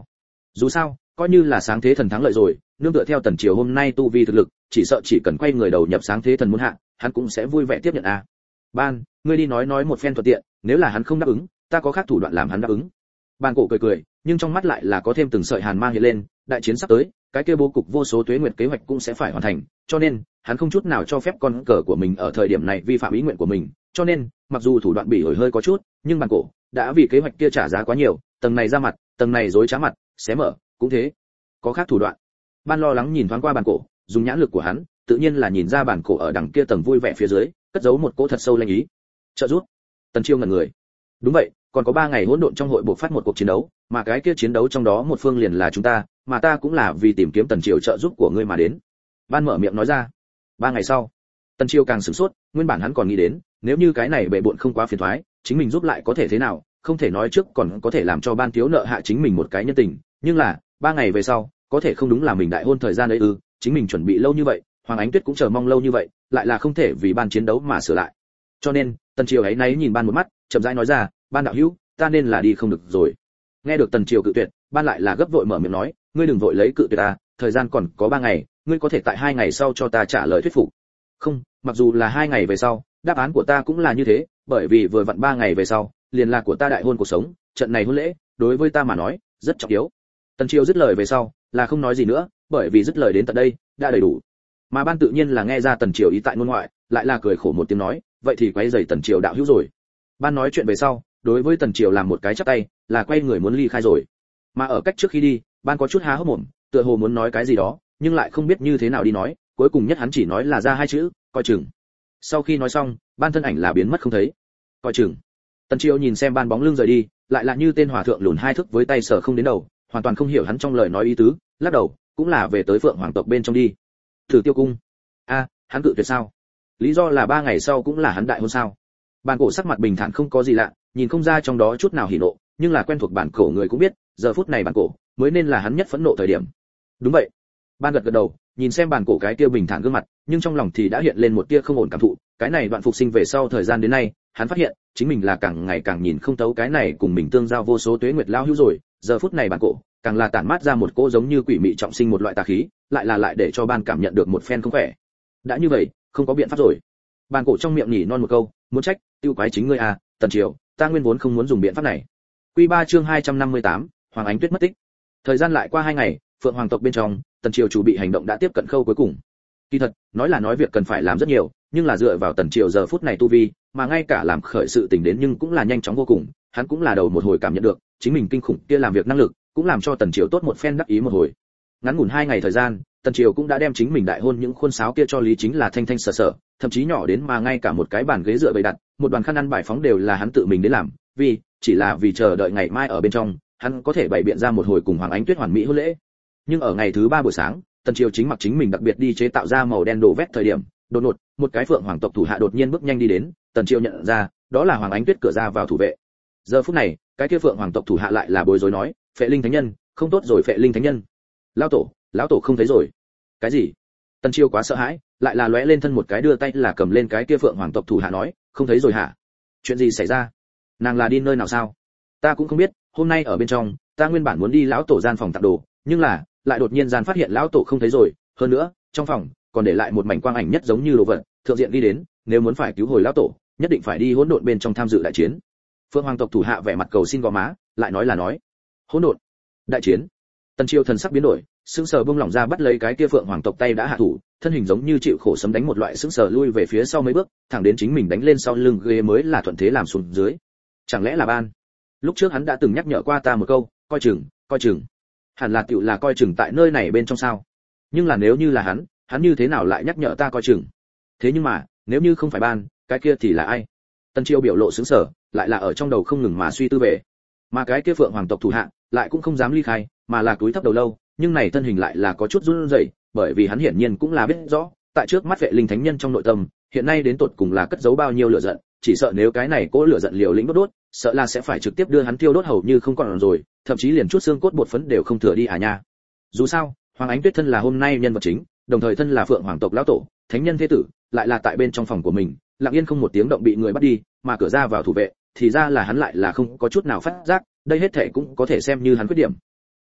Dù sao, coi như là sáng thế thần thắng lợi rồi, nương tựa theo Tần Triều hôm nay tu vi thực lực, chỉ sợ chỉ cần quay người đầu nhập sáng thế thần muốn hạ, hắn cũng sẽ vui vẻ tiếp nhận a. Ban, ngươi đi nói nói một phen thuận tiện, nếu là hắn không đáp ứng, ta có khác thủ đoạn làm hắn đáp ứng. Ban Cổ cười cười, nhưng trong mắt lại là có thêm từng sợi hàn mang hiện lên, đại chiến sắp tới, cái kia bố cục vô số tuế nguyệt kế hoạch cũng sẽ phải hoàn thành, cho nên, hắn không chút nào cho phép con cờ của mình ở thời điểm này vi phạm ý nguyện của mình, cho nên, mặc dù thủ đoạn bị ổi hơi có chút, nhưng Ban Cổ đã vì kế hoạch kia trả giá quá nhiều, tầng này ra mặt, tầng này dối trá mặt, xé mở, cũng thế. Có khác thủ đoạn. Ban lo lắng nhìn thoáng qua Ban Cổ, dùng nhãn lực của hắn, tự nhiên là nhìn ra Ban Cổ ở đằng kia tầng vui vẻ phía dưới, cất giấu một cỗ thật sâu lanh ý. Trợ giúp. Tần Chiêu ngẩn người. Đúng vậy, còn có ba ngày hỗn độn trong hội buộc phát một cuộc chiến đấu, mà cái kia chiến đấu trong đó một phương liền là chúng ta, mà ta cũng là vì tìm kiếm Tần Chiêu trợ giúp của ngươi mà đến. Ban mở miệng nói ra. Ba ngày sau, Tần Chiêu càng sửng sốt, nguyên bản hắn còn nghĩ đến, nếu như cái này bệ bội không quá phiền toái, chính mình giúp lại có thể thế nào, không thể nói trước còn có thể làm cho Ban thiếu nợ hạ chính mình một cái nhân tình, nhưng là, ba ngày về sau, có thể không đúng là mình đại hôn thời gian ấy ư? Chính mình chuẩn bị lâu như vậy, Hoàng Ánh Tuyết cũng chờ mong lâu như vậy, lại là không thể vì Ban chiến đấu mà sửa lại. Cho nên, Tần Triều ấy náy nhìn Ban một mắt, chậm rãi nói ra, Ban đạo hữu, ta nên là đi không được rồi. Nghe được Tần Triều cự tuyệt, Ban lại là gấp vội mở miệng nói, ngươi đừng vội lấy cự tuyệt ta, thời gian còn có ba ngày, ngươi có thể tại hai ngày sau cho ta trả lời thuyết phục. Không, mặc dù là hai ngày về sau, đáp án của ta cũng là như thế, bởi vì vừa vặn ba ngày về sau, liền là của ta đại hôn cuộc sống, trận này hôn lễ, đối với ta mà nói, rất trọng yếu. Tần Triều dứt lời về sau, là không nói gì nữa, bởi vì dứt lời đến tận đây, đã đầy đủ. Mà Ban tự nhiên là nghe ra Tần Triều ý tại ngôn ngoại, lại là cười khổ một tiếng nói, vậy thì quấy rầy Tần Triều đạo hữu rồi. Ban nói chuyện về sau, đối với Tần Triều làm một cái chắp tay, là quay người muốn ly khai rồi. Mà ở cách trước khi đi, Ban có chút há hốc mồm, tựa hồ muốn nói cái gì đó, nhưng lại không biết như thế nào đi nói, cuối cùng nhất hắn chỉ nói là ra hai chữ, coi chừng. Sau khi nói xong, Ban thân ảnh là biến mất không thấy. Coi chừng. Tần Triều nhìn xem Ban bóng lưng rời đi, lại là như tên hòa thượng lùn hai thước với tay sở không đến đầu, hoàn toàn không hiểu hắn trong lời nói ý tứ, lắc đầu, cũng là về tới Phượng Hoàng tộc bên trong đi. Thử Tiêu cung. A, hắn cự tuyệt sao? Lý do là ba ngày sau cũng là hắn đại hôn sao? Ban Cổ sắc mặt bình thản không có gì lạ, nhìn không ra trong đó chút nào hỉ nộ, nhưng là quen thuộc Ban Cổ người cũng biết, giờ phút này Ban Cổ mới nên là hắn nhất phẫn nộ thời điểm. Đúng vậy. Ban gật gật đầu, nhìn xem Ban Cổ cái kia bình thản gương mặt, nhưng trong lòng thì đã hiện lên một tia không ổn cảm thụ, cái này đoạn phục sinh về sau thời gian đến nay, hắn phát hiện, chính mình là càng ngày càng nhìn không thấu cái này cùng mình tương giao vô số tuế nguyệt lao hữu rồi, giờ phút này Ban Cổ càng là tản mát ra một cỗ giống như quỷ mị trọng sinh một loại tà khí, lại là lại để cho Ban cảm nhận được một phen không khỏe. Đã như vậy, không có biện pháp rồi. Ban Cổ trong miệng nhỉ non một câu, muốn trách, tiêu quái chính ngươi à, Tần Triều, ta nguyên vốn không muốn dùng biện pháp này. Quy ba chương hai trăm năm mươi tám, Hoàng Ánh Tuyết mất tích. Thời gian lại qua hai ngày, Phượng Hoàng tộc bên trong, Tần Triều chủ bị hành động đã tiếp cận khâu cuối cùng. Kỳ thật, nói là nói việc cần phải làm rất nhiều, nhưng là dựa vào Tần Triều giờ phút này tu vi, mà ngay cả làm khởi sự tình đến nhưng cũng là nhanh chóng vô cùng, hắn cũng là đầu một hồi cảm nhận được, chính mình kinh khủng kia làm việc năng lực, cũng làm cho Tần Triều tốt một phen đắc ý một hồi. Ngắn ngủn hai ngày thời gian, Tần Triều cũng đã đem chính mình đại hôn những khuôn sáo kia cho lý chính là thanh thanh sở sở, thậm chí nhỏ đến mà ngay cả một cái bàn ghế dựa bày đặt, một đoàn khăn ăn bài phóng đều là hắn tự mình đến làm, vì chỉ là vì chờ đợi ngày mai ở bên trong, hắn có thể bày biện ra một hồi cùng Hoàng Ánh Tuyết hoàn mỹ hôn lễ. Nhưng ở ngày thứ ba buổi sáng, Tần Triều chính mặc chính mình đặc biệt đi chế tạo ra màu đen đồ vét thời điểm, đột ngột, một cái Phượng Hoàng tộc thủ hạ đột nhiên bước nhanh đi đến, Tần Triều nhận ra, đó là Hoàng Ánh Tuyết cửa ra vào thủ vệ. Giờ phút này, cái kia Phượng Hoàng tộc thủ hạ lại là bối rối nói, Phệ Linh Thánh Nhân, không tốt rồi Phệ Linh Thánh Nhân. Lão tổ, lão tổ không thấy rồi. Cái gì? Tần Chiêu quá sợ hãi, lại là lóe lên thân một cái đưa tay là cầm lên cái kia Phượng Hoàng tộc thủ hạ nói, không thấy rồi hả? Chuyện gì xảy ra? Nàng là đi nơi nào sao? Ta cũng không biết, hôm nay ở bên trong, ta nguyên bản muốn đi lão tổ gian phòng tặng đồ, nhưng là, lại đột nhiên gian phát hiện lão tổ không thấy rồi, hơn nữa, trong phòng còn để lại một mảnh quang ảnh nhất giống như đồ vật, thượng diện ghi đến, nếu muốn phải cứu hồi lão tổ, nhất định phải đi hỗn độn bên trong tham dự đại chiến. Phượng Hoàng tộc thủ hạ vẻ mặt cầu xin gò má, lại nói là nói, hỗn độn, đại chiến. Tần Chiêu thần sắc biến đổi, sững sờ buông lỏng ra bắt lấy cái kia Phượng Hoàng tộc tay đã hạ thủ, thân hình giống như chịu khổ sấm đánh một loại sững sờ lui về phía sau mấy bước, thẳng đến chính mình đánh lên sau lưng ghế mới là thuận thế làm xuống dưới. Chẳng lẽ là Ban? Lúc trước hắn đã từng nhắc nhở qua ta một câu, coi chừng, coi chừng. Hẳn là tiểu là coi chừng tại nơi này bên trong sao? Nhưng là nếu như là hắn, hắn như thế nào lại nhắc nhở ta coi chừng? Thế nhưng mà, nếu như không phải Ban, cái kia thì là ai? Tần Chiêu biểu lộ sững sờ, lại là ở trong đầu không ngừng mà suy tư về. Mà cái kia Phượng Hoàng tộc thủ hạ, lại cũng không dám ly khai, mà là cúi thấp đầu lâu, nhưng này thân hình lại là có chút run rẩy, bởi vì hắn hiển nhiên cũng là biết rõ, tại trước mắt Vệ Linh Thánh Nhân trong nội tâm, hiện nay đến tột cùng là cất giấu bao nhiêu lửa giận, chỉ sợ nếu cái này cỗ lửa giận liều lĩnh đốt đốt, sợ là sẽ phải trực tiếp đưa hắn tiêu đốt hầu như không còn rồi, thậm chí liền chút xương cốt bột phấn đều không thừa đi à nha. Dù sao, Hoàng Ánh Tuyết thân là hôm nay nhân vật chính, đồng thời thân là Phượng Hoàng tộc lão tổ, thánh nhân thế tử, lại là tại bên trong phòng của mình, lặng yên không một tiếng động bị người bắt đi, mà cửa ra vào thủ vệ, thì ra là hắn lại là không có chút nào phát giác, đây hết thảy cũng có thể xem như hắn khuyết điểm.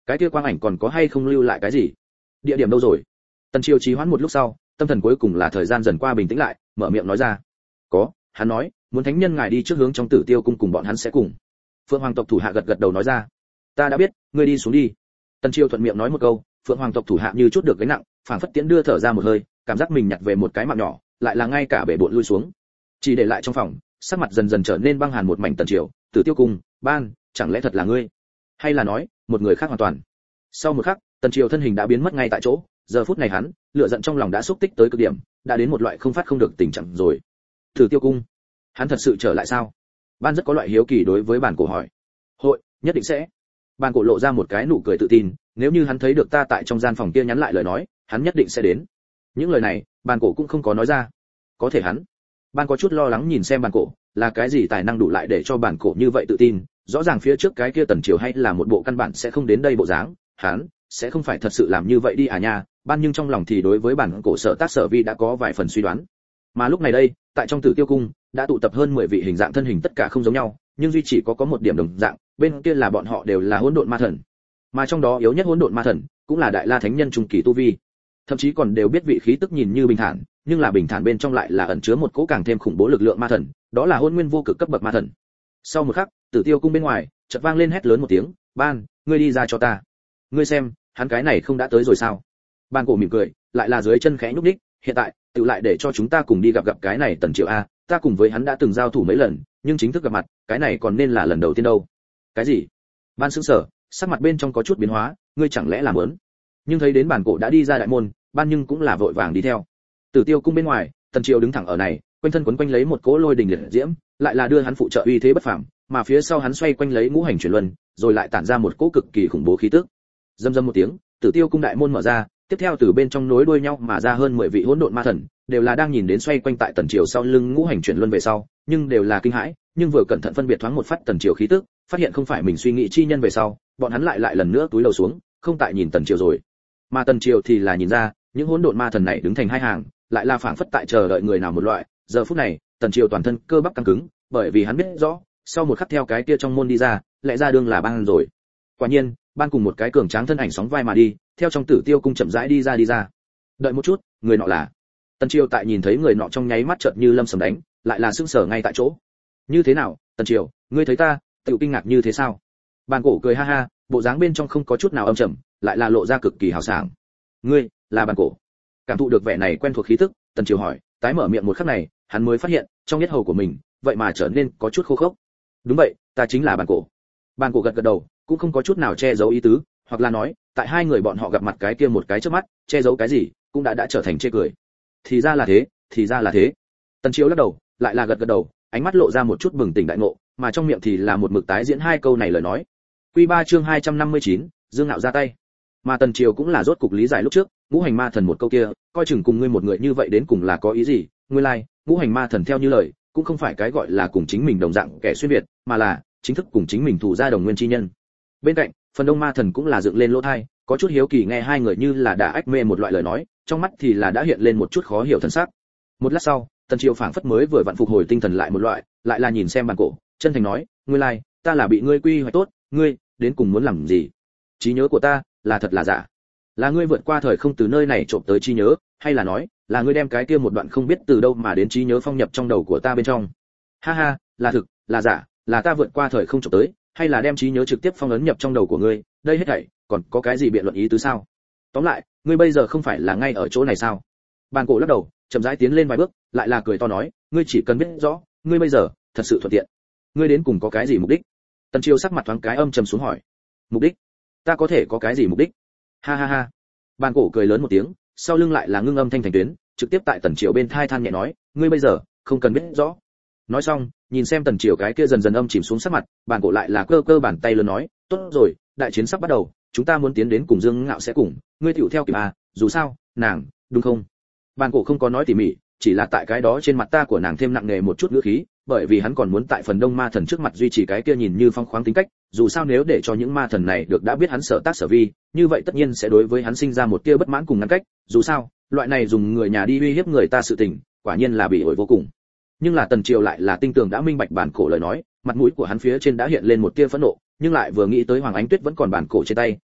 cái kia quang ảnh còn có hay không lưu lại cái gì? Địa điểm đâu rồi? Tần Triều trì hoãn một lúc sau, tâm thần cuối cùng là thời gian dần qua bình tĩnh lại, mở miệng nói ra. Có, hắn nói, muốn thánh nhân ngài đi trước hướng trong Tử Tiêu cung cùng bọn hắn sẽ cùng. Phượng Hoàng tộc thủ hạ gật gật đầu nói ra. Ta đã biết, ngươi đi xuống đi. Tần Triều thuận miệng nói một câu, Phượng Hoàng tộc thủ hạ như chút được gánh nặng, phảng phất tiễn đưa thở ra một hơi, cảm giác mình nhặt về một cái mạng nhỏ, lại là ngay cả bể bộn lui xuống. Chỉ để lại trong phòng, sắc mặt dần dần trở nên băng hàn một mảnh. Tần Triều, Tử Tiêu cung, ban, chẳng lẽ thật là ngươi? Hay là nói, một người khác hoàn toàn? Sau một khắc, Tần Triều thân hình đã biến mất ngay tại chỗ, giờ phút này hắn, lửa giận trong lòng đã xúc tích tới cực điểm, đã đến một loại không phát không được tình trạng rồi. Tử Tiêu cung, hắn thật sự trở lại sao? Ban rất có loại hiếu kỳ đối với bản cổ hỏi. Hội, nhất định sẽ. Ban cổ lộ ra một cái nụ cười tự tin, nếu như hắn thấy được ta tại trong gian phòng kia nhắn lại lời nói, hắn nhất định sẽ đến. Những lời này, Ban cổ cũng không có nói ra. Có thể hắn, Ban có chút lo lắng nhìn xem Ban cổ, là cái gì tài năng đủ lại để cho Ban cổ như vậy tự tin, rõ ràng phía trước cái kia Tần Triều hay là một bộ căn bản sẽ không đến đây bộ dáng, hắn sẽ không phải thật sự làm như vậy đi à nha. Ban nhưng trong lòng thì đối với Bản cổ sở tác sở vi đã có vài phần suy đoán. Mà lúc này đây, tại trong Tử Tiêu cung, đã tụ tập hơn mười vị hình dạng thân hình tất cả không giống nhau, nhưng duy chỉ có có một điểm đồng dạng, bên kia là bọn họ đều là hỗn độn ma thần. Mà trong đó yếu nhất hỗn độn ma thần, cũng là đại la thánh nhân trung kỳ tu vi. Thậm chí còn đều biết vị khí tức nhìn như bình thản, nhưng là bình thản bên trong lại là ẩn chứa một cỗ càng thêm khủng bố lực lượng ma thần, đó là hỗn nguyên vô cực cấp bậc ma thần. Sau một khắc, Tử Tiêu cung bên ngoài, chợt vang lên hét lớn một tiếng, "Ban, ngươi đi ra cho ta." Ngươi xem, hắn cái này không đã tới rồi sao? Ban cổ mỉm cười, lại là dưới chân khẽ nhúc nhích, hiện tại, tự lại để cho chúng ta cùng đi gặp gặp cái này Tần Triều a, ta cùng với hắn đã từng giao thủ mấy lần, nhưng chính thức gặp mặt, cái này còn nên là lần đầu tiên đâu. Cái gì? Ban sững sờ, sắc mặt bên trong có chút biến hóa, ngươi chẳng lẽ là muốn? Nhưng thấy đến bản cổ đã đi ra đại môn, Ban nhưng cũng là vội vàng đi theo. Tử Tiêu cung bên ngoài, Tần Triều đứng thẳng ở này, quanh thân quấn quanh lấy một cỗ lôi đình liệt diễm, lại là đưa hắn phụ trợ uy thế bất phàm, mà phía sau hắn xoay quanh lấy ngũ hành chuyển luân, rồi lại tản ra một cỗ cực kỳ khủng bố khí tức. Rầm rầm một tiếng, Tử Tiêu cung đại môn mở ra, tiếp theo từ bên trong nối đuôi nhau mà ra hơn mười vị hỗn độn ma thần, đều là đang nhìn đến xoay quanh tại Tần Triều sau lưng ngũ hành chuyển luân về sau, nhưng đều là kinh hãi, nhưng vừa cẩn thận phân biệt thoáng một phát Tần Triều khí tức, phát hiện không phải mình suy nghĩ chi nhân về sau, bọn hắn lại lại lần nữa túi lầu xuống, không tại nhìn Tần Triều rồi. Mà Tần Triều thì là nhìn ra, những hỗn độn ma thần này đứng thành hai hàng, lại là phảng phất tại chờ đợi người nào một loại. Giờ phút này, Tần Triều toàn thân cơ bắp căng cứng, bởi vì hắn biết rõ, sau một khắc theo cái kia trong môn đi ra, lẽ ra đương là Ban rồi. Quả nhiên, Ban cùng một cái cường tráng thân ảnh sóng vai mà đi, theo trong Tử Tiêu cung chậm rãi đi ra đi ra. Đợi một chút, người nọ là? Tần Triều tại nhìn thấy người nọ trong nháy mắt chợt như lâm sầm đánh, lại là sững sờ ngay tại chỗ. Như thế nào, Tần Triều, ngươi thấy ta, tự kinh ngạc như thế sao? Ban cổ cười ha ha, bộ dáng bên trong không có chút nào âm trầm, lại là lộ ra cực kỳ hào sảng. Ngươi, là Ban cổ? Cảm thụ được vẻ này quen thuộc khí tức, Tần Triều hỏi, tái mở miệng một khắc này, hắn mới phát hiện, trong huyết hầu của mình, vậy mà trở nên có chút khô khốc. Đúng vậy, ta chính là Ban cổ. Ban cổ gật gật đầu, cũng không có chút nào che giấu ý tứ, hoặc là nói, tại hai người bọn họ gặp mặt cái kia một cái trước mắt, che giấu cái gì, cũng đã đã trở thành chê cười. Thì ra là thế, thì ra là thế. Tần Triều lắc đầu, lại là gật gật đầu, ánh mắt lộ ra một chút bừng tỉnh đại ngộ, mà trong miệng thì là một mực tái diễn hai câu này lời nói. Quy ba chương hai trăm năm mươi chín, Dương Nạo ra tay. Mà Tần Triều cũng là rốt cục lý giải lúc trước, ngũ hành ma thần một câu kia, coi chừng cùng ngươi một người như vậy đến cùng là có ý gì? Nguyên lai, like, ngũ hành ma thần theo như lời, cũng không phải cái gọi là cùng chính mình đồng dạng kẻ xuyên việt, mà là chính thức cùng chính mình thủ ra đồng nguyên chi nhân. Bên cạnh, phần đông ma thần cũng là dựng lên lỗ tai, có chút hiếu kỳ nghe hai người như là đã ách mê một loại lời nói, trong mắt thì là đã hiện lên một chút khó hiểu thần sắc. Một lát sau, Tần Triều phảng phất mới vừa vặn phục hồi tinh thần lại một loại, lại là nhìn xem Ban cổ, chân thành nói, ngươi lai, like, ta là bị ngươi quy hoạch tốt, ngươi đến cùng muốn làm gì? Trí nhớ của ta là thật là giả? Là ngươi vượt qua thời không từ nơi này trộm tới trí nhớ, hay là nói, là ngươi đem cái kia một đoạn không biết từ đâu mà đến trí nhớ phong nhập trong đầu của ta bên trong? Ha ha, là thực, là giả, là ta vượt qua thời không trộm tới, hay là đem trí nhớ trực tiếp phong ấn nhập trong đầu của ngươi? Đây hết thảy, còn có cái gì biện luận ý tứ sao? Tóm lại, ngươi bây giờ không phải là ngay ở chỗ này sao? Ban cổ lắc đầu, chậm rãi tiến lên vài bước, lại là cười to nói, ngươi chỉ cần biết rõ, ngươi bây giờ thật sự thuận tiện. Ngươi đến cùng có cái gì mục đích? Tần Triều sắc mặt thoáng cái âm trầm xuống hỏi. Mục đích? Ta có thể có cái gì mục đích? Ha ha ha. Ban cổ cười lớn một tiếng, sau lưng lại là ngưng âm thanh thành tuyến, trực tiếp tại Tần Triều bên thai than nhẹ nói, ngươi bây giờ không cần biết rõ. Nói xong, nhìn xem Tần Triều cái kia dần dần âm chìm xuống sắc mặt, Ban cổ lại là cơ cơ bàn tay lớn nói, tốt rồi, đại chiến sắp bắt đầu, chúng ta muốn tiến đến cùng Dương Ngạo sẽ cùng, ngươi tiểu theo kịp à, dù sao, nàng, đúng không? Ban cổ không có nói tỉ mỉ, chỉ là tại cái đó trên mặt ta của nàng thêm nặng nề một chút ngữ khí, bởi vì hắn còn muốn tại phần đông ma thần trước mặt duy trì cái kia nhìn như phong khoáng tính cách, dù sao nếu để cho những ma thần này được đã biết hắn sở tác sở vi, như vậy tất nhiên sẽ đối với hắn sinh ra một tia bất mãn cùng ngăn cách, dù sao, loại này dùng người nhà đi uy hiếp người ta sự tình, quả nhiên là bị ổi vô cùng. Nhưng là Tần Triều lại là tinh tường đã minh bạch bản cổ lời nói, mặt mũi của hắn phía trên đã hiện lên một tia phẫn nộ, nhưng lại vừa nghĩ tới Hoàng Ánh Tuyết vẫn còn bản cổ trên tay,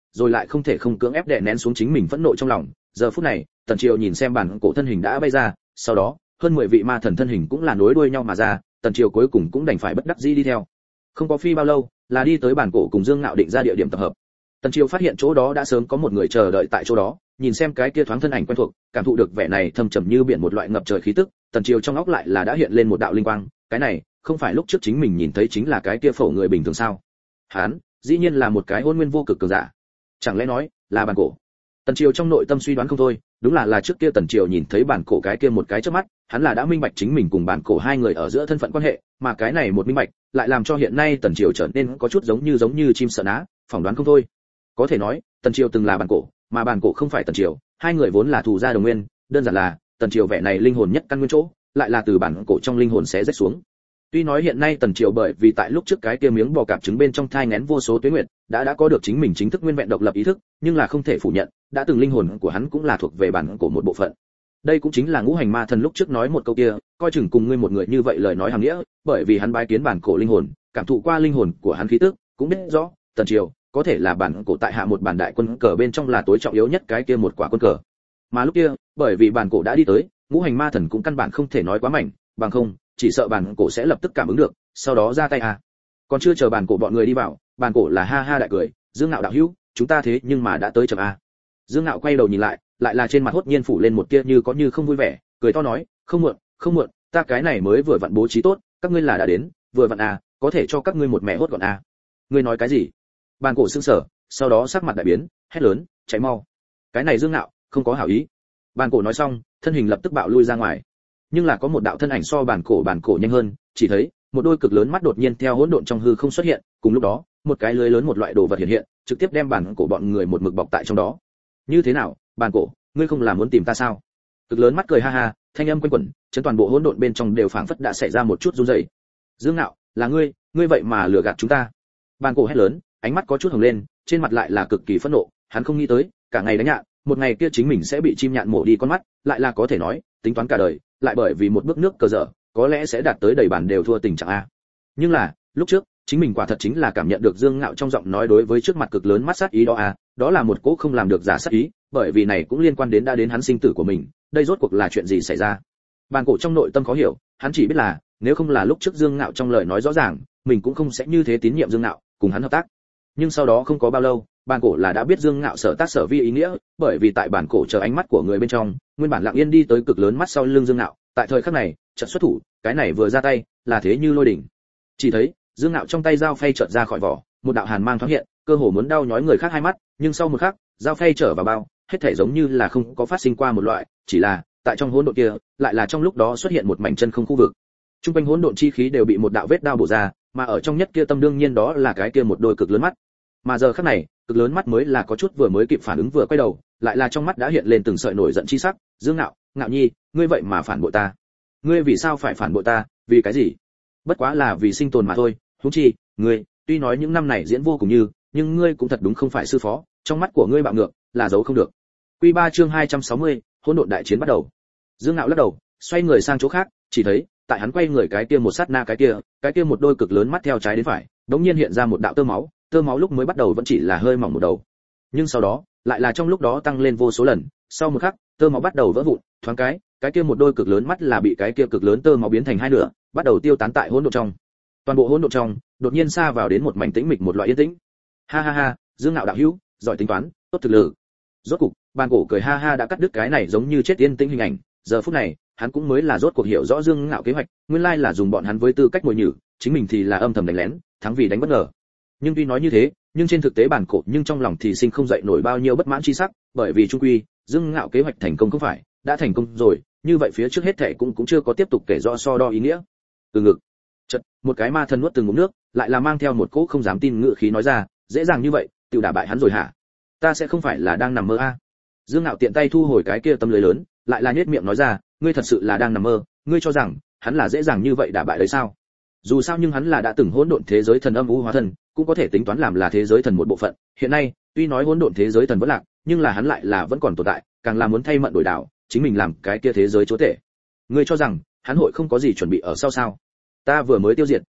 rồi lại không thể không cưỡng ép đè nén xuống chính mình phẫn nộ trong lòng. Giờ phút này, Tần Triều nhìn xem bản cổ thân hình đã bay ra, sau đó, hơn mười vị ma thần thân hình cũng là nối đuôi nhau mà ra, Tần Triều cuối cùng cũng đành phải bất đắc dĩ đi theo. Không có phi bao lâu, là đi tới bản cổ cùng Dương Ngạo định ra địa điểm tập hợp. Tần Triều phát hiện chỗ đó đã sớm có một người chờ đợi tại chỗ đó, nhìn xem cái kia thoáng thân ảnh quen thuộc, cảm thụ được vẻ này thâm trầm như biển một loại ngập trời khí tức, Tần Triều trong óc lại là đã hiện lên một đạo linh quang, cái này, không phải lúc trước chính mình nhìn thấy chính là cái kia phổ người bình thường sao? Hắn, dĩ nhiên là một cái hôn nguyên vô cực cường giả. Chẳng lẽ nói, là bản cổ? Tần Triều trong nội tâm suy đoán không thôi, đúng là là trước kia Tần Triều nhìn thấy bản cổ cái kia một cái chớp mắt, hắn là đã minh bạch chính mình cùng bản cổ hai người ở giữa thân phận quan hệ, mà cái này một minh bạch, lại làm cho hiện nay Tần Triều trở nên có chút giống như giống như chim sợ ná, phỏng đoán không thôi. Có thể nói, Tần Triều từng là bản cổ, mà bản cổ không phải Tần Triều, hai người vốn là thù gia đồng nguyên, đơn giản là Tần Triều vẻ này linh hồn nhất căn nguyên chỗ, lại là từ bản cổ trong linh hồn xé rách xuống. Tuy nói hiện nay Tần Triều bởi vì tại lúc trước cái kia miếng bò cạp trứng bên trong thai nghén vô số tuế nguyệt, đã đã có được chính mình chính thức nguyên vẹn độc lập ý thức, nhưng là không thể phủ nhận, đã từng linh hồn của hắn cũng là thuộc về bản cổ một bộ phận. Đây cũng chính là ngũ hành ma thần lúc trước nói một câu kia, coi chừng cùng ngươi một người như vậy lời nói hàm nghĩa, bởi vì hắn bái kiến bản cổ linh hồn, cảm thụ qua linh hồn của hắn khí tức, cũng biết rõ, Tần Triều có thể là bản cổ tại hạ một bản đại quân cờ bên trong là tối trọng yếu nhất cái kia một quả quân cờ. Mà lúc kia, bởi vì bản cổ đã đi tới, ngũ hành ma thần cũng căn bản không thể nói quá mạnh, bằng không, chỉ sợ bản cổ sẽ lập tức cảm ứng được, sau đó ra tay à. Còn chưa chờ bản cổ bọn người đi vào, bản cổ là ha ha đại cười, Dương Ngạo đạo hữu, chúng ta thế nhưng mà đã tới chậm a. Dương Ngạo quay đầu nhìn lại, lại là trên mặt hốt nhiên phủ lên một tia như có như không vui vẻ, cười to nói, không muộn, không muộn, ta cái này mới vừa vặn bố trí tốt, các ngươi là đã đến, vừa vặn à, có thể cho các ngươi một mẹ hốt gọn à. Ngươi nói cái gì? Bản cổ sững sờ, sau đó sắc mặt đại biến, hét lớn, chạy mau. Cái này Dương Ngạo, không có hảo ý. Bản cổ nói xong, thân hình lập tức bạo lui ra ngoài. Nhưng là có một đạo thân ảnh so bản cổ bản cổ nhanh hơn, chỉ thấy một đôi cực lớn mắt đột nhiên theo hỗn độn trong hư không xuất hiện, cùng lúc đó, một cái lưới lớn một loại đồ vật hiện hiện, trực tiếp đem bản cổ bọn người một mực bọc tại trong đó. Như thế nào, bản cổ, ngươi không là muốn tìm ta sao? Cực lớn mắt cười ha ha, thanh âm quanh quẩn, chấn toàn bộ hỗn độn bên trong đều phảng phất đã xảy ra một chút run rẩy. Dương Ngạo, là ngươi, ngươi vậy mà lừa gạt chúng ta. Bản cổ hét lớn, ánh mắt có chút hồng lên, trên mặt lại là cực kỳ phẫn nộ, hắn không nghĩ tới, cả ngày đánh nhạn, một ngày kia chính mình sẽ bị chim nhạn mổ đi con mắt, lại là có thể nói, tính toán cả đời, lại bởi vì một bước nước cờ dở, có lẽ sẽ đạt tới đầy bản đều thua tình trạng a. Nhưng là, lúc trước, chính mình quả thật chính là cảm nhận được Dương Ngạo trong giọng nói đối với trước mặt cực lớn mắt sát ý đó a, đó là một cỗ không làm được giả sát ý, bởi vì này cũng liên quan đến đã đến hắn sinh tử của mình, đây rốt cuộc là chuyện gì xảy ra? Bản cổ trong nội tâm khó hiểu, hắn chỉ biết là, nếu không là lúc trước Dương Ngạo trong lời nói rõ ràng, mình cũng không sẽ như thế tín nhiệm Dương Ngạo, cùng hắn hợp tác. Nhưng sau đó không có bao lâu, bản cổ là đã biết Dương Ngạo sở tác sở vi ý nghĩa, bởi vì tại bản cổ chờ ánh mắt của người bên trong, nguyên bản lặng yên đi tới cực lớn mắt sau lưng Dương Ngạo, tại thời khắc này, chợt xuất thủ, cái này vừa ra tay, là thế như lôi đỉnh. Chỉ thấy, Dương Ngạo trong tay dao phay chợt ra khỏi vỏ, một đạo hàn mang thoáng hiện, cơ hồ muốn đau nhói người khác hai mắt, nhưng sau một khắc, dao phay trở vào bao, hết thảy giống như là không có phát sinh qua một loại, chỉ là, tại trong hỗn độn kia, lại là trong lúc đó xuất hiện một mảnh chân không khu vực. Trung quanh hỗn độn chi khí đều bị một đạo vết đao bổ ra, mà ở trong nhất kia tâm đương nhiên đó là cái kia một đôi cực lớn mắt. Mà giờ khắc này, cực lớn mắt mới là có chút vừa mới kịp phản ứng vừa quay đầu, lại là trong mắt đã hiện lên từng sợi nổi giận chi sắc, Dương Ngạo, Ngạo Nhi, ngươi vậy mà phản bội ta. Ngươi vì sao phải phản bội ta, vì cái gì? Bất quá là vì sinh tồn mà thôi, huống chi, ngươi, tuy nói những năm này diễn vô cùng như, nhưng ngươi cũng thật đúng không phải sư phó, trong mắt của ngươi bạo ngược, là giấu không được. Quy ba chương hai trăm sáu mươi, hỗn độn đại chiến bắt đầu. Dương Ngạo lắc đầu, xoay người sang chỗ khác, chỉ thấy, tại hắn quay người cái kia một sát na cái kia, cái kia một đôi cực lớn mắt theo trái đến phải, đống nhiên hiện ra một đạo tơ máu, tơ máu lúc mới bắt đầu vẫn chỉ là hơi mỏng một đầu. Nhưng sau đó, lại là trong lúc đó tăng lên vô số lần, sau một khắc, tơ máu bắt đầu vỡ vụn, thoáng cái, cái kia một đôi cực lớn mắt là bị cái kia cực lớn tơ máu biến thành hai nửa, bắt đầu tiêu tán tại hỗn độn trong. Toàn bộ hỗn độn trong, đột nhiên xa vào đến một mảnh tĩnh mịch một loại yên tĩnh. Ha ha ha, Dương Ngạo đạo hữu, giỏi tính toán, tốt thực lực. Rốt cục, bàn cổ cười ha ha đã cắt đứt cái này giống như chết yên tĩnh hình ảnh, giờ phút này, hắn cũng mới là rốt cuộc hiểu rõ Dương Ngạo kế hoạch, nguyên lai là dùng bọn hắn với tư cách mồi nhử, chính mình thì là âm thầm đánh lén, thắng vì đánh bất ngờ. Nhưng tuy nói như thế, nhưng trên thực tế bản cổ nhưng trong lòng thì sinh không dậy nổi bao nhiêu bất mãn chi sắc, bởi vì chung quy, Dương Ngạo kế hoạch thành công không phải, đã thành công rồi, như vậy phía trước hết thảy cũng cũng chưa có tiếp tục kể rõ so đo ý nghĩa. Từ ngực, chợt, một cái ma thần nuốt từng ngụm nước, lại là mang theo một cỗ không dám tin ngữ khí nói ra, dễ dàng như vậy, tiểu đả bại hắn rồi hả? Ta sẽ không phải là đang nằm mơ a? Dương Ngạo tiện tay thu hồi cái kia tấm lưới lớn, lại là nhếch miệng nói ra, ngươi thật sự là đang nằm mơ, ngươi cho rằng hắn là dễ dàng như vậy đả bại đấy sao? Dù sao nhưng hắn là đã từng hỗn độn thế giới thần âm u hóa thần, cũng có thể tính toán làm là thế giới thần một bộ phận. Hiện nay, tuy nói hỗn độn thế giới thần vẫn lạc, nhưng là hắn lại là vẫn còn tồn tại, càng là muốn thay mận đổi đảo, chính mình làm cái kia thế giới chúa tể. Ngươi cho rằng hắn hội không có gì chuẩn bị ở sau sao? Ta vừa mới tiêu diệt,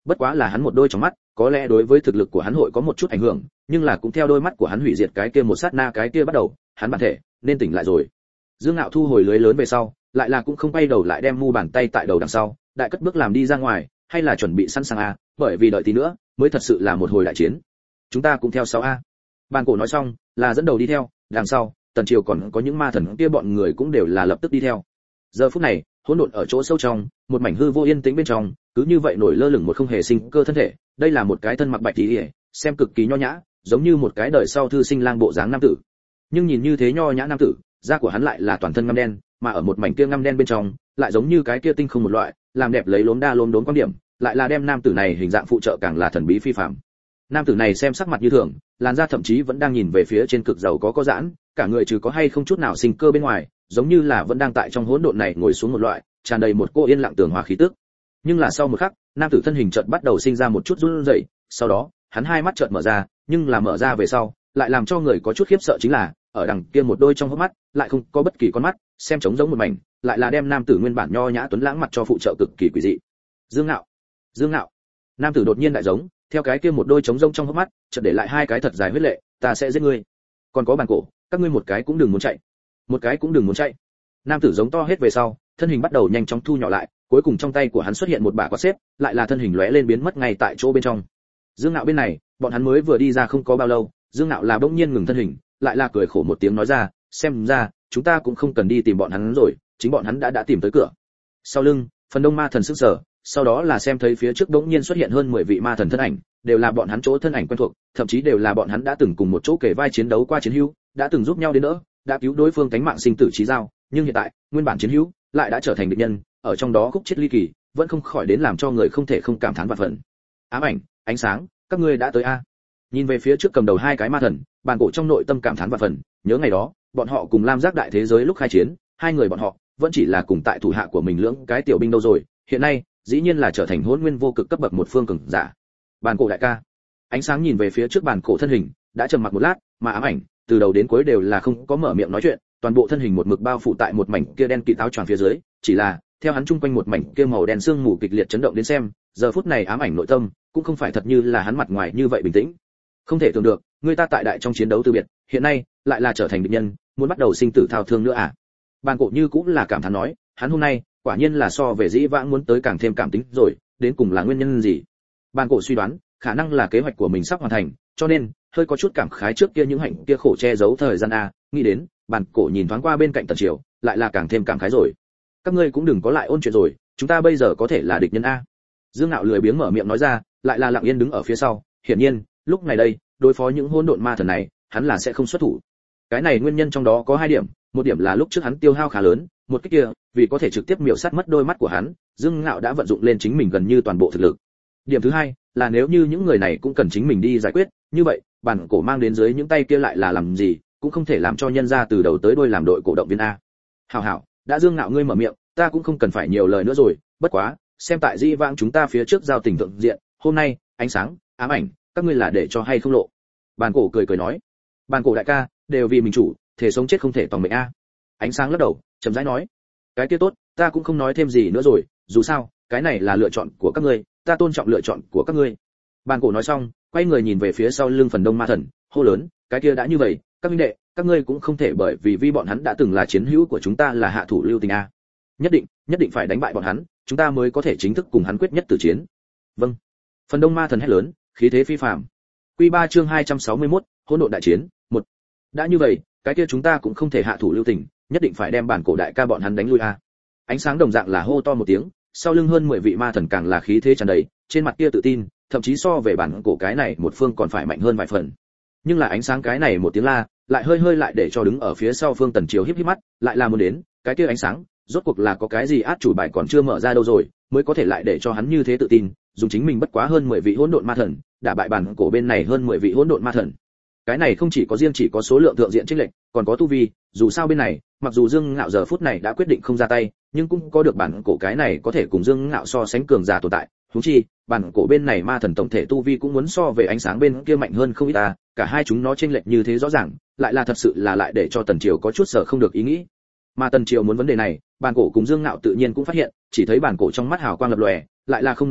bất quá là hắn một đôi trong mắt, có lẽ đối với thực lực của hắn hội có một chút ảnh hưởng, nhưng là cũng theo đôi mắt của hắn hủy diệt cái kia một sát na cái kia bắt đầu, hắn bản thể nên tỉnh lại rồi. Dương Ngạo thu hồi lưới lớn về sau, lại là cũng không quay đầu lại đem mu bàn tay tại đầu đằng sau, đại cất bước làm đi ra ngoài, hay là chuẩn bị sẵn sàng a, bởi vì đợi tí nữa mới thật sự là một hồi đại chiến. Chúng ta cũng theo sáu a. Bàn cổ nói xong, là dẫn đầu đi theo, đằng sau, Tần Triều còn có những ma thần kia bọn người cũng đều là lập tức đi theo. Giờ phút này, hỗn độn ở chỗ sâu trong, một mảnh hư vô yên tĩnh bên trong, cứ như vậy nổi lơ lửng một không hề sinh cơ thân thể, đây là một cái thân mặc bạch y, xem cực kỳ nho nhã, giống như một cái đời sau thư sinh lang bộ dáng nam tử. Nhưng nhìn như thế nho nhã nam tử, da của hắn lại là toàn thân ngăm đen, mà ở một mảnh kia ngăm đen bên trong, lại giống như cái kia tinh không một loại, làm đẹp lấy lốm đa lốm đốm quan điểm, lại là đem nam tử này hình dạng phụ trợ càng là thần bí phi phàm. Nam tử này xem sắc mặt như thường, làn da thậm chí vẫn đang nhìn về phía trên cực giàu có có giãn, cả người trừ có hay không chút nào sinh cơ bên ngoài, giống như là vẫn đang tại trong hỗn độn này ngồi xuống một loại, tràn đầy một cô yên lặng tường hòa khí tức. Nhưng là sau một khắc, nam tử thân hình chợt bắt đầu sinh ra một chút run rẩy, sau đó, hắn hai mắt chợt mở ra, nhưng là mở ra về sau, lại làm cho người có chút khiếp sợ chính là, ở đằng kia một đôi trong hốc mắt, lại không có bất kỳ con mắt, xem trống giống một mảnh, lại là đem nam tử nguyên bản nho nhã tuấn lãng mặt cho phụ trợ cực kỳ quỷ dị. Dương Ngạo, Dương Ngạo. Nam tử đột nhiên đại giống, theo cái kia một đôi trống rông trong hốc mắt, chợt để lại hai cái thật dài huyết lệ, ta sẽ giết ngươi. Còn có bàn cổ, các ngươi một cái cũng đừng muốn chạy. Một cái cũng đừng muốn chạy. Nam tử giống to hết về sau, thân hình bắt đầu nhanh chóng thu nhỏ lại, cuối cùng trong tay của hắn xuất hiện một bả quạt xếp, lại là thân hình lóe lên biến mất ngay tại chỗ bên trong. Dương Ngạo bên này, bọn hắn mới vừa đi ra không có bao lâu, Dương Ngạo là bỗng nhiên ngừng thân hình, lại là cười khổ một tiếng nói ra, xem ra chúng ta cũng không cần đi tìm bọn hắn rồi, chính bọn hắn đã đã tìm tới cửa. Sau lưng, phần đông ma thần sững sờ, sau đó là xem thấy phía trước bỗng nhiên xuất hiện hơn mười vị ma thần thân ảnh, đều là bọn hắn chỗ thân ảnh quen thuộc, thậm chí đều là bọn hắn đã từng cùng một chỗ kể vai chiến đấu qua chiến hữu, đã từng giúp nhau đến đỡ, đã cứu đối phương cánh mạng sinh tử chí giao, nhưng hiện tại, nguyên bản chiến hữu lại đã trở thành địch nhân, ở trong đó khúc chết ly kỳ, vẫn không khỏi đến làm cho người không thể không cảm thán vạn phần. Ám ảnh, ánh sáng, các ngươi đã tới a. Nhìn về phía trước cầm đầu hai cái ma thần, bàn cổ trong nội tâm cảm thán vạn phần, nhớ ngày đó, bọn họ cùng Lam Giác đại thế giới lúc khai chiến, hai người bọn họ vẫn chỉ là cùng tại thủ hạ của mình lưỡng cái tiểu binh đâu rồi, hiện nay, dĩ nhiên là trở thành hỗn nguyên vô cực cấp bậc một phương cường giả. Bàn cổ đại ca. Ánh sáng nhìn về phía trước bàn cổ thân hình, đã trầm mặc một lát, mà ám ảnh từ đầu đến cuối đều là không có mở miệng nói chuyện, toàn bộ thân hình một mực bao phủ tại một mảnh kia đen kịt áo choàng phía dưới, chỉ là theo hắn chung quanh một mảnh kia màu đen sương mù kịch liệt chấn động đến xem, giờ phút này ám ảnh nội tâm cũng không phải thật như là hắn mặt ngoài như vậy bình tĩnh. Không thể tưởng được, người ta tại đại trong chiến đấu từ biệt, hiện nay lại là trở thành địch nhân, muốn bắt đầu sinh tử thao thương nữa à? Bàn cổ như cũng là cảm thán nói, hắn hôm nay quả nhiên là so về dĩ vãng muốn tới càng thêm cảm tính rồi, đến cùng là nguyên nhân gì? Bàn cổ suy đoán, khả năng là kế hoạch của mình sắp hoàn thành, cho nên hơi có chút cảm khái trước kia những hạnh kia khổ che giấu thời gian a, nghĩ đến, bàn cổ nhìn thoáng qua bên cạnh Tần Triều, lại là càng thêm cảm khái rồi. Các ngươi cũng đừng có lại ôn chuyện rồi, chúng ta bây giờ có thể là địch nhân a. Dương Nạo lười biếng mở miệng nói ra, lại là lặng yên đứng ở phía sau, hiển nhiên, lúc này đây, đối phó những hỗn độn ma thần này, hắn là sẽ không xuất thủ. Cái này nguyên nhân trong đó có hai điểm, một điểm là lúc trước hắn tiêu hao khá lớn, một cái kia, vì có thể trực tiếp miểu sát mất đôi mắt của hắn, Dương Nạo đã vận dụng lên chính mình gần như toàn bộ thực lực. Điểm thứ hai, là nếu như những người này cũng cần chính mình đi giải quyết, như vậy, bản cổ mang đến dưới những tay kia lại là làm gì, cũng không thể làm cho nhân gia từ đầu tới đuôi làm đội cổ động viên a. Hảo hảo, đã Dương Nạo ngươi mở miệng, ta cũng không cần phải nhiều lời nữa rồi, bất quá, xem tại di vãng chúng ta phía trước giao tình thượng diện, hôm nay, ánh sáng, ám ảnh, các ngươi là để cho hay không lộ. Bản cổ cười cười nói, bản cổ đại ca, đều vì mình chủ, thể sống chết không thể toàn mệnh a. Ánh sáng lắc đầu, chậm rãi nói, cái kia tốt, ta cũng không nói thêm gì nữa rồi, dù sao, cái này là lựa chọn của các ngươi, ta tôn trọng lựa chọn của các ngươi. Bản cổ nói xong, quay người nhìn về phía sau lưng phần đông ma thần, hô lớn, cái kia đã như vậy, các huynh đệ, các ngươi cũng không thể bởi vì vi bọn hắn đã từng là chiến hữu của chúng ta là hạ thủ lưu tình a. Nhất định, nhất định phải đánh bại bọn hắn, chúng ta mới có thể chính thức cùng hắn quyết nhất tử chiến. Vâng. Phần đông ma thần hét lớn, khí thế phi phàm. Quy ba chương hai trăm sáu mươi mốt, hỗn độn đại chiến, một. Đã như vậy, cái kia chúng ta cũng không thể hạ thủ lưu tình, nhất định phải đem bản cổ đại ca bọn hắn đánh lui a. Ánh sáng đồng dạng là hô to một tiếng, sau lưng hơn mười vị ma thần càng là khí thế tràn đầy, trên mặt kia tự tin, thậm chí so về bản cổ cái này một phương còn phải mạnh hơn vài phần. Nhưng là ánh sáng cái này một tiếng la, lại hơi hơi lại để cho đứng ở phía sau Phương Tần Triều híp híp mắt, lại là muốn đến, cái kia ánh sáng, rốt cuộc là có cái gì át chủ bài còn chưa mở ra đâu rồi, mới có thể lại để cho hắn như thế tự tin, dùng chính mình bất quá hơn mười vị hỗn độn ma thần, đả bại bản cổ bên này hơn mười vị hỗn độn ma thần. Cái này không chỉ có riêng chỉ có số lượng thượng diện chênh lệch, còn có tu vi, dù sao bên này, mặc dù Dương Ngạo giờ phút này đã quyết định không ra tay, nhưng cũng có được bản cổ cái này có thể cùng Dương Ngạo so sánh cường giả tồn tại, huống chi, bản cổ bên này ma thần tổng thể tu vi cũng muốn so về ánh sáng bên kia mạnh hơn không ít ta, cả hai chúng nó chênh lệch như thế rõ ràng, lại là thật sự là lại để cho Tần Triều có chút sợ không được ý nghĩ. Mà Tần Triều muốn vấn đề này, bản cổ cùng Dương Ngạo tự nhiên cũng phát hiện, chỉ thấy bản cổ trong mắt hào quang lập lòe, lại là không nói gì,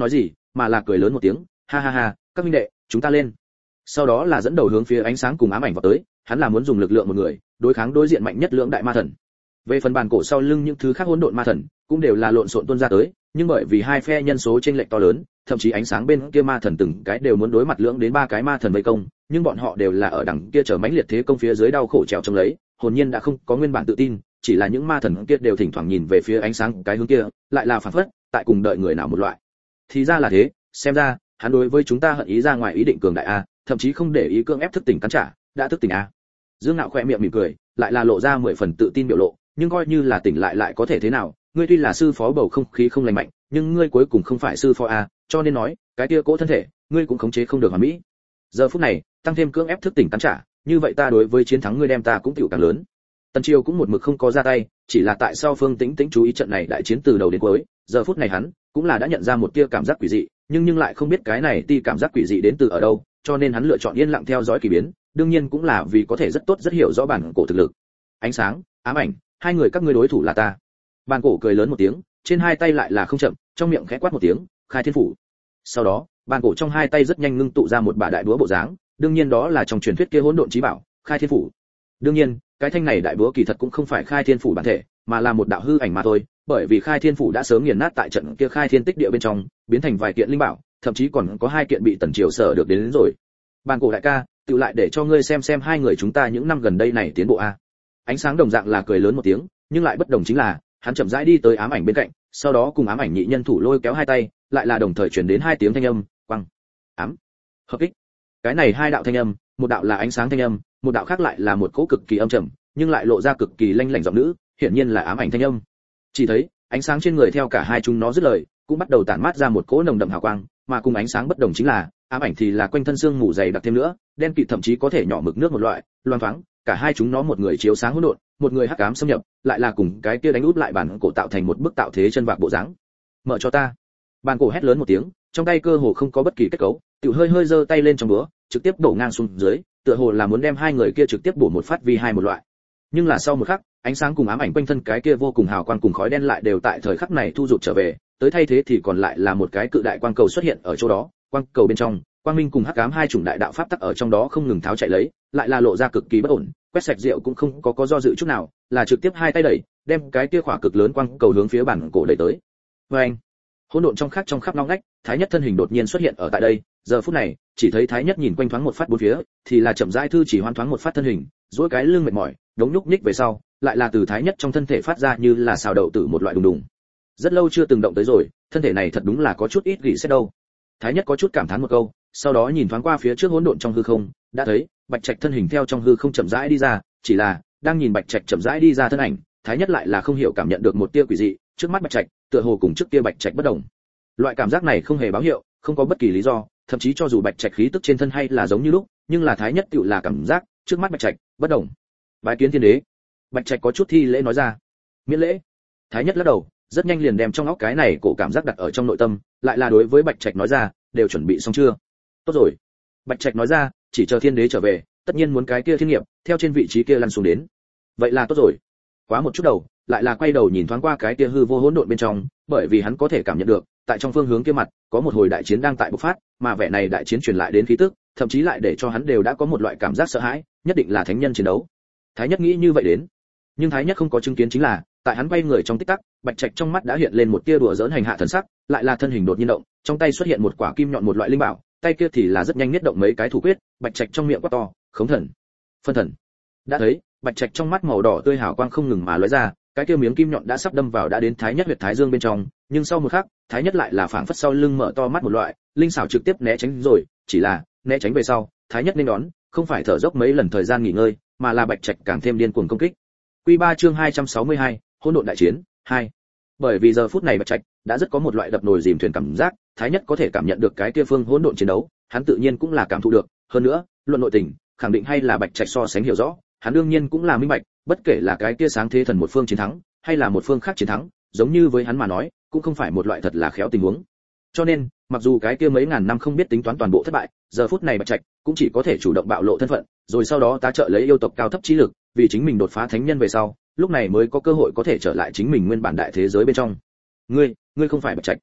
mà là cười lớn một tiếng, ha ha ha, các huynh đệ, chúng ta lên. Sau đó là dẫn đầu hướng phía ánh sáng cùng ám ảnh vào tới, hắn là muốn dùng lực lượng một người đối kháng đối diện mạnh nhất lưỡng đại ma thần. Về phần bàn cổ sau lưng những thứ khác hỗn độn ma thần cũng đều là lộn xộn tuôn ra tới, nhưng bởi vì hai phe nhân số chênh lệch to lớn, thậm chí ánh sáng bên kia ma thần từng cái đều muốn đối mặt lưỡng đến ba cái ma thần vây công, nhưng bọn họ đều là ở đằng kia trở mãnh liệt thế công phía dưới đau khổ trèo chống lấy, hồn nhiên đã không có nguyên bản tự tin, chỉ là những ma thần kia đều thỉnh thoảng nhìn về phía ánh sáng cái hướng kia, lại là phản phất tại cùng đợi người nào một loại. Thì ra là thế, xem ra hắn đối với chúng ta hận ý ra ngoài ý định cường đại a, thậm chí không để ý cưỡng ép thức tỉnh cắn trả, đã thức tỉnh a. Dương Nạo khẽ miệng mỉm cười, lại là lộ ra mười phần tự tin biểu lộ, nhưng coi như là tỉnh lại lại có thể thế nào, ngươi tuy là sư phó bầu không khí không lành mạnh, nhưng ngươi cuối cùng không phải sư phó a, cho nên nói, cái kia cỗ thân thể, ngươi cũng khống chế không được hoàn mỹ. Giờ phút này, tăng thêm cưỡng ép thức tỉnh cắn trả, như vậy ta đối với chiến thắng ngươi đem ta cũng tiểu càng lớn. Tần Triều cũng một mực không có ra tay, chỉ là tại sao Phương Tĩnh Tĩnh chú ý trận này đại chiến từ đầu đến cuối, giờ phút này hắn cũng là đã nhận ra một tia cảm giác quỷ dị, nhưng nhưng lại không biết cái này ti cảm giác quỷ dị đến từ ở đâu, cho nên hắn lựa chọn yên lặng theo dõi kỳ biến, đương nhiên cũng là vì có thể rất tốt rất hiểu rõ bản cổ thực lực. Ánh sáng, ám ảnh, hai người các ngươi đối thủ là ta. Bản cổ cười lớn một tiếng, trên hai tay lại là không chậm, trong miệng khẽ quát một tiếng, khai thiên phủ. Sau đó, bản cổ trong hai tay rất nhanh ngưng tụ ra một bả đại búa bộ dáng, đương nhiên đó là trong truyền thuyết kia hỗn độn chí bảo, khai thiên phủ. Đương nhiên, cái thanh này đại búa kỳ thật cũng không phải khai thiên phủ bản thể, mà là một đạo hư ảnh mà thôi, bởi vì khai thiên phủ đã sớm nghiền nát tại trận kia khai thiên tích địa bên trong, biến thành vài kiện linh bảo, thậm chí còn có hai kiện bị Tần Triều sở được đến, đến rồi. Bản cổ đại ca, tự lại để cho ngươi xem xem hai người chúng ta những năm gần đây này tiến bộ a. Ánh sáng đồng dạng là cười lớn một tiếng, nhưng lại bất đồng chính là, hắn chậm rãi đi tới ám ảnh bên cạnh, sau đó cùng ám ảnh nhị nhân thủ lôi kéo hai tay, lại là đồng thời truyền đến hai tiếng thanh âm, quăng, ám, hợp kích. Cái này hai đạo thanh âm, một đạo là ánh sáng thanh âm, một đạo khác lại là một cỗ cực kỳ âm trầm, nhưng lại lộ ra cực kỳ lanh lảnh giọng nữ, hiển nhiên là ám ảnh thanh âm. Chỉ thấy, ánh sáng trên người theo cả hai chúng nó dứt lời, cũng bắt đầu tản mát ra một cỗ nồng đậm hào quang, mà cùng ánh sáng bất đồng chính là, ám ảnh thì là quanh thân xương mù dày đặc thêm nữa, đen kịt thậm chí có thể nhỏ mực nước một loại, loang thoáng, cả hai chúng nó một người chiếu sáng hỗn độn, một người hắc ám xâm nhập, lại là cùng cái kia đánh úp lại bản cổ tạo thành một bức tạo thế chân vạc bộ dáng. Mở cho ta. Bản cổ hét lớn một tiếng, trong tay cơ hồ không có bất kỳ kết cấu, tiểu hơi hơi giơ tay lên trong búa, trực tiếp đổ ngang xuống dưới, tựa hồ là muốn đem hai người kia trực tiếp bổ một phát vi hai một loại. Nhưng là sau một khắc, ánh sáng cùng ám ảnh quanh thân cái kia vô cùng hào quang cùng khói đen lại đều tại thời khắc này thu rụt trở về, tới thay thế thì còn lại là một cái cự đại quang cầu xuất hiện ở chỗ đó, quang cầu bên trong, quang minh cùng hắc ám hai chủng đại đạo pháp tắc ở trong đó không ngừng tháo chạy lấy, lại là lộ ra cực kỳ bất ổn, quét sạch rượu cũng không có có do dự chút nào, là trực tiếp hai tay đẩy, đem cái kia khỏa cực lớn quang cầu hướng phía bản cổ đẩy tới. Oeng! Hỗn độn trong khắc trong khắp ngóc ngách, Thái Nhất thân hình đột nhiên xuất hiện ở tại đây, giờ phút này, chỉ thấy Thái Nhất nhìn quanh thoáng một phát bốn phía, thì là chậm rãi thư chỉ hoan thoáng một phát thân hình, duỗi cái lưng mệt mỏi, đống nhúc nhích về sau, lại là từ Thái Nhất trong thân thể phát ra như là xào đậu tử một loại đùng đùng. Rất lâu chưa từng động tới rồi, thân thể này thật đúng là có chút ít gỉ xét đâu. Thái Nhất có chút cảm thán một câu, sau đó nhìn thoáng qua phía trước hỗn độn trong hư không, đã thấy Bạch Trạch thân hình theo trong hư không chậm rãi đi ra, chỉ là đang nhìn Bạch Trạch chậm rãi đi ra thân ảnh, Thái Nhất lại là không hiểu cảm nhận được một tia quỷ dị, trước mắt Bạch Trạch, tựa hồ cùng trước kia Bạch Trạch bất đồng. Loại cảm giác này không hề báo hiệu, không có bất kỳ lý do, thậm chí cho dù Bạch Trạch khí tức trên thân hay là giống như lúc, nhưng là Thái Nhất tựu là cảm giác, trước mắt Bạch Trạch bất đồng. Bái kiến thiên đế. Bạch Trạch có chút thi lễ nói ra. Miễn lễ. Thái Nhất lắc đầu, rất nhanh liền đem trong óc cái này cổ cảm giác đặt ở trong nội tâm, lại là đối với Bạch Trạch nói ra, đều chuẩn bị xong chưa? Tốt rồi. Bạch Trạch nói ra, chỉ chờ thiên đế trở về, tất nhiên muốn cái kia thiên nghiệp, theo trên vị trí kia lăn xuống đến. Vậy là tốt rồi. Quá một chút đầu, lại là quay đầu nhìn thoáng qua cái kia hư vô hỗn độn bên trong, bởi vì hắn có thể cảm nhận được, tại trong phương hướng kia mặt, có một hồi đại chiến đang tại bộc phát, mà vẻ này đại chiến truyền lại đến khí tức, thậm chí lại để cho hắn đều đã có một loại cảm giác sợ hãi, nhất định là thánh nhân chiến đấu. Thái Nhất nghĩ như vậy đến, nhưng Thái Nhất không có chứng kiến chính là, tại hắn bay người trong tích tắc, Bạch Trạch trong mắt đã hiện lên một tia đùa giỡn hành hạ thần sắc, lại là thân hình đột nhiên động, trong tay xuất hiện một quả kim nhọn một loại linh bảo, tay kia thì là rất nhanh nhất động mấy cái thủ quyết, Bạch Trạch trong miệng quát to, khống thần, phân thần. Đã thấy, Bạch Trạch trong mắt màu đỏ tươi hào quang không ngừng mà lóe ra, cái kia miếng kim nhọn đã sắp đâm vào đã đến Thái Nhất huyệt thái dương bên trong, nhưng sau một khắc, Thái Nhất lại là phảng phất sau lưng mở to mắt một loại, linh xảo trực tiếp né tránh rồi, chỉ là né tránh về sau, Thái Nhất nên đón, không phải thở dốc mấy lần thời gian nghỉ ngơi, mà là Bạch Trạch càng thêm điên cuồng công kích. Quy ba chương hai trăm sáu mươi hai, hỗn độn đại chiến hai. Bởi vì giờ phút này Bạch Trạch đã rất có một loại đập nồi dìm thuyền cảm giác, Thái Nhất có thể cảm nhận được cái kia phương hỗn độn chiến đấu, hắn tự nhiên cũng là cảm thụ được, hơn nữa, luận nội tình, khẳng định hay là Bạch Trạch so sánh hiểu rõ, hắn đương nhiên cũng là minh bạch, bất kể là cái kia sáng thế thần một phương chiến thắng, hay là một phương khác chiến thắng, giống như với hắn mà nói, cũng không phải một loại thật là khéo tình huống. Cho nên, mặc dù cái kia mấy ngàn năm không biết tính toán toàn bộ thất bại, giờ phút này Bạch Trạch cũng chỉ có thể chủ động bạo lộ thân phận, rồi sau đó tá trợ lấy yêu tộc cao thấp trí lực, vì chính mình đột phá thánh nhân về sau, lúc này mới có cơ hội có thể trở lại chính mình nguyên bản đại thế giới bên trong. Ngươi, ngươi không phải Bạch Trạch.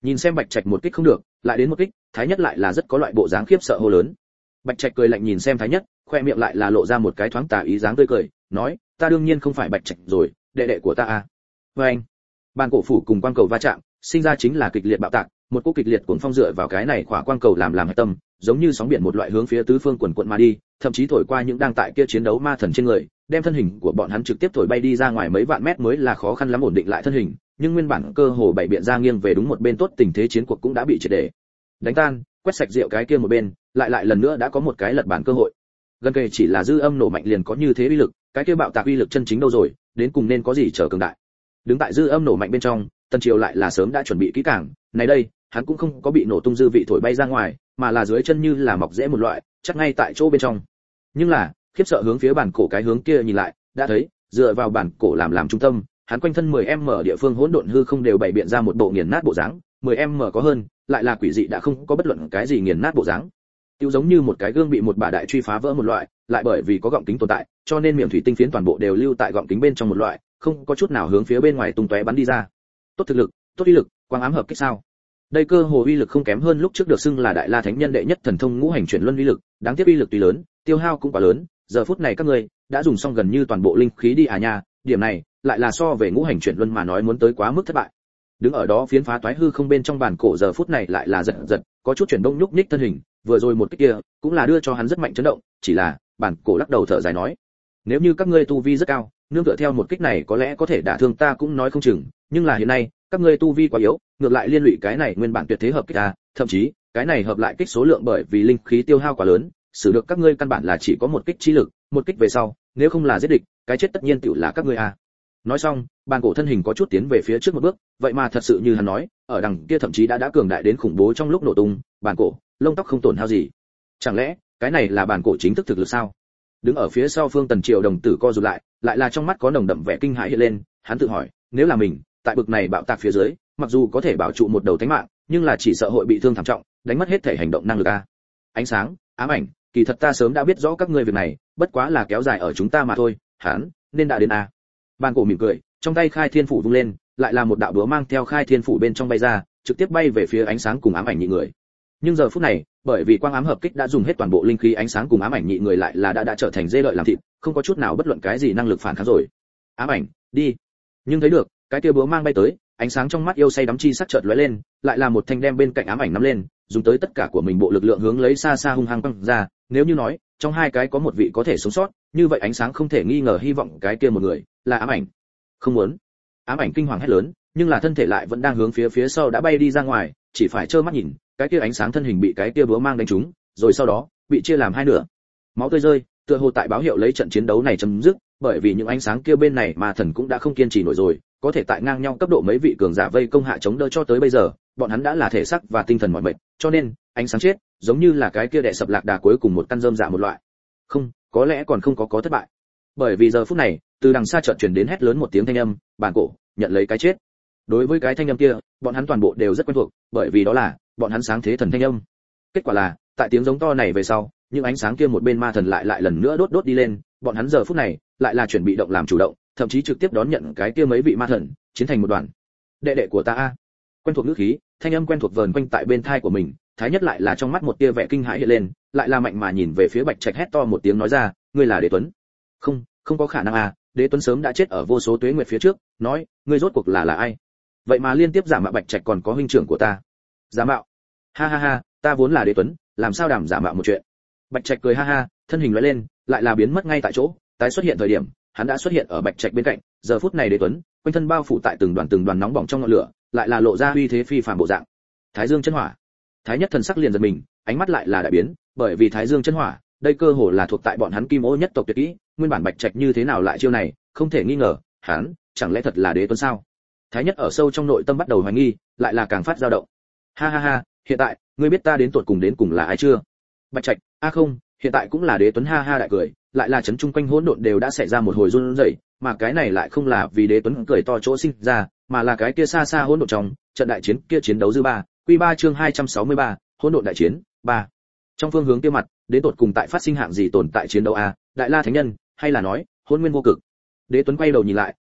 Nhìn xem Bạch Trạch một kích không được, lại đến một kích, Thái Nhất lại là rất có loại bộ dáng khiếp sợ hô lớn. Bạch Trạch cười lạnh nhìn xem Thái Nhất, khoe miệng lại là lộ ra một cái thoáng tà ý dáng tươi cười, nói, ta đương nhiên không phải Bạch Trạch rồi, đệ đệ của ta à. Và anh, bàn cổ phủ cùng quang cầu va chạm, sinh ra chính là kịch liệt bạo tạc, một cú kịch liệt cuồng phong dựa vào cái này khỏa quang cầu làm làm hạch tâm, giống như sóng biển một loại hướng phía tứ phương quần quận mà đi, thậm chí thổi qua những đang tại kia chiến đấu ma thần trên người, đem thân hình của bọn hắn trực tiếp thổi bay đi ra ngoài mấy vạn mét mới là khó khăn lắm ổn định lại thân hình, nhưng nguyên bản cơ hồ bảy biện ra nghiêng về đúng một bên tốt tình thế chiến cuộc cũng đã bị triệt để đánh tan, quét sạch rượu cái kia một bên, lại lại lần nữa đã có một cái lật bản cơ hội. Gần kề chỉ là dư âm nổ mạnh liền có như thế uy lực, cái kia bạo tạc uy lực chân chính đâu rồi, đến cùng nên có gì chờ cường đại. Đứng tại dư âm nổ mạnh bên trong, Tần Triều lại là sớm đã chuẩn bị kỹ càng, này đây, hắn cũng không có bị nổ tung dư vị thổi bay ra ngoài, mà là dưới chân như là mọc rễ một loại, chắc ngay tại chỗ bên trong. Nhưng là, khiếp sợ hướng phía bản cổ cái hướng kia nhìn lại, đã thấy, dựa vào bản cổ làm làm trung tâm, hắn quanh thân mười em em địa phương hỗn độn hư không đều bày biện ra một bộ nghiền nát bộ dáng, mười em em có hơn, lại là quỷ dị đã không có bất luận cái gì nghiền nát bộ dáng. Tiêu giống như một cái gương bị một bả đại truy phá vỡ một loại, lại bởi vì có gọng kính tồn tại, cho nên miệng thủy tinh phiến toàn bộ đều lưu tại gọng kính bên trong một loại, không có chút nào hướng phía bên ngoài tung tóe bắn đi ra. Tốt thực lực, tốt uy lực, quang ám hợp kích sao? Đây cơ hồ uy lực không kém hơn lúc trước được xưng là đại la thánh nhân đệ nhất thần thông ngũ hành chuyển luân uy lực, đáng tiếc uy lực tuy lớn, tiêu hao cũng quá lớn, giờ phút này các ngươi đã dùng xong gần như toàn bộ linh khí đi à nha, điểm này lại là so về ngũ hành chuyển luân mà nói muốn tới quá mức thất bại. Đứng ở đó phiến phá toái hư không bên trong bản cổ giờ phút này lại là giật giật, có chút chuyển động nhúc nhích thân hình, vừa rồi một cái kia cũng là đưa cho hắn rất mạnh chấn động, chỉ là bản cổ lắc đầu thở dài nói, nếu như các ngươi tu vi rất cao, nương tựa theo một kích này có lẽ có thể đả thương ta cũng nói không chừng, nhưng là hiện nay các ngươi tu vi quá yếu, ngược lại liên lụy cái này nguyên bản tuyệt thế hợp kích ta, thậm chí cái này hợp lại kích số lượng bởi vì linh khí tiêu hao quá lớn, sử được các ngươi căn bản là chỉ có một kích chi lực, một kích về sau, nếu không là giết địch, cái chết tất nhiên tựu là các ngươi a. Nói xong, bàn cổ thân hình có chút tiến về phía trước một bước, vậy mà thật sự như hắn nói, ở đằng kia thậm chí đã đã cường đại đến khủng bố trong lúc nổ tung, bàn cổ, lông tóc không tổn hao gì. Chẳng lẽ, cái này là bàn cổ chính thức thực lực sao? Đứng ở phía sau Phương Tần Triều đồng tử co rụt lại, lại là trong mắt có nồng đậm vẻ kinh hãi hiện lên, hắn tự hỏi, nếu là mình, tại bực này bạo tạc phía dưới, mặc dù có thể bảo trụ một đầu tính mạng, nhưng là chỉ sợ hội bị thương thảm trọng, đánh mất hết thể hành động năng lực a. Ánh sáng, ám ảnh, kỳ thật ta sớm đã biết rõ các ngươi việc này, bất quá là kéo dài ở chúng ta mà thôi, hắn nên đã đến a. Bàn cổ mỉm cười, trong tay khai thiên phủ vung lên, lại là một đạo búa mang theo khai thiên phủ bên trong bay ra, trực tiếp bay về phía ánh sáng cùng ám ảnh nhị người. Nhưng giờ phút này, bởi vì quang ám hợp kích đã dùng hết toàn bộ linh khí, ánh sáng cùng ám ảnh nhị người lại là đã đã trở thành dê lợi làm thịt, không có chút nào bất luận cái gì năng lực phản kháng rồi. Ám ảnh, đi. Nhưng thấy được, cái kia búa mang bay tới, ánh sáng trong mắt yêu say đắm chi sắc chợt lóe lên, lại là một thanh đem bên cạnh ám ảnh nắm lên, dùng tới tất cả của mình bộ lực lượng hướng lấy xa xa hung hăng quăng ra, nếu như nói, trong hai cái có một vị có thể sống sót, như vậy ánh sáng không thể nghi ngờ hy vọng cái kia một người là ám ảnh. Không muốn. Ám ảnh kinh hoàng hét lớn, nhưng là thân thể lại vẫn đang hướng phía phía sau đã bay đi ra ngoài, chỉ phải trơ mắt nhìn, cái kia ánh sáng thân hình bị cái kia búa mang đánh trúng, rồi sau đó bị chia làm hai nửa. Máu tươi rơi, tựa hồ tại báo hiệu lấy trận chiến đấu này chấm dứt, bởi vì những ánh sáng kia bên này mà thần cũng đã không kiên trì nổi rồi, có thể tại ngang nhau cấp độ mấy vị cường giả vây công hạ chống đỡ cho tới bây giờ, bọn hắn đã là thể xác và tinh thần mỏi mệt, cho nên ánh sáng chết, giống như là cái kia đè sập lạc đà cuối cùng một căn rơm dạ một loại. Không, có lẽ còn không có có thất bại. Bởi vì giờ phút này, từ đằng xa chợt truyền đến hét lớn một tiếng thanh âm, bản cổ, nhận lấy cái chết. Đối với cái thanh âm kia, bọn hắn toàn bộ đều rất quen thuộc, bởi vì đó là bọn hắn sáng thế thần thanh âm. Kết quả là, tại tiếng giống to này về sau, những ánh sáng kia một bên ma thần lại lại lần nữa đốt đốt đi lên, bọn hắn giờ phút này lại là chuẩn bị động làm chủ động, thậm chí trực tiếp đón nhận cái kia mấy vị ma thần, chiến thành một đoàn. Đệ đệ của ta a. Quen thuộc ngữ khí, thanh âm quen thuộc vờn quanh tại bên tai của mình, Thái Nhất lại là trong mắt một tia vẻ kinh hãi hiện lên, lại là mạnh mà nhìn về phía Bạch Trạch hét to một tiếng nói ra, ngươi là Đế Tuấn? Không, không có khả năng a, Đế Tuấn sớm đã chết ở vô số tuế nguyệt phía trước, nói, ngươi rốt cuộc là là ai? Vậy mà liên tiếp giả mạo Bạch Trạch còn có huynh trưởng của ta. Giả mạo? Ha ha ha, ta vốn là Đế Tuấn, làm sao đảm giả mạo một chuyện? Bạch Trạch cười ha ha, thân hình lóe lên, lại là biến mất ngay tại chỗ, tái xuất hiện thời điểm, hắn đã xuất hiện ở Bạch Trạch bên cạnh, giờ phút này Đế Tuấn, quanh thân bao phủ tại từng đoàn từng đoàn nóng bỏng trong ngọn lửa, lại là lộ ra uy thế phi phàm bộ dạng. Thái Dương chân hỏa. Thái Nhất thần sắc liền giật mình, ánh mắt lại là đại biến, bởi vì Thái Dương chân hỏa, đây cơ hồ là thuộc tại bọn hắn Kim Ô nhất tộc tuyệt kỹ, nguyên bản Bạch Trạch như thế nào lại chiêu này, không thể nghi ngờ, hắn, chẳng lẽ thật là Đế Tuấn sao? Thái Nhất ở sâu trong nội tâm bắt đầu hoài nghi, lại là càng phát dao động. Ha ha ha, hiện tại, ngươi biết ta đến tuột cùng đến cùng là ai chưa? Bạch Trạch, a không, hiện tại cũng là Đế Tuấn ha ha đại cười, lại là chấn chung quanh hỗn độn đều đã xảy ra một hồi run rẩy, mà cái này lại không là vì Đế Tuấn cười to chỗ sinh ra, mà là cái kia xa xa hỗn độn trong trận đại chiến kia chiến đấu dư ba, quy ba chương hai trăm sáu mươi ba, hỗn độn đại chiến ba. Trong phương hướng kia mặt, đến tột cùng tại phát sinh hạng gì tồn tại chiến đấu a, Đại La Thánh Nhân, hay là nói, Hỗn Nguyên Vô Cực? Đế Tuấn quay đầu nhìn lại,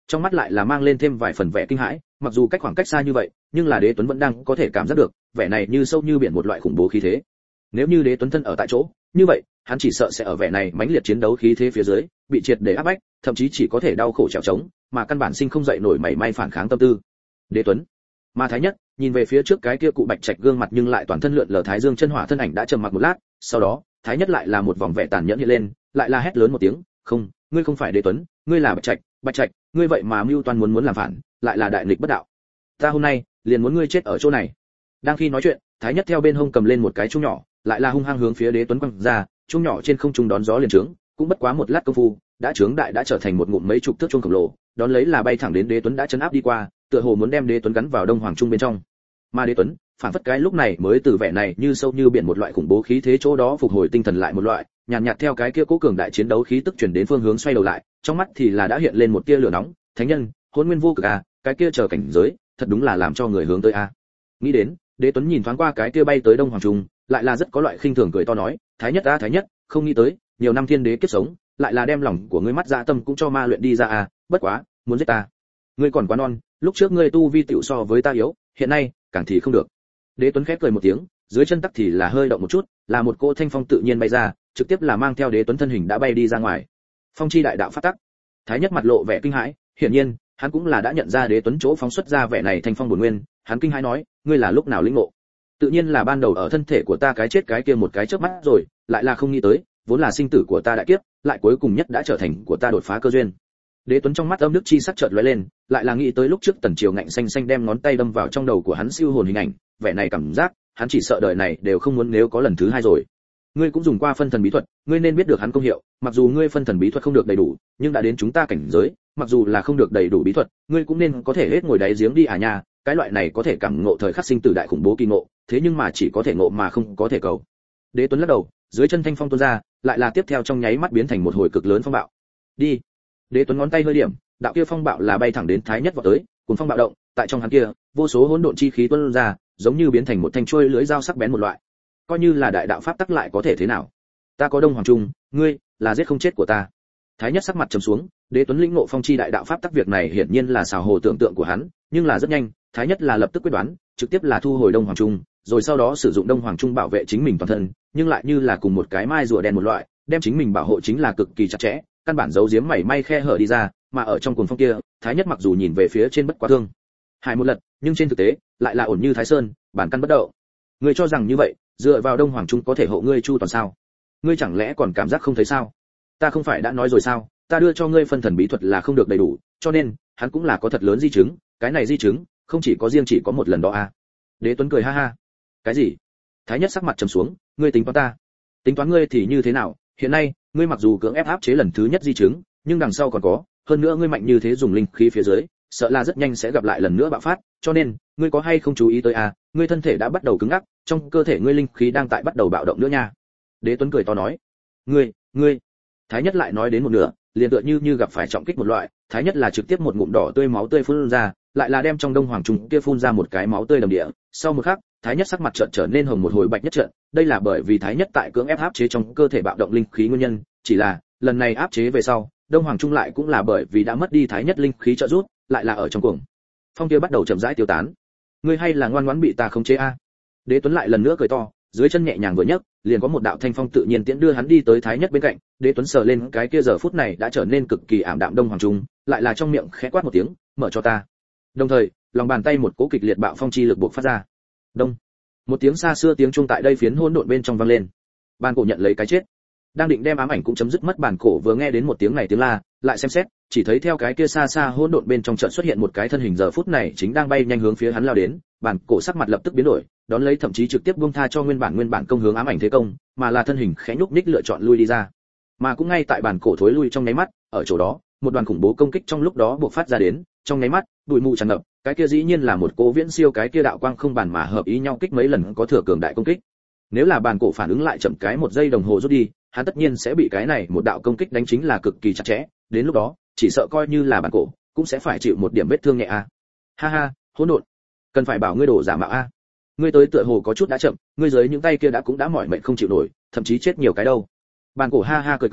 trong mắt lại là mang lên thêm vài phần vẻ kinh hãi, mặc dù cách khoảng cách xa như vậy, nhưng là Đế Tuấn vẫn đang có thể cảm giác được, vẻ này như sâu như biển một loại khủng bố khí thế. Nếu như Đế Tuấn thân ở tại chỗ, như vậy, hắn chỉ sợ sẽ ở vẻ này mãnh liệt chiến đấu khí thế phía dưới, bị triệt để áp bách, thậm chí chỉ có thể đau khổ trèo trống, mà căn bản sinh không dậy nổi mảy may phản kháng tâm tư. Đế Tuấn, mà Thái Nhất, nhìn về phía trước cái kia cụ bạch trạch gương mặt nhưng lại toàn thân lượn lờ thái dương chân hỏa thân ảnh đã trầm mặc một lát, sau đó, Thái Nhất lại là một vòng vẻ tàn nhẫn hiện lên, lại là hét lớn một tiếng, "Không, ngươi không phải Đế Tuấn, ngươi là Bạch Trạch, Bạch Trạch, ngươi vậy mà mưu toan muốn muốn làm phản, lại là đại nghịch bất đạo. Ta hôm nay liền muốn ngươi chết ở chỗ này." Đang khi nói chuyện, Thái Nhất theo bên hông cầm lên một cái chuông nhỏ, lại là hung hăng hướng phía Đế Tuấn quăng ra, chuông nhỏ trên không trung đón gió liền trướng, cũng bất quá một lát công phu, đã trướng đại đã trở thành một ngụm mấy chục thước chuông khổng lồ, đón lấy là bay thẳng đến Đế Tuấn đã chấn áp đi qua, tựa hồ muốn đem Đế Tuấn gắn vào Đông Hoàng Trung bên trong. Mà Đế Tuấn, phản phất cái lúc này mới từ vẻ này như sâu như biển một loại khủng bố khí thế chỗ đó phục hồi tinh thần lại một loại, nhàn nhạt, nhạt theo cái kia cố cường đại chiến đấu khí tức chuyển đến phương hướng xoay đầu lại, trong mắt thì là đã hiện lên một tia lửa nóng, "Thánh nhân, hỗn nguyên vô cực a, cái kia chờ cảnh giới, thật đúng là làm cho người hướng tới a." Nghĩ đến, Đế Tuấn nhìn thoáng qua cái kia bay tới Đông Hoàng Trung, lại là rất có loại khinh thường cười to nói, "Thái Nhất a Thái Nhất, không nghĩ tới, nhiều năm thiên đế kiếp sống, lại là đem lòng của ngươi mắt dạ tâm cũng cho ma luyện đi ra a, bất quá, muốn giết ta, ngươi còn quá non, lúc trước ngươi tu vi tiểu so với ta yếu, hiện nay, càng thì không được." Đế Tuấn khép cười một tiếng, dưới chân tắc thì là hơi động một chút, là một cỗ thanh phong tự nhiên bay ra, trực tiếp là mang theo Đế Tuấn thân hình đã bay đi ra ngoài. Phong chi đại đạo phát tắc. Thái Nhất mặt lộ vẻ kinh hãi, hiển nhiên, hắn cũng là đã nhận ra Đế Tuấn chỗ phóng xuất ra vẻ này thanh phong bổn nguyên, hắn kinh hãi nói, "Ngươi là lúc nào lĩnh ngộ?" "Tự nhiên là ban đầu ở thân thể của ta cái chết cái kia một cái chớp mắt rồi, lại là không nghĩ tới, vốn là sinh tử của ta đại kiếp, lại cuối cùng nhất đã trở thành của ta đột phá cơ duyên." Đế Tuấn trong mắt âm đức chi sắc chợt lóe lên, lại là nghĩ tới lúc trước Tần Triều ngạnh xanh xanh đem ngón tay đâm vào trong đầu của hắn siêu hồn hình ảnh, vẻ này cảm giác, hắn chỉ sợ đời này đều không muốn nếu có lần thứ hai rồi. "Ngươi cũng dùng qua phân thần bí thuật, ngươi nên biết được hắn công hiệu, mặc dù ngươi phân thần bí thuật không được đầy đủ, nhưng đã đến chúng ta cảnh giới, mặc dù là không được đầy đủ bí thuật, ngươi cũng nên có thể hết ngồi đáy giếng đi à nha, cái loại này có thể cảm ngộ thời khắc sinh tử đại khủng bố kỳ ngộ, thế nhưng mà chỉ có thể ngộ mà không có thể cầu." Đế Tuấn lắc đầu, dưới chân thanh phong tuôn ra, lại là tiếp theo trong nháy mắt biến thành một hồi cực lớn phong bạo. "Đi." Đế Tuấn ngón tay hơi điểm, đạo kia phong bạo là bay thẳng đến Thái Nhất vọt tới, cuốn phong bạo động, tại trong hắn kia, vô số hỗn độn chi khí tuôn ra, giống như biến thành một thanh chuôi lưỡi dao sắc bén một loại. Coi như là đại đạo pháp tắc lại có thể thế nào? Ta có Đông Hoàng Trung, ngươi là giết không chết của ta. Thái Nhất sắc mặt trầm xuống, Đế Tuấn lĩnh ngộ phong chi đại đạo pháp tắc việc này hiển nhiên là xào hồ tưởng tượng của hắn, nhưng là rất nhanh, Thái Nhất là lập tức quyết đoán, trực tiếp là thu hồi Đông Hoàng Trung, rồi sau đó sử dụng Đông Hoàng Trung bảo vệ chính mình toàn thân, nhưng lại như là cùng một cái mai rùa đen một loại, đem chính mình bảo hộ chính là cực kỳ chặt chẽ, căn bản giấu giếm mảy may khe hở đi ra, mà ở trong cuồng phong kia, Thái Nhất mặc dù nhìn về phía trên bất quá thương hại một lần, nhưng trên thực tế lại là ổn như Thái Sơn, bản căn bất động. Ngươi cho rằng như vậy, dựa vào Đông Hoàng Trung có thể hộ ngươi chu toàn sao? Ngươi chẳng lẽ còn cảm giác không thấy sao? Ta không phải đã nói rồi sao, ta đưa cho ngươi phân thần bí thuật là không được đầy đủ, cho nên hắn cũng là có thật lớn di chứng, cái này di chứng không chỉ có riêng chỉ có một lần đó à? Đế Tuấn cười ha ha. Cái gì? Thái Nhất sắc mặt trầm xuống, ngươi tính toán ta? Tính toán ngươi thì như thế nào? Hiện nay, ngươi mặc dù cưỡng ép áp chế lần thứ nhất di chứng, nhưng đằng sau còn có, hơn nữa ngươi mạnh như thế dùng linh khí phía dưới, sợ là rất nhanh sẽ gặp lại lần nữa bạo phát, cho nên, ngươi có hay không chú ý tới à, ngươi thân thể đã bắt đầu cứng ngắc, trong cơ thể ngươi linh khí đang tại bắt đầu bạo động nữa nha. Đế Tuấn cười to nói, ngươi, ngươi. Thái Nhất lại nói đến một nửa, liền tựa như như gặp phải trọng kích một loại, Thái Nhất là trực tiếp một ngụm đỏ tươi máu tươi phun ra, lại là đem trong Đông Hoàng Trung kia phun ra một cái máu tươi đầm địa. Sau một khắc, Thái Nhất sắc mặt chợt trở nên hồng một hồi bạch nhất trận, đây là bởi vì Thái Nhất tại cưỡng ép áp chế trong cơ thể bạo động linh khí nguyên nhân, chỉ là, lần này áp chế về sau, Đông Hoàng Trung lại cũng là bởi vì đã mất đi Thái Nhất linh khí trợ giúp, lại là ở trong cuồng phong kia bắt đầu chậm rãi tiêu tán. Ngươi hay là ngoan ngoãn bị ta khống chế a? Đế Tuấn lại lần nữa cười to, dưới chân nhẹ nhàng vừa nhấc, liền có một đạo thanh phong tự nhiên tiễn đưa hắn đi tới Thái Nhất bên cạnh. Đế Tuấn sờ lên cái kia giờ phút này đã trở nên cực kỳ ảm đạm Đông Hoàng Trung, lại là trong miệng khẽ quát một tiếng, mở cho ta. Đồng thời, lòng bàn tay một cỗ kịch liệt bạo phong chi lực buộc phát ra. Đông. Một tiếng xa xưa tiếng chuông tại đây phiến hỗn độn bên trong vang lên. Bàn cổ nhận lấy cái chết. Đang định đem ám ảnh cũng chấm dứt mất, bàn cổ vừa nghe đến một tiếng này tiếng la, lại xem xét, chỉ thấy theo cái kia xa xa hỗn độn bên trong chợt xuất hiện một cái thân hình giờ phút này chính đang bay nhanh hướng phía hắn lao đến. Bàn cổ sắc mặt lập tức biến đổi, đón lấy thậm chí trực tiếp buông tha cho nguyên bản nguyên bản công hướng ám ảnh thế công, mà là thân hình khẽ nhúc nhích lựa chọn lui đi ra. Mà cũng ngay tại bàn cổ thối lui trong nháy mắt, ở chỗ đó, một đoàn khủng bố công kích trong lúc đó bộc phát ra đến, trong nháy mắt, bụi mù tràn ngập, cái kia dĩ nhiên là một cố viễn siêu cái kia đạo quang không bàn mà hợp ý nhau kích mấy lần có thừa cường đại công kích. Nếu là bàn cổ phản ứng lại chậm cái một giây đồng hồ rút đi, hắn tất nhiên sẽ bị cái này một đạo công kích đánh chính là cực kỳ chặt chẽ, đến lúc đó, chỉ sợ coi như là bàn cổ, cũng sẽ phải chịu một điểm vết thương nhẹ a. Ha ha, hỗn độn, cần phải bảo ngươi đổ giả mạo a. Ngươi tới tựa hồ có chút đã chậm, ngươi dưới những tay kia đã cũng đã mỏi mệt không chịu nổi, thậm chí chết nhiều cái đâu. Bàn cổ ha ha cười cười,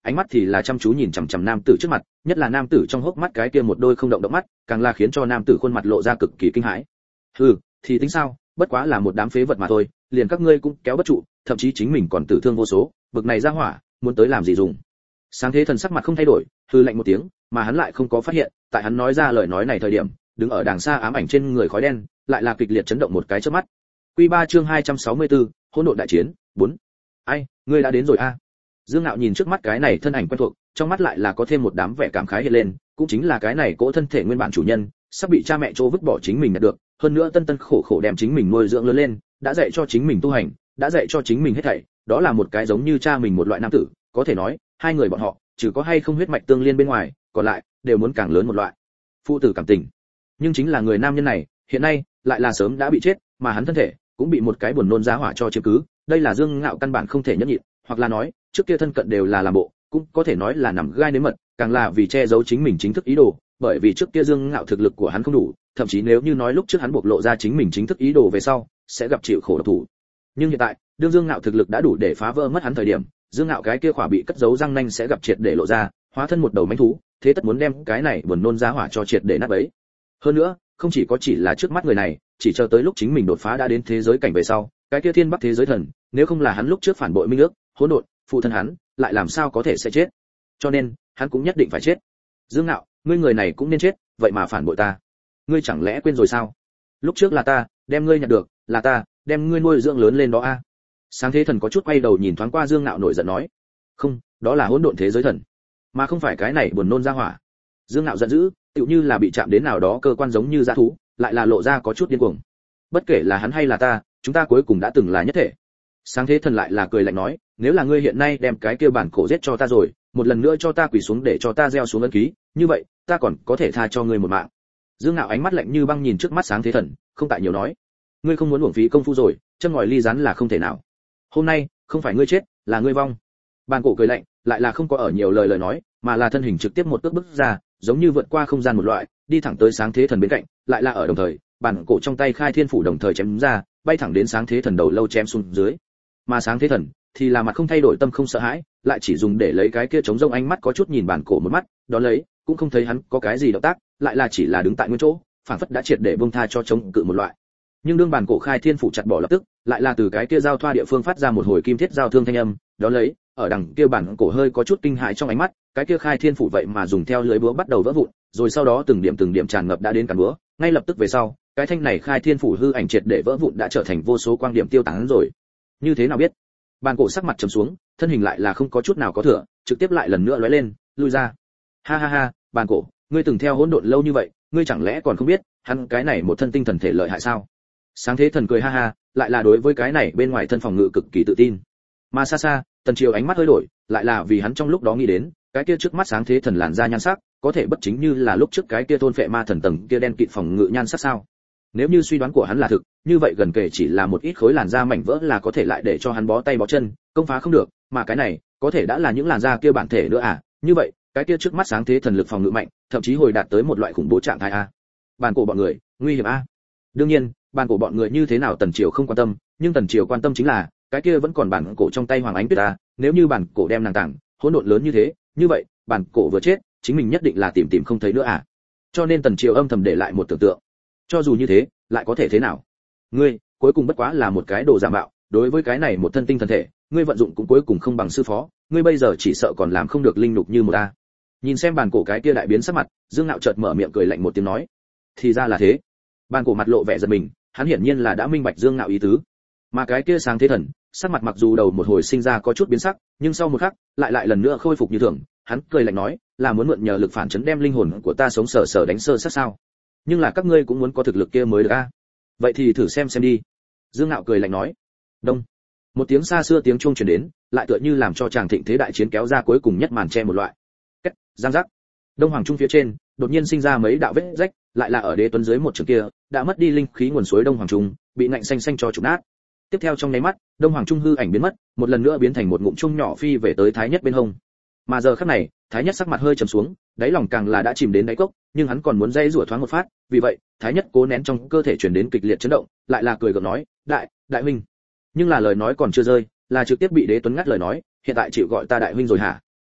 ánh mắt thì là chăm chú nhìn chằm chằm nam tử trước mặt, nhất là nam tử trong hốc mắt cái kia một đôi không động động mắt, càng là khiến cho nam tử khuôn mặt lộ ra cực kỳ kinh hãi. Hừ, thì tính sao, bất quá là một đám phế vật mà thôi, liền các ngươi cũng kéo bất trụ, thậm chí chính mình còn tử thương vô số, bực này ra hỏa, muốn tới làm gì dùng. Sáng Thế Thần sắc mặt không thay đổi, hừ lạnh một tiếng, mà hắn lại không có phát hiện, tại hắn nói ra lời nói này thời điểm, đứng ở đàng xa ám ảnh trên người khói đen, lại là kịch liệt chấn động một cái chớp mắt. Quy ba chương hai trăm sáu mươi tư, hỗn độn đại chiến, bốn. Ai, ngươi đã đến rồi a? À? Dương Nạo nhìn trước mắt cái này thân ảnh quen thuộc, trong mắt lại là có thêm một đám vẻ cảm khái hiện lên, cũng chính là cái này cỗ thân thể nguyên bản chủ nhân, sắp bị cha mẹ chỗ vứt bỏ chính mình nhận được, hơn nữa tân tân khổ khổ đem chính mình nuôi dưỡng lớn lên, đã dạy cho chính mình tu hành, đã dạy cho chính mình hết thảy, đó là một cái giống như cha mình một loại nam tử, có thể nói, hai người bọn họ, trừ có hay không huyết mạch tương liên bên ngoài, còn lại đều muốn càng lớn một loại phụ tử cảm tình. Nhưng chính là người nam nhân này, hiện nay lại là sớm đã bị chết, mà hắn thân thể cũng bị một cái buồn nôn giá hỏa cho chiếm cứ, đây là Dương Ngạo căn bản không thể nhẫn nhịn, hoặc là nói, trước kia thân cận đều là làm bộ, cũng có thể nói là nằm gai nếm mật, càng là vì che giấu chính mình chính thức ý đồ, bởi vì trước kia Dương Ngạo thực lực của hắn không đủ, thậm chí nếu như nói lúc trước hắn bộc lộ ra chính mình chính thức ý đồ về sau, sẽ gặp chịu khổ độc thủ. Nhưng hiện tại, đương Dương Ngạo thực lực đã đủ để phá vỡ mất hắn thời điểm, Dương Ngạo cái kia khỏa bị cất giấu răng nanh sẽ gặp triệt để lộ ra, hóa thân một đầu mãnh thú, thế tất muốn đem cái này buồn nôn giá hỏa cho triệt để nát bấy. Hơn nữa, không chỉ có chỉ là trước mắt người này, chỉ chờ tới lúc chính mình đột phá đã đến thế giới cảnh về sau, cái kia thiên bắc thế giới thần, nếu không là hắn lúc trước phản bội minh ước, hỗn độn, phụ thân hắn, lại làm sao có thể sẽ chết. Cho nên, hắn cũng nhất định phải chết. Dương Ngạo, ngươi người này cũng nên chết, vậy mà phản bội ta. Ngươi chẳng lẽ quên rồi sao? Lúc trước là ta, đem ngươi nhặt được, là ta, đem ngươi nuôi dưỡng lớn lên đó a. Sáng Thế Thần có chút quay đầu nhìn thoáng qua Dương Ngạo nổi giận nói, không, đó là hỗn độn thế giới thần, mà không phải cái này buồn nôn ra hỏa. Dương Ngạo giận dữ, tựu như là bị chạm đến nào đó cơ quan giống như dã thú, lại là lộ ra có chút điên cuồng. Bất kể là hắn hay là ta, chúng ta cuối cùng đã từng là nhất thể. Sáng Thế Thần lại là cười lạnh nói, nếu là ngươi hiện nay đem cái kia bản cổ giết cho ta rồi, một lần nữa cho ta quỳ xuống để cho ta gieo xuống ấn ký, như vậy, ta còn có thể tha cho ngươi một mạng. Dương Ngạo ánh mắt lạnh như băng nhìn trước mắt Sáng Thế Thần, không tại nhiều nói. Ngươi không muốn uổng phí công phu rồi, châm ngòi ly rắn là không thể nào. Hôm nay, không phải ngươi chết, là ngươi vong. Bản cổ cười lạnh, lại là không có ở nhiều lời lời nói, mà là thân hình trực tiếp một bước bước ra, giống như vượt qua không gian một loại, đi thẳng tới Sáng Thế Thần bên cạnh, lại là ở đồng thời, bản cổ trong tay khai thiên phủ đồng thời chém ra, bay thẳng đến Sáng Thế Thần đầu lâu chém xuống dưới. Mà Sáng Thế Thần thì là mặt không thay đổi tâm không sợ hãi, lại chỉ dùng để lấy cái kia chống rông ánh mắt có chút nhìn bản cổ một mắt, đó lấy, cũng không thấy hắn có cái gì động tác, lại là chỉ là đứng tại nguyên chỗ, phảng phất đã triệt để buông tha cho chống cự một loại. Nhưng đương bản cổ khai thiên phủ chặt bỏ lập tức, lại là từ cái kia giao thoa địa phương phát ra một hồi kim thiết giao thương thanh âm, đó lấy, ở đằng kia bản cổ hơi có chút kinh hãi trong ánh mắt, cái kia khai thiên phủ vậy mà dùng theo lưới búa bắt đầu vỡ vụn, rồi sau đó từng điểm từng điểm tràn ngập đã đến cản búa, ngay lập tức về sau, cái thanh này khai thiên phủ hư ảnh triệt để vỡ vụn đã trở thành vô số quang điểm tiêu tán rồi. Như thế nào biết? Bản cổ sắc mặt trầm xuống, thân hình lại là không có chút nào có thừa, trực tiếp lại lần nữa lóe lên, lui ra. Ha ha ha, bản cổ, ngươi từng theo hỗn độn lâu như vậy, ngươi chẳng lẽ còn không biết, hắn cái này một thân tinh thần thể lợi hại sao? Sáng Thế Thần cười ha ha, lại là đối với cái này bên ngoài thân phòng ngự cực kỳ tự tin. Mà xa xa, Tần Triều ánh mắt hơi đổi, lại là vì hắn trong lúc đó nghĩ đến, cái kia trước mắt Sáng Thế Thần làn da nhan sắc, có thể bất chính như là lúc trước cái kia thôn phệ ma thần tầng kia đen kịt phòng ngự nhan sắc sao? Nếu như suy đoán của hắn là thực, như vậy gần kể chỉ là một ít khối làn da mảnh vỡ là có thể lại để cho hắn bó tay bó chân, công phá không được, mà cái này, có thể đã là những làn da kia bản thể nữa à? Như vậy, cái kia trước mắt Sáng Thế Thần lực phòng ngự mạnh, thậm chí hồi đạt tới một loại khủng bố trạng thái a. Bản cổ bọn người, nguy hiểm a. Đương nhiên, bản cổ bọn người như thế nào Tần Triều không quan tâm, nhưng Tần Triều quan tâm chính là, cái kia vẫn còn bản cổ trong tay Hoàng Ánh Tuyết a, nếu như bản cổ đem nàng tàng, hỗn độn lớn như thế, như vậy, bản cổ vừa chết, chính mình nhất định là tìm tìm không thấy nữa à. Cho nên Tần Triều âm thầm để lại một tưởng tượng. Cho dù như thế, lại có thể thế nào? Ngươi, cuối cùng bất quá là một cái đồ giả mạo, đối với cái này một thân tinh thần thể, ngươi vận dụng cũng cuối cùng không bằng sư phó, ngươi bây giờ chỉ sợ còn làm không được linh lục như một a. Nhìn xem bản cổ cái kia đại biến sắc mặt, Dương Nạo chợt mở miệng cười lạnh một tiếng nói, thì ra là thế. Bản cổ mặt lộ vẻ giật mình, hắn hiển nhiên là đã minh bạch Dương Nạo ý tứ. Mà cái kia Sáng Thế Thần, sắc mặt mặc dù đầu một hồi sinh ra có chút biến sắc, nhưng sau một khắc, lại lại lần nữa khôi phục như thường, hắn cười lạnh nói, là muốn mượn nhờ lực phản chấn đem linh hồn của ta sống sờ sờ đánh sơ sát sao? Nhưng là các ngươi cũng muốn có thực lực kia mới được a. Vậy thì thử xem xem đi. Dương Nạo cười lạnh nói. Đông. Một tiếng xa xưa tiếng chuông truyền đến, lại tựa như làm cho chàng thịnh thế đại chiến kéo ra cuối cùng nhất màn che một loại. Cách, giang giác. Đông Hoàng Trung phía trên, đột nhiên sinh ra mấy đạo vết rách, lại là ở đế tuấn dưới một trường kia, đã mất đi linh khí nguồn suối Đông Hoàng Trung, bị nạnh xanh xanh cho trục nát. Tiếp theo trong nháy mắt, Đông Hoàng Trung hư ảnh biến mất, một lần nữa biến thành một ngụm trung nhỏ phi về tới Thái Nhất bên hông. Mà giờ khắc này, Thái Nhất sắc mặt hơi trầm xuống, đáy lòng càng là đã chìm đến đáy cốc, nhưng hắn còn muốn dây rủa thoáng một phát, vì vậy, Thái Nhất cố nén trong cơ thể truyền đến kịch liệt chấn động, lại là cười gượng nói, "Đại, đại huynh." Nhưng là lời nói còn chưa rơi, là trực tiếp bị Đế Tuấn ngắt lời nói, "Hiện tại chịu gọi ta đại huynh rồi hả?"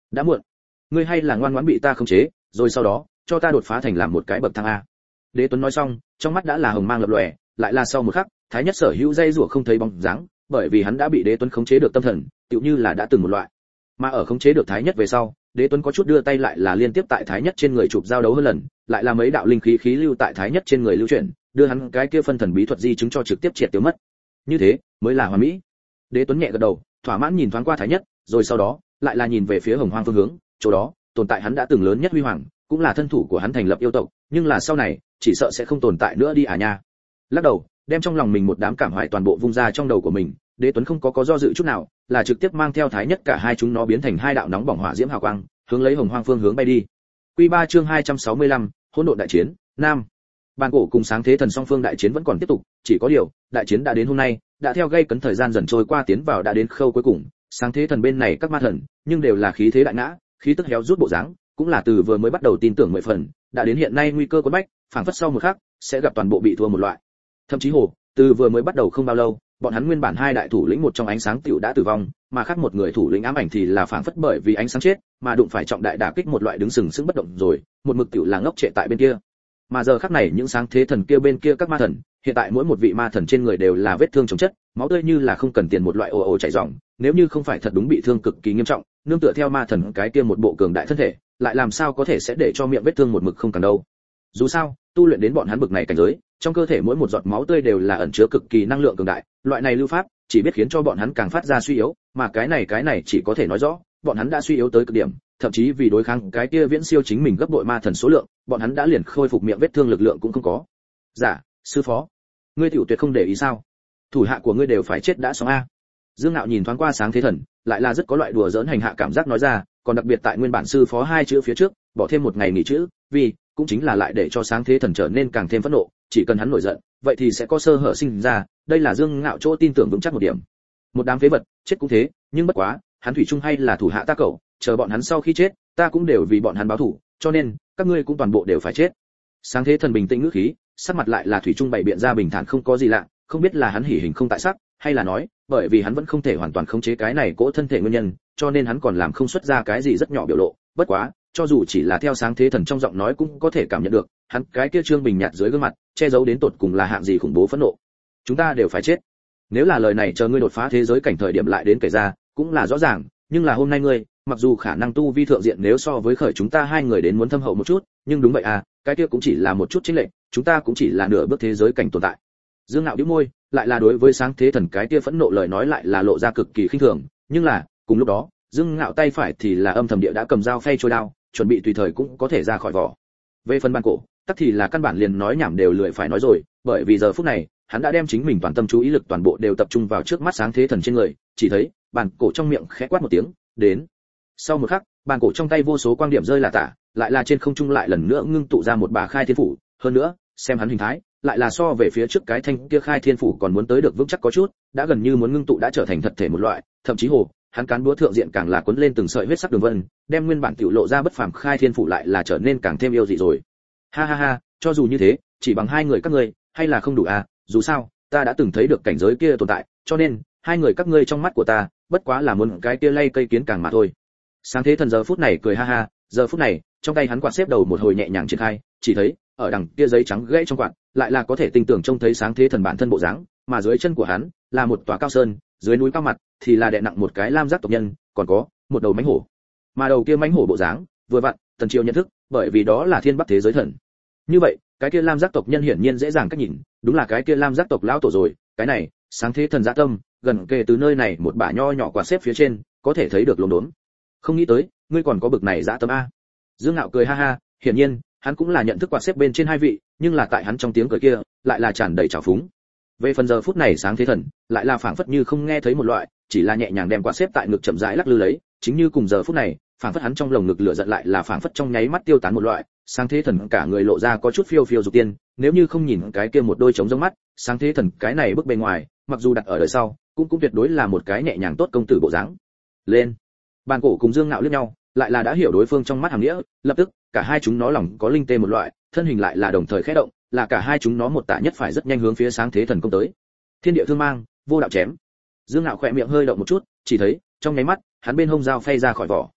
đã muộn, ngươi hay là ngoan ngoãn bị ta khống chế, rồi sau đó cho ta đột phá thành làm một cái bậc thang a. Đế Tuấn nói xong, trong mắt đã là hồng mang lập lòe, lại là sau một khắc, Thái Nhất Sở Hữu dây rủa không thấy bóng dáng, bởi vì hắn đã bị Đế Tuấn khống chế được tâm thần, tựu như là đã từng một loại. Mà ở khống chế được Thái Nhất về sau, Đế Tuấn có chút đưa tay lại là liên tiếp tại Thái Nhất trên người chụp giao đấu hơn lần, lại là mấy đạo linh khí khí lưu tại Thái Nhất trên người lưu chuyển, đưa hắn cái kia phân thần bí thuật di chứng cho trực tiếp triệt tiêu mất. Như thế, mới là hoàn mỹ. Đế Tuấn nhẹ gật đầu, thỏa mãn nhìn thoáng qua Thái Nhất, rồi sau đó, lại là nhìn về phía Hồng Hoang phương hướng, chỗ đó, tồn tại hắn đã từng lớn nhất huy hoàng, cũng là thân thủ của hắn thành lập yêu tộc, nhưng là sau này, chỉ sợ sẽ không tồn tại nữa đi à nha. Lắc đầu, đem trong lòng mình một đám cảm hoài toàn bộ vung ra trong đầu của mình, Đế Tuấn không có có do dự chút nào, là trực tiếp mang theo Thái Nhất cả hai chúng nó biến thành hai đạo nóng bỏng hỏa diễm hào quang, hướng lấy Hồng Hoang phương hướng bay đi. Quy ba chương hai trăm sáu mươi lăm, hỗn độn đại chiến, nam. Bàn cổ cùng sáng thế thần song phương đại chiến vẫn còn tiếp tục, chỉ có điều, đại chiến đã đến hôm nay, đã theo gây cấn thời gian dần trôi qua tiến vào đã đến khâu cuối cùng, sáng thế thần bên này các ma thần, nhưng đều là khí thế đại ngã, khí tức héo rút bộ dáng, cũng là từ vừa mới bắt đầu tin tưởng mười phần, đã đến hiện nay nguy cơ cuốn bách, phảng phất sau một khắc sẽ gặp toàn bộ bị thua một loại. Thậm chí hồ, từ vừa mới bắt đầu không bao lâu, bọn hắn nguyên bản hai đại thủ lĩnh một trong ánh sáng tiểu đã tử vong, mà khác một người thủ lĩnh ám ảnh thì là phảng phất bởi vì ánh sáng chết, mà đụng phải trọng đại đả kích một loại đứng sừng sững bất động rồi, một mực tiểu là ngốc trệ tại bên kia. Mà giờ khắc này những sáng thế thần kia bên kia các ma thần, hiện tại mỗi một vị ma thần trên người đều là vết thương chồng chất, máu tươi như là không cần tiền một loại ồ ồ chảy ròng, nếu như không phải thật đúng bị thương cực kỳ nghiêm trọng, nương tựa theo ma thần cái kia một bộ cường đại thân thể, lại làm sao có thể sẽ để cho miệng vết thương một mực không càng đâu. Dù sao, tu luyện đến bọn hắn bực này cảnh giới, trong cơ thể mỗi một giọt máu tươi đều là ẩn chứa cực kỳ năng lượng cường đại, loại này lưu pháp chỉ biết khiến cho bọn hắn càng phát ra suy yếu, mà cái này cái này chỉ có thể nói rõ, bọn hắn đã suy yếu tới cực điểm, thậm chí vì đối kháng cái kia viễn siêu chính mình gấp bội ma thần số lượng, bọn hắn đã liền khôi phục miệng vết thương lực lượng cũng không có. Dạ, sư phó, ngươi tiểu tuyệt không để ý sao? Thủ hạ của ngươi đều phải chết đã xong a. Dương Nạo nhìn thoáng qua sáng thế thần, lại là rất có loại đùa giỡn hành hạ cảm giác nói ra, còn đặc biệt tại nguyên bản sư phó hai chữ phía trước, bỏ thêm một ngày nghỉ chữ, vì cũng chính là lại để cho sáng thế thần trở nên càng thêm phẫn nộ, chỉ cần hắn nổi giận, vậy thì sẽ có sơ hở sinh ra, đây là Dương Ngạo chỗ tin tưởng vững chắc một điểm. Một đám phế vật, chết cũng thế, nhưng bất quá, hắn thủy chung hay là thủ hạ ta cậu, chờ bọn hắn sau khi chết, ta cũng đều vì bọn hắn báo thù, cho nên, các ngươi cũng toàn bộ đều phải chết. Sáng thế thần bình tĩnh ngữ khí, sắc mặt lại là thủy chung bày biện ra bình thản không có gì lạ, không biết là hắn hỉ hình không tại sắc, hay là nói, bởi vì hắn vẫn không thể hoàn toàn khống chế cái này cỗ thân thể nguyên nhân, cho nên hắn còn làm không xuất ra cái gì rất nhỏ biểu lộ, bất quá, cho dù chỉ là theo sáng thế thần trong giọng nói cũng có thể cảm nhận được, hắn cái kia trương bình nhạt dưới gương mặt, che giấu đến tột cùng là hạng gì khủng bố phẫn nộ. Chúng ta đều phải chết. Nếu là lời này chờ ngươi đột phá thế giới cảnh thời điểm lại đến kể ra, cũng là rõ ràng, nhưng là hôm nay ngươi, mặc dù khả năng tu vi thượng diện nếu so với khởi chúng ta hai người đến muốn thâm hậu một chút, nhưng đúng vậy à, cái kia cũng chỉ là một chút chênh lệch, chúng ta cũng chỉ là nửa bước thế giới cảnh tồn tại. Dương Nạo nhếch môi, lại là đối với sáng thế thần cái kia phẫn nộ lời nói lại là lộ ra cực kỳ khinh thường, nhưng là, cùng lúc đó, Dương Nạo tay phải thì là âm thầm địa đã cầm dao phay trôi đao, chuẩn bị tùy thời cũng có thể ra khỏi vỏ. Về phần Bàn Cổ, tắc thì là căn bản liền nói nhảm đều lười phải nói rồi, bởi vì giờ phút này, hắn đã đem chính mình toàn tâm chú ý lực toàn bộ đều tập trung vào trước mắt sáng thế thần trên người, chỉ thấy, Bàn Cổ trong miệng khẽ quát một tiếng, đến. Sau một khắc, Bàn Cổ trong tay vô số quang điểm rơi là tả, lại là trên không trung lại lần nữa ngưng tụ ra một bà khai thiên phủ, hơn nữa, xem hắn hình thái, lại là so về phía trước cái thanh kia khai thiên phủ còn muốn tới được vững chắc có chút, đã gần như muốn ngưng tụ đã trở thành thật thể một loại, thậm chí hồ, hắn cán búa thượng diện càng là cuốn lên từng sợi huyết sắc đường vân, đem nguyên bản tiểu lộ ra bất phàm khai thiên phủ lại là trở nên càng thêm yêu dị rồi. Ha ha ha, cho dù như thế, chỉ bằng hai người các ngươi, hay là không đủ à, dù sao, ta đã từng thấy được cảnh giới kia tồn tại, cho nên, hai người các ngươi trong mắt của ta, bất quá là muốn cái kia lay cây kiến càng mà thôi. Sáng thế thần giờ phút này cười ha ha, giờ phút này, trong tay hắn quạt xếp đầu một hồi nhẹ nhàng triển khai, chỉ thấy, ở đằng kia giấy trắng gãy trong quạt, lại là có thể tinh tưởng trông thấy sáng thế thần bản thân bộ dáng, mà dưới chân của hắn là một tòa cao sơn, dưới núi cao mặt thì là đè nặng một cái lam giác tộc nhân, còn có một đầu mãnh hổ. Mà đầu kia mãnh hổ bộ dáng, vừa vặn, Tần Triều nhận thức, bởi vì đó là thiên bắc thế giới thần. Như vậy, cái kia lam giác tộc nhân hiển nhiên dễ dàng cách nhìn, đúng là cái kia lam giác tộc lão tổ rồi, cái này, sáng thế thần dạ tâm, gần kề từ nơi này một bả nho nhỏ quạt xếp phía trên, có thể thấy được lốm đốm. Không nghĩ tới, ngươi còn có bực này dạ tâm a. Dương Nạo cười ha ha, hiển nhiên, hắn cũng là nhận thức quạt xếp bên trên hai vị, nhưng là tại hắn trong tiếng cười kia, lại là tràn đầy trào phúng. Về phần giờ phút này sáng thế thần, lại là phảng phất như không nghe thấy một loại, chỉ là nhẹ nhàng đem quạt xếp tại ngực chậm rãi lắc lư lấy, chính như cùng giờ phút này, phảng phất hắn trong lồng ngực lửa giận lại là phảng phất trong nháy mắt tiêu tán một loại, sáng thế thần cả người lộ ra có chút phiêu phiêu dục tiên, nếu như không nhìn cái kia một đôi trống giống mắt, sáng thế thần cái này bước bên ngoài, mặc dù đặt ở đời sau, cũng cũng tuyệt đối là một cái nhẹ nhàng tốt công tử bộ dáng. Lên. Bàn Cổ cùng Dương Nạo liếc nhau, lại là đã hiểu đối phương trong mắt hàm nghĩa, lập tức, cả hai chúng nó lòng có linh tê một loại, thân hình lại là đồng thời khẽ động, là cả hai chúng nó một tạ nhất phải rất nhanh hướng phía sáng thế thần công tới. Thiên địa thương mang, vô đạo chém. Dương Nạo khẽ miệng hơi động một chút, chỉ thấy, trong nháy mắt, hắn bên hông dao phay ra khỏi vỏ,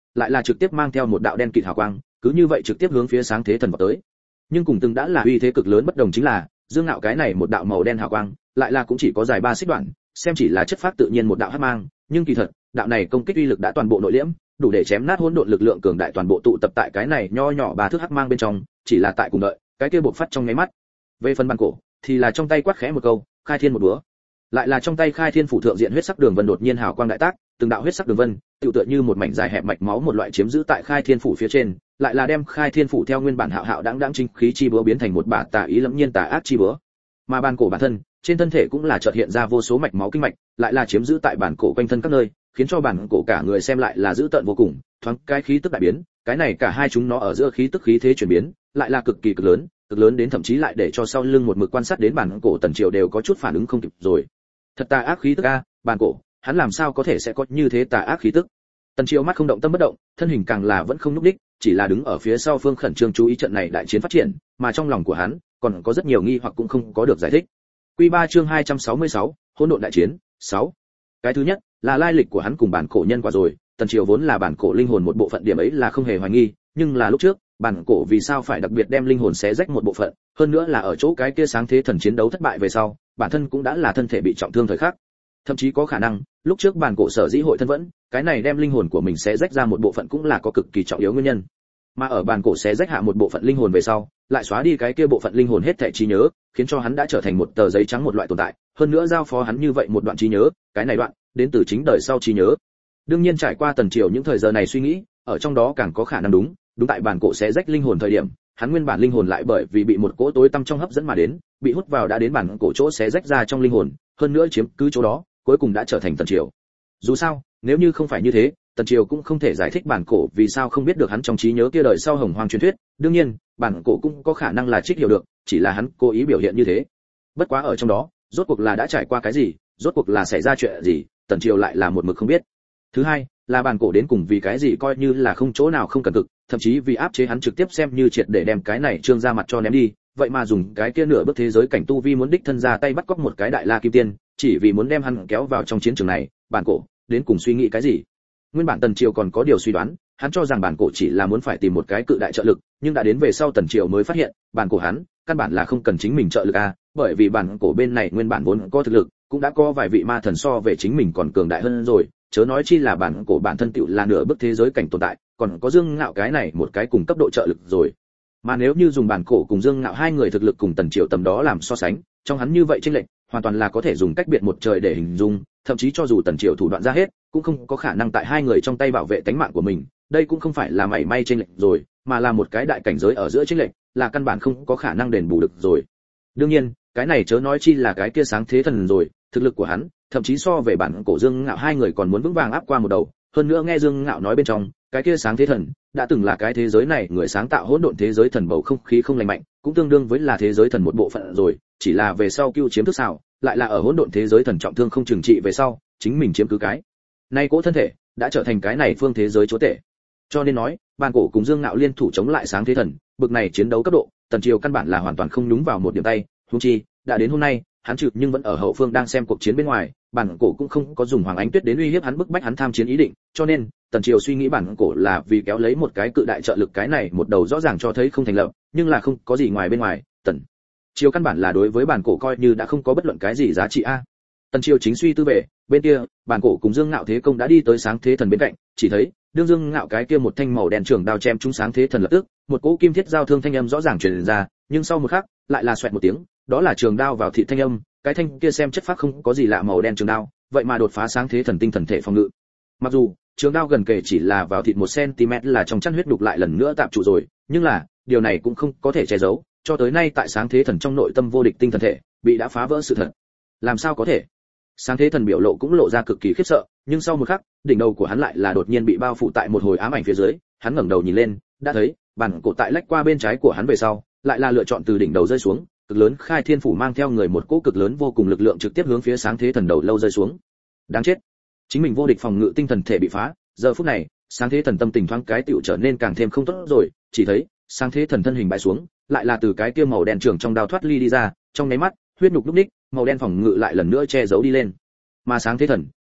lại là trực tiếp mang theo một đạo đen kịt hào quang, cứ như vậy trực tiếp hướng phía sáng thế thần vào tới. Nhưng cùng từng đã là uy thế cực lớn bất đồng chính là, Dương Ngạo cái này một đạo màu đen hào quang, lại là cũng chỉ có dài ba xích đoạn, xem chỉ là chất phát tự nhiên một đạo hắc mang, nhưng kỳ thật, đạo này công kích uy lực đã toàn bộ nội liễm, đủ để chém nát hỗn độn lực lượng cường đại toàn bộ tụ tập tại cái này nho nhỏ ba thước hắc mang bên trong, chỉ là tại cùng đợi, cái kia bộc phát trong nháy mắt. Về phần bàn cổ, thì là trong tay quát khẽ một câu, khai thiên một búa. Lại là trong tay khai thiên phủ thượng diện huyết sắc đường vân đột nhiên hào quang đại tác, từng đạo huyết sắc đường vân, tựu tựa như một mảnh dài hẹp mạch máu một loại chiếm giữ tại khai thiên phủ phía trên, lại là đem khai thiên phủ theo nguyên bản hạo hạo đãng đãng chính khí chi búa biến thành một bả tà ý lẫm nhiên tà ác chi búa. Mà bàn cổ bản thân, trên thân thể cũng là chợt hiện ra vô số mạch máu kinh mạch, lại là chiếm giữ tại bản cổ quanh thân các nơi, khiến cho bản cổ cả người xem lại là dữ tợn vô cùng, thoáng cái khí tức đại biến, cái này cả hai chúng nó ở giữa khí tức khí thế chuyển biến, lại là cực kỳ cực lớn, cực lớn đến thậm chí lại để cho sau lưng một mực quan sát đến bản cổ Tần Triều đều có chút phản ứng không kịp rồi. Thật tà ác khí tức a, bản cổ, hắn làm sao có thể sẽ có như thế tà ác khí tức? Tần Triều mắt không động tâm bất động, thân hình càng là vẫn không nhúc nhích, chỉ là đứng ở phía sau Phương khẩn trương chú ý trận này đại chiến phát triển, mà trong lòng của hắn còn có rất nhiều nghi hoặc cũng không có được giải thích. Quy ba chương hai trăm sáu mươi sáu, hỗn độn đại chiến, sáu. Cái thứ nhất là lai lịch của hắn cùng bản cổ nhân quả rồi, Tần Triều vốn là bản cổ linh hồn một bộ phận, điểm ấy là không hề hoài nghi, nhưng là lúc trước, bản cổ vì sao phải đặc biệt đem linh hồn xé rách một bộ phận, hơn nữa là ở chỗ cái kia sáng thế thần chiến đấu thất bại về sau, bản thân cũng đã là thân thể bị trọng thương thời khắc. Thậm chí có khả năng, lúc trước bản cổ sở dĩ hội thân vẫn, cái này đem linh hồn của mình xé rách ra một bộ phận cũng là có cực kỳ trọng yếu nguyên nhân. Mà ở bản cổ xé rách hạ một bộ phận linh hồn về sau, lại xóa đi cái kia bộ phận linh hồn hết thảy trí nhớ, khiến cho hắn đã trở thành một tờ giấy trắng một loại tồn tại, hơn nữa giao phó hắn như vậy một đoạn trí nhớ, cái này đoạn đến từ chính đời sau trí nhớ. Đương nhiên trải qua Tần Triều những thời giờ này suy nghĩ, ở trong đó càng có khả năng đúng, đúng tại bản cổ xé rách linh hồn thời điểm, hắn nguyên bản linh hồn lại bởi vì bị một cỗ tối tăm trong hấp dẫn mà đến, bị hút vào đã đến bản cổ chỗ xé rách ra trong linh hồn, hơn nữa chiếm cứ chỗ đó, cuối cùng đã trở thành Tần Triều. Dù sao, nếu như không phải như thế, Tần Triều cũng không thể giải thích bản cổ vì sao không biết được hắn trong trí nhớ kia đời sau hồng hoang truyền thuyết, đương nhiên, bản cổ cũng có khả năng là trích hiểu được, chỉ là hắn cố ý biểu hiện như thế. Bất quá ở trong đó, rốt cuộc là đã trải qua cái gì, rốt cuộc là xảy ra chuyện gì, Tần Triều lại là một mực không biết. Thứ hai, là bản cổ đến cùng vì cái gì coi như là không chỗ nào không cần cực, thậm chí vì áp chế hắn trực tiếp xem như triệt để đem cái này trương ra mặt cho ném đi, vậy mà dùng cái kia nửa bước thế giới cảnh tu vi muốn đích thân ra tay bắt cóc một cái đại la kim tiên, chỉ vì muốn đem hắn kéo vào trong chiến trường này, bản cổ đến cùng suy nghĩ cái gì? Nguyên bản Tần Triều còn có điều suy đoán, hắn cho rằng bản cổ chỉ là muốn phải tìm một cái cự đại trợ lực, nhưng đã đến về sau Tần Triều mới phát hiện, bản cổ hắn căn bản là không cần chính mình trợ lực a, bởi vì bản cổ bên này nguyên bản vốn có thực lực, cũng đã có vài vị ma thần so về chính mình còn cường đại hơn rồi, chớ nói chi là bản cổ bản thân tựu là nửa bước thế giới cảnh tồn tại, còn có Dương Ngạo cái này một cái cùng cấp độ trợ lực rồi. Mà nếu như dùng bản cổ cùng Dương Ngạo hai người thực lực cùng Tần Triều tầm đó làm so sánh, trong hắn như vậy chênh lệch, hoàn toàn là có thể dùng cách biệt một trời để hình dung, thậm chí cho dù Tần Triều thủ đoạn ra hết, cũng không có khả năng tại hai người trong tay bảo vệ tính mạng của mình, đây cũng không phải là mảy may chênh lệch rồi, mà là một cái đại cảnh giới ở giữa chênh lệch, là căn bản không có khả năng đền bù được rồi. Đương nhiên, cái này chớ nói chi là cái kia sáng thế thần rồi, thực lực của hắn, thậm chí so về bản cổ Dương Ngạo hai người còn muốn vững vàng áp qua một đầu, hơn nữa nghe Dương Ngạo nói bên trong, cái kia sáng thế thần đã từng là cái thế giới này người sáng tạo hỗn độn thế giới thần bầu không khí không lành mạnh, cũng tương đương với là thế giới thần một bộ phận rồi, chỉ là về sau Cưu chiếm thức xảo, lại là ở hỗn độn thế giới thần trọng thương không trừng trị về sau, chính mình chiếm cứ cái. Nay cỗ thân thể đã trở thành cái này phương thế giới chúa tể. Cho nên nói, bản cổ cùng Dương Ngạo liên thủ chống lại sáng thế thần, bực này chiến đấu cấp độ, Tần Triều căn bản là hoàn toàn không nhúng vào một điểm tay, huống chi, đã đến hôm nay, hắn trực nhưng vẫn ở hậu phương đang xem cuộc chiến bên ngoài, bản cổ cũng không có dùng Hoàng Ánh Tuyết đến uy hiếp hắn bức bách hắn tham chiến ý định, cho nên, Tần Triều suy nghĩ bản cổ là vì kéo lấy một cái cự đại trợ lực, cái này một đầu rõ ràng cho thấy không thành lập, nhưng là không có gì ngoài bên ngoài, Tần Triều căn bản là đối với bản cổ coi như đã không có bất luận cái gì giá trị a. Tần Triều chính suy tư về, bên kia, bản cổ cùng Dương Ngạo thế công đã đi tới sáng thế thần bên cạnh, chỉ thấy, đương Dương Ngạo cái kia một thanh màu đen trường đao chém trúng sáng thế thần lập tức, một cỗ kim thiết giao thương thanh âm rõ ràng truyền ra, nhưng sau một khắc, lại là xoẹt một tiếng, đó là trường đao vào thị thanh âm, cái thanh kia xem chất phác không có gì lạ màu đen trường đao, vậy mà đột phá sáng thế thần tinh thần thể phòng ngự. Mặc dù, trường đao gần kề chỉ là vào thịt một xăng-ti-mét là trong chăn huyết đục lại lần nữa tạm trụ rồi, nhưng là, điều này cũng không có thể che giấu, cho tới nay tại sáng thế thần trong nội tâm vô địch tinh thần thể, bị đã phá vỡ sự thật. Làm sao có thể? Sáng thế thần biểu lộ cũng lộ ra cực kỳ khiếp sợ, nhưng sau một khắc, đỉnh đầu của hắn lại là đột nhiên bị bao phủ tại một hồi ám ảnh phía dưới, hắn ngẩng đầu nhìn lên, đã thấy, bản cổ tại lách qua bên trái của hắn về sau, lại là lựa chọn từ đỉnh đầu rơi xuống, cực lớn khai thiên phủ mang theo người một cỗ cực lớn vô cùng lực lượng trực tiếp hướng phía sáng thế thần đầu lâu rơi xuống. Đáng chết, chính mình vô địch phòng ngự tinh thần thể bị phá, giờ phút này, sáng thế thần tâm tình thoáng cái tựu trở nên càng thêm không tốt rồi, chỉ thấy, sáng thế thần thân hình bại xuống, lại là từ cái kia màu đen trường trong đao thoát ly đi ra, trong nháy mắt, huyết nhục lúc ních, màu đen phòng ngự lại lần nữa che giấu đi lên. Mà sáng thế thần,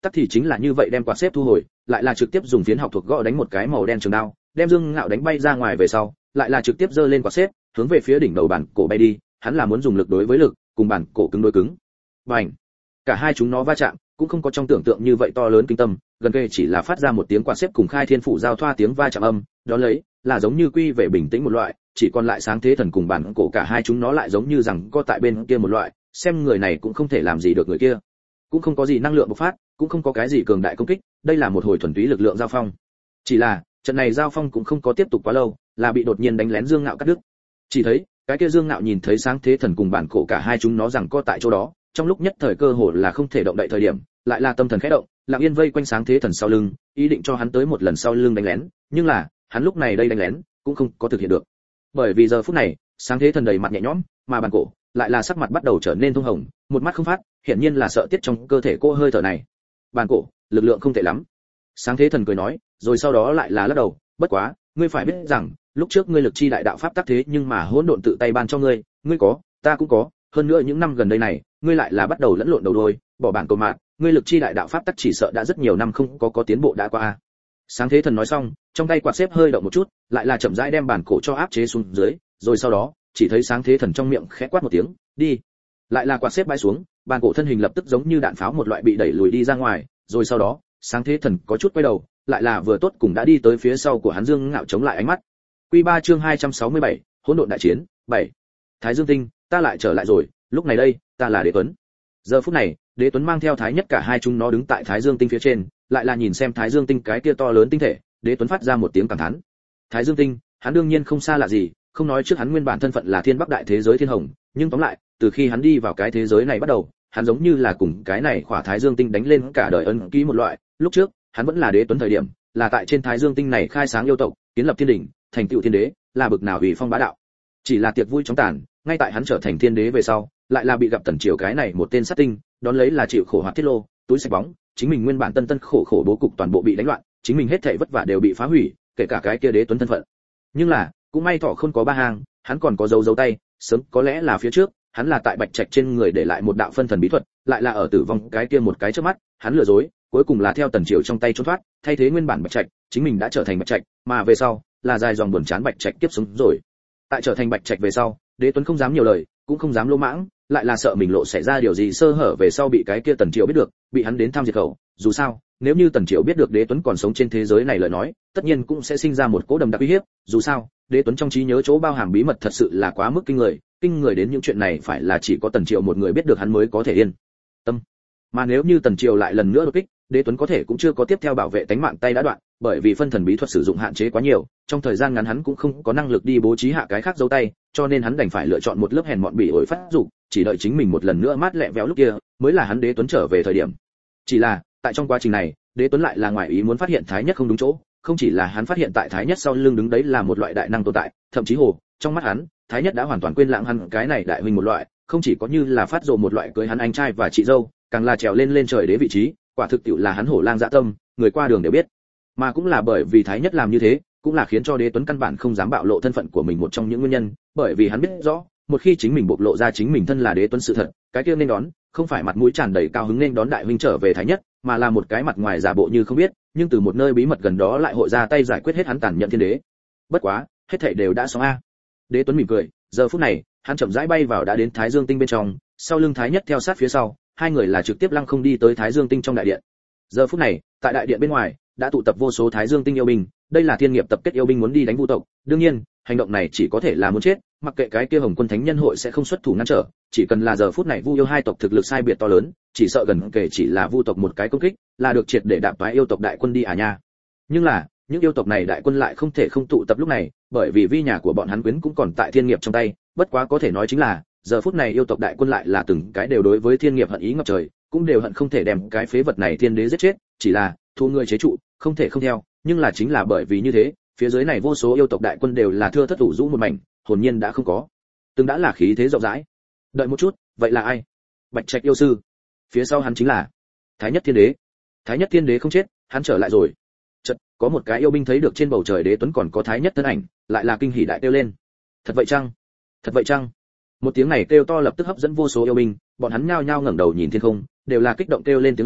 tắc thì chính là như vậy đem quạt xếp thu hồi, lại là trực tiếp dùng phiến học thuộc gõ đánh một cái màu đen trường đao, đem Dương Ngạo đánh bay ra ngoài về sau, lại là trực tiếp giơ lên quạt xếp, hướng về phía đỉnh đầu bản cổ bay đi, hắn là muốn dùng lực đối với lực, cùng bản cổ cứng đối cứng. Bành! Cả hai chúng nó va chạm, cũng không có trong tưởng tượng như vậy to lớn kinh tâm, gần kề chỉ là phát ra một tiếng quạt xếp cùng khai thiên phủ giao thoa tiếng va chạm âm, đó lấy là giống như quy về bình tĩnh một loại, chỉ còn lại sáng thế thần cùng bản cổ cả hai chúng nó lại giống như rằng có tại bên kia một loại, xem người này cũng không thể làm gì được người kia, cũng không có gì năng lượng bộc phát, cũng không có cái gì cường đại công kích, đây là một hồi thuần túy lực lượng giao phong. Chỉ là trận này giao phong cũng không có tiếp tục quá lâu, là bị đột nhiên đánh lén Dương Ngạo cắt đứt. Chỉ thấy cái kia Dương Ngạo nhìn thấy sáng thế thần cùng bản cổ cả hai chúng nó rằng co tại chỗ đó, trong lúc nhất thời cơ hồ là không thể động đậy thời điểm, lại là tâm thần khẽ động, lặng yên vây quanh sáng thế thần sau lưng, ý định cho hắn tới một lần sau lưng đánh lén, nhưng là hắn lúc này đây đánh lén cũng không có thực hiện được, bởi vì giờ phút này sáng thế thần đầy mặt nhẹ nhõm, mà bản cổ lại là sắc mặt bắt đầu trở nên thông hồng, một mắt không phát, hiển nhiên là sợ tiết trong cơ thể cô hơi thở này. Bản cổ lực lượng không tệ lắm, sáng thế thần cười nói, rồi sau đó lại là lắc đầu, bất quá ngươi phải biết rằng lúc trước ngươi lực chi đại đạo pháp tác thế nhưng mà hỗn độn tự tay ban cho ngươi, ngươi có, ta cũng có, hơn nữa những năm gần đây này ngươi lại là bắt đầu lẫn lộn đầu đuôi, bỏ bản cầu mạng, ngươi lực chi đại đạo pháp tắc chỉ sợ đã rất nhiều năm không có có tiến bộ đã qua. Sáng thế thần nói xong, trong tay quạt xếp hơi động một chút, lại là chậm rãi đem bản cổ cho áp chế xuống dưới, rồi sau đó chỉ thấy sáng thế thần trong miệng khẽ quát một tiếng, đi. Lại là quạt xếp bay xuống, bản cổ thân hình lập tức giống như đạn pháo một loại bị đẩy lùi đi ra ngoài, rồi sau đó sáng thế thần có chút quay đầu, lại là vừa tốt cùng đã đi tới phía sau của hắn Dương Ngạo chống lại ánh mắt. Quy ba chương hai trăm sáu mươi bảy, hỗn độn đại chiến, bảy. Thái Dương Tinh, ta lại trở lại rồi, lúc này đây, ta là Đế Tuấn. Giờ phút này, Đế Tuấn mang theo Thái Nhất cả hai chúng nó đứng tại Thái Dương Tinh phía trên, lại là nhìn xem Thái Dương Tinh cái kia to lớn tinh thể, Đế Tuấn phát ra một tiếng cảm thán. Thái Dương Tinh, hắn đương nhiên không xa lạ gì, không nói trước hắn nguyên bản thân phận là Thiên Bắc đại thế giới Thiên Hồng, nhưng tóm lại, từ khi hắn đi vào cái thế giới này bắt đầu, hắn giống như là cùng cái này khỏa Thái Dương Tinh đánh lên cả đời ân ký một loại, lúc trước, hắn vẫn là Đế Tuấn thời điểm, là tại trên Thái Dương Tinh này khai sáng yêu tộc, kiến lập thiên đỉnh, thành tựu thiên đế, là bực nào ủy phong bá đạo. Chỉ là tiệc vui chóng tàn, ngay tại hắn trở thành thiên đế về sau, lại là bị gặp Tần Triều cái này một tên sát tinh, đón lấy là chịu khổ hoạt tiết lô, túi sạch bóng, chính mình nguyên bản tân tân khổ khổ bố cục toàn bộ bị đánh loạn, chính mình hết thảy vất vả đều bị phá hủy, kể cả cái kia Đế Tuấn thân phận. Nhưng là, cũng may thọ không có ba hàng, hắn còn có dấu dấu tay, sớm có lẽ là phía trước, hắn là tại Bạch Trạch trên người để lại một đạo phân thần bí thuật, lại là ở tử vong cái kia một cái trước mắt, hắn lừa dối, cuối cùng là theo Tần Triều trong tay trốn thoát, thay thế nguyên bản Bạch Trạch, chính mình đã trở thành Bạch Trạch, mà về sau, là dài dòng buồn chán Bạch Trạch tiếp sống rồi. Tại trở thành Bạch Trạch về sau, Đế Tuấn không dám nhiều lời, cũng không dám lỗ mãng, lại là sợ mình lộ xảy ra điều gì sơ hở về sau bị cái kia Tần Triều biết được, bị hắn đến tham diệt khẩu, dù sao, nếu như Tần Triều biết được Đế Tuấn còn sống trên thế giới này lời nói, tất nhiên cũng sẽ sinh ra một cỗ đầm đặc uy hiếp, dù sao, Đế Tuấn trong trí nhớ chỗ bao hàm bí mật thật sự là quá mức kinh người, kinh người đến những chuyện này phải là chỉ có Tần Triều một người biết được hắn mới có thể yên tâm. Mà nếu như Tần Triều lại lần nữa đột kích, Đế Tuấn có thể cũng chưa có tiếp theo bảo vệ tánh mạng tay đã đoạn, bởi vì phân thần bí thuật sử dụng hạn chế quá nhiều, trong thời gian ngắn hắn cũng không có năng lực đi bố trí hạ cái khác dấu tay, cho nên hắn đành phải lựa chọn một lớp hèn mọn bị ổi phát dụng, chỉ đợi chính mình một lần nữa mát lẹ véo lúc kia, mới là hắn Đế Tuấn trở về thời điểm. Chỉ là, tại trong quá trình này, Đế Tuấn lại là ngoài ý muốn phát hiện Thái Nhất không đúng chỗ, không chỉ là hắn phát hiện tại Thái Nhất sau lưng đứng đấy là một loại đại năng tồn tại, thậm chí hồ, trong mắt hắn, Thái Nhất đã hoàn toàn quên lãng hắn cái này đại huynh một loại, không chỉ có như là phát rồ một loại cưới hắn anh trai và chị dâu, càng là trèo lên lên trời đế vị trí, quả thực tiệu là hắn hổ lang dạ tâm, người qua đường đều biết. Mà cũng là bởi vì Thái Nhất làm như thế, cũng là khiến cho Đế Tuấn căn bản không dám bạo lộ thân phận của mình một trong những nguyên nhân, bởi vì hắn biết rõ, một khi chính mình bộc lộ ra chính mình thân là Đế Tuấn sự thật, cái kia nên đón, không phải mặt mũi tràn đầy cao hứng nên đón đại huynh trở về Thái Nhất, mà là một cái mặt ngoài giả bộ như không biết, nhưng từ một nơi bí mật gần đó lại hội ra tay giải quyết hết hắn tàn nhẫn thiên đế. Bất quá, hết thảy đều đã xong a. Đế Tuấn mỉm cười, giờ phút này, hắn chậm rãi bay vào đã đến Thái Dương Tinh bên trong, sau lưng Thái Nhất theo sát phía sau, hai người là trực tiếp lăng không đi tới Thái Dương Tinh trong đại điện. Giờ phút này, tại đại điện bên ngoài, đã tụ tập vô số Thái Dương Tinh yêu binh, đây là thiên nghiệp tập kết yêu binh muốn đi đánh Vu tộc, đương nhiên, hành động này chỉ có thể là muốn chết, mặc kệ cái kia Hồng Quân Thánh Nhân hội sẽ không xuất thủ ngăn trở, chỉ cần là giờ phút này Vu yêu hai tộc thực lực sai biệt to lớn, chỉ sợ gần kể chỉ là Vu tộc một cái công kích, là được triệt để đạp toái yêu tộc đại quân đi à nha. Nhưng là, những yêu tộc này đại quân lại không thể không tụ tập lúc này, bởi vì vi nhà của bọn hắn quyến cũng còn tại thiên nghiệp trong tay, bất quá có thể nói chính là, giờ phút này yêu tộc đại quân lại là từng cái đều đối với thiên nghiệp hận ý ngập trời, cũng đều hận không thể đem cái phế vật này thiên đế giết chết, chỉ là thu người chế trụ, không thể không theo, nhưng là chính là bởi vì như thế, phía dưới này vô số yêu tộc đại quân đều là thưa thất thủ rũ một mảnh, hồn nhiên đã không có, từng đã là khí thế rộng rãi. Đợi một chút, vậy là ai? Bạch Trạch yêu sư. Phía sau hắn chính là Thái Nhất Thiên Đế. Thái Nhất Thiên Đế không chết, hắn trở lại rồi. Chợt, có một cái yêu binh thấy được trên bầu trời Đế Tuấn còn có Thái Nhất thân ảnh, lại là kinh hỉ đại kêu lên. Thật vậy chăng? Thật vậy chăng? Một tiếng này kêu to lập tức hấp dẫn vô số yêu binh, bọn hắn nhao nhao ngẩng đầu nhìn thiên không, đều là kích động kêu lên tiếng âm,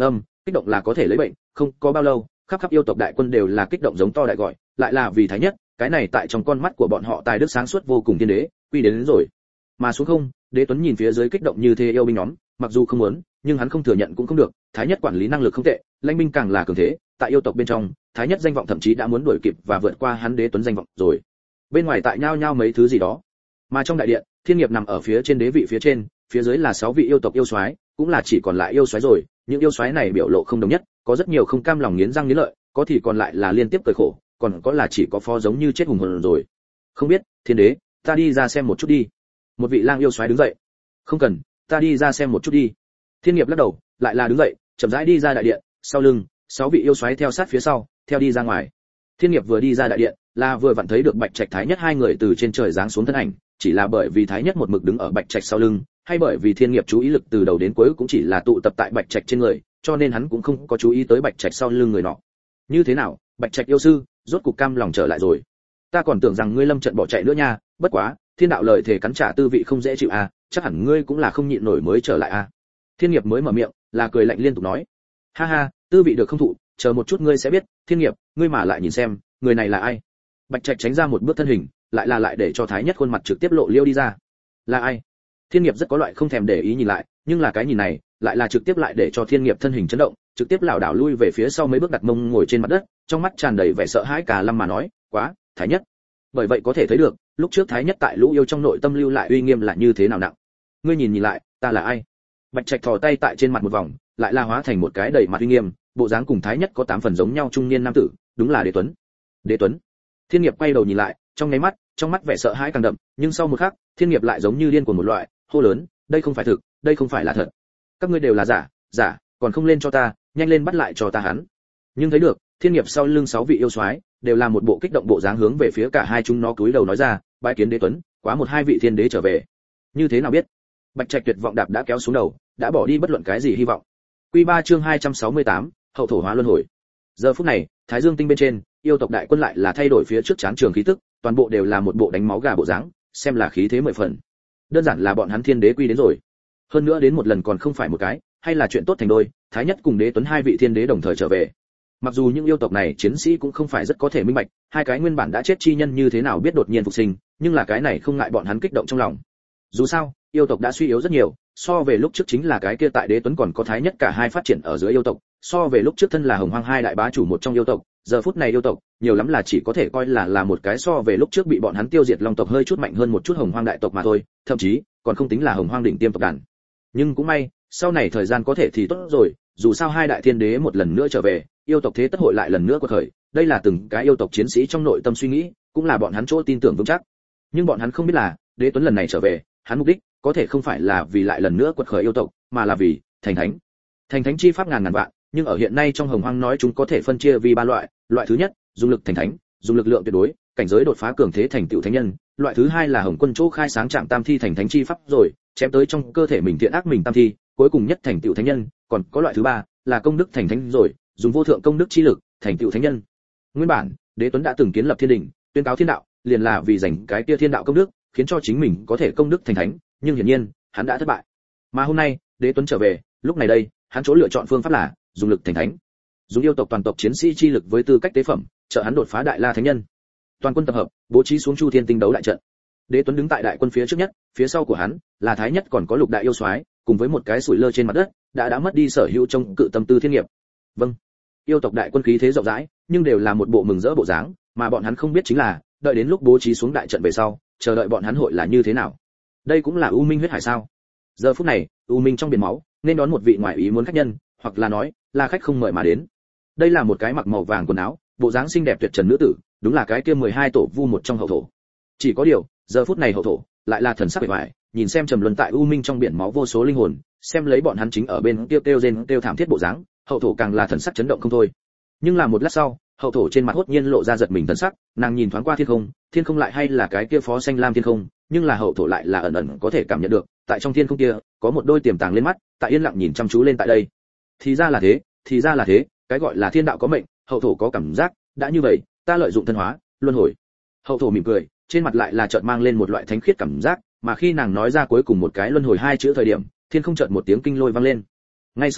kích động là có thể lấy bệnh, không có bao lâu, khắp khắp yêu tộc đại quân đều là kích động giống to đại gọi, lại là vì thái nhất, cái này tại trong con mắt của bọn họ tài đức sáng suốt vô cùng tiên đế, quy đến, đến rồi. Mà xuống không, Đế Tuấn nhìn phía dưới kích động như thế yêu binh nhóm, mặc dù không muốn, nhưng hắn không thừa nhận cũng không được, thái nhất quản lý năng lực không tệ, lãnh binh càng là cường thế, tại yêu tộc bên trong, thái nhất danh vọng thậm chí đã muốn đuổi kịp và vượt qua hắn Đế Tuấn danh vọng rồi. Bên ngoài tại nhao nhao mấy thứ gì đó, mà trong đại điện, Thiên Nghiệp nằm ở phía trên đế vị phía trên, phía dưới là sáu vị yêu tộc yêu soái, cũng là chỉ còn lại yêu soái rồi, những yêu soái này biểu lộ không đồng nhất, có rất nhiều không cam lòng nghiến răng nghiến lợi, có thì còn lại là liên tiếp cười khổ, còn có là chỉ có phó giống như chết hùng hồn rồi. Không biết, Thiên đế, ta đi ra xem một chút đi. Một vị lang yêu soái đứng dậy. Không cần, ta đi ra xem một chút đi. Thiên Nghiệp lắc đầu, lại là đứng dậy, chậm rãi đi ra đại điện, sau lưng, sáu vị yêu soái theo sát phía sau, theo đi ra ngoài. Thiên Nghiệp vừa đi ra đại điện, là vừa vặn thấy được Bạch Trạch Thái Nhất hai người từ trên trời giáng xuống thân ảnh, chỉ là bởi vì Thái Nhất một mực đứng ở Bạch Trạch sau lưng, hay bởi vì Thiên Nghiệp chú ý lực từ đầu đến cuối cũng chỉ là tụ tập tại Bạch Trạch trên người, cho nên hắn cũng không có chú ý tới Bạch Trạch sau lưng người nọ. Như thế nào, Bạch Trạch yêu sư, rốt cục cam lòng trở lại rồi. Ta còn tưởng rằng ngươi lâm trận bỏ chạy nữa nha, bất quá, thiên đạo lời thể cắn trả tư vị không dễ chịu à, chắc hẳn ngươi cũng là không nhịn nổi mới trở lại à. Thiên Nghiệp mới mở miệng, là cười lạnh liên tục nói. Ha ha, tư vị được không thụ, chờ một chút ngươi sẽ biết, Thiên Nghiệp, ngươi mà lại nhìn xem, người này là ai. Bạch Trạch tránh ra một bước thân hình, lại là lại để cho Thái Nhất khuôn mặt trực tiếp lộ liêu đi ra. Là ai? Thiên Nghiệp rất có loại không thèm để ý nhìn lại, nhưng là cái nhìn này, lại là trực tiếp lại để cho Thiên Nghiệp thân hình chấn động, trực tiếp lảo đảo lui về phía sau mấy bước đặt mông ngồi trên mặt đất, trong mắt tràn đầy vẻ sợ hãi cả lâm mà nói, quá, Thái Nhất. Bởi vậy có thể thấy được, lúc trước Thái Nhất tại Lũ Yêu trong nội tâm lưu lại uy nghiêm là như thế nào nặng. Ngươi nhìn nhìn lại, ta là ai? Bạch Trạch thò tay tại trên mặt một vòng, lại là hóa thành một cái đầy mặt uy nghiêm, bộ dáng cùng Thái Nhất có tám phần giống nhau trung niên nam tử, đúng là Đế Tuấn. Đế Tuấn. Thiên Nghiệp quay đầu nhìn lại, trong nháy mắt, trong mắt vẻ sợ hãi càng đậm, nhưng sau một khắc, Thiên Nghiệp lại giống như điên cuồng một loại, hô lớn, đây không phải thực, đây không phải là thật. Các ngươi đều là giả, giả, còn không lên cho ta, nhanh lên bắt lại cho ta hắn. Nhưng thấy được, Thiên Nghiệp sau lưng sáu vị yêu soái, đều là một bộ kích động bộ dáng hướng về phía cả hai chúng nó cúi đầu nói ra, bái kiến Đế Tuấn, quá một hai vị thiên đế trở về. Như thế nào biết? Bạch Trạch tuyệt vọng đạp đã kéo xuống đầu, đã bỏ đi bất luận cái gì hy vọng. Quy ba chương hai trăm sáu mươi tám, hậu thổ hóa luân hồi. Giờ phút này, Thái Dương tinh bên trên, yêu tộc đại quân lại là thay đổi phía trước chán trường khí tức, toàn bộ đều là một bộ đánh máu gà bộ dáng, xem là khí thế mười phần. Đơn giản là bọn hắn thiên đế quy đến rồi. Hơn nữa đến một lần còn không phải một cái, hay là chuyện tốt thành đôi, Thái Nhất cùng Đế Tuấn hai vị thiên đế đồng thời trở về. Mặc dù những yêu tộc này chiến sĩ cũng không phải rất có thể minh bạch, hai cái nguyên bản đã chết chi nhân như thế nào biết đột nhiên phục sinh, nhưng là cái này không ngại bọn hắn kích động trong lòng. Dù sao, yêu tộc đã suy yếu rất nhiều, so về lúc trước chính là cái kia tại Đế Tuấn còn có Thái Nhất cả hai phát triển ở dưới yêu tộc, so về lúc trước thân là Hồng Hoang hai đại bá chủ một trong yêu tộc, giờ phút này yêu tộc, nhiều lắm là chỉ có thể coi là là một cái so về lúc trước bị bọn hắn tiêu diệt Long tộc hơi chút mạnh hơn một chút Hồng Hoang đại tộc mà thôi, thậm chí còn không tính là Hồng Hoang đỉnh tiêm tộc đàn. Nhưng cũng may, sau này thời gian có thể thì tốt rồi, dù sao hai đại thiên đế một lần nữa trở về, yêu tộc thế tất hội lại lần nữa quật khởi, đây là từng cái yêu tộc chiến sĩ trong nội tâm suy nghĩ, cũng là bọn hắn chỗ tin tưởng vững chắc. Nhưng bọn hắn không biết là, Đế Tuấn lần này trở về, hắn mục đích có thể không phải là vì lại lần nữa quật khởi yêu tộc, mà là vì thành thánh. Thành thánh chi pháp ngàn ngàn vạn, nhưng ở hiện nay trong Hồng Hoang nói chúng có thể phân chia vì ba loại, loại thứ nhất, dùng lực thành thánh, dùng lực lượng tuyệt đối, cảnh giới đột phá cường thế thành tựu thánh nhân, loại thứ hai là Hồng Quân chỗ khai sáng Trạm Tam Thi thành thánh chi pháp rồi, chém tới trong cơ thể mình thiện ác mình tam thi, cuối cùng nhất thành tựu thánh nhân, còn có loại thứ ba là công đức thành thánh rồi, dùng vô thượng công đức chi lực thành tựu thánh nhân. Nguyên bản, Đế Tuấn đã từng kiến lập thiên đình, tuyên cáo thiên đạo, liền là vì giành cái kia thiên đạo công đức, khiến cho chính mình có thể công đức thành thánh, nhưng hiển nhiên, hắn đã thất bại. Mà hôm nay, Đế Tuấn trở về, lúc này đây, hắn chỗ lựa chọn phương pháp là dùng lực thành thánh. Dùng yêu tộc toàn tộc chiến sĩ chi lực với tư cách tế phẩm, trợ hắn đột phá đại la thánh nhân. Toàn quân tập hợp, bố trí xuống Chu Thiên tinh đấu đại trận. Đế Tuấn đứng tại đại quân phía trước nhất, phía sau của hắn là Thái Nhất còn có lục đại yêu soái, cùng với một cái sủi lơ trên mặt đất, đã đã mất đi sở hữu trong cự tâm tư Thiên Nghiệp. Vâng. Yêu tộc đại quân khí thế rộng rãi, nhưng đều là một bộ mừng rỡ bộ dáng, mà bọn hắn không biết chính là, đợi đến lúc bố trí xuống đại trận về sau, chờ đợi bọn hắn hội là như thế nào. Đây cũng là U Minh huyết hải sao? Giờ phút này, U Minh trong biển máu, nên đón một vị ngoại ý muốn khách nhân, hoặc là nói, là khách không mời mà đến. Đây là một cái mặc màu vàng quần áo, bộ dáng xinh đẹp tuyệt trần nữ tử, đúng là cái kia mười hai tổ vu một trong hậu thổ. Chỉ có điều, giờ phút này hậu thổ lại là thần sắc bề ngoài, nhìn xem trầm luân tại U Minh trong biển máu vô số linh hồn, xem lấy bọn hắn chính ở bên kêu kêu rên kêu thảm thiết bộ dáng, hậu thổ càng là thần sắc chấn động không thôi. Nhưng là một lát sau, hậu thổ trên mặt hốt nhiên lộ ra giật mình thần sắc, nàng nhìn thoáng qua thiên không, thiên không lại hay là cái kia phó xanh lam thiên không, nhưng là hậu thổ lại là ẩn ẩn có thể cảm nhận được, tại trong thiên không kia, có một đôi tiềm tàng lên mắt, tại yên lặng nhìn chăm chú lên tại đây. Thì ra là thế, thì ra là thế, cái gọi là thiên đạo có mệnh, hậu thổ có cảm giác, đã như vậy, ta lợi dụng thân hóa, luân hồi. Hậu thổ mỉm cười, trên mặt lại là chợt mang lên một loại thánh khiết cảm giác, mà khi nàng nói ra cuối cùng một cái luân hồi hai chữ thời điểm, thiên không chợt một tiếng kinh lôi vang lên. Ngay sau đó,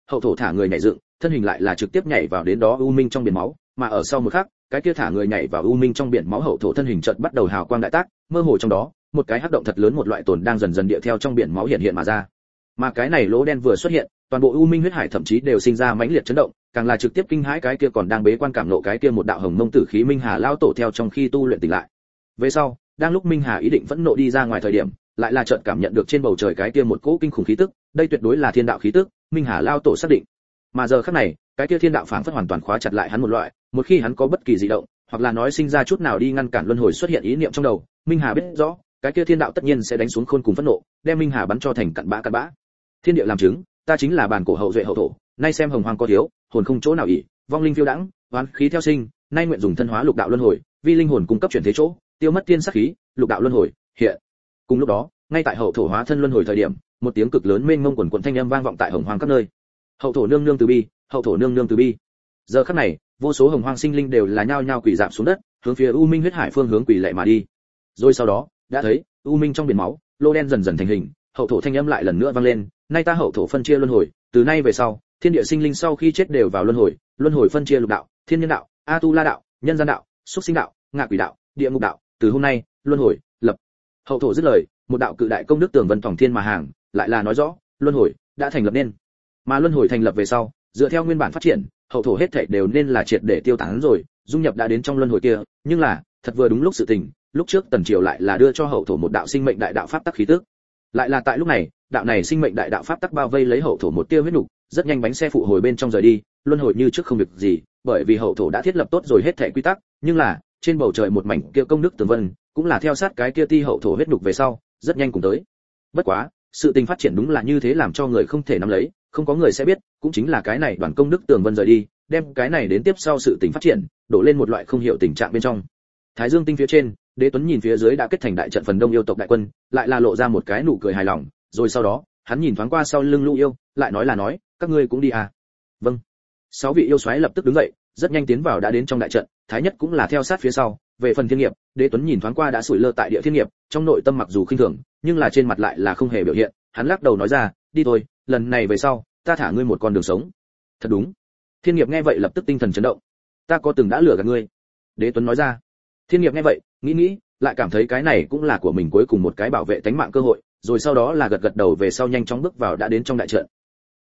hậu thổ thả người nhảy dựng, thân hình lại là trực tiếp nhảy vào đến đó u minh trong biển máu, mà ở sau một khắc, cái kia thả người nhảy vào u minh trong biển máu hậu thổ thân hình chợt bắt đầu hào quang đại tác, mơ hồ trong đó, một cái hắc động thật lớn một loại tồn đang dần dần địa theo trong biển máu hiện hiện mà ra. Mà cái này lỗ đen vừa xuất hiện, toàn bộ u minh huyết hải thậm chí đều sinh ra mãnh liệt chấn động, càng là trực tiếp kinh hãi cái kia còn đang bế quan cảm nộ cái kia một đạo hồng mông tử khí minh hà lao tổ theo trong khi tu luyện tỉnh lại. Về sau, đang lúc minh hà ý định phẫn nộ đi ra ngoài thời điểm, lại là chợt cảm nhận được trên bầu trời cái kia một cỗ kinh khủng khí tức, đây tuyệt đối là thiên đạo khí tức, minh hà lao tổ xác định. Mà giờ khắc này, cái kia thiên đạo phảng phất hoàn toàn khóa chặt lại hắn một loại, một khi hắn có bất kỳ dị động, hoặc là nói sinh ra chút nào đi ngăn cản luân hồi xuất hiện ý niệm trong đầu, minh hà biết rõ, cái kia thiên đạo tất nhiên sẽ đánh xuống khôn cùng phẫn nộ, đem minh hà bắn cho thành cặn bã cặn bã. Thiên địa làm chứng, ta chính là bản cổ hậu duệ hậu thổ, nay xem hồng hoang có thiếu, hồn không chỗ nào ỷ, vong linh phiêu đãng, oán khí theo sinh, nay nguyện dùng thân hóa lục đạo luân hồi, vi linh hồn cung cấp chuyển thế chỗ, tiêu mất tiên sắc khí, lục đạo luân hồi, hiện. Cùng lúc đó, ngay tại hậu thổ hóa thân luân hồi thời điểm, một tiếng cực lớn mênh mông quần quần thanh âm vang vọng tại hồng hoang các nơi. Hậu thổ nương nương từ bi, hậu thổ nương nương từ bi. Giờ khắc này, vô số hồng hoang sinh linh đều là nhao nhao quỳ rạp xuống đất, hướng phía u minh huyết hải phương hướng quỳ lạy mà đi. Rồi sau đó, đã thấy u minh trong biển máu, lô đen dần dần thành hình, hậu thổ thanh âm lại lần nữa vang lên, nay ta hậu thổ phân chia luân hồi, từ nay về sau, thiên địa sinh linh sau khi chết đều vào luân hồi, luân hồi phân chia lục đạo, thiên nhân đạo, a tu la đạo, nhân gian đạo, súc sinh đạo, ngạ quỷ đạo, địa ngục đạo, từ hôm nay, luân hồi lập. Hậu thổ dứt lời, một đạo cự đại công đức tường vân tổng thiên mà hàng, lại là nói rõ, luân hồi đã thành lập nên. Mà luân hồi thành lập về sau, dựa theo nguyên bản phát triển, hậu thổ hết thảy đều nên là triệt để tiêu tán rồi, dung nhập đã đến trong luân hồi kia, nhưng là, thật vừa đúng lúc sự tình, lúc trước tần triều lại là đưa cho hậu thổ một đạo sinh mệnh đại đạo pháp tắc khí tức. Lại là tại lúc này, đạo này sinh mệnh đại đạo pháp tắc bao vây lấy hậu thổ một tia huyết nục, rất nhanh bánh xe phụ hồi bên trong rời đi, luân hồi như trước không việc gì, bởi vì hậu thổ đã thiết lập tốt rồi hết thảy quy tắc, nhưng là, trên bầu trời một mảnh kia công đức tường vân, cũng là theo sát cái kia ti hậu thổ huyết nục về sau, rất nhanh cùng tới. Bất quá, sự tình phát triển đúng là như thế làm cho người không thể nắm lấy, không có người sẽ biết, cũng chính là cái này đoàn công đức tường vân rời đi, đem cái này đến tiếp sau sự tình phát triển, đổ lên một loại không hiểu tình trạng bên trong. Thái Dương tinh phía trên, Đế Tuấn nhìn phía dưới đã kết thành đại trận phần đông yêu tộc đại quân, lại là lộ ra một cái nụ cười hài lòng, rồi sau đó, hắn nhìn thoáng qua sau lưng Lũ Yêu, lại nói là nói, các ngươi cũng đi à? Vâng. Sáu vị yêu soái lập tức đứng dậy, rất nhanh tiến vào đã đến trong đại trận, Thái Nhất cũng là theo sát phía sau. Về phần Thiên Nghiệp, Đế Tuấn nhìn thoáng qua đã sủi lơ tại địa Thiên Nghiệp, trong nội tâm mặc dù khinh thường, nhưng là trên mặt lại là không hề biểu hiện, hắn lắc đầu nói ra, đi thôi, lần này về sau, ta thả ngươi một con đường sống. Thật đúng. Thiên Nghiệp nghe vậy lập tức tinh thần chấn động. Ta có từng đã lừa gạt ngươi? Đế Tuấn nói ra. Thiên Nghiệp nghe vậy, nghĩ nghĩ, lại cảm thấy cái này cũng là của mình cuối cùng một cái bảo vệ tánh mạng cơ hội, rồi sau đó là gật gật đầu về sau nhanh chóng bước vào đã đến trong đại trận.